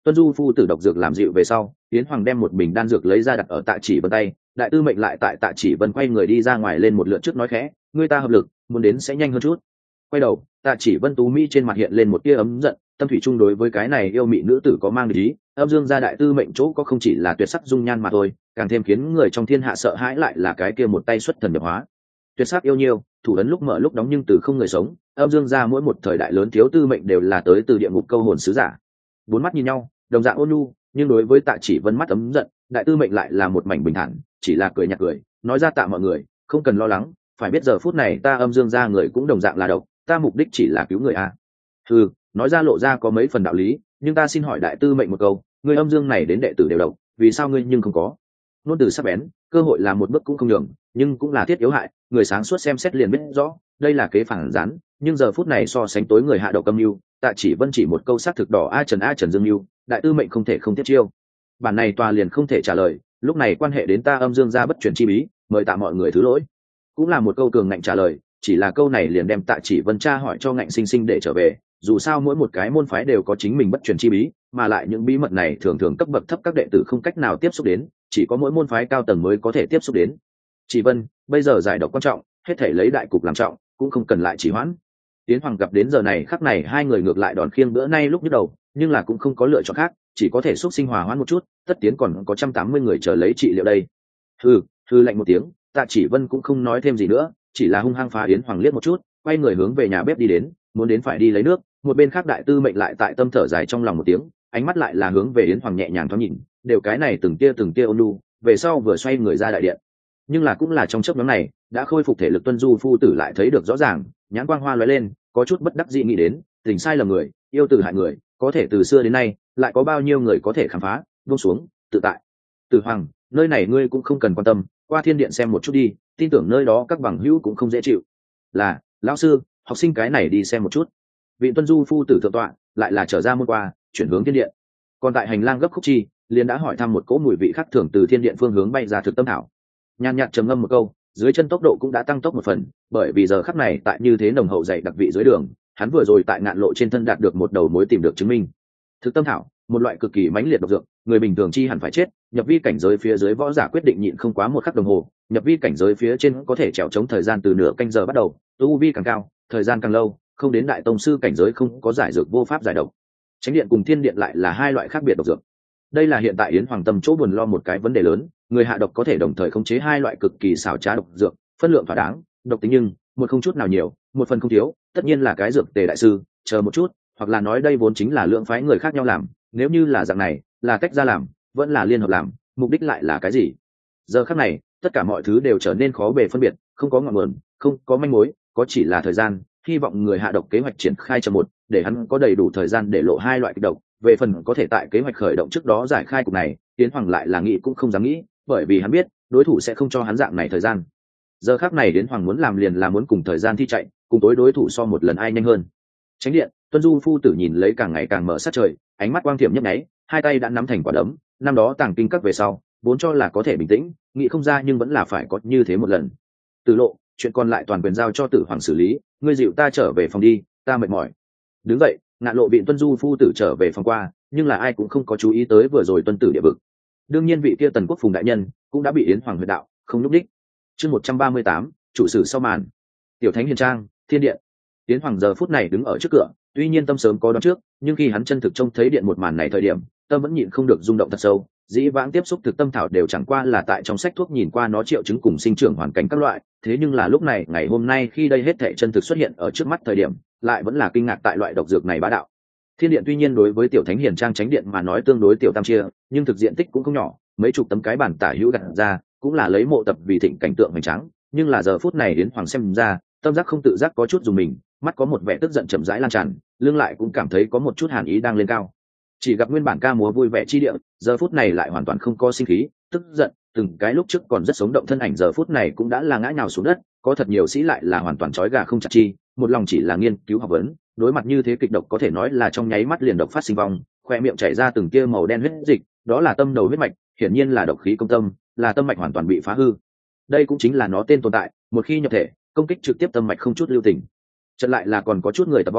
S1: Tuân Du phu tử độc dược làm dịu về sau, Yến Hoàng đem một bình đan dược lấy ra đặt ở Tạ Chỉ Vân tay, đại tư mệnh lại tại Tạ Chỉ Vân quay người đi ra ngoài lên một lượt trước nói khẽ, người ta hợp lực, muốn đến sẽ nhanh hơn chút. Quay đầu, Tạ Chỉ Vân tú mỹ trên mặt hiện lên một tia ấm giận, tâm thủy chung đối với cái này yêu mị nữ tử có mang ý, âm dương gia đại tư mệnh chỗ có không chỉ là tuyệt sắc dung nhan mà thôi, càng thêm khiến người trong thiên hạ sợ hãi lại là cái kia một tay xuất thần nhập hóa. Tuyệt sắc yêu nhiêu, thủ ấn lúc mở lúc đóng nhưng từ không người sống, âm dương gia mỗi một thời đại lớn thiếu tư mệnh đều là tới từ địa ngục câu hồn sứ giả. Bốn mắt nhìn nhau, đồng dạng ôn nhu, nhưng đối với Tạ Chỉ Vân mắt ấm giận, đại tư mệnh lại là một mảnh bình thản, chỉ là cười nhạt cười, nói ra tạ mọi người, không cần lo lắng, phải biết giờ phút này ta âm dương gia người cũng đồng dạng là độc, ta mục đích chỉ là cứu người a. Ừ, nói ra lộ ra có mấy phần đạo lý, nhưng ta xin hỏi đại tư mệnh một câu, người âm dương này đến đệ tử đều độc, vì sao ngươi nhưng không có? Nôn từ sắc bén, cơ hội là một bước cũng không nhường, nhưng cũng là thiết yếu hại, người sáng suốt xem xét liền biết rõ, đây là kế phản gián, nhưng giờ phút này so sánh tối người hạ độc âm mưu, Tạ Chỉ Vân chỉ một câu xác thực đỏ a Trần a Trần Dương mưu, đại tư mệnh không thể không tiếp chiêu. Bản này tòa liền không thể trả lời, lúc này quan hệ đến ta âm dương gia bất truyền chi bí, mời tạ mọi người thứ lỗi. Cũng là một câu cường ngạnh trả lời, chỉ là câu này liền đem Tạ Chỉ Vân tra hỏi cho ngạnh sinh sinh để trở về, dù sao mỗi một cái môn phái đều có chính mình bất truyền chi bí, mà lại những bí mật này thường thường cấp bậc thấp các đệ tử không cách nào tiếp xúc đến, chỉ có mỗi môn phái cao tầng mới có thể tiếp xúc đến. Chỉ Vân, bây giờ giải độc quan trọng, hết thể lấy đại cục làm trọng, cũng không cần lại trì hoãn. Tiến Hoàng gặp đến giờ này khắc này hai người ngược lại đòn khiêng bữa nay lúc nhức đầu, nhưng là cũng không có lựa chọn khác, chỉ có thể xúc sinh hòa hoãn một chút, tất tiến còn có trăm tám mươi người chờ lấy trị liệu đây. Hừ, hừ lạnh một tiếng, Tạ Chỉ Vân cũng không nói thêm gì nữa, chỉ là hung hăng phá Yến Hoàng liếc một chút, quay người hướng về nhà bếp đi đến, muốn đến phải đi lấy nước, một bên khác đại tư mệnh lại tại tâm thở dài trong lòng một tiếng, ánh mắt lại là hướng về Yến Hoàng nhẹ nhàng thoáng nhìn, đều cái này từng tia từng tia ôn nhu, về sau vừa xoay người ra đại điện. Nhưng là cũng là trong chốc ngắn này, đã khôi phục thể lực Tuân Du phu tử lại thấy được rõ ràng, nhãn quang hoa lóe lên, có chút bất đắc dĩ nghĩ đến, tình sai lầm người, yêu tử hại người, có thể từ xưa đến nay, lại có bao nhiêu người có thể khám phá, buông xuống, tự tại. Tử Hoàng, nơi này ngươi cũng không cần quan tâm, qua thiên điện xem một chút đi, tin tưởng nơi đó các bằng hữu cũng không dễ chịu. Là, lão sư, học sinh cái này đi xem một chút. Vị Tuân Du phu tử thượng tọa, lại là trở ra môn qua, chuyển hướng thiên điện. Còn tại hành lang gấp khúc chi, liền đã hỏi thăm một cỗ mùi vị khác thường từ thiên điện phương hướng bay ra thực tâm thảo. Nhàn nhạt trầm ngâm một câu, dưới chân tốc độ cũng đã tăng tốc một phần, bởi vì giờ khắc này tại như thế nồng hậu dày đặc vị dưới đường, hắn vừa rồi tại ngạn lộ trên thân đạt được một đầu mối tìm được chứng minh. Thực tâm thảo, một loại cực kỳ mãnh liệt độc dược, người bình thường chi hẳn phải chết, nhập vi cảnh giới phía dưới võ giả quyết định nhịn không quá một khắc đồng hồ, nhập vi cảnh giới phía trên có thể trèo chống thời gian từ nửa canh giờ bắt đầu, tu vi càng cao, thời gian càng lâu, không đến đại tông sư cảnh giới không có giải dược vô pháp giải độc. Chánh điện cùng thiên điện lại là hai loại khác biệt độc dược. Đây là hiện tại Yến Hoàng tâm chỗ buồn lo một cái vấn đề lớn, người hạ độc có thể đồng thời khống chế hai loại cực kỳ xảo trá độc dược, phân lượng thỏa đáng, độc tính nhưng một không chút nào nhiều, một phần không thiếu, tất nhiên là cái dược tề đại sư, chờ một chút, hoặc là nói đây vốn chính là lượng phái người khác nhau làm, nếu như là dạng này, là tách ra làm, vẫn là liên hợp làm, mục đích lại là cái gì? Giờ khắc này, tất cả mọi thứ đều trở nên khó bề phân biệt, không có ngọn nguồn, không có manh mối, có chỉ là thời gian, hy vọng người hạ độc kế hoạch triển khai chậm một, để hắn có đầy đủ thời gian để lộ hai loại kịch độc, về phần có thể tại kế hoạch khởi động trước đó giải khai cục này, Tiến Hoàng lại là nghĩ cũng không dám nghĩ, bởi vì hắn biết, đối thủ sẽ không cho hắn dạng này thời gian. Giờ khắc này Tiến Hoàng muốn làm liền là muốn cùng thời gian thi chạy, cùng tối đối thủ so một lần ai nhanh hơn. Chánh điện, Tuân Du phu tử nhìn lấy càng ngày càng mở sát trời, ánh mắt quang thiểm nhấp nháy, hai tay đã nắm thành quả đấm, năm đó tàng kinh các về sau, vốn cho là có thể bình tĩnh, nghĩ không ra nhưng vẫn là phải có như thế một lần. Từ lộ, chuyện còn lại toàn quyền giao cho Tử Hoàng xử lý, ngươi dịu ta trở về phòng đi, ta mệt mỏi. Đứng vậy, Ngạn Lộ bị Tuân Du phu tử trở về phòng qua, nhưng là ai cũng không có chú ý tới vừa rồi Tuân tử địa vực. Đương nhiên vị kia Tần Quốc Phùng đại nhân cũng đã bị Yến Hoàng huyệt đạo, không lúc đích. Chương một trăm ba mươi tám, chủ sử sau màn. Tiểu Thánh Hiền Trang, Thiên Điện. Yến Hoàng giờ phút này đứng ở trước cửa, tuy nhiên tâm sớm có đoán trước, nhưng khi hắn chân thực trông thấy điện một màn này thời điểm, tâm vẫn nhịn không được rung động thật sâu. Dĩ vãng tiếp xúc thực tâm thảo đều chẳng qua là tại trong sách thuốc nhìn qua nó triệu chứng cùng sinh trưởng hoàn cảnh các loại, thế nhưng là lúc này ngày hôm nay khi đây hết thảy chân thực xuất hiện ở trước mắt thời điểm, lại vẫn là kinh ngạc tại loại độc dược này bá đạo. Thiên Điện tuy nhiên đối với Tiểu Thánh Hiền Trang Chánh Điện mà nói tương đối tiểu tam chia, nhưng thực diện tích cũng không nhỏ, mấy chục tấm cái bản tả hữu đặt ra, cũng là lấy mộ tập vì thịnh cảnh tượng hoành tráng, nhưng là giờ phút này đến Hoàng xem ra, tâm giác không tự giác có chút dùng mình, mắt có một vẻ tức giận chậm rãi lan tràn, lưng lại cũng cảm thấy có một chút hàn ý đang lên cao. Chỉ gặp nguyên bản ca múa vui vẻ chi địa, giờ phút này lại hoàn toàn không có sinh khí, tức giận, từng cái lúc trước còn rất sống động thân ảnh giờ phút này cũng đã là ngã nhào xuống đất, có thật nhiều sĩ lại là hoàn toàn trói gà không chặt chi, một lòng chỉ là nghiên cứu học vấn, đối mặt như thế kịch độc có thể nói là trong nháy mắt liền độc phát sinh vong, khoe miệng chảy ra từng tia màu đen huyết dịch, đó là tâm đầu huyết mạch, hiển nhiên là độc khí công tâm, là tâm mạch hoàn toàn bị phá hư. Đây cũng chính là nó tên tồn tại, một khi nhập thể, công kích trực tiếp tâm mạch không chút lưu tình. Trận lại là còn có chút người tập võ,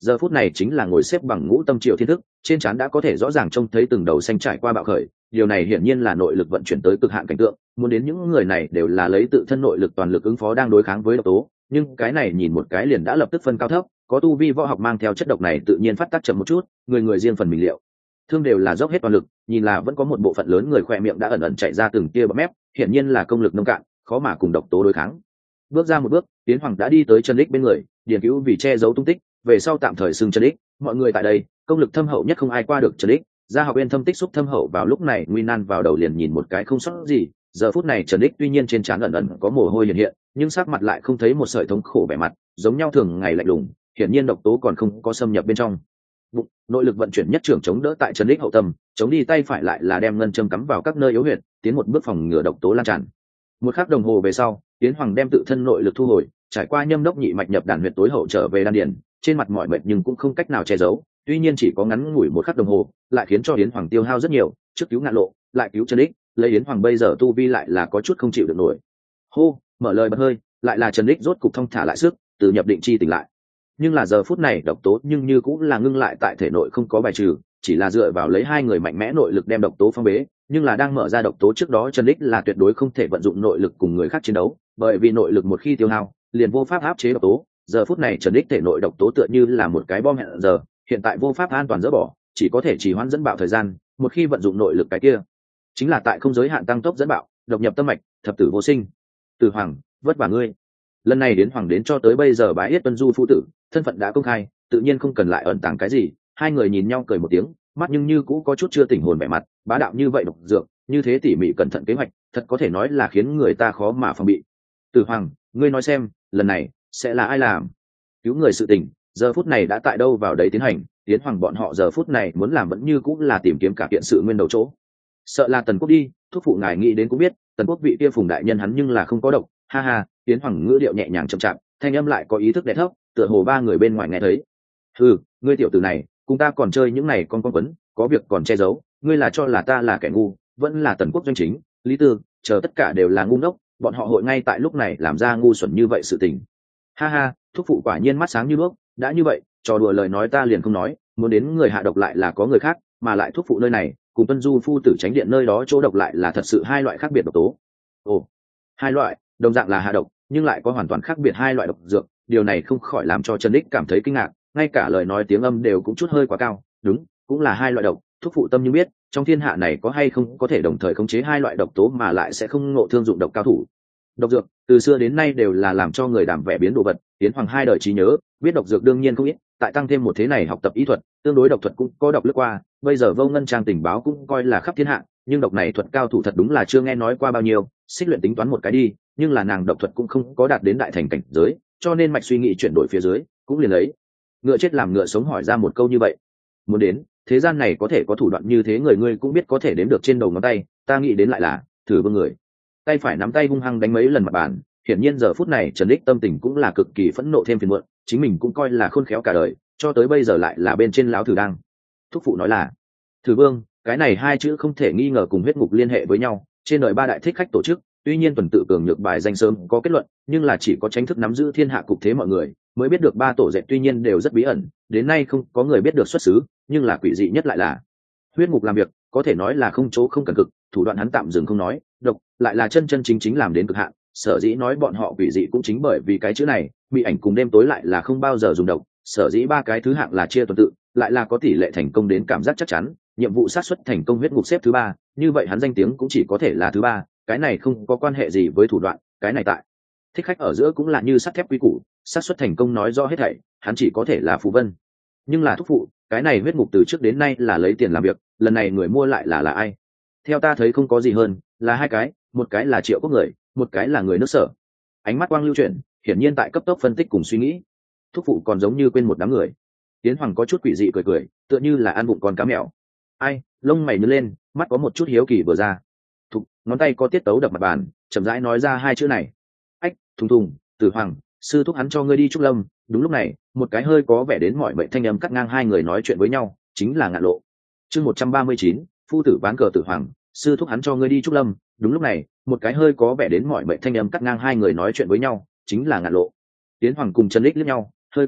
S1: giờ phút này chính là ngồi xếp bằng ngũ tâm triều thiên thức, trên trán đã có thể rõ ràng trông thấy từng đầu xanh trải qua bạo khởi. Điều này hiển nhiên là nội lực vận chuyển tới cực hạn cảnh tượng, muốn đến những người này đều là lấy tự thân nội lực toàn lực ứng phó đang đối kháng với độc tố, nhưng cái này nhìn một cái liền đã lập tức phân cao thấp, có tu vi võ học mang theo chất độc này tự nhiên phát tác chậm một chút, người người riêng phần mình liệu thương đều là dốc hết toàn lực, nhìn là vẫn có một bộ phận lớn người khỏe miệng đã ẩn ẩn chạy ra từng tia bọt mép, hiển nhiên là công lực nông cạn, khó mà cùng độc tố đối kháng. Bước ra một bước, Tiến Hoàng đã đi tới Trần Đích bên người, Điền Cứu vì che giấu tung tích, về sau tạm thời xưng Trần Đích, mọi người tại đây, công lực thâm hậu nhất không ai qua được Trần Đích, gia học bên thâm tích xúc thâm hậu vào lúc này nguy nan vào đầu liền nhìn một cái không sót gì. Giờ phút này Trần Đích tuy nhiên trên trán ẩn ẩn có mồ hôi hiện hiện, nhưng sắc mặt lại không thấy một sợi thống khổ vẻ mặt, giống nhau thường ngày lạnh lùng, hiển nhiên độc tố còn không có xâm nhập bên trong. Bụng, nội lực vận chuyển nhất trưởng chống đỡ tại Trần Đích hậu tâm, chống đi tay phải lại là đem ngân châm cắm vào các nơi yếu huyệt, tiến một bước phòng ngừa độc tố lan tràn. Một khắc đồng hồ về sau, Tiến Hoàng đem tự thân nội lực thu hồi, trải qua nhâm đốc nhị mạch nhập đàn huyệt tối hậu trở về đan điền, trên mặt mỏi mệt nhưng cũng không cách nào che giấu, tuy nhiên chỉ có ngắn ngủi một khắc đồng hồ, lại khiến cho Yến Hoàng tiêu hao rất nhiều, trước cứu Ngạn Lộ, lại cứu Trần Đích, lấy Yến Hoàng bây giờ tu vi lại là có chút không chịu được nổi. Hô, mở lời bật hơi, lại là Trần Đích rốt cục thông thả lại sức, từ nhập định chi tỉnh lại. Nhưng là giờ phút này độc tố nhưng như cũng là ngưng lại tại thể nội không có bài trừ, chỉ là dựa vào lấy hai người mạnh mẽ nội lực đem độc tố phong bế, nhưng là đang mở ra độc tố trước đó Trần Đích là tuyệt đối không thể vận dụng nội lực cùng người khác chiến đấu, bởi vì nội lực một khi tiêu hao, liền vô pháp áp chế độc tố. Giờ phút này Trần Đích thể nội độc tố tựa như là một cái bom hẹn giờ, hiện tại vô pháp an toàn dỡ bỏ, chỉ có thể chỉ hoãn dẫn bạo thời gian, một khi vận dụng nội lực cái kia, chính là tại không giới hạn tăng tốc dẫn bạo, độc nhập tâm mạch, thập tử vô sinh. Từ Hoàng, vất vả ngươi. Lần này đến Hoàng đến cho tới bây giờ bái yết Tuân Du phụ tử, thân phận đã công khai, tự nhiên không cần lại ẩn tàng cái gì. Hai người nhìn nhau cười một tiếng, mắt nhưng như cũ có chút chưa tỉnh hồn vẻ mặt, bá đạo như vậy độc dược, như thế tỉ mỉ cẩn thận kế hoạch, thật có thể nói là khiến người ta khó mà phòng bị. Từ Hoàng, ngươi nói xem, lần này sẽ là ai làm? Cứu người sự tình, giờ phút này đã tại đâu vào đấy tiến hành, Tiến Hoàng bọn họ giờ phút này muốn làm vẫn như cũng là tìm kiếm cả kiện sự nguyên đầu chỗ. Sợ là Tần Quốc đi, thúc phụ ngài nghĩ đến cũng biết, Tần Quốc vị kia Phùng đại nhân hắn nhưng là không có độc, ha ha. Tiến Hoàng ngữ điệu nhẹ nhàng chậm chạp, thanh âm lại có ý thức đè thấp, tựa hồ ba người bên ngoài nghe thấy. Ừ, ngươi tiểu tử này, cùng ta còn chơi những này con con quấn, có việc còn che giấu, ngươi là cho là ta là kẻ ngu, vẫn là Tần Quốc doanh chính, Lý Tư, chờ tất cả đều là ngu ngốc, bọn họ hội ngay tại lúc này làm ra ngu xuẩn như vậy sự tình. Ha ha, thúc phụ quả nhiên mắt sáng như đuốc, đã như vậy, trò đùa lời nói ta liền không nói, muốn đến người hạ độc lại là có người khác, mà lại thúc phụ nơi này, cùng Tuân Du phu tử tránh điện nơi đó chỗ độc lại là thật sự hai loại khác biệt độc tố. Ồ, hai loại, đồng dạng là hạ độc, nhưng lại có hoàn toàn khác biệt hai loại độc dược, điều này không khỏi làm cho Trần Đích cảm thấy kinh ngạc, ngay cả lời nói tiếng âm đều cũng chút hơi quá cao. Đúng, cũng là hai loại độc, thúc phụ tâm như biết, trong thiên hạ này có hay không có thể đồng thời khống chế hai loại độc tố mà lại sẽ không ngộ thương dụng độc cao thủ. Độc dược từ xưa đến nay đều là làm cho người đảm vẻ biến đồ vật, Tiến Hoàng hai đời trí nhớ, biết độc dược đương nhiên không ít, tại tăng thêm một thế này học tập y thuật, tương đối độc thuật cũng có đọc lướt qua, bây giờ Vô Ngân Trang tình báo cũng coi là khắp thiên hạ, nhưng độc này thuật cao thủ thật đúng là chưa nghe nói qua bao nhiêu, xích luyện tính toán một cái đi, nhưng là nàng độc thuật cũng không có đạt đến đại thành cảnh giới, cho nên mạch suy nghĩ chuyển đổi phía dưới, cũng liền lấy ngựa chết làm ngựa sống hỏi ra một câu như vậy. Muốn đến, thế gian này có thể có thủ đoạn như thế người ngươi cũng biết có thể đếm được trên đầu ngón tay, ta nghĩ đến lại là Thử Vương người. Tay phải nắm tay hung hăng đánh mấy lần mặt bàn, hiển nhiên giờ phút này Trần Đích tâm tình cũng là cực kỳ phẫn nộ thêm phiền muộn, chính mình cũng coi là khôn khéo cả đời, cho tới bây giờ lại là bên trên lão thử đang. Thúc phụ nói là Thử Vương, cái này hai chữ không thể nghi ngờ cùng huyết ngục liên hệ với nhau, trên đời ba đại thích khách tổ chức, tuy nhiên tuần tự cường nhược bài danh sớm có kết luận, nhưng là chỉ có chính thức nắm giữ thiên hạ cục thế mọi người mới biết được ba tổ dệt, tuy nhiên đều rất bí ẩn, đến nay không có người biết được xuất xứ, nhưng là quỷ dị nhất lại là huyết ngục làm việc, có thể nói là không chỗ không cần cực, thủ đoạn hắn tạm dừng không nói, độc lại là chân chân chính chính làm đến cực hạn, sở dĩ nói bọn họ quỷ dị cũng chính bởi vì cái chữ này, bị ảnh cùng đêm tối lại là không bao giờ dùng độc, sở dĩ ba cái thứ hạng là chia tuần tự, lại là có tỷ lệ thành công đến cảm giác chắc chắn, nhiệm vụ sát xuất thành công huyết ngục xếp thứ ba, như vậy hắn danh tiếng cũng chỉ có thể là thứ ba, cái này không có quan hệ gì với thủ đoạn, cái này tại thích khách ở giữa cũng là như sắt thép quý củ, sát xuất thành công nói rõ hết thảy, hắn chỉ có thể là phù vân. Nhưng là thúc phụ, cái này huyết ngục từ trước đến nay là lấy tiền làm việc, lần này người mua lại là là ai? Theo ta thấy không có gì hơn, là hai cái, một cái là Triệu Quốc người, một cái là người nước Sở. Ánh mắt quang lưu chuyển, hiển nhiên tại cấp tốc phân tích cùng suy nghĩ. Thúc phụ còn giống như quên một đám người. Tiến Hoàng có chút quỷ dị cười cười, tựa như là ăn bụng con cá mèo. Ai, lông mày nhướng lên, mắt có một chút hiếu kỳ vừa ra. Thục, ngón tay có tiết tấu đập mặt bàn, chậm rãi nói ra hai chữ này. Ách, thùng thùng, Tử Hoàng, sư thúc hắn cho ngươi đi Trúc Lâm. Đúng lúc này, một cái hơi có vẻ đến mọi mệnh thanh âm cắt ngang hai người nói chuyện với nhau, chính là Ngạn Lộ. Chương một trăm ba mươi chín, phu tử ván cờ Tử Hoàng, sư thúc hắn cho ngươi đi Trúc Lâm. Đúng lúc này, một cái hơi có vẻ đến mọi mệnh thanh âm cắt ngang hai người nói chuyện với nhau, chính là Ngạn Lộ. Tiến Hoàng cùng Trần Lịch liếc nhau, hơi cười cợt,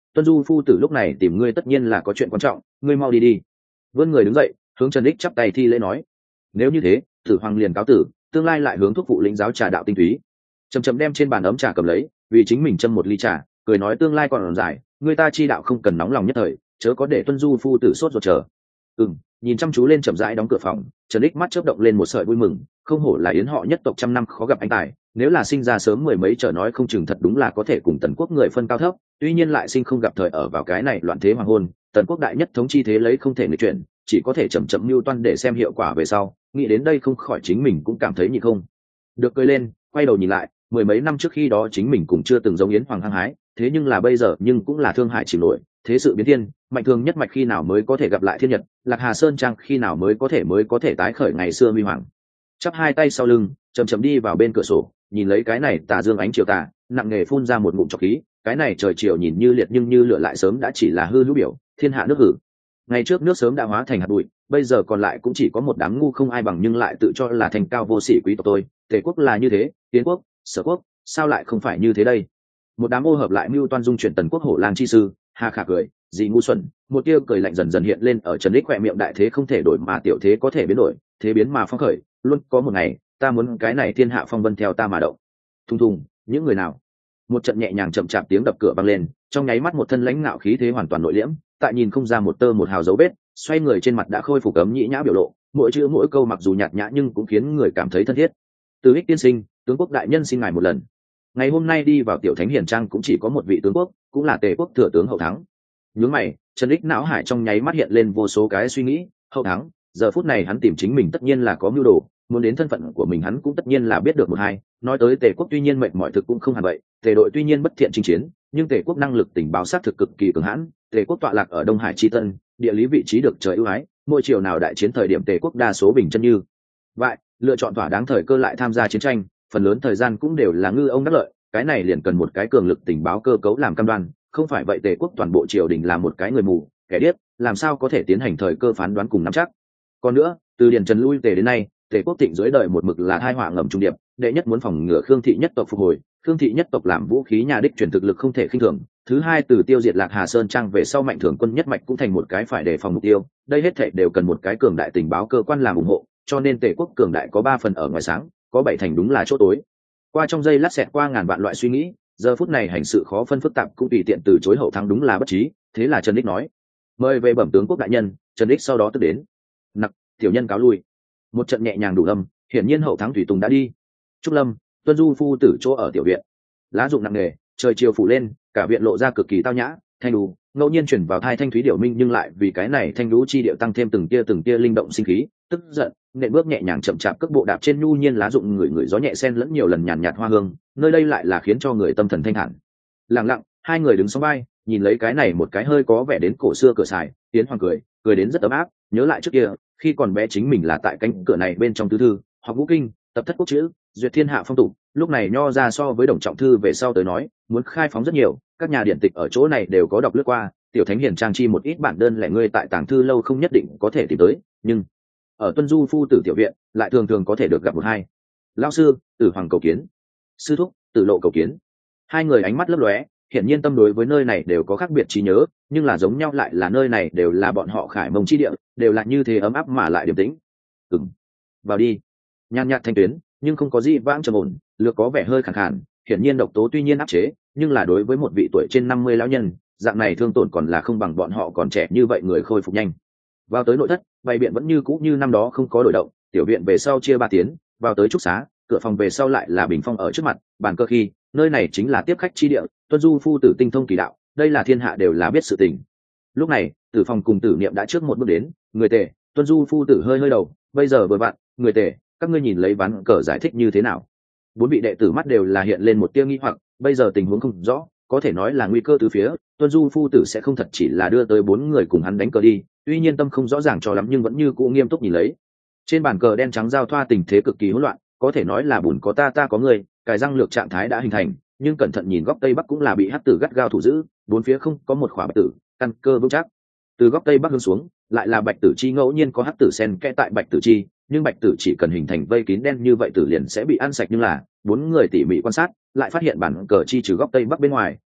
S1: Tuân Du phu tử lúc này tìm ngươi tất nhiên là có chuyện quan trọng, ngươi mau đi đi. Vươn người đứng dậy, hướng Trần Ích chắp tay thi lễ nói: nếu như thế, Tử Hoàng liền cáo tử, tương lai lại hướng thúc phụ lĩnh giáo trà đạo tinh túy. Chầm chậm đem trên bàn ấm trà cầm lấy, vì chính mình châm một ly trà, cười nói: tương lai còn dài, người ta chi đạo không cần nóng lòng nhất thời, chớ có để Tuân Du phu tử sốt ruột chờ. Ừm. Nhìn chăm chú lên chậm rãi đóng cửa phòng, Trần Ích mắt chớp động lên một sợi vui mừng, không hổ là yến họ nhất tộc trăm năm khó gặp anh tài, nếu là sinh ra sớm mười mấy trở nói không chừng thật đúng là có thể cùng Tần quốc người phân cao thấp, tuy nhiên lại sinh không gặp thời ở vào cái này loạn thế hoàng hôn, Tần quốc đại nhất thống chi thế lấy không thể nghịch chuyển, chỉ có thể chậm chậm mưu toan để xem hiệu quả về sau, nghĩ đến đây không khỏi chính mình cũng cảm thấy nhị không được cười lên, quay đầu nhìn lại, mười mấy năm trước khi đó chính mình cũng chưa từng giống yến hoàng hăng hái, thế nhưng là bây giờ nhưng cũng là thương hại chìm nổi, thế sự biến thiên, mạnh thường nhất mạch khi nào mới có thể gặp lại thiên nhật, Lạc Hà Sơn Trang khi nào mới có thể mới có thể tái khởi ngày xưa huy hoàng. Chắp hai tay sau lưng, chậm chậm đi vào bên cửa sổ, nhìn lấy cái này tà dương ánh chiều tà, nặng nề phun ra một ngụm trọc khí, cái này trời chiều nhìn như liệt nhưng như lửa lại sớm đã chỉ là hư hữu biểu, thiên hạ nước hử. Ngày trước nước sớm đã hóa thành hạt bụi, bây giờ còn lại cũng chỉ có một đám ngu không ai bằng nhưng lại tự cho là thành cao vô sĩ quý tộc tôi, Tề quốc là như thế, Tiến quốc, Sở quốc, sao lại không phải như thế đây? Một đám ô hợp lại mưu toan dung chuyển Tần quốc hổ lang chi sư, hà khả cười, gì ngu xuẩn, một tia cười lạnh dần dần hiện lên ở Trần Ích khỏe miệng, đại thế không thể đổi mà tiểu thế có thể biến đổi, thế biến mà phong khởi, luôn có một ngày, ta muốn cái này thiên hạ phong vân theo ta mà động. Thùng thùng, những người nào? Một trận nhẹ nhàng chậm chạp tiếng đập cửa vang lên, trong nháy mắt một thân lãnh ngạo khí thế hoàn toàn nội liễm, tại nhìn không ra một tơ một hào dấu vết, xoay người trên mặt đã khôi phục cấm nhĩ nhã biểu lộ, mỗi chữ mỗi câu mặc dù nhạt nhã nhưng cũng khiến người cảm thấy thân thiết. Từ Ích tiên sinh, tướng quốc đại nhân xin ngài một lần. Ngày hôm nay đi vào tiểu thánh hiền trang cũng chỉ có một vị tướng quốc, cũng là Tề quốc thừa tướng Hậu Thắng. Nhướng mày, Trần Ích não hải trong nháy mắt hiện lên vô số cái suy nghĩ, Hậu Thắng, giờ phút này hắn tìm chính mình tất nhiên là có mưu đồ, muốn đến thân phận của mình hắn cũng tất nhiên là biết được một hai, nói tới Tề quốc tuy nhiên mệnh mọi thực cũng không hẳn vậy, Tề đội tuy nhiên bất thiện chinh chiến, nhưng Tề quốc năng lực tình báo sát thực cực kỳ cường hãn, Tề quốc tọa lạc ở Đông Hải chi tân, địa lý vị trí được trời ưu ái, mỗi chiều nào đại chiến thời điểm Tề quốc đa số bình chân như vậy, lựa chọn thỏa đáng thời cơ lại tham gia chiến tranh, phần lớn thời gian cũng đều là ngư ông đắc lợi, cái này liền cần một cái cường lực tình báo cơ cấu làm cam đoan, không phải vậy Tề quốc toàn bộ triều đình là một cái người mù, kẻ điếc, làm sao có thể tiến hành thời cơ phán đoán cùng nắm chắc. Còn nữa, từ Điền Trần lui Tề đến nay, Tề quốc thịnh dưới đời một mực là tai họa ngầm trung điệp, đệ nhất muốn phòng ngừa Khương thị nhất tộc phục hồi, Khương thị nhất tộc làm vũ khí nhà đích truyền thực lực không thể khinh thường, thứ hai từ tiêu diệt Lạc Hà Sơn Trang về sau mạnh thường quân nhất mạch cũng thành một cái phải đề phòng mục tiêu, đây hết thảy đều cần một cái cường đại tình báo cơ quan làm ủng hộ, cho nên Tề quốc cường đại có ba phần ở ngoài sáng, có bảy thành đúng là chỗ tối. Qua trong giây lát xẹt qua ngàn vạn loại suy nghĩ, giờ phút này hành sự khó phân phức tạp cũng tùy tiện từ chối Hậu Thắng đúng là bất trí, thế là Trần Ích nói: mời về bẩm tướng quốc đại nhân. Trần Ích sau đó tức đến: nặc, tiểu nhân cáo lui. Một trận nhẹ nhàng đủ lâm, hiển nhiên Hậu Thắng thủy tùng đã đi. Trúc Lâm, Tuân Du phu tử chỗ ở tiểu viện, lá dụng nặng nề, trời chiều phủ lên, cả viện lộ ra cực kỳ tao nhã, thanh đù, ngẫu nhiên chuyển vào thai thanh thúy điệu minh, nhưng lại vì cái này thanh đú chi điệu tăng thêm từng tia từng tia linh động sinh khí, tức giận, nện bước nhẹ nhàng chậm chạp cước bộ đạp trên nhu nhiên lá dụng người người gió nhẹ sen lẫn nhiều lần nhàn nhạt hoa hương, nơi đây lại là khiến cho người tâm thần thanh thản. Lặng lặng, hai người đứng song vai, nhìn lấy cái này một cái hơi có vẻ đến cổ xưa cửa xài, Tiến Hoàng cười, cười đến rất ấm áp, nhớ lại trước kia, khi còn bé chính mình là tại cánh cửa này bên trong tứ thư, học ngũ kinh, tập thất quốc chữ, duyệt thiên hạ phong tục, lúc này nho ra so với Đồng Trọng thư về sau tới nói, muốn khai phóng rất nhiều, các nhà điển tịch ở chỗ này đều có đọc lướt qua, tiểu thánh hiền trang chi một ít bản đơn lẻ ngươi tại tàng thư lâu không nhất định có thể tìm tới, nhưng ở Tuân Du phu tử tiểu viện lại thường thường có thể được gặp một hai. Lão sư, Tử Hoàng cầu kiến. Sư thúc, Tử Lộ cầu kiến. Hai người ánh mắt lấp lóe, hiển nhiên tâm đối với nơi này đều có khác biệt trí nhớ, nhưng là giống nhau lại là nơi này đều là bọn họ khải mông chi địa, đều là như thế ấm áp mà lại điềm tĩnh. Ừm, vào đi. Nhan nhạt thanh tuyến, nhưng không có gì vãng trầm ổn, lược có vẻ hơi khàn khàn, hiển nhiên độc tố tuy nhiên áp chế, nhưng là đối với một vị tuổi trên năm mươi lão nhân, dạng này thương tổn còn là không bằng bọn họ còn trẻ như vậy người khôi phục nhanh. Vào tới nội thất, bày biện vẫn như cũ như năm đó không có đổi động, tiểu viện về sau chia ba tiến, vào tới trúc xá, cửa phòng về sau lại là bình phong ở trước mặt, bàn cơ khi, nơi này chính là tiếp khách chi địa, Tuân Du phu tử tinh thông kỳ đạo, đây là thiên hạ đều là biết sự tình. Lúc này, Tử Phòng cùng Tử Niệm đã trước một bước đến, người Tề, Tuân Du phu tử hơi hơi đầu, bây giờ vừa vặn, người Tề, các ngươi nhìn lấy ván cờ giải thích như thế nào? Bốn vị đệ tử mắt đều là hiện lên một tia nghi hoặc, bây giờ tình huống không rõ, có thể nói là nguy cơ từ phía, Tuân Du phu tử sẽ không thật chỉ là đưa tới bốn người cùng hắn đánh cờ đi, tuy nhiên tâm không rõ ràng cho lắm nhưng vẫn như cũ nghiêm túc nhìn lấy. Trên bàn cờ đen trắng giao thoa tình thế cực kỳ hỗn loạn, có thể nói là bùn có ta ta có người, cài răng lược trạng thái đã hình thành, nhưng cẩn thận nhìn góc tây bắc cũng là bị hắc tử gắt gao thủ giữ, bốn phía không có một khỏa bạch tử, căn cơ vững chắc. Từ góc tây bắc hướng xuống, lại là bạch tử chi ngẫu nhiên có hắc tử sen kẽ tại bạch tử chi, nhưng bạch tử chỉ cần hình thành vây kín đen như vậy tử liền sẽ bị ăn sạch, nhưng là bốn người tỉ mỉ quan sát, lại phát hiện bản cờ chi trừ góc tây bắc bên ngoài,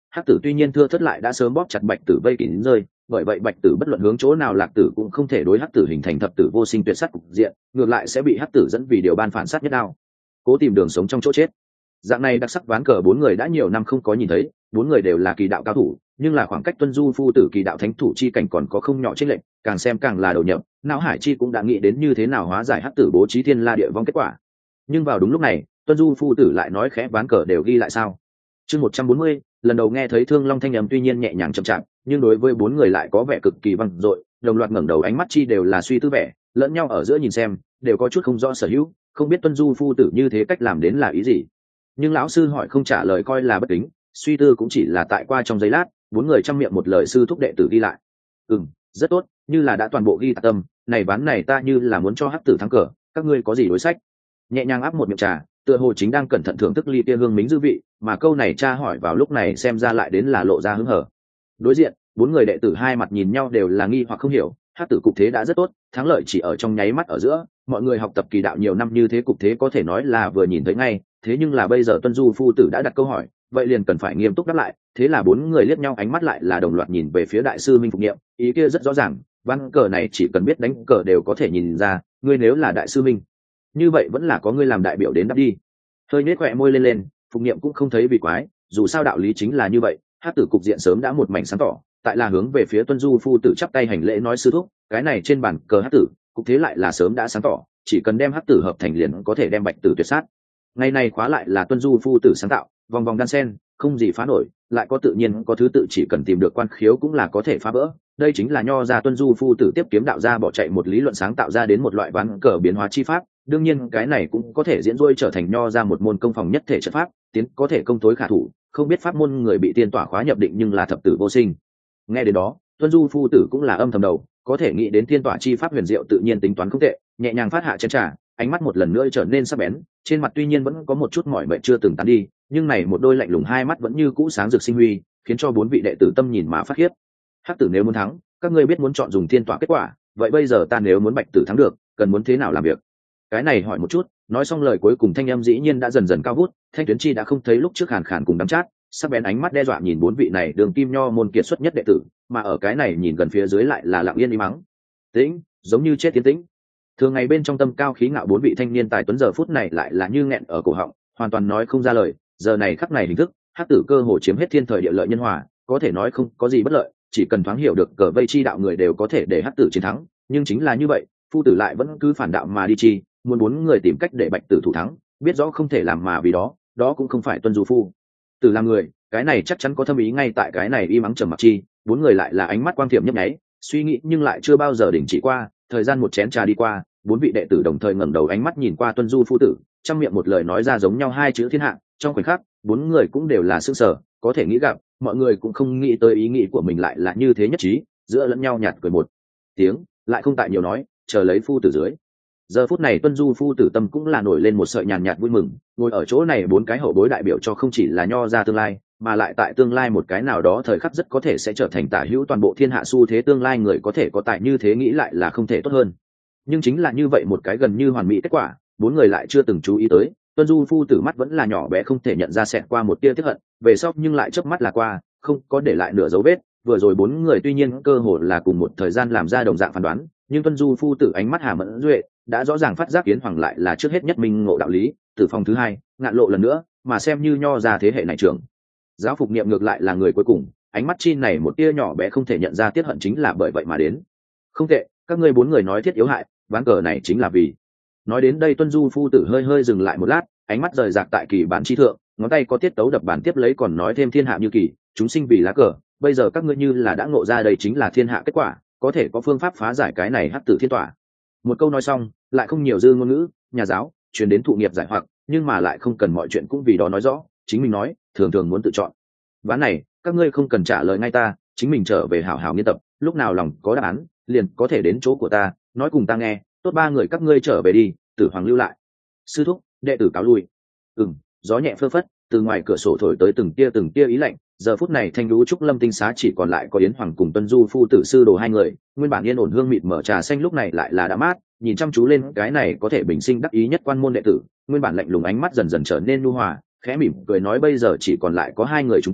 S1: hắc tử tuy nhiên thưa thất lại đã sớm bóp chặt bạch tử vây kín rơi, bởi vậy bạch tử bất luận hướng chỗ nào lạc tử cũng không thể đối hắc tử hình thành thập tử vô sinh tuyệt sát cục diện, ngược lại sẽ bị hắc tử dẫn vì điều ban phản sát nhất đao, cố tìm đường sống trong chỗ chết. Dạng này đặc sắc ván cờ bốn người đã nhiều năm không có nhìn thấy, bốn người đều là kỳ đạo cao thủ, nhưng là khoảng cách tuân du phu tử kỳ đạo thánh thủ chi cảnh còn có không nhỏ chênh lệch, càng xem càng là đầu nhập, não hải chi cũng đã nghĩ đến như thế nào hóa giải hắc tử bố trí thiên la địa vong kết quả. Nhưng vào đúng lúc này, tuân du phu tử lại nói khẽ ván cờ đều ghi lại sao. Chương một trăm bốn mươi, lần đầu nghe thấy Thương Long thanh âm tuy nhiên nhẹ nhàng chậm chạp, nhưng đối với bốn người lại có vẻ cực kỳ vang dội, đồng loạt ngẩng đầu ánh mắt chi đều là suy tư vẻ, lẫn nhau ở giữa nhìn xem, đều có chút không rõ sở hữu, không biết tuân du phu tử như thế cách làm đến là ý gì. Nhưng lão sư hỏi không trả lời coi là bất kính, suy tư cũng chỉ là tại qua trong giây lát, bốn người chăm miệng một lời sư thúc đệ tử ghi lại. Ừm, rất tốt, như là đã toàn bộ ghi tạc tâm, này ván này ta như là muốn cho hắc tử thắng cờ, các ngươi có gì đối sách? Nhẹ nhàng áp một miệng trà, tựa hồ chính đang cẩn thận thưởng thức ly tia hương mính dư vị, mà câu này cha hỏi vào lúc này xem ra lại đến là lộ ra hứng hở. Đối diện, bốn người đệ tử hai mặt nhìn nhau đều là nghi hoặc không hiểu, hắc tử cục thế đã rất tốt, thắng lợi chỉ ở trong nháy mắt ở giữa, mọi người học tập kỳ đạo nhiều năm như thế cục thế có thể nói là vừa nhìn thấy ngay, thế nhưng là bây giờ tuân du phu tử đã đặt câu hỏi, vậy liền cần phải nghiêm túc đáp lại, thế là bốn người liếc nhau ánh mắt lại là đồng loạt nhìn về phía đại sư Minh Phục Nghiệm, ý kia rất rõ ràng, ván cờ này chỉ cần biết đánh cờ đều có thể nhìn ra, ngươi nếu là đại sư Minh, như vậy vẫn là có ngươi làm đại biểu đến đáp đi. Hơi nhếch khóe môi lên lên, Phục Nghiệm cũng không thấy vì quái, dù sao đạo lý chính là như vậy, hắc tử cục diện sớm đã một mảnh sáng tỏ, tại là hướng về phía tuân du phu tử chắp tay hành lễ nói sư thúc, cái này trên bàn cờ hắc tử, cục thế lại là sớm đã sáng tỏ, chỉ cần đem hắc tử hợp thành liền có thể đem bạch tử tuyệt sát. Ngày này khóa lại là tuân du phu tử sáng tạo, vòng vòng đan sen, không gì phá nổi, lại có tự nhiên có thứ tự, chỉ cần tìm được quan khiếu cũng là có thể phá vỡ. Đây chính là nho ra tuân du phu tử tiếp kiếm đạo ra bỏ chạy một lý luận sáng tạo ra đến một loại ván cờ biến hóa chi pháp. Đương nhiên cái này cũng có thể diễn dôi trở thành nho ra một môn công phòng nhất thể trận pháp, tiến có thể công tối khả thủ, không biết pháp môn người bị tiên tỏa khóa nhập định nhưng là thập tử vô sinh. Nghe đến đó, tuân du phu tử cũng là âm thầm đầu, có thể nghĩ đến tiên tỏa chi pháp huyền diệu tự nhiên tính toán không tệ, nhẹ nhàng phát hạ chén trà, ánh mắt một lần nữa trở nên sắc bén, trên mặt tuy nhiên vẫn có một chút mỏi mệt chưa từng tán đi, nhưng này một đôi lạnh lùng hai mắt vẫn như cũ sáng rực sinh huy, khiến cho bốn vị đệ tử tâm nhìn mà phát khiếp. Hắc tử nếu muốn thắng, các ngươi biết muốn chọn dùng thiên tỏa kết quả, vậy bây giờ ta nếu muốn bạch tử thắng được, cần muốn thế nào làm việc? Cái này hỏi một chút, nói xong lời cuối cùng thanh âm dĩ nhiên đã dần dần cao vút, Thanh Tuyến Chi đã không thấy lúc trước hàn khàn cùng đắm chát, sắc bén ánh mắt đe dọa nhìn bốn vị này đường kim nho môn kiệt xuất nhất đệ tử, mà ở cái này nhìn gần phía dưới lại là lặng yên im mắng. Tĩnh, giống như chết tiến tĩnh. Thường ngày bên trong tâm cao khí ngạo bốn vị thanh niên tài tuấn giờ phút này lại là như nghẹn ở cổ họng, hoàn toàn nói không ra lời, giờ này khắc này hình thức, hắc tử cơ hồ chiếm hết thiên thời địa lợi nhân hòa, có thể nói không có gì bất lợi, chỉ cần thoáng hiểu được cờ vây chi đạo người đều có thể để hắc tử chiến thắng, nhưng chính là như vậy, phu tử lại vẫn cứ phản đạo mà đi chi, muốn bốn người tìm cách để bạch tử thủ thắng, biết rõ không thể làm mà vì đó, đó cũng không phải tuân du phu tử làm người, cái này chắc chắn có thâm ý ngay tại cái này y mắng trầm mặc chi, bốn người lại là ánh mắt quang thiểm nhấp nháy, suy nghĩ nhưng lại chưa bao giờ đình chỉ qua, thời gian một chén trà đi qua, bốn vị đệ tử đồng thời ngẩng đầu ánh mắt nhìn qua tuân du phu tử, trong miệng một lời nói ra giống nhau hai chữ thiên hạ, trong khoảnh khắc bốn người cũng đều là sững sờ, có thể nghĩ gặp, mọi người cũng không nghĩ tới ý nghĩ của mình lại là như thế nhất trí, giữa lẫn nhau nhạt cười một tiếng, lại không tại nhiều nói, chờ lấy phu tử dưới. Giờ phút này tuân du phu tử tâm cũng là nổi lên một sợi nhàn nhạt vui mừng, ngồi ở chỗ này bốn cái hậu bối đại biểu cho không chỉ là nho ra tương lai, mà lại tại tương lai một cái nào đó thời khắc rất có thể sẽ trở thành tả hữu toàn bộ thiên hạ xu thế tương lai người có thể có tài như thế nghĩ lại là không thể tốt hơn. Nhưng chính là như vậy một cái gần như hoàn mỹ kết quả, bốn người lại chưa từng chú ý tới, tuân du phu tử mắt vẫn là nhỏ bé không thể nhận ra xẹt qua một tia tiếc hận, về sau nhưng lại chớp mắt là qua, không có để lại nửa dấu vết. Vừa rồi bốn người tuy nhiên cơ hồ là cùng một thời gian làm ra đồng dạng phán đoán, nhưng tuân du phu tử ánh mắt hà mẫn duệ đã rõ ràng phát giác Yến Hoàng lại là trước hết nhất minh ngộ đạo lý, từ phòng thứ hai ngạn lộ lần nữa, mà xem như nho ra thế hệ này trưởng giáo Phục Niệm ngược lại là người cuối cùng, ánh mắt chi này một tia nhỏ bé không thể nhận ra tiếc hận chính là bởi vậy mà đến. Không tệ, các ngươi bốn người nói thiết yếu hại, ván cờ này chính là vì. Nói đến đây tuân du phu tử hơi hơi dừng lại một lát, ánh mắt rời rạc tại kỳ bản chi thượng, ngón tay có tiết tấu đập bản tiếp lấy còn nói thêm thiên hạ như kỳ, chúng sinh vì lá cờ, bây giờ các ngươi như là đã ngộ ra đây chính là thiên hạ kết quả, có thể có phương pháp phá giải cái này hắc tử thiên tỏa. Một câu nói xong, lại không nhiều dư ngôn ngữ, nhà giáo truyền đến thụ nghiệp giải hoặc, nhưng mà lại không cần mọi chuyện cũng vì đó nói rõ, chính mình nói, thường thường muốn tự chọn. Ván này, các ngươi không cần trả lời ngay ta, chính mình trở về hảo hảo nghiên tập, lúc nào lòng có đáp án, liền có thể đến chỗ của ta, nói cùng ta nghe, tốt ba người các ngươi trở về đi, Tử Hoàng lưu lại. Sư thúc, đệ tử cáo lui. Ừm, gió nhẹ phơ phất, từ ngoài cửa sổ thổi tới từng tia từng tia ý lạnh, giờ phút này thanh lũ trúc lâm tinh xá chỉ còn lại có Yến Hoàng cùng Tuân Du phu tử sư đồ hai người, nguyên bản yên ổn hương mịt mở trà xanh lúc này lại là đã mát, nhìn chăm chú lên cái này có thể bình sinh đắc ý nhất quan môn đệ tử, nguyên bản lạnh lùng ánh mắt dần dần trở nên nhu hòa, khẽ mỉm cười nói bây giờ chỉ còn lại có hai người chúng ta,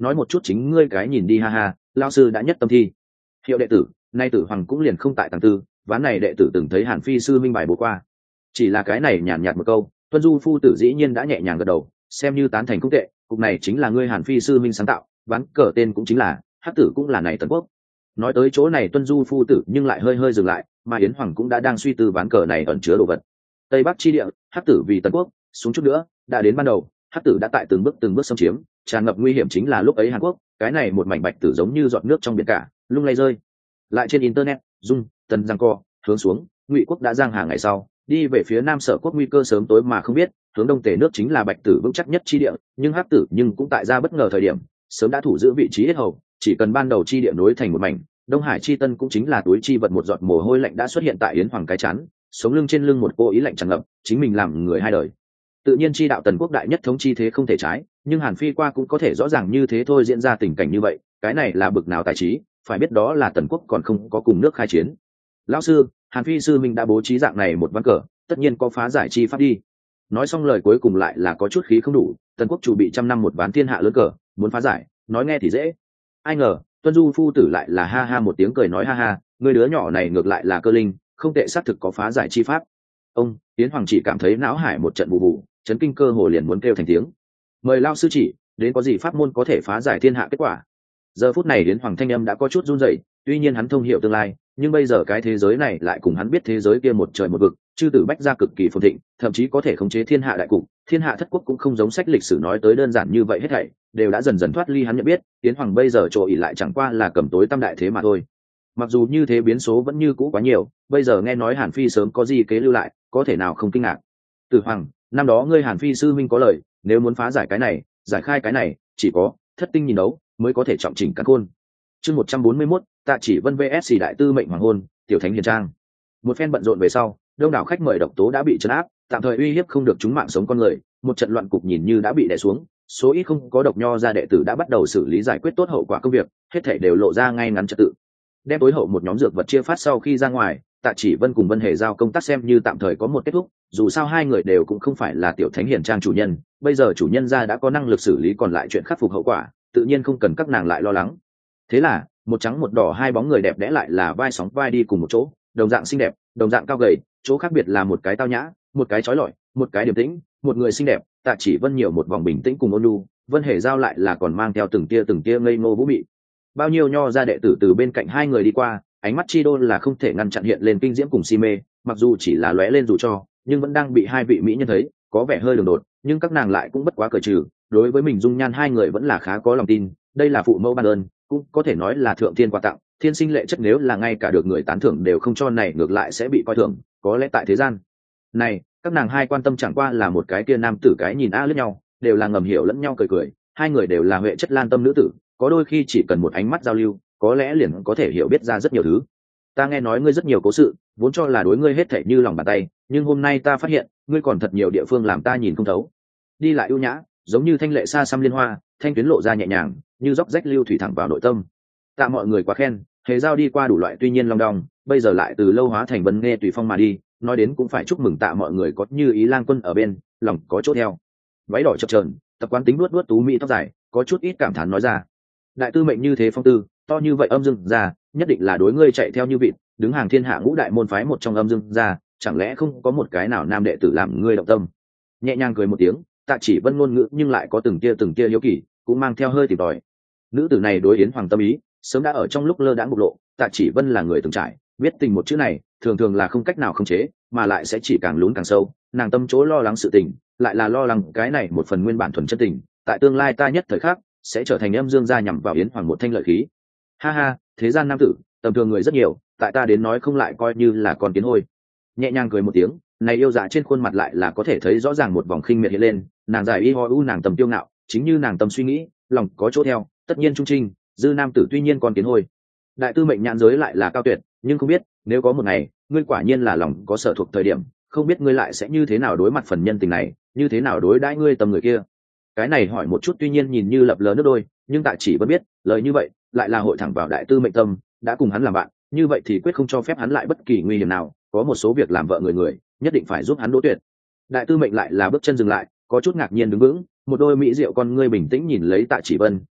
S1: nói một chút chính ngươi cái nhìn đi, ha ha, lao sư đã nhất tâm thi. Hiệu đệ tử, nay tử hoàng cũng liền không tại tàng tư, ván này đệ tử từng thấy Hàn Phi sư minh bài bố qua. Chỉ là cái này nhàn nhạt một câu, Tuân Du phu tử dĩ nhiên đã nhẹ nhàng gật đầu, xem như tán thành cũng tệ, cục này chính là ngươi Hàn Phi sư minh sáng tạo, ván cờ tên cũng chính là hắc tử cũng là này Tần Quốc. Nói tới chỗ này Tuân Du phu tử nhưng lại hơi hơi dừng lại, mà Yến Hoàng cũng đã đang suy tư ván cờ này ẩn chứa đồ vật. Tây Bắc chi địa, hắc tử vì Tần Quốc, xuống chút nữa, đã đến ban đầu, hắc tử đã tại từng bước từng bước xâm chiếm, tràn ngập nguy hiểm chính là lúc ấy Hàn Quốc, cái này một mảnh bạch tử giống như giọt nước trong biển cả, lung lay rơi. Lại trên internet, dung, tần giang co, hướng xuống, Ngụy quốc đã giang hàng ngày sau, đi về phía Nam Sở quốc nguy cơ sớm tối mà không biết, hướng đông tề nước chính là bạch tử vững chắc nhất chi địa, nhưng hắc tử nhưng cũng tại ra bất ngờ thời điểm, sớm đã thủ giữ vị trí hết hầu, chỉ cần ban đầu chi địa nối thành một mảnh, Đông Hải chi tân cũng chính là túi chi vật một giọt mồ hôi lạnh đã xuất hiện tại Yến Hoàng cái chán, sống lưng trên lưng một cô ý lạnh tràn ngập, chính mình làm người hai đời. Tự nhiên chi đạo Tần quốc đại nhất thống chi thế không thể trái, nhưng Hàn Phi qua cũng có thể rõ ràng như thế thôi diễn ra tình cảnh như vậy, cái này là bực nào tài trí, phải biết đó là Tần quốc còn không có cùng nước khai chiến. Lão sư, Hàn Phi sư minh đã bố trí dạng này một ván cờ, tất nhiên có phá giải chi pháp đi. Nói xong lời cuối cùng lại là có chút khí không đủ, Tần quốc chủ bị trăm năm một ván thiên hạ lớn cờ, muốn phá giải, nói nghe thì dễ. Ai ngờ, Tuân Du phu tử lại là ha ha một tiếng cười nói ha ha, người đứa nhỏ này ngược lại là cơ linh, không tệ, xác thực có phá giải chi pháp. Ông Yến Hoàng chỉ cảm thấy não hải một trận bù bù, chấn kinh cơ hồ liền muốn kêu thành tiếng. Mời lao sư chỉ, đến có gì pháp môn có thể phá giải thiên hạ kết quả. Giờ phút này Yến Hoàng thanh âm đã có chút run rẩy, tuy nhiên hắn thông hiểu tương lai, nhưng bây giờ cái thế giới này lại cùng hắn biết thế giới kia một trời một vực, chư tử bách gia cực kỳ phồn thịnh, thậm chí có thể khống chế thiên hạ đại cục, thiên hạ thất quốc cũng không giống sách lịch sử nói tới đơn giản như vậy hết thảy, đều đã dần dần thoát ly hắn nhận biết, Yến Hoàng bây giờ trội ỷ lại chẳng qua là cầm tối tam đại thế mà thôi. Mặc dù như thế biến số vẫn như cũ quá nhiều, bây giờ nghe nói Hàn Phi sớm có gì kế lưu lại, có thể nào không kinh ngạc. Tử Hoàng, năm đó ngươi Hàn Phi sư minh có lời, nếu muốn phá giải cái này, giải khai cái này, chỉ có thất tinh nhìn đấu mới có thể trọng chỉnh căn khôn. Chương một trăm bốn mươi mốt, Tạ Chỉ Vân vs Đại Tư Mệnh Hoàng hôn, Tiểu Thánh Hiền Trang. Một phen bận rộn về sau, đông đảo khách mời độc tố đã bị trấn áp, tạm thời uy hiếp không được chúng mạng sống con người, một trận loạn cục nhìn như đã bị đè xuống, số ít không có độc nho ra đệ tử đã bắt đầu xử lý giải quyết tốt hậu quả công việc, hết thảy đều lộ ra ngay ngắn trật tự. Đem tối hậu một nhóm dược vật chia phát sau khi ra ngoài, Tạ Chỉ Vân cùng Vân Hề giao công tác xem như tạm thời có một kết thúc, dù sao hai người đều cũng không phải là Tiểu Thánh Hiền Trang chủ nhân, bây giờ chủ nhân gia đã có năng lực xử lý còn lại chuyện khắc phục hậu quả, tự nhiên không cần các nàng lại lo lắng. Thế là, một trắng một đỏ hai bóng người đẹp đẽ lại là vai sóng vai đi cùng một chỗ, đồng dạng xinh đẹp, đồng dạng cao gầy, chỗ khác biệt là một cái tao nhã, một cái chói lọi, một cái điềm tĩnh, một người xinh đẹp, Tạ Chỉ Vân nhiều một vòng bình tĩnh cùng ôn nhu, Vân Hề giao lại là còn mang theo từng tia từng tia ngây ngô vũ mị. Bao nhiêu nho gia đệ tử từ bên cạnh hai người đi qua, ánh mắt chi đôn là không thể ngăn chặn hiện lên kinh diễm cùng si mê, mặc dù chỉ là lóe lên dù cho, nhưng vẫn đang bị hai vị mỹ nhân thấy, có vẻ hơi đường đột, nhưng các nàng lại cũng bất quá cởi trừ, đối với mình dung nhan hai người vẫn là khá có lòng tin, đây là phụ mẫu ban ơn, cũng có thể nói là thượng thiên quà tặng, thiên sinh lệ chất, nếu là ngay cả được người tán thưởng đều không cho này ngược lại sẽ bị coi thường, có lẽ tại thế gian này, các nàng hai quan tâm chẳng qua là một cái kia nam tử cái nhìn a lẫn nhau, đều là ngầm hiểu lẫn nhau cười cười, hai người đều là huệ chất lan tâm nữ tử, có đôi khi chỉ cần một ánh mắt giao lưu, có lẽ liền có thể hiểu biết ra rất nhiều thứ. Ta nghe nói ngươi rất nhiều cố sự, vốn cho là đối ngươi hết thảy như lòng bàn tay, nhưng hôm nay ta phát hiện, ngươi còn thật nhiều địa phương làm ta nhìn không thấu. Đi lại ưu nhã, giống như thanh lệ xa xăm liên hoa, thanh tuyến lộ ra nhẹ nhàng, như dốc rách lưu thủy thẳng vào nội tâm. Tạ mọi người quá khen, Hề giao đi qua đủ loại tuy nhiên long đong, bây giờ lại từ lâu hóa thành Vân nghe tùy phong mà đi, nói đến cũng phải chúc mừng Tạ mọi người có như ý lang quân ở bên, lòng có chỗ theo. Váy đỏ chập chờn, tập quán tính luốt luốt tú mỹ tóc dài, có chút ít cảm thán nói ra. Đại tư mệnh như thế phong tư, to như vậy âm dương ra, nhất định là đối ngươi chạy theo như vịt, đứng hàng thiên hạ ngũ đại môn phái một trong âm dương ra, chẳng lẽ không có một cái nào nam đệ tử làm ngươi động tâm. Nhẹ nhàng cười một tiếng, Tạ Chỉ Vân ngôn ngữ nhưng lại có từng tia từng tia hiếu kỳ, cũng mang theo hơi tìm tòi. Nữ tử này đối Yến Hoàng tâm ý, sớm đã ở trong lúc lơ đãng bộc lộ, Tạ Chỉ Vân là người từng trải, biết tình một chữ này, thường thường là không cách nào khống chế, mà lại sẽ chỉ càng lún càng sâu, nàng tâm chỗ lo lắng sự tình, lại là lo lắng cái này một phần nguyên bản thuần chân tình, tại tương lai ta nhất thời khắc sẽ trở thành âm dương gia nhằm vào Yến Hoàng một thanh lợi khí. Ha ha, thế gian nam tử, tầm thường người rất nhiều, tại ta đến nói không lại coi như là con kiến hôi. Nhẹ nhàng cười một tiếng, này yêu dạ trên khuôn mặt lại là có thể thấy rõ ràng một vòng khinh miệt hiện lên, nàng dài y ho u nàng tầm tiêu ngạo, chính như nàng tâm suy nghĩ, lòng có chỗ theo, tất nhiên trung trinh, dư nam tử tuy nhiên con kiến hôi. Đại tư mệnh nhãn giới lại là cao tuyệt, nhưng không biết, nếu có một ngày, ngươi quả nhiên là lòng có sở thuộc thời điểm, không biết ngươi lại sẽ như thế nào đối mặt phần nhân tình này, như thế nào đối đãi ngươi tầm người kia. Cái này hỏi một chút tuy nhiên nhìn như lập lờ nước đôi, nhưng Tạ Chỉ Vân biết, lời như vậy, lại là hội thẳng vào đại tư mệnh tâm, đã cùng hắn làm bạn, như vậy thì quyết không cho phép hắn lại bất kỳ nguy hiểm nào, có một số việc làm vợ người người, nhất định phải giúp hắn đỗ tuyệt. Đại tư mệnh lại là bước chân dừng lại, có chút ngạc nhiên đứng vững, một đôi mỹ diệu con ngươi bình tĩnh nhìn lấy Tạ Chỉ Vân,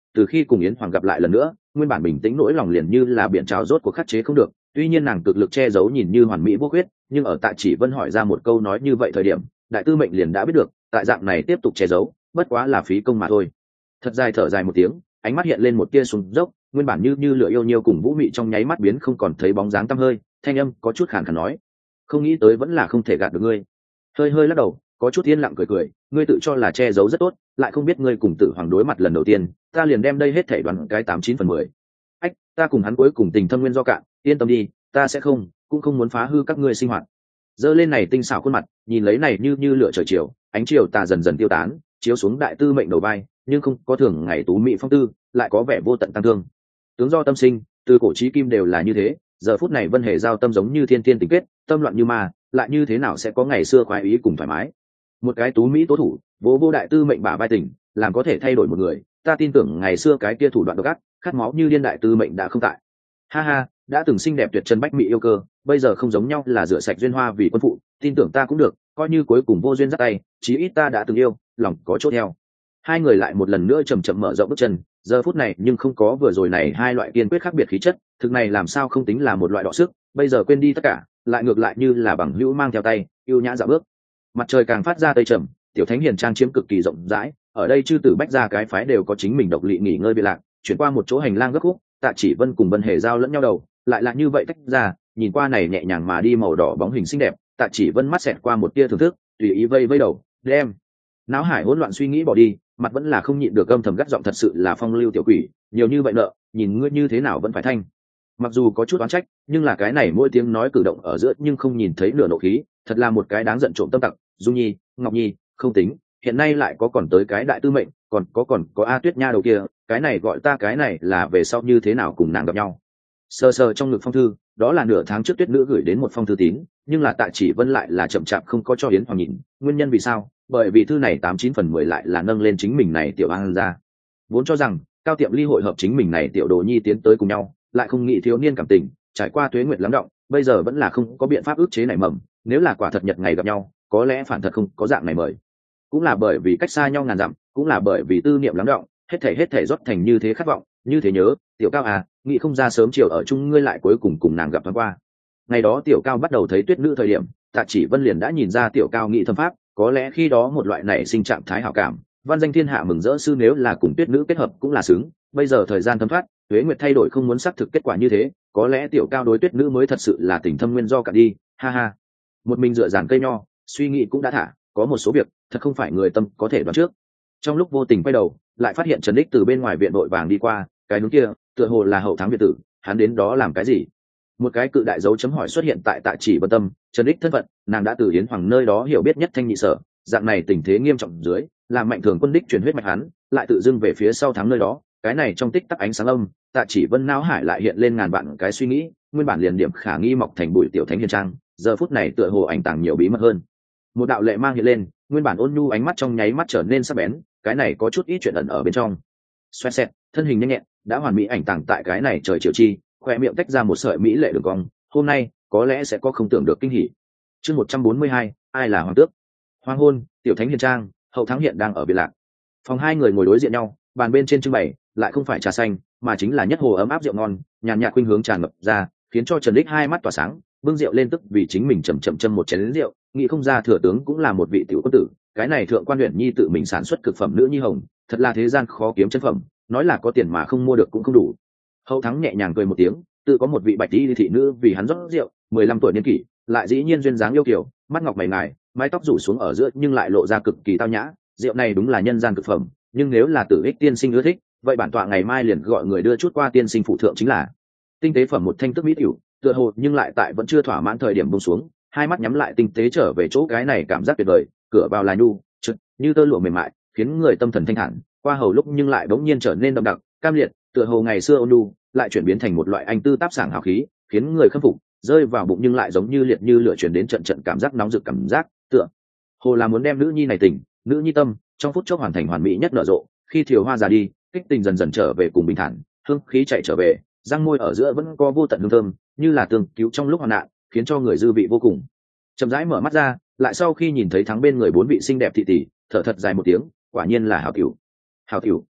S1: từ khi cùng yến hoàng gặp lại lần nữa, nguyên bản bình tĩnh nỗi lòng liền như là biển trào rốt của khắc chế không được. Tuy nhiên nàng cực lực che giấu nhìn như hoàn mỹ vô khuyết, nhưng ở Tạ Chỉ Vân hỏi ra một câu nói như vậy thời điểm, đại tư mệnh liền đã biết được, tại dạng này tiếp tục che giấu bất quá là phí công mà thôi. Thật dài thở dài một tiếng, ánh mắt hiện lên một tia xuống dốc, nguyên bản như như lửa yêu nhiêu cùng vũ mị trong nháy mắt biến không còn thấy bóng dáng tăm hơi, thanh âm có chút khàn khàn nói: không nghĩ tới vẫn là không thể gạt được ngươi. Hơi hơi lắc đầu, có chút yên lặng cười cười, ngươi tự cho là che giấu rất tốt, lại không biết ngươi cùng Tử Hoàng đối mặt lần đầu tiên, ta liền đem đây hết thảy đoán cái tám chín phần mười. Ách, ta cùng hắn cuối cùng tình thâm nguyên do cạn, yên tâm đi, ta sẽ không, cũng không muốn phá hư các ngươi sinh hoạt. Dơ lên này tinh xảo khuôn mặt, nhìn lấy này như như lửa trời chiều, ánh chiều tà dần dần tiêu tán, chiếu xuống đại tư mệnh đầu vai, nhưng không có thường ngày tú mỹ phong tư, lại có vẻ vô tận tăng thương. Tướng do tâm sinh, từ cổ chí kim đều là như thế, giờ phút này Vân Hề giao tâm giống như thiên thiên tình kết, tâm loạn như ma, lại như thế nào sẽ có ngày xưa khoái ý cùng thoải mái. Một cái tú mỹ tố thủ, vô vô đại tư mệnh bả vai tình, làm có thể thay đổi một người, ta tin tưởng ngày xưa cái kia thủ đoạn độc ác, khát máu như điên đại tư mệnh đã không tại. Ha ha, đã từng xinh đẹp tuyệt trần bách mỹ yêu cơ, bây giờ không giống nhau là rửa sạch duyên hoa vì quân phụ, tin tưởng ta cũng được, coi như cuối cùng vô duyên dắt tay, chí ít ta đã từng yêu, lòng có chốt theo. Hai người lại một lần nữa chậm chậm mở rộng bước chân, giờ phút này nhưng không có vừa rồi này hai loại kiên quyết khác biệt khí chất, thực này làm sao không tính là một loại đọ sức, bây giờ quên đi tất cả, lại ngược lại như là bằng hữu mang theo tay, yêu nhã dạo bước. Mặt trời càng phát ra tây trầm, tiểu thánh hiền trang chiếm cực kỳ rộng rãi, ở đây chư tử bách gia cái phái đều có chính mình độc lỵ nghỉ ngơi biệt lạc, chuyển qua một chỗ hành lang gấp khúc, Tạ Chỉ Vân cùng Vân Hề giao lẫn nhau đầu, lại là như vậy tách ra, nhìn qua này nhẹ nhàng mà đi màu đỏ bóng hình xinh đẹp, Tạ Chỉ Vân mắt xẹt qua một tia thưởng thức, tùy ý vây vây đầu, đem náo hải hỗn loạn suy nghĩ bỏ đi, mặt vẫn là không nhịn được âm thầm gắt giọng thật sự là phong lưu tiểu quỷ, nhiều như vậy nợ, nhìn ngươi như thế nào vẫn phải thanh. Mặc dù có chút oán trách, nhưng là cái này mỗi tiếng nói cử động ở giữa nhưng không nhìn thấy nửa nộ khí, thật là một cái đáng giận trộm tâm tặc. Dung Nhi, Ngọc Nhi, không tính, hiện nay lại có còn tới cái đại tư mệnh, còn có còn có A Tuyết nha đầu kia, cái này gọi ta cái này là về sau như thế nào cùng nàng gặp nhau. Sờ sờ trong ngực phong thư, đó là nửa tháng trước Tuyết nữ gửi đến một phong thư tín, nhưng là Tạ Chỉ Vân lại là chậm chạp không có cho Yến Hoàng nhìn, nguyên nhân vì sao? Bởi vì thư này tám chín phần mười lại là nâng lên chính mình này tiểu an ra, vốn cho rằng cao tiệm ly hội hợp chính mình này tiểu đồ nhi tiến tới cùng nhau, lại không nghĩ thiếu niên cảm tình trải qua tuế nguyệt lắng động, bây giờ vẫn là không có biện pháp ức chế nảy mầm, nếu là quả thật nhật ngày gặp nhau, có lẽ phản thật không có dạng này mời. Cũng là bởi vì cách xa nhau ngàn dặm, cũng là bởi vì tư niệm lắng động, hết thể hết thể rót thành như thế khát vọng, như thế nhớ, tiểu cao à, nghĩ không ra sớm chiều ở chung ngươi lại cuối cùng cùng nàng gặp thoáng qua. Ngày đó tiểu cao bắt đầu thấy Tuyết nữ thời điểm, Tạ Chỉ Vân liền đã nhìn ra tiểu cao nghĩ thâm pháp, có lẽ khi đó một loại này sinh trạng thái hảo cảm, văn danh thiên hạ mừng rỡ sư nếu là cùng Tuyết nữ kết hợp cũng là xứng. Bây giờ thời gian thấm thoát, Tuế Nguyệt thay đổi không muốn xác thực kết quả như thế, có lẽ tiểu cao đối Tuyết nữ mới thật sự là tình thâm nguyên do cả đi, ha ha. Một mình dựa dàn cây nho, suy nghĩ cũng đã thả, có một số việc thật không phải người tâm có thể đoán trước. Trong lúc vô tình quay đầu, lại phát hiện Trần Đích từ bên ngoài viện đội vàng đi qua, cái hướng kia, tựa hồ là hậu thắng biệt tử, hắn đến đó làm cái gì? Một cái cự đại dấu chấm hỏi xuất hiện tại Tạ Chỉ Vân tâm, Trần Đích thân phận, nàng đã từ Yến Hoàng nơi đó hiểu biết nhất thanh nhị sở, dạng này tình thế nghiêm trọng dưới, làm mạnh thường quân đích truyền huyết mạch hắn, lại tự dưng về phía sau thắng nơi đó, cái này trong tích tắc ánh sáng âm, Tạ Chỉ Vân não hải lại hiện lên ngàn vạn cái suy nghĩ, nguyên bản liền điểm khả nghi mọc thành bụi tiểu thánh hiền trang, giờ phút này tựa hồ ảnh tàng nhiều bí mật hơn. Một đạo lệ mang hiện lên, nguyên bản ôn nhu ánh mắt trong nháy mắt trở nên sắc bén, cái này có chút ít chuyện ẩn ở bên trong. Xoẹt xẹt, thân hình nhanh nhẹn, đã hoàn mỹ ảnh tàng tại cái này trời chiều chi, khoe miệng tách ra một sợi mỹ lệ đường cong, hôm nay có lẽ sẽ có không tưởng được kinh hỉ. Chương một trăm bốn mươi hai, ai là hoàng tước? Hoàng hôn, tiểu thánh hiền trang, hậu thắng hiện đang ở biệt lạc. Phòng hai người ngồi đối diện nhau, bàn bên trên trưng bày lại không phải trà xanh, mà chính là nhất hồ ấm áp rượu ngon, nhàn nhạt khuynh hướng tràn ngập ra, khiến cho Trần Đích hai mắt tỏa sáng, bưng rượu lên tức vì chính mình chậm chậm châm một chén rượu, nghĩ không ra thừa tướng cũng là một vị tiểu quân tử, cái này thượng quan huyện nhi tự mình sản xuất cực phẩm nữ nhi hồng, thật là thế gian khó kiếm chân phẩm, nói là có tiền mà không mua được cũng không đủ. Hậu thắng nhẹ nhàng cười một tiếng, tự có một vị bạch y thị nữ vì hắn rót rượu, mười lăm tuổi niên kỷ, lại dĩ nhiên duyên dáng yêu kiều, mắt ngọc mày ngài, mái tóc rủ xuống ở giữa nhưng lại lộ ra cực kỳ tao nhã, rượu này đúng là nhân gian cực phẩm, nhưng nếu là Tử Ích tiên sinh ưa thích, vậy bản tọa ngày mai liền gọi người đưa chút qua tiên sinh phụ thượng chính là. Tinh tế phẩm một thanh tức mỹ tiểu, tựa hồ nhưng lại tại vẫn chưa thỏa mãn thời điểm buông xuống, hai mắt nhắm lại tinh tế trở về chỗ cái này cảm giác tuyệt vời, cửa vào là nhu, trực, như tơ lụa mềm mại, khiến người tâm thần thanh thản, qua hầu lúc nhưng lại bỗng nhiên trở nên đậm đặc, cam liệt, tựa hồ ngày xưa ôn nhu, lại chuyển biến thành một loại anh tư táp sảng hào khí, khiến người khâm phục, rơi vào bụng nhưng lại giống như liệt như lửa chuyển đến trận trận cảm giác nóng rực cảm giác, tựa hồ là muốn đem nữ nhi này tỉnh, nữ nhi tâm, trong phút chốc hoàn thành hoàn mỹ nhất nở rộ, khi thiều hoa già đi, kích tình dần dần trở về cùng bình thản, hương khí chạy trở về, răng môi ở giữa vẫn có vô tận hương thơm, như là tương cứu trong lúc hoạn nạn, khiến cho người dư vị vô cùng. Chậm rãi mở mắt ra, lại sau khi nhìn thấy thắng bên người bốn vị xinh đẹp thị tỷ, thở thật dài một tiếng, quả nhiên là hảo tiểu. Hảo tiểu.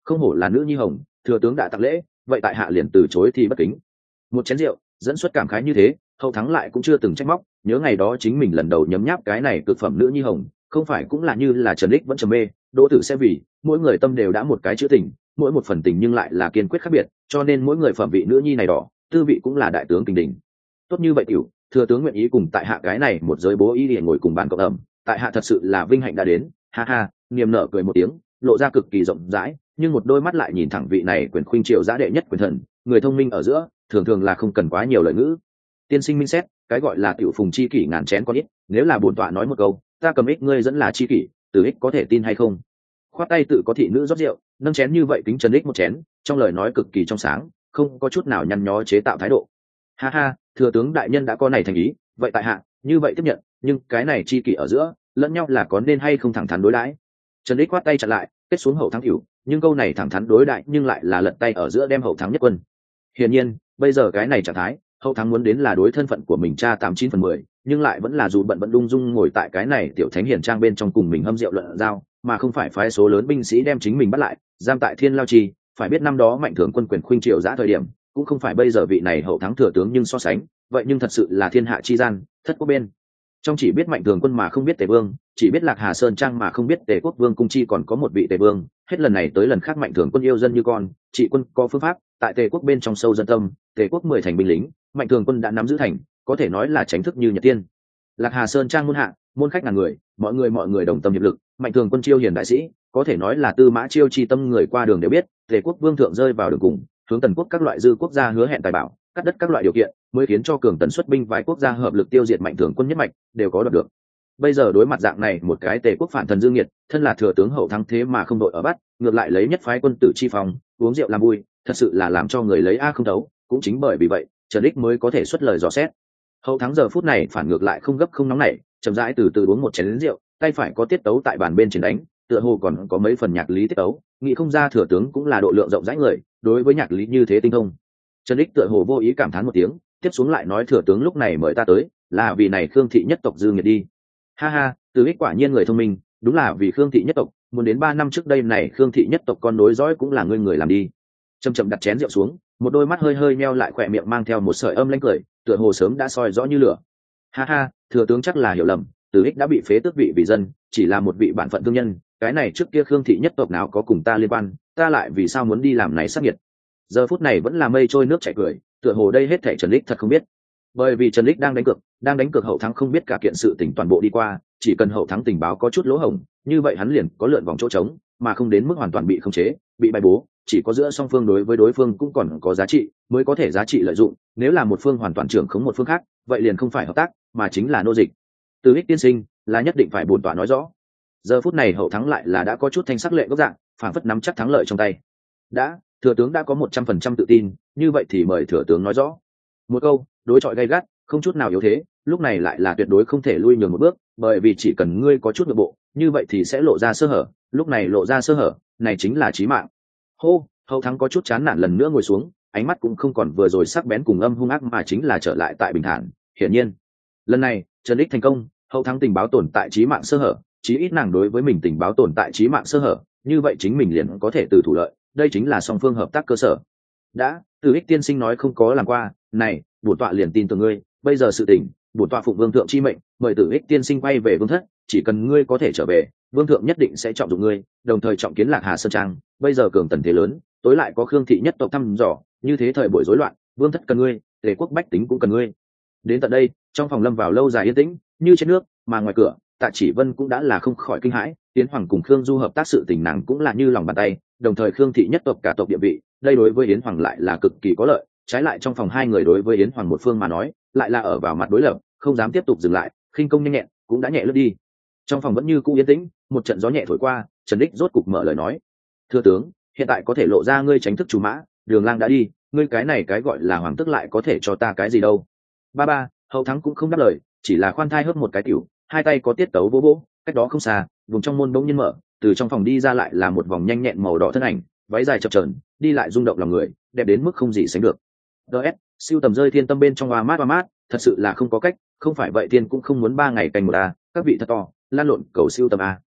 S1: không hổ là nữ nhi hồng, thừa tướng đã tặng lễ, vậy tại hạ liền từ chối thì bất kính. Một chén rượu dẫn xuất cảm khái như thế, Hậu Thắng lại cũng chưa từng trách móc, nhớ ngày đó chính mình lần đầu nhấm nháp cái này cực phẩm nữ nhi hồng, không phải cũng là như là Trần Ích vẫn trầm mê, Đỗ Tử sẽ vì mỗi người tâm đều đã một cái chữ tình, mỗi một phần tình nhưng lại là kiên quyết khác biệt, cho nên mỗi người phẩm vị nữ nhi này đỏ, tư vị cũng là đại tướng kinh đình. Tốt như vậy tiểu, thừa tướng nguyện ý cùng tại hạ cái này một giới bố ý để ngồi cùng bàn cộng ẩm, tại hạ thật sự là vinh hạnh đã đến, ha ha, niềm nở cười một tiếng, lộ ra cực kỳ rộng rãi, nhưng một đôi mắt lại nhìn thẳng vị này quyền khuynh triều giá đệ nhất quyền thần, người thông minh ở giữa, thường thường là không cần quá nhiều lời ngữ. Tiên sinh minh xét, cái gọi là tiểu phùng chi kỷ ngàn chén con ít, nếu là bổn tọa nói một câu, ta cầm ích ngươi dẫn là chi kỷ, từ ích có thể tin hay không? Khoát tay tự có thị nữ rót rượu, nâng chén như vậy kính Trần Ích một chén, trong lời nói cực kỳ trong sáng, không có chút nào nhăn nhó chế tạo thái độ. Ha ha, thừa tướng đại nhân đã có này thành ý, vậy tại hạ, như vậy tiếp nhận, nhưng cái này chi kỷ ở giữa, lẫn nhau là có nên hay không thẳng thắn đối đãi. Trần Ích khoát tay chặn lại, kết xuống Hậu Thắng tiểu, nhưng câu này thẳng thắn đối đại nhưng lại là lật tay ở giữa đem Hậu Thắng nhất quân. Hiển nhiên, bây giờ cái này trạng thái, Hậu Thắng muốn đến là đối thân phận của mình cha tám chín phần mười, nhưng lại vẫn là dù bận bận lung dung ngồi tại cái này tiểu thánh hiển trang bên trong cùng mình hâm rượu luận giao, mà không phải phái số lớn binh sĩ đem chính mình bắt lại, giam tại Thiên Lao Trì. Phải biết năm đó Mạnh Thường quân quyền khuynh triều giã thời điểm, cũng không phải bây giờ vị này Hậu Thắng thừa tướng nhưng so sánh, vậy nhưng thật sự là thiên hạ chi gian, thất quốc bên. Trong chỉ biết Mạnh Thường quân mà không biết Tề Vương, chỉ biết Lạc Hà Sơn Trang mà không biết Tề Quốc Vương cung chi còn có một vị Tề Vương, hết lần này tới lần khác Mạnh Thường quân yêu dân như con, trị quân có phương pháp, tại Tề Quốc bên trong sâu dân tâm, Tề Quốc mười thành binh lính, Mạnh Thường quân đã nắm giữ thành, có thể nói là chính thức như nhật tiên. Lạc Hà Sơn Trang môn hạ, môn khách ngàn người, mọi người mọi người đồng tâm hiệp lực, Mạnh Thường quân chiêu hiền đại sĩ, có thể nói là tư mã chiêu chi tâm người qua đường đều biết, Tề Quốc Vương thượng rơi vào đường cùng, hướng Tần Quốc các loại dư quốc gia hứa hẹn tài bảo, cắt đất các loại điều kiện, mới khiến cho cường tần xuất binh vài quốc gia hợp lực tiêu diệt Mạnh Thường quân nhất mạch, đều có đoạt được. Bây giờ đối mặt dạng này một cái Tề Quốc phản thần dương nghiệt, thân là thừa tướng Hậu Thắng thế mà không đội ở bắt, ngược lại lấy nhất phái quân tử chi phòng, uống rượu làm vui, thật sự là làm cho người lấy a không thấu. Cũng chính bởi vì vậy, Trần Ích mới có thể xuất lời dò xét. Hậu Thắng giờ phút này phản ngược lại không gấp không nóng nảy, chậm rãi từ từ uống một chén rượu, tay phải có tiết tấu tại bàn bên trên đánh, tựa hồ còn có mấy phần nhạc lý tiết tấu, nghĩ không ra thừa tướng cũng là độ lượng rộng rãi người, đối với nhạc lý như thế tinh thông. Trần Ích tựa hồ vô ý cảm thán một tiếng, tiếp xuống lại nói thừa tướng lúc này mời ta tới, là vì này Khương thị nhất tộc dư nghiệt đi. Ha ha, Từ Ích quả nhiên người thông minh, đúng là vì Khương thị nhất tộc, muốn đến ba năm trước đây này Khương thị nhất tộc con nối dõi cũng là ngươi người làm đi. Chậm chậm đặt chén rượu xuống, một đôi mắt hơi hơi meo lại, khỏe miệng mang theo một sợi âm lãnh cười, tựa hồ sớm đã soi rõ như lửa. Ha ha, thừa tướng chắc là hiểu lầm, Từ Ích đã bị phế tước vị vì dân, chỉ là một vị bản phận thương nhân, cái này trước kia Khương thị nhất tộc nào có cùng ta liên quan, ta lại vì sao muốn đi làm này sát nghiệt. Giờ phút này vẫn là mây trôi nước chảy cười, tựa hồ đây hết thảy Trần Ích thật không biết. Bởi vì Trần Ích đang đánh cược, đang đánh cược Hậu Thắng không biết cả kiện sự tình toàn bộ đi qua, chỉ cần Hậu Thắng tình báo có chút lỗ hổng, như vậy hắn liền có lượn vòng chỗ trống, mà không đến mức hoàn toàn bị khống chế, bị bài bố, chỉ có giữa song phương đối với đối phương cũng còn có giá trị, mới có thể giá trị lợi dụng, nếu là một phương hoàn toàn trưởng khống một phương khác, vậy liền không phải hợp tác, mà chính là nô dịch. Từ Ích tiên sinh, là nhất định phải bổn tọa nói rõ. Giờ phút này Hậu Thắng lại là đã có chút thanh sắc lệ gốc dạng, phảng phất nắm chắc thắng lợi trong tay. Đã, thừa tướng đã có một trăm phần trăm tự tin, như vậy thì mời thừa tướng nói rõ. Một câu đối chọi gay gắt, không chút nào yếu thế, lúc này lại là tuyệt đối không thể lui nhường một bước, bởi vì chỉ cần ngươi có chút nội bộ, như vậy thì sẽ lộ ra sơ hở, lúc này lộ ra sơ hở, này chính là chí mạng. Hô, Hậu Thắng có chút chán nản lần nữa ngồi xuống, ánh mắt cũng không còn vừa rồi sắc bén cùng âm hung ác mà chính là trở lại tại bình thản. Hiển nhiên, lần này Trần Ích thành công, Hậu Thắng tình báo tồn tại chí mạng sơ hở, chí ít nàng đối với mình tình báo tồn tại chí mạng sơ hở, như vậy chính mình liền có thể từ thủ lợi, đây chính là song phương hợp tác cơ sở. Đã, Từ Ích tiên sinh nói không có làm qua, này, bổn tọa liền tin tưởng ngươi, bây giờ sự tình, bổn tọa phụng vương thượng chi mệnh, mời Từ Ích tiên sinh quay về vương thất, chỉ cần ngươi có thể trở về, vương thượng nhất định sẽ trọng dụng ngươi, đồng thời trọng kiến Lạc Hà Sơn Trang, bây giờ cường tần thế lớn, tối lại có Khương thị nhất tộc thăm dò, như thế thời buổi rối loạn, vương thất cần ngươi, Tề quốc bách tính cũng cần ngươi. Đến tận đây, trong phòng lâm vào lâu dài yên tĩnh, như trên nước, mà ngoài cửa, Tạ Chỉ Vân cũng đã là không khỏi kinh hãi, Tiến Hoàng cùng Khương Du hợp tác sự tình nàng cũng là như lòng bàn tay, đồng thời Khương thị nhất tộc cả tộc địa vị, đây đối với Yến Hoàng lại là cực kỳ có lợi, trái lại trong phòng hai người đối với Yến Hoàng một phương mà nói, lại là ở vào mặt đối lập, không dám tiếp tục dừng lại, khinh công nhanh nhẹn, cũng đã nhẹ lướt đi. Trong phòng vẫn như cũ yên tĩnh, một trận gió nhẹ thổi qua, Trần Ích rốt cục mở lời nói: "Thưa tướng, hiện tại có thể lộ ra ngươi tránh thức chủ mã, Đường Lang đã đi, ngươi cái này cái gọi là hoàng tức lại có thể cho ta cái gì đâu?" Ba ba, Hậu Thắng cũng không đáp lời, chỉ là khoan thai hớp một cái tiểu, hai tay có tiết tấu vỗ vỗ, cách đó không xa, vùng trong môn bỗng nhiên mở, từ trong phòng đi ra lại là một vòng nhanh nhẹn màu đỏ thân ảnh, váy dài chập chờn, đi lại rung động lòng người, đẹp đến mức không gì sánh được. ds siêu tầm rơi thiên tâm bên trong hoa mát hoa mát, thật sự là không có cách, không phải vậy tiên cũng không muốn ba ngày canh một a, các vị thật to, lan lộn cầu siêu tầm a.